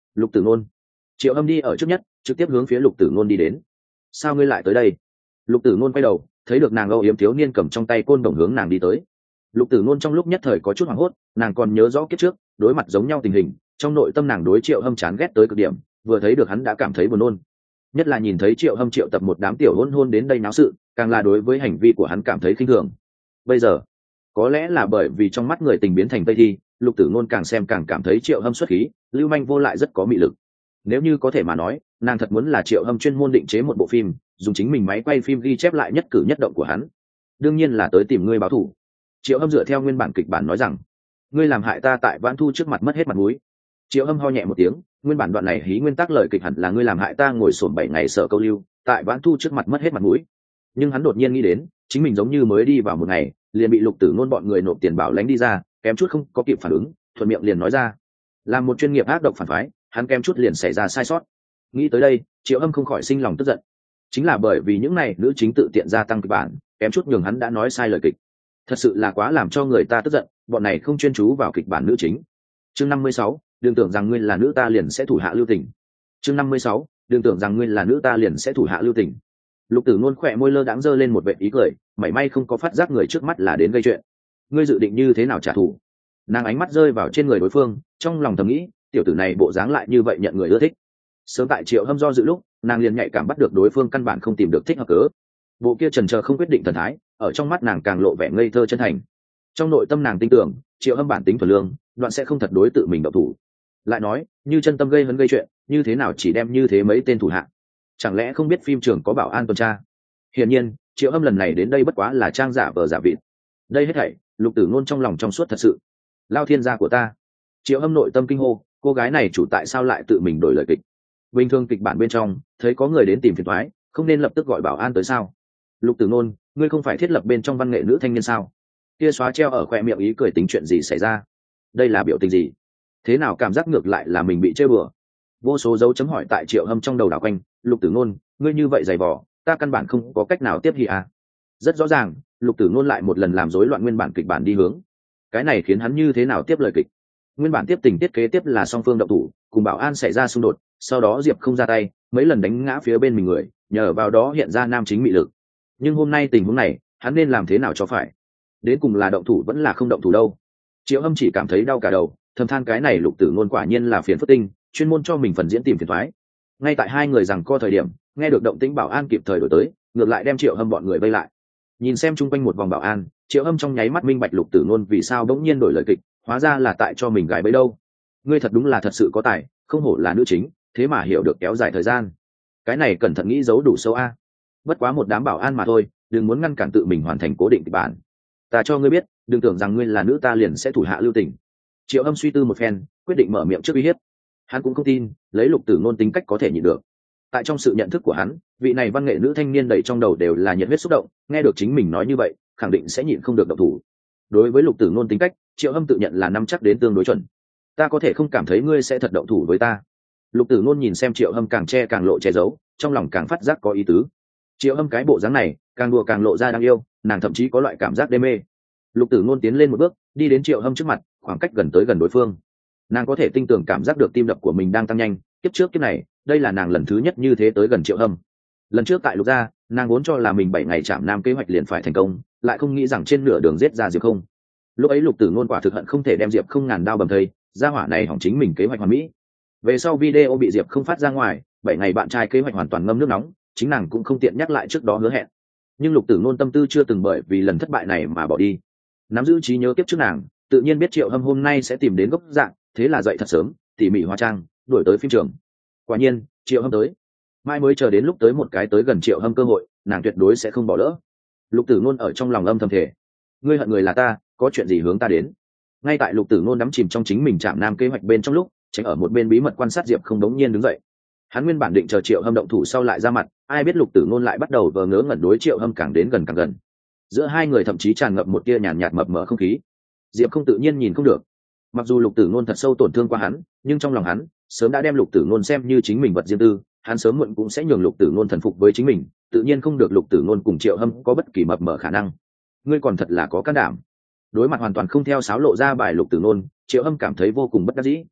Lục Tử Nôn. Triệu Hâm đi ở trước nhất, trực tiếp hướng phía Lục Tử Nôn đi đến. Sao ngươi lại tới đây? Lục Tử Nôn quay đầu, thấy được nàng âu yếm thiếu niên cầm trong tay côn đồng hướng nàng đi tới. Lục Tử Nôn trong lúc nhất thời có chút hoảng hốt, nàng còn nhớ rõ kiếp trước đối mặt giống nhau tình hình, trong nội tâm nàng đối Triệu Hâm chán ghét tới cực điểm, vừa thấy được hắn đã cảm thấy buồn nôn. Nhất là nhìn thấy Triệu Hâm triệu tập một đám tiểu hôn hôn đến đây náo sự, càng là đối với hành vi của hắn cảm thấy khinh thường. Bây giờ, có lẽ là bởi vì trong mắt người tình biến thành tây thi, Lục Tử Nôn càng xem càng cảm thấy Triệu Hâm xuất khí, lưu manh vô lại rất có mị lực. Nếu như có thể mà nói, nàng thật muốn là Triệu Hâm chuyên môn định chế một bộ phim, dùng chính mình máy quay phim ghi chép lại nhất cử nhất động của hắn. Đương nhiên là tới tìm ngươi báo thù. Triệu Hâm dựa theo nguyên bản kịch bản nói rằng, ngươi làm hại ta tại Vãn Thu trước mặt mất hết mặt mũi. Triệu Hâm ho nhẹ một tiếng, nguyên bản đoạn này hí nguyên tắc lời kịch hẳn là ngươi làm hại ta ngồi xổm bảy ngày sợ câu lưu, tại Vãn Thu trước mặt mất hết mặt mũi. Nhưng hắn đột nhiên nghĩ đến, chính mình giống như mới đi vào một ngày, liền bị Lục Tử Nôn bọn người nộp tiền bảo lãnh đi ra, kém chút không có kịp phản ứng, thuận miệng liền nói ra. Làm một chuyên nghiệp ác độc phản phái, hắn kém chút liền xảy ra sai sót. Nghĩ tới đây, Triệu Hâm không khỏi sinh lòng tức giận. Chính là bởi vì những này nữ chính tự tiện gia tăng kịch bản, kém chút nhường hắn đã nói sai lời kịch. Thật sự là quá làm cho người ta tức giận, bọn này không chuyên chú vào kịch bản nữ chính. Chương năm mươi sáu, đừng tưởng rằng ngươi là nữ ta liền sẽ thủ hạ lưu tình. Chương năm mươi sáu, đừng tưởng rằng ngươi là nữ ta liền sẽ thủ hạ lưu tình. Lục Tử Nôn khỏe môi lơ đãng giơ lên một vệt ý cười, mảy may không có phát giác người trước mắt là đến gây chuyện. Ngươi dự định như thế nào trả thù? Nàng ánh mắt rơi vào trên người đối phương, trong lòng thầm nghĩ, tiểu tử này bộ dáng lại như vậy nhận người ưa thích. Sớm tại Triệu Hâm do dự lúc, nàng liền nhạy cảm bắt được đối phương căn bản không tìm được thích hợp cớ. Bộ kia chần chờ không quyết định thần thái, ở trong mắt nàng càng lộ vẻ ngây thơ chân thành. Trong nội tâm nàng tin tưởng, Triệu Hâm bản tính thuần lương, đoạn sẽ không thật đối tự mình động thủ. Lại nói, như chân tâm gây hấn gây chuyện, như thế nào chỉ đem như thế mấy tên thủ hạ? Chẳng lẽ không biết phim trường có bảo an tuần tra? Hiển nhiên, Triệu Hâm lần này đến đây bất quá là trang giả vờ giả vịt. Đây hết thảy, Lục Tử Nôn trong lòng trong suốt thật sự. Lao thiên gia của ta! Triệu Hâm nội tâm kinh hô, cô gái này chủ tại sao lại tự mình đổi lời kịch? Bình thường kịch bản bên trong, thấy có người đến tìm phiền toái, không nên lập tức gọi bảo an tới sao? Lục Tử Nôn, ngươi không phải thiết lập bên trong văn nghệ nữ thanh niên sao? Kia xóa treo ở khoe miệng ý cười tính chuyện gì xảy ra? Đây là biểu tình gì? Thế nào cảm giác ngược lại là mình bị chơi bừa? Vô số dấu chấm hỏi tại Triệu Hâm trong đầu đảo quanh. Lục Tử Nôn, ngươi như vậy dày vò, ta căn bản không có cách nào tiếp hi à? Rất rõ ràng, Lục Tử Nôn lại một lần làm rối loạn nguyên bản kịch bản đi hướng. Cái này khiến hắn như thế nào tiếp lời kịch? Nguyên bản tiếp tình tiết kế tiếp là song phương động thủ, cùng bảo an xảy ra xung đột, sau đó Diệp không ra tay, mấy lần đánh ngã phía bên mình người, nhờ vào đó hiện ra nam chính mị lực. Nhưng hôm nay tình huống này, hắn nên làm thế nào cho phải? Đến cùng là động thủ vẫn là không động thủ đâu? Triệu Hâm chỉ cảm thấy đau cả đầu, thầm than cái này Lục Tử Nôn quả nhiên là phiền phức tinh, chuyên môn cho mình phần diễn tìm phiền toái. Ngay tại hai người giằng co thời điểm, nghe được động tĩnh bảo an kịp thời đổi tới, ngược lại đem Triệu Hâm bọn người vây lại. Nhìn xem chung quanh một vòng bảo an, Triệu Hâm trong nháy mắt minh bạch Lục Tử Nôn vì sao bỗng nhiên đổi lời kịch, hóa ra là tại cho mình gài bẫy đâu. Ngươi thật đúng là thật sự có tài, không hổ là nữ chính, thế mà hiểu được kéo dài thời gian. Cái này cẩn thận nghĩ giấu đủ sâu a. Bất quá một đám bảo an mà thôi, đừng muốn ngăn cản tự mình hoàn thành cố định kịch bản. Ta cho ngươi biết, đừng tưởng rằng ngươi là nữ ta liền sẽ thủ hạ lưu tình. Triệu Hâm suy tư một phen, quyết định mở miệng trước uy hiếp. Hắn cũng không tin, lấy Lục Tử Nôn tính cách có thể nhịn được. Tại trong sự nhận thức của hắn, vị này văn nghệ nữ thanh niên đầy trong đầu đều là nhiệt huyết xúc động, nghe được chính mình nói như vậy, khẳng định sẽ nhịn không được động thủ. Đối với Lục Tử Nôn tính cách, Triệu Hâm tự nhận là nắm chắc đến tương đối chuẩn. Ta có thể không cảm thấy ngươi sẽ thật động thủ với ta. Lục Tử Nôn nhìn xem Triệu Hâm càng che càng lộ che giấu, trong lòng càng phát giác có ý tứ. Triệu Hâm cái bộ dáng này, càng đùa càng lộ ra đáng yêu, nàng thậm chí có loại cảm giác đê mê. Lục Tử Nôn tiến lên một bước, đi đến Triệu Hâm trước mặt, khoảng cách gần tới gần đối phương. Nàng có thể tinh tường cảm giác được tim đập của mình đang tăng nhanh, kiếp trước kiếp này, đây là nàng lần thứ nhất như thế tới gần Triệu Hâm. Lần trước tại Lục gia, nàng vốn cho là mình bảy ngày chạm nam kế hoạch liền phải thành công, lại không nghĩ rằng trên nửa đường giết ra Diệp Không. Lúc ấy Lục Tử Nôn quả thực hận không thể đem Diệp Không ngàn đao bầm thây, gia hỏa này hỏng chính mình kế hoạch hoàn mỹ. Về sau video bị Diệp Không phát ra ngoài, bảy ngày bạn trai kế hoạch hoàn toàn ngâm nước nóng, chính nàng cũng không tiện nhắc lại trước đó hứa hẹn. Nhưng Lục Tử Nôn tâm tư chưa từng bởi vì lần thất bại này mà bỏ đi. Nắm giữ trí nhớ kiếp trước nàng, tự nhiên biết Triệu Hâm hôm nay sẽ tìm đến gốc dạng, thế là dậy thật sớm, tỉ mỉ hóa trang, đuổi tới phim trường. Quả nhiên, Triệu Hâm tới. Mai mới chờ đến lúc tới một cái tới gần Triệu Hâm cơ hội, nàng tuyệt đối sẽ không bỏ lỡ. Lục Tử Nôn ở trong lòng âm thầm thể, ngươi hận người là ta, có chuyện gì hướng ta đến? Ngay tại Lục Tử Nôn đắm chìm trong chính mình chạm nam kế hoạch bên trong lúc, tránh ở một bên bí mật quan sát Diệp Không đống nhiên đứng dậy. Hắn nguyên bản định chờ Triệu Hâm động thủ sau lại ra mặt, ai biết Lục Tử Nôn lại bắt đầu vờ ngớ ngẩn đối Triệu Hâm càng đến gần càng gần. Giữa hai người thậm chí tràn ngập một tia nhàn nhạt mập mờ không khí. Diệp Không tự nhiên nhìn không được. Mặc dù Lục Tử Nôn thật sâu tổn thương qua hắn, nhưng trong lòng hắn sớm đã đem Lục Tử Nôn xem như chính mình vật riêng tư, hắn sớm muộn cũng sẽ nhường Lục Tử Nôn thần phục với chính mình, tự nhiên không được Lục Tử Nôn cùng Triệu Hâm có bất kỳ mập mờ khả năng. Ngươi còn thật là có can đảm. Đối mặt hoàn toàn không theo sáo lộ ra bài Lục Tử Nôn, Triệu Hâm cảm thấy vô cùng bất đắc dĩ.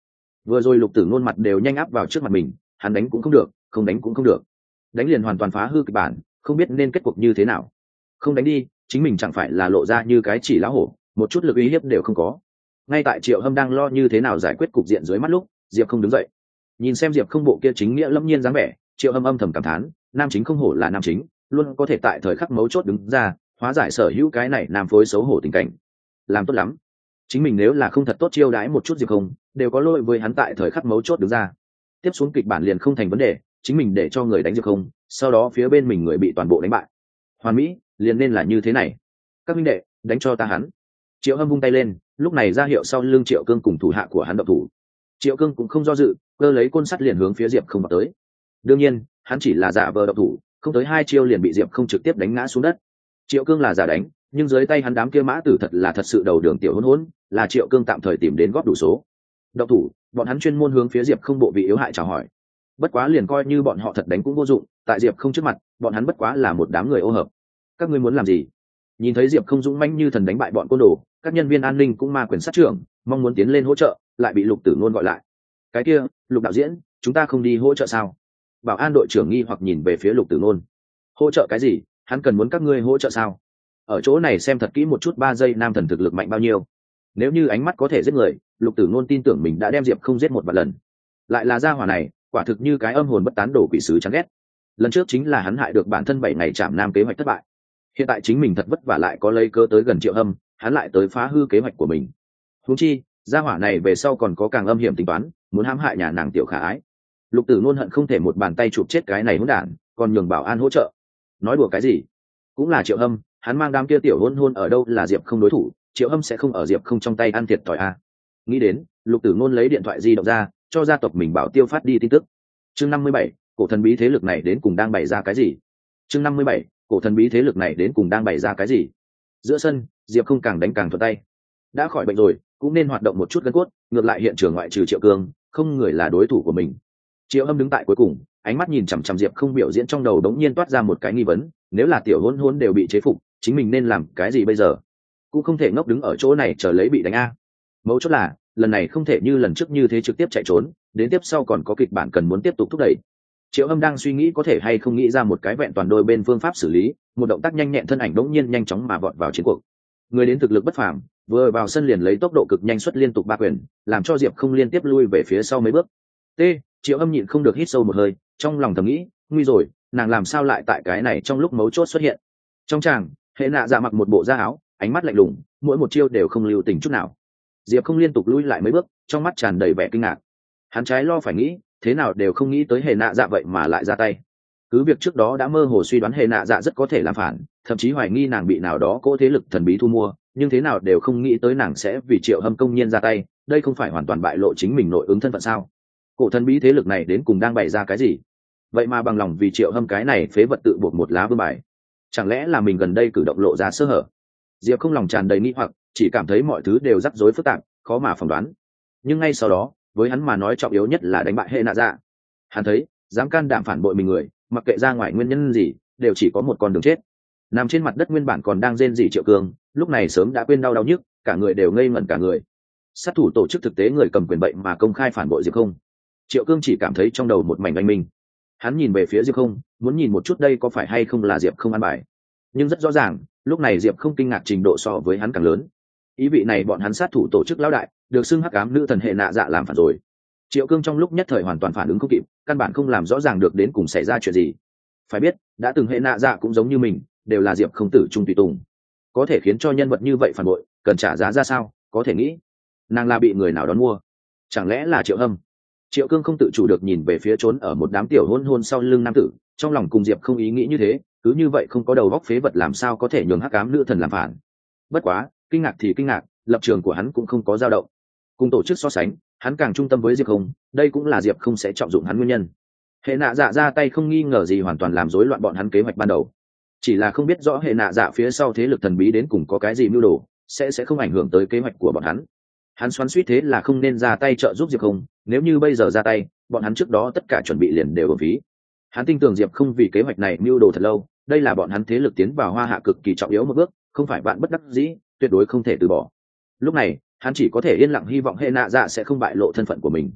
vừa rồi Lục Tử Ngôn mặt đều nhanh áp vào trước mặt mình, hắn đánh cũng không được, không đánh cũng không được, đánh liền hoàn toàn phá hư kịch bản, không biết nên kết cục như thế nào. Không đánh đi, chính mình chẳng phải là lộ ra như cái chỉ lá hổ, một chút lực uy hiếp đều không có. Ngay tại Triệu Hâm đang lo như thế nào giải quyết cục diện dưới mắt lúc, Diệp Không đứng dậy. Nhìn xem Diệp Không bộ kia chính nghĩa lâm nhiên dáng vẻ, Triệu Hâm âm thầm cảm thán, nam chính không hổ là nam chính, luôn có thể tại thời khắc mấu chốt đứng ra, hóa giải sở hữu cái này nam phối xấu hổ tình cảnh. Làm tốt lắm. Chính mình nếu là không thật tốt chiêu đãi một chút Diệp Không, đều có lỗi với hắn tại thời khắc mấu chốt đứng ra. Tiếp xuống kịch bản liền không thành vấn đề, chính mình để cho người đánh Diệp Không, sau đó phía bên mình người bị toàn bộ đánh bại. Hoàn mỹ, liền nên là như thế này. Các huynh đệ, đánh cho ta hắn. Triệu Hâm vung tay lên, lúc này ra hiệu sau lưng Triệu Cương cùng thủ hạ của hắn động thủ. Triệu Cương cũng không do dự, cơ lấy côn sắt liền hướng phía Diệp Không vào tới. Đương nhiên, hắn chỉ là giả vờ động thủ, không tới hai chiêu liền bị Diệp Không trực tiếp đánh ngã xuống đất. Triệu Cương là giả đánh, nhưng dưới tay hắn đám kia mã tử thật là thật sự đầu đường tiểu hỗn hỗn, là Triệu Cương tạm thời tìm đến góp đủ số. Động thủ, bọn hắn chuyên môn hướng phía Diệp Không bộ vị yếu hại chào hỏi. Bất quá liền coi như bọn họ thật đánh cũng vô dụng, tại Diệp Không trước mặt, bọn hắn bất quá là một đám người ô hợp. Các ngươi muốn làm gì? Nhìn thấy Diệp Không dũng mãnh như thần đánh bại bọn côn đồ, các nhân viên an ninh cũng ma quyền sát trưởng, mong muốn tiến lên hỗ trợ, lại bị Lục Tử Ngôn gọi lại. Cái kia, Lục đạo diễn, chúng ta không đi hỗ trợ sao? Bảo an đội trưởng nghi hoặc nhìn về phía Lục Tử Ngôn. Hỗ trợ cái gì? Hắn cần muốn các ngươi hỗ trợ sao? Ở chỗ này xem thật kỹ một chút ba giây nam thần thực lực mạnh bao nhiêu. Nếu như ánh mắt có thể giết người, Lục Tử Ngôn tin tưởng mình đã đem Diệp Không giết một vài lần. Lại là gia hỏa này, quả thực như cái âm hồn bất tán đồ quỷ sứ chán ghét. Lần trước chính là hắn hại được bản thân bảy ngày trảm nam kế hoạch thất bại. Hiện tại chính mình thật vất vả lại có lấy cớ tới gần Triệu Hâm, hắn lại tới phá hư kế hoạch của mình. Huống chi, gia hỏa này về sau còn có càng âm hiểm tính toán, muốn hãm hại nhà nàng tiểu khả ái. Lục Tử Ngôn hận không thể một bàn tay chụp chết cái này hỗn đản, còn nhường bảo an hỗ trợ. Nói đùa cái gì? Cũng là Triệu Hâm, hắn mang đám kia tiểu hôn hôn ở đâu là Diệp Không đối thủ, Triệu Hâm sẽ không ở Diệp Không trong tay ăn thiệt thòi à. Nghĩ đến, Lục Tử Ngôn lấy điện thoại di động ra, cho gia tộc mình bảo tiêu phát đi tin tức. Chương năm mươi bảy, cổ thần bí thế lực này đến cùng đang bày ra cái gì? Chương năm mươi bảy, cổ thần bí thế lực này đến cùng đang bày ra cái gì? Giữa sân, Diệp Không càng đánh càng thuận tay. Đã khỏi bệnh rồi, cũng nên hoạt động một chút gân cốt, ngược lại hiện trường ngoại trừ Triệu Cương, không người là đối thủ của mình. Triệu Hâm đứng tại cuối cùng, ánh mắt nhìn chằm chằm Diệp Không biểu diễn trong đầu đống nhiên toát ra một cái nghi vấn, nếu là tiểu hôn hôn đều bị chế phục, chính mình nên làm cái gì bây giờ? Cũng không thể ngốc đứng ở chỗ này chờ lấy bị đánh a. Mấu chốt là, lần này không thể như lần trước như thế trực tiếp chạy trốn, đến tiếp sau còn có kịch bản cần muốn tiếp tục thúc đẩy. Triệu Hâm đang suy nghĩ có thể hay không nghĩ ra một cái vẹn toàn đôi bên phương pháp xử lý, một động tác nhanh nhẹn thân ảnh đống nhiên nhanh chóng mà vọt vào chiến cuộc. Người đến thực lực bất phàm, vừa vào sân liền lấy tốc độ cực nhanh xuất liên tục ba quyền, làm cho Diệp Không liên tiếp lui về phía sau mấy bước. T, Triệu Hâm nhịn không được hít sâu một hơi, trong lòng thầm nghĩ, nguy rồi, nàng làm sao lại tại cái này trong lúc mấu chốt xuất hiện. Trong tràng, Hệ Nạ Dạ mặc một bộ da áo, ánh mắt lạnh lùng, mỗi một chiêu đều không lưu tình chút nào. Diệp Không liên tục lui lại mấy bước, trong mắt tràn đầy vẻ kinh ngạc. Hắn trái lo phải nghĩ, thế nào đều không nghĩ tới Hệ Nạ Dạ vậy mà lại ra tay. Cứ việc trước đó đã mơ hồ suy đoán Hệ Nạ Dạ rất có thể làm phản, thậm chí hoài nghi nàng bị nào đó cỗ thế lực thần bí thu mua, nhưng thế nào đều không nghĩ tới nàng sẽ vì Triệu Hâm công nhiên ra tay, đây không phải hoàn toàn bại lộ chính mình nội ứng thân phận sao? Cổ thần bí thế lực này đến cùng đang bày ra cái gì? Vậy mà bằng lòng vì Triệu Hâm cái này phế vật tự buộc một lá vương bài, chẳng lẽ là mình gần đây cử động lộ ra sơ hở? Diệp Không lòng tràn đầy nghi hoặc, chỉ cảm thấy mọi thứ đều rắc rối phức tạp, khó mà phỏng đoán. Nhưng ngay sau đó, với hắn mà nói trọng yếu nhất là đánh bại Hệ Nạ Dạ. Hắn thấy, dám can đảm phản bội mình người, mặc kệ ra ngoài nguyên nhân gì, đều chỉ có một con đường chết. Nằm trên mặt đất nguyên bản còn đang rên rỉ Triệu Cương, lúc này sớm đã quên đau đau nhức, cả người đều ngây ngẩn cả người. Sát thủ tổ chức thực tế người cầm quyền bệnh mà công khai phản bội Diệp Không. Triệu Cương chỉ cảm thấy trong đầu một mảnh oanh minh. Hắn nhìn về phía Diệp Không, muốn nhìn một chút đây có phải hay không là Diệp Không ăn bài. Nhưng rất rõ ràng, lúc này Diệp Không kinh ngạc trình độ so với hắn càng lớn. Ý vị này bọn hắn sát thủ tổ chức lão đại, được xưng hắc ám nữ thần Hệ Nạ Dạ làm phản rồi. Triệu Cương trong lúc nhất thời hoàn toàn phản ứng không kịp, căn bản không làm rõ ràng được đến cùng xảy ra chuyện gì. Phải biết, đã từng Hệ Nạ Dạ cũng giống như mình, đều là Diệp Không tử trung tùy tùng. Có thể khiến cho nhân vật như vậy phản bội, cần trả giá ra sao, có thể nghĩ. Nàng là bị người nào đón mua? Chẳng lẽ là Triệu Hâm? Triệu Cương không tự chủ được nhìn về phía trốn ở một đám tiểu hôn hôn sau lưng nam tử, trong lòng cùng Diệp Không ý nghĩ như thế, cứ như vậy không có đầu óc phế vật làm sao có thể nhường hắc ám nữ thần làm phản. Bất quá, kinh ngạc thì kinh ngạc, lập trường của hắn cũng không có dao động. Cùng tổ chức so sánh, hắn càng trung tâm với Diệp Không, đây cũng là Diệp Không sẽ trọng dụng hắn nguyên nhân. Hệ Nạ Dạ ra tay không nghi ngờ gì hoàn toàn làm rối loạn bọn hắn kế hoạch ban đầu. Chỉ là không biết rõ Hệ Nạ Dạ phía sau thế lực thần bí đến cùng có cái gì mưu đồ, sẽ sẽ không ảnh hưởng tới kế hoạch của bọn hắn. Hắn xoắn xuýt thế là không nên ra tay trợ giúp Diệp Không, nếu như bây giờ ra tay, bọn hắn trước đó tất cả chuẩn bị liền đều uổng phí. Hắn tin tưởng Diệp Không vì kế hoạch này mưu đồ thật lâu, đây là bọn hắn thế lực tiến vào Hoa Hạ cực kỳ trọng yếu một bước, không phải bạn bất đắc dĩ, tuyệt đối không thể từ bỏ. Lúc này, hắn chỉ có thể yên lặng hy vọng Hệ Nạ Dạ sẽ không bại lộ thân phận của mình.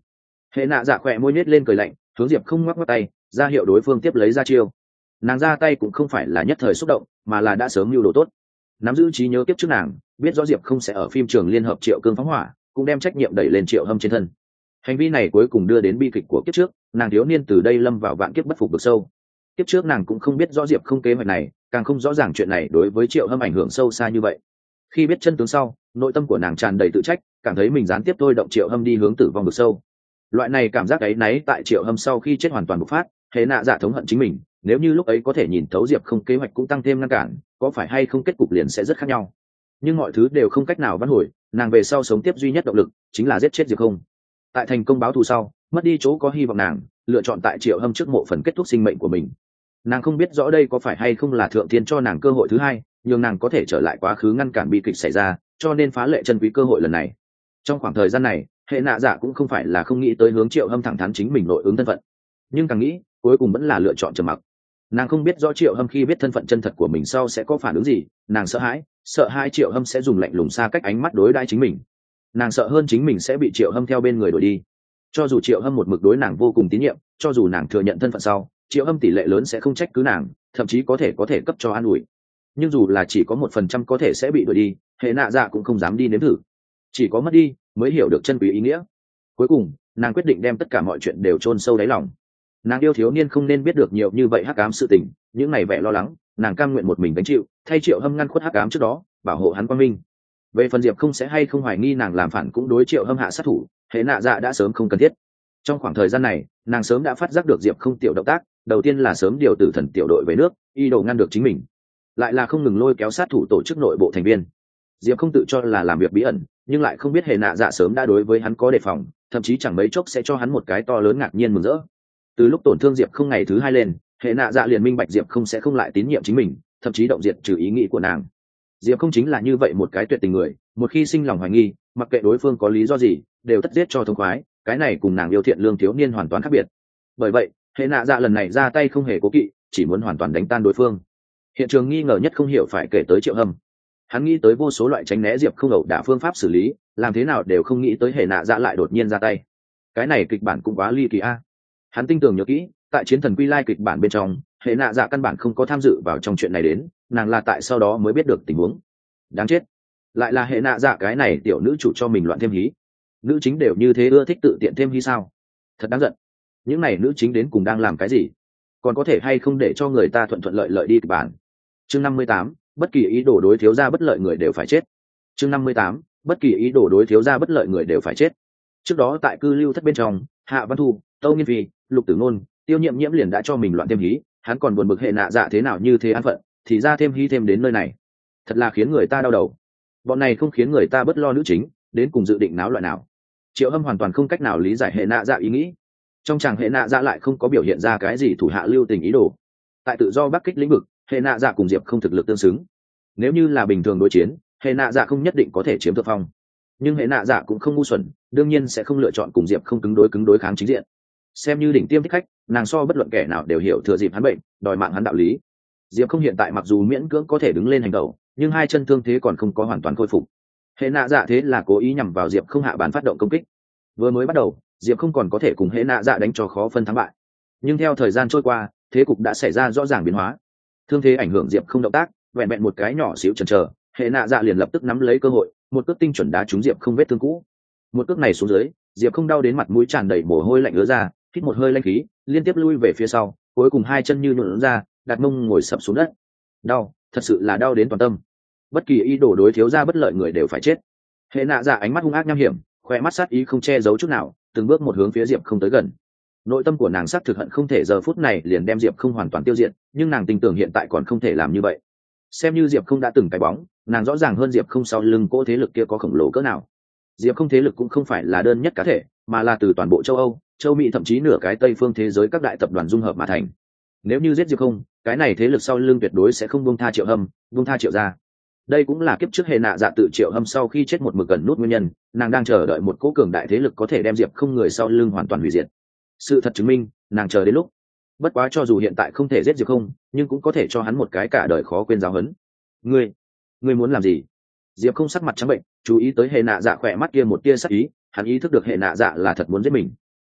Hệ nạ dạ khỏe môi nhếch lên cười lạnh, hướng diệp không ngoắc ngoắc tay ra hiệu đối phương tiếp lấy ra chiêu. Nàng ra tay cũng không phải là nhất thời xúc động, mà là đã sớm mưu đồ tốt. Nắm giữ trí nhớ kiếp trước nàng biết rõ diệp không sẽ ở phim trường liên hợp Triệu Cương phóng hỏa, cũng đem trách nhiệm đẩy lên Triệu Hâm trên thân. Hành vi này cuối cùng đưa đến bi kịch của kiếp trước, nàng thiếu niên từ đây lâm vào vạn kiếp bất phục vực sâu. Kiếp trước nàng cũng không biết rõ diệp không kế hoạch này, càng không rõ ràng chuyện này đối với Triệu Hâm ảnh hưởng sâu xa như vậy. Khi biết chân tướng sau, nội tâm của nàng tràn đầy tự trách, cảm thấy mình gián tiếp thôi động Triệu Hâm đi hướng tử vong vực sâu. Loại này cảm giác ấy náy tại Triệu Hâm sau khi chết hoàn toàn bộc phát, hệ nạ dạ thống hận chính mình, nếu như lúc ấy có thể nhìn thấu diệp không kế hoạch cũng tăng thêm ngăn cản, có phải hay không kết cục liền sẽ rất khác nhau. Nhưng mọi thứ đều không cách nào vãn hồi, nàng về sau sống tiếp duy nhất động lực chính là giết chết diệp không. Tại thành công báo thù sau, mất đi chỗ có hy vọng nàng lựa chọn tại Triệu Hâm trước mộ phần kết thúc sinh mệnh của mình. Nàng không biết rõ đây có phải hay không là thượng thiên cho nàng cơ hội thứ hai, nhưng nàng có thể trở lại quá khứ ngăn cản bi kịch xảy ra, cho nên phá lệ chân quý cơ hội lần này. Trong khoảng thời gian này, hệ nạ dạ cũng không phải là không nghĩ tới hướng Triệu Hâm thẳng thắn chính mình nội ứng thân phận, nhưng càng nghĩ cuối cùng vẫn là lựa chọn trầm mặc. Nàng không biết rõ Triệu Hâm khi biết thân phận chân thật của mình sau sẽ có phản ứng gì, nàng sợ hãi sợ hai Triệu Hâm sẽ dùng lạnh lùng xa cách ánh mắt đối đãi chính mình. Nàng sợ hơn chính mình sẽ bị Triệu Hâm theo bên người đuổi đi. Cho dù Triệu Hâm một mực đối nàng vô cùng tín nhiệm, cho dù nàng thừa nhận thân phận sau, Triệu Hâm tỷ lệ lớn sẽ không trách cứ nàng, thậm chí có thể có thể cấp cho an ủi. Nhưng dù là chỉ có một phần trăm có thể sẽ bị đuổi đi, hệ nạ dạ cũng không dám đi nếm thử. Chỉ có mất đi mới hiểu được chân quý ý nghĩa. Cuối cùng nàng quyết định đem tất cả mọi chuyện đều chôn sâu đáy lòng. Nàng yêu thiếu niên không nên biết được nhiều như vậy hắc ám sự tình, những ngày vẻ lo lắng nàng cam nguyện một mình gánh chịu, thay Triệu Hâm ngăn khuất hắc ám trước đó, bảo hộ hắn quang minh. Về phần diệp không sẽ hay không hoài nghi nàng làm phản cũng đối Triệu Hâm hạ sát thủ, hệ nạ dạ đã sớm không cần thiết. Trong khoảng thời gian này nàng sớm đã phát giác được diệp không tiểu động tác, đầu tiên là sớm điều tử thần tiểu đội về nước, y đồ ngăn được chính mình, lại là không ngừng lôi kéo sát thủ tổ chức nội bộ thành viên. Diệp không tự cho là làm việc bí ẩn, nhưng lại không biết hệ nạ dạ sớm đã đối với hắn có đề phòng, thậm chí chẳng mấy chốc sẽ cho hắn một cái to lớn ngạc nhiên mừng rỡ. Từ lúc tổn thương diệp không ngày thứ hai lên, hệ nạ dạ liền minh bạch diệp không sẽ không lại tín nhiệm chính mình, thậm chí động diệt trừ ý nghĩ của nàng. Diệp không chính là như vậy một cái tuyệt tình người, một khi sinh lòng hoài nghi, mặc kệ đối phương có lý do gì đều tất giết cho thông khoái, cái này cùng nàng yêu thiện lương thiếu niên hoàn toàn khác biệt. Bởi vậy hệ nạ dạ lần này ra tay không hề cố kỵ, chỉ muốn hoàn toàn đánh tan đối phương. Hiện trường nghi ngờ nhất không hiểu phải kể tới Triệu Hâm. Hắn nghĩ tới vô số loại tránh né diệp không ẩu đả phương pháp xử lý, làm thế nào đều không nghĩ tới hệ nạ dạ lại đột nhiên ra tay. Cái này kịch bản cũng quá ly kỳ a. Hắn tinh tường nhớ kỹ, tại chiến thần quy lai kịch bản bên trong, hệ nạ dạ căn bản không có tham dự vào trong chuyện này đến, nàng là tại sau đó mới biết được tình huống. Đáng chết, lại là hệ nạ dạ cái này tiểu nữ chủ cho mình loạn thêm hí. Nữ chính đều như thế ưa thích tự tiện thêm hí sao? Thật đáng giận. Những này nữ chính đến cùng đang làm cái gì? Còn có thể hay không để cho người ta thuận thuận lợi lợi đi kịch bản? Chương năm mươi tám, bất kỳ ý đồ đối thiếu gia bất lợi người đều phải chết. Chương năm mươi tám, bất kỳ ý đồ đối thiếu gia bất lợi người đều phải chết. Trước đó tại cư lưu thất bên trong, Hạ Văn Thu, Tâu Nghiên Phi, Lục Tử Nôn, Tiêu Nhiệm Nhiễm liền đã cho mình loạn thêm hí, hắn còn buồn bực hệ nạ dạ thế nào như thế an phận, thì ra thêm hí thêm đến nơi này, thật là khiến người ta đau đầu. Bọn này không khiến người ta bất lo nữ chính, đến cùng dự định náo loại nào. Triệu Hâm hoàn toàn không cách nào lý giải hệ nạ dạ ý nghĩ. Trong chàng hệ nạ dạ lại không có biểu hiện ra cái gì thủ hạ lưu tình ý đồ. Tại tự do bắc kích lĩnh vực, hệ nạ dạ cùng diệp không thực lực tương xứng. Nếu như là bình thường đối chiến, hệ nạ dạ không nhất định có thể chiếm thượng phong. Nhưng hệ nạ dạ cũng không ngu xuẩn, đương nhiên sẽ không lựa chọn cùng diệp không cứng đối cứng đối kháng chính diện. Xem như đỉnh tiêm thích khách, nàng so bất luận kẻ nào đều hiểu thừa dịp hắn bệnh, đòi mạng hắn đạo lý. Diệp không hiện tại mặc dù miễn cưỡng có thể đứng lên hành động, nhưng hai chân thương thế còn không có hoàn toàn khôi phục. Hệ nạ dạ thế là cố ý nhằm vào diệp không hạ bản phát động công kích. Vừa mới bắt đầu, diệp không còn có thể cùng hệ nạ dạ đánh cho khó phân thắng bại, nhưng theo thời gian trôi qua, thế cục đã xảy ra rõ ràng biến hóa. Thương thế ảnh hưởng diệp không động tác, vẹn vẹn một cái nhỏ xíu chần chờ, hệ nạ dạ liền lập tức nắm lấy cơ hội, một cước tinh chuẩn đá trúng diệp không vết thương cũ. Một cước này xuống dưới, diệp không đau đến mặt mũi tràn đầy mồ hôi lạnh ứa ra, hít một hơi lanh khí, liên tiếp lui về phía sau, cuối cùng hai chân như nhuộn ra, đặt mông ngồi sập xuống đất. Đau, thật sự là đau đến toàn tâm. Bất kỳ ý đồ đối thiếu gia bất lợi người đều phải chết. Hệ nạ dạ ánh mắt hung ác nham hiểm, khoe mắt sát ý không che giấu chút nào, từng bước một hướng phía diệp không tới gần. Nội tâm của nàng xác thực hận không thể giờ phút này liền đem diệp không hoàn toàn tiêu diệt, nhưng nàng tin tưởng hiện tại còn không thể làm như vậy. Xem như diệp không đã từng cái bóng, nàng rõ ràng hơn diệp không sau lưng cỗ thế lực kia có khổng lồ cỡ nào. Diệp không thế lực cũng không phải là đơn nhất cá thể, mà là từ toàn bộ châu Âu, châu Mỹ thậm chí nửa cái Tây phương thế giới các đại tập đoàn dung hợp mà thành. Nếu như giết diệp không, cái này thế lực sau lưng tuyệt đối sẽ không buông tha Triệu Hâm, buông tha Triệu gia. Đây cũng là kiếp trước hệ nạ dạ tự Triệu Hâm sau khi chết một mực gần nút nguyên nhân, nàng đang chờ đợi một cỗ cường đại thế lực có thể đem diệp không người sau lưng hoàn toàn hủy diệt. Sự thật chứng minh, nàng chờ đến lúc. Bất quá cho dù hiện tại không thể giết diệp không, nhưng cũng có thể cho hắn một cái cả đời khó quên giáo huấn. Ngươi, ngươi muốn làm gì? Diệp không sắc mặt trắng bệnh, chú ý tới hệ nạ dạ khỏe mắt kia một tia sắc ý, hắn ý thức được hệ nạ dạ là thật muốn giết mình.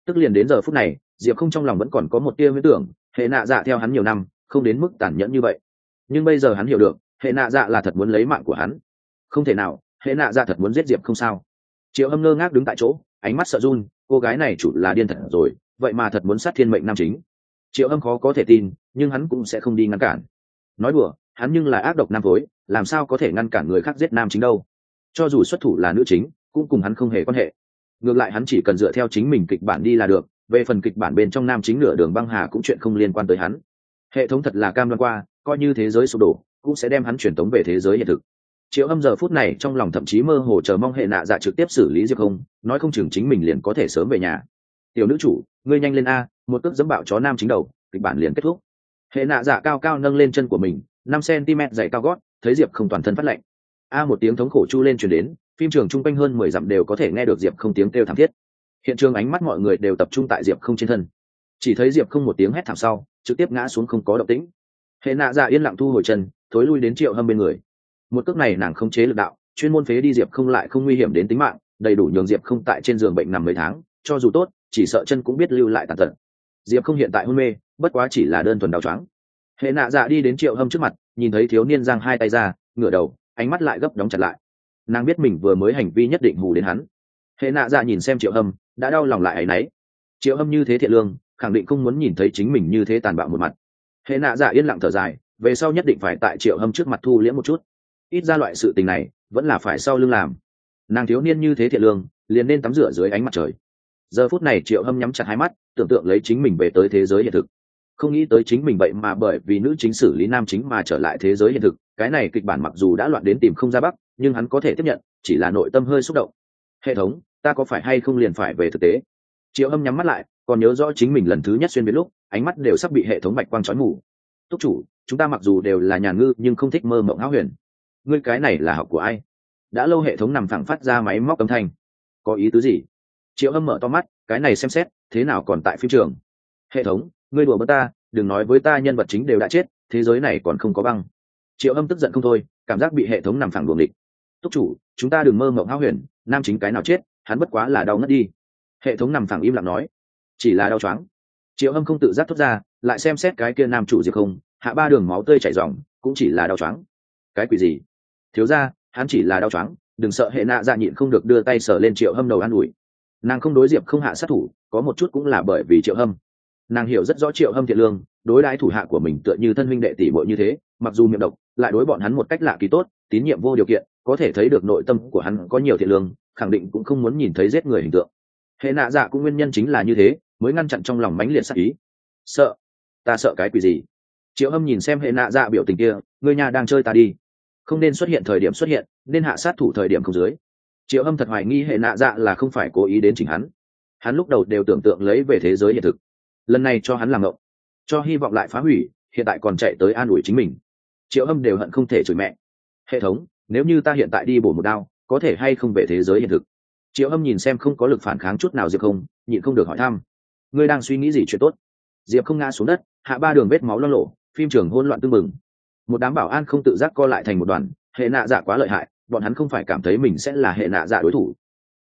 tức liền đến giờ phút này diệp không trong lòng vẫn còn có một tia huyễn tưởng hệ nạ dạ theo hắn nhiều năm không đến mức tàn nhẫn như vậy, nhưng bây giờ hắn hiểu được hệ nạ dạ là thật muốn lấy mạng của hắn. Không thể nào, hệ nạ dạ thật muốn giết diệp không sao? Triệu Âm ngơ ngác đứng tại chỗ, ánh mắt sợ run, cô gái này chủ là điên thật rồi, vậy mà thật muốn sát thiên mệnh nam chính. Triệu Âm khó có thể tin, nhưng hắn cũng sẽ không đi ngăn cản. Nói đùa, hắn nhưng là ác độc nam phối, làm sao có thể ngăn cản người khác giết nam chính đâu? Cho dù xuất thủ là nữ chính, cũng cùng hắn không hề quan hệ. Ngược lại hắn chỉ cần dựa theo chính mình kịch bản đi là được, về phần kịch bản bên trong nam chính nửa đường băng hà cũng chuyện không liên quan tới hắn. Hệ thống thật là cam đoan qua, coi như thế giới sụp đổ, cũng sẽ đem hắn truyền tống về thế giới hiện thực. Triệu Âm giờ phút này trong lòng thậm chí mơ hồ chờ mong hệ nạ dạ trực tiếp xử lý diệp không, nói không chừng chính mình liền có thể sớm về nhà. Tiểu nữ chủ, ngươi nhanh lên a, một cước dẫm bạo chó nam chính đầu, kịch bản liền kết thúc. Hệ nạ dạ cao cao nâng lên chân của mình, năm xăng-ti-mét dày cao gót, thấy diệp không toàn thân phát lạnh. A một tiếng thống khổ chu lên truyền đến, phim trường chung quanh hơn mười dặm đều có thể nghe được diệp không tiếng kêu thảm thiết. Hiện trường ánh mắt mọi người đều tập trung tại diệp không trên thân, chỉ thấy diệp không một tiếng hét thảm sau, trực tiếp ngã xuống không có động tĩnh. Hệ nạ dạ yên lặng thu hồi chân, thối lui đến Triệu Hâm bên người. Một cước này nàng không chế lực đạo, chuyên môn phế đi diệp không lại không nguy hiểm đến tính mạng, đầy đủ nhường diệp không tại trên giường bệnh nằm mấy tháng, cho dù tốt chỉ sợ chân cũng biết lưu lại tàn tật. Diệp không hiện tại hôn mê, bất quá chỉ là đơn thuần đau choáng. Hệ nạ dạ đi đến Triệu Hâm trước mặt, nhìn thấy thiếu niên giang hai tay ra, ngửa đầu, ánh mắt lại gấp đóng chặt lại. Nàng biết mình vừa mới hành vi nhất định hù đến hắn. Hệ nạ dạ nhìn xem Triệu Hâm, đã đau lòng lại áy náy. Triệu Hâm như thế thiện lương, khẳng định không muốn nhìn thấy chính mình như thế tàn bạo một mặt. Hệ nạ dạ yên lặng thở dài, về sau nhất định phải tại Triệu Hâm trước mặt thu liễm một chút, ít ra loại sự tình này vẫn là phải sau lưng làm. Nàng thiếu niên như thế thiện lương, liền nên tắm rửa dưới ánh mặt trời. Giờ phút này Triệu Hâm nhắm chặt hai mắt, tưởng tượng lấy chính mình về tới thế giới hiện thực. Không nghĩ tới chính mình vậy mà bởi vì nữ chính xử lý nam chính mà trở lại thế giới hiện thực. Cái này kịch bản mặc dù đã loạn đến tìm không ra bắc, nhưng hắn có thể tiếp nhận, chỉ là nội tâm hơi xúc động. Hệ thống, ta có phải hay không liền phải về thực tế? Triệu Hâm nhắm mắt lại, còn nhớ rõ chính mình lần thứ nhất xuyên việt lúc, ánh mắt đều sắp bị hệ thống bạch quang chói mù. Túc chủ, chúng ta mặc dù đều là nhà ngư nhưng không thích mơ mộng hão huyền. Ngươi cái này là học của ai? Đã lâu hệ thống nằm phẳng phát ra máy móc âm thanh. Có ý tứ gì? Triệu Hâm mở to mắt, cái này xem xét, thế nào còn tại phim trường? Hệ thống, ngươi đùa bỡn ta, đừng nói với ta nhân vật chính đều đã chết, thế giới này còn không có băng. Triệu Hâm tức giận không thôi, cảm giác bị hệ thống nằm phẳng đuổi địch. Túc chủ, chúng ta đừng mơ mộng hão huyền, nam chính cái nào chết, hắn bất quá là đau ngất đi. Hệ thống nằm phẳng im lặng nói, chỉ là đau choáng. Triệu Hâm không tự giác thốt ra, lại xem xét cái kia nam chủ diệp không, hạ ba đường máu tươi chảy ròng, cũng chỉ là đau choáng. Cái quỷ gì? Thiếu ra, hắn chỉ là đau choáng, đừng sợ. Hệ nạ dạ nhịn không được đưa tay sờ lên Triệu Hâm đầu an ủi. Nàng không đối diệp không hạ sát thủ, có một chút cũng là bởi vì Triệu Hâm. Nàng hiểu rất rõ Triệu Hâm thiện lương, đối đãi thủ hạ của mình tựa như thân huynh đệ tỷ muội như thế, mặc dù miệng độc, lại đối bọn hắn một cách lạ kỳ tốt, tín nhiệm vô điều kiện, có thể thấy được nội tâm của hắn có nhiều thiện lương, khẳng định cũng không muốn nhìn thấy giết người hình tượng. Hệ nạ dạ cũng nguyên nhân chính là như thế, mới ngăn chặn trong lòng mãnh liệt sát ý. Sợ? Ta sợ cái quỷ gì? Triệu Hâm nhìn xem hệ nạ dạ biểu tình kia, ngươi nhà đang chơi ta đi, không nên xuất hiện thời điểm xuất hiện, nên hạ sát thủ thời điểm không dưới. Triệu Hâm thật hoài nghi hệ nạ dạ là không phải cố ý đến chỉnh hắn. Hắn lúc đầu đều tưởng tượng lấy về thế giới hiện thực, lần này cho hắn làm ngộng, cho hy vọng lại phá hủy, hiện tại còn chạy tới an ủi chính mình. Triệu Hâm đều hận không thể chửi mẹ. Hệ thống, nếu như ta hiện tại đi bổ một đao, có thể hay không về thế giới hiện thực? Triệu Hâm nhìn xem không có lực phản kháng chút nào diệp không, nhịn không được hỏi thăm. Ngươi đang suy nghĩ gì chuyện tốt? Diệp không ngã xuống đất, hạ ba đường vết máu loang lổ, phim trường hỗn loạn tưng bừng. Một đám bảo an không tự giác co lại thành một đoàn. Hệ nạ dạ quá lợi hại, bọn hắn không phải cảm thấy mình sẽ là hệ nạ dạ đối thủ,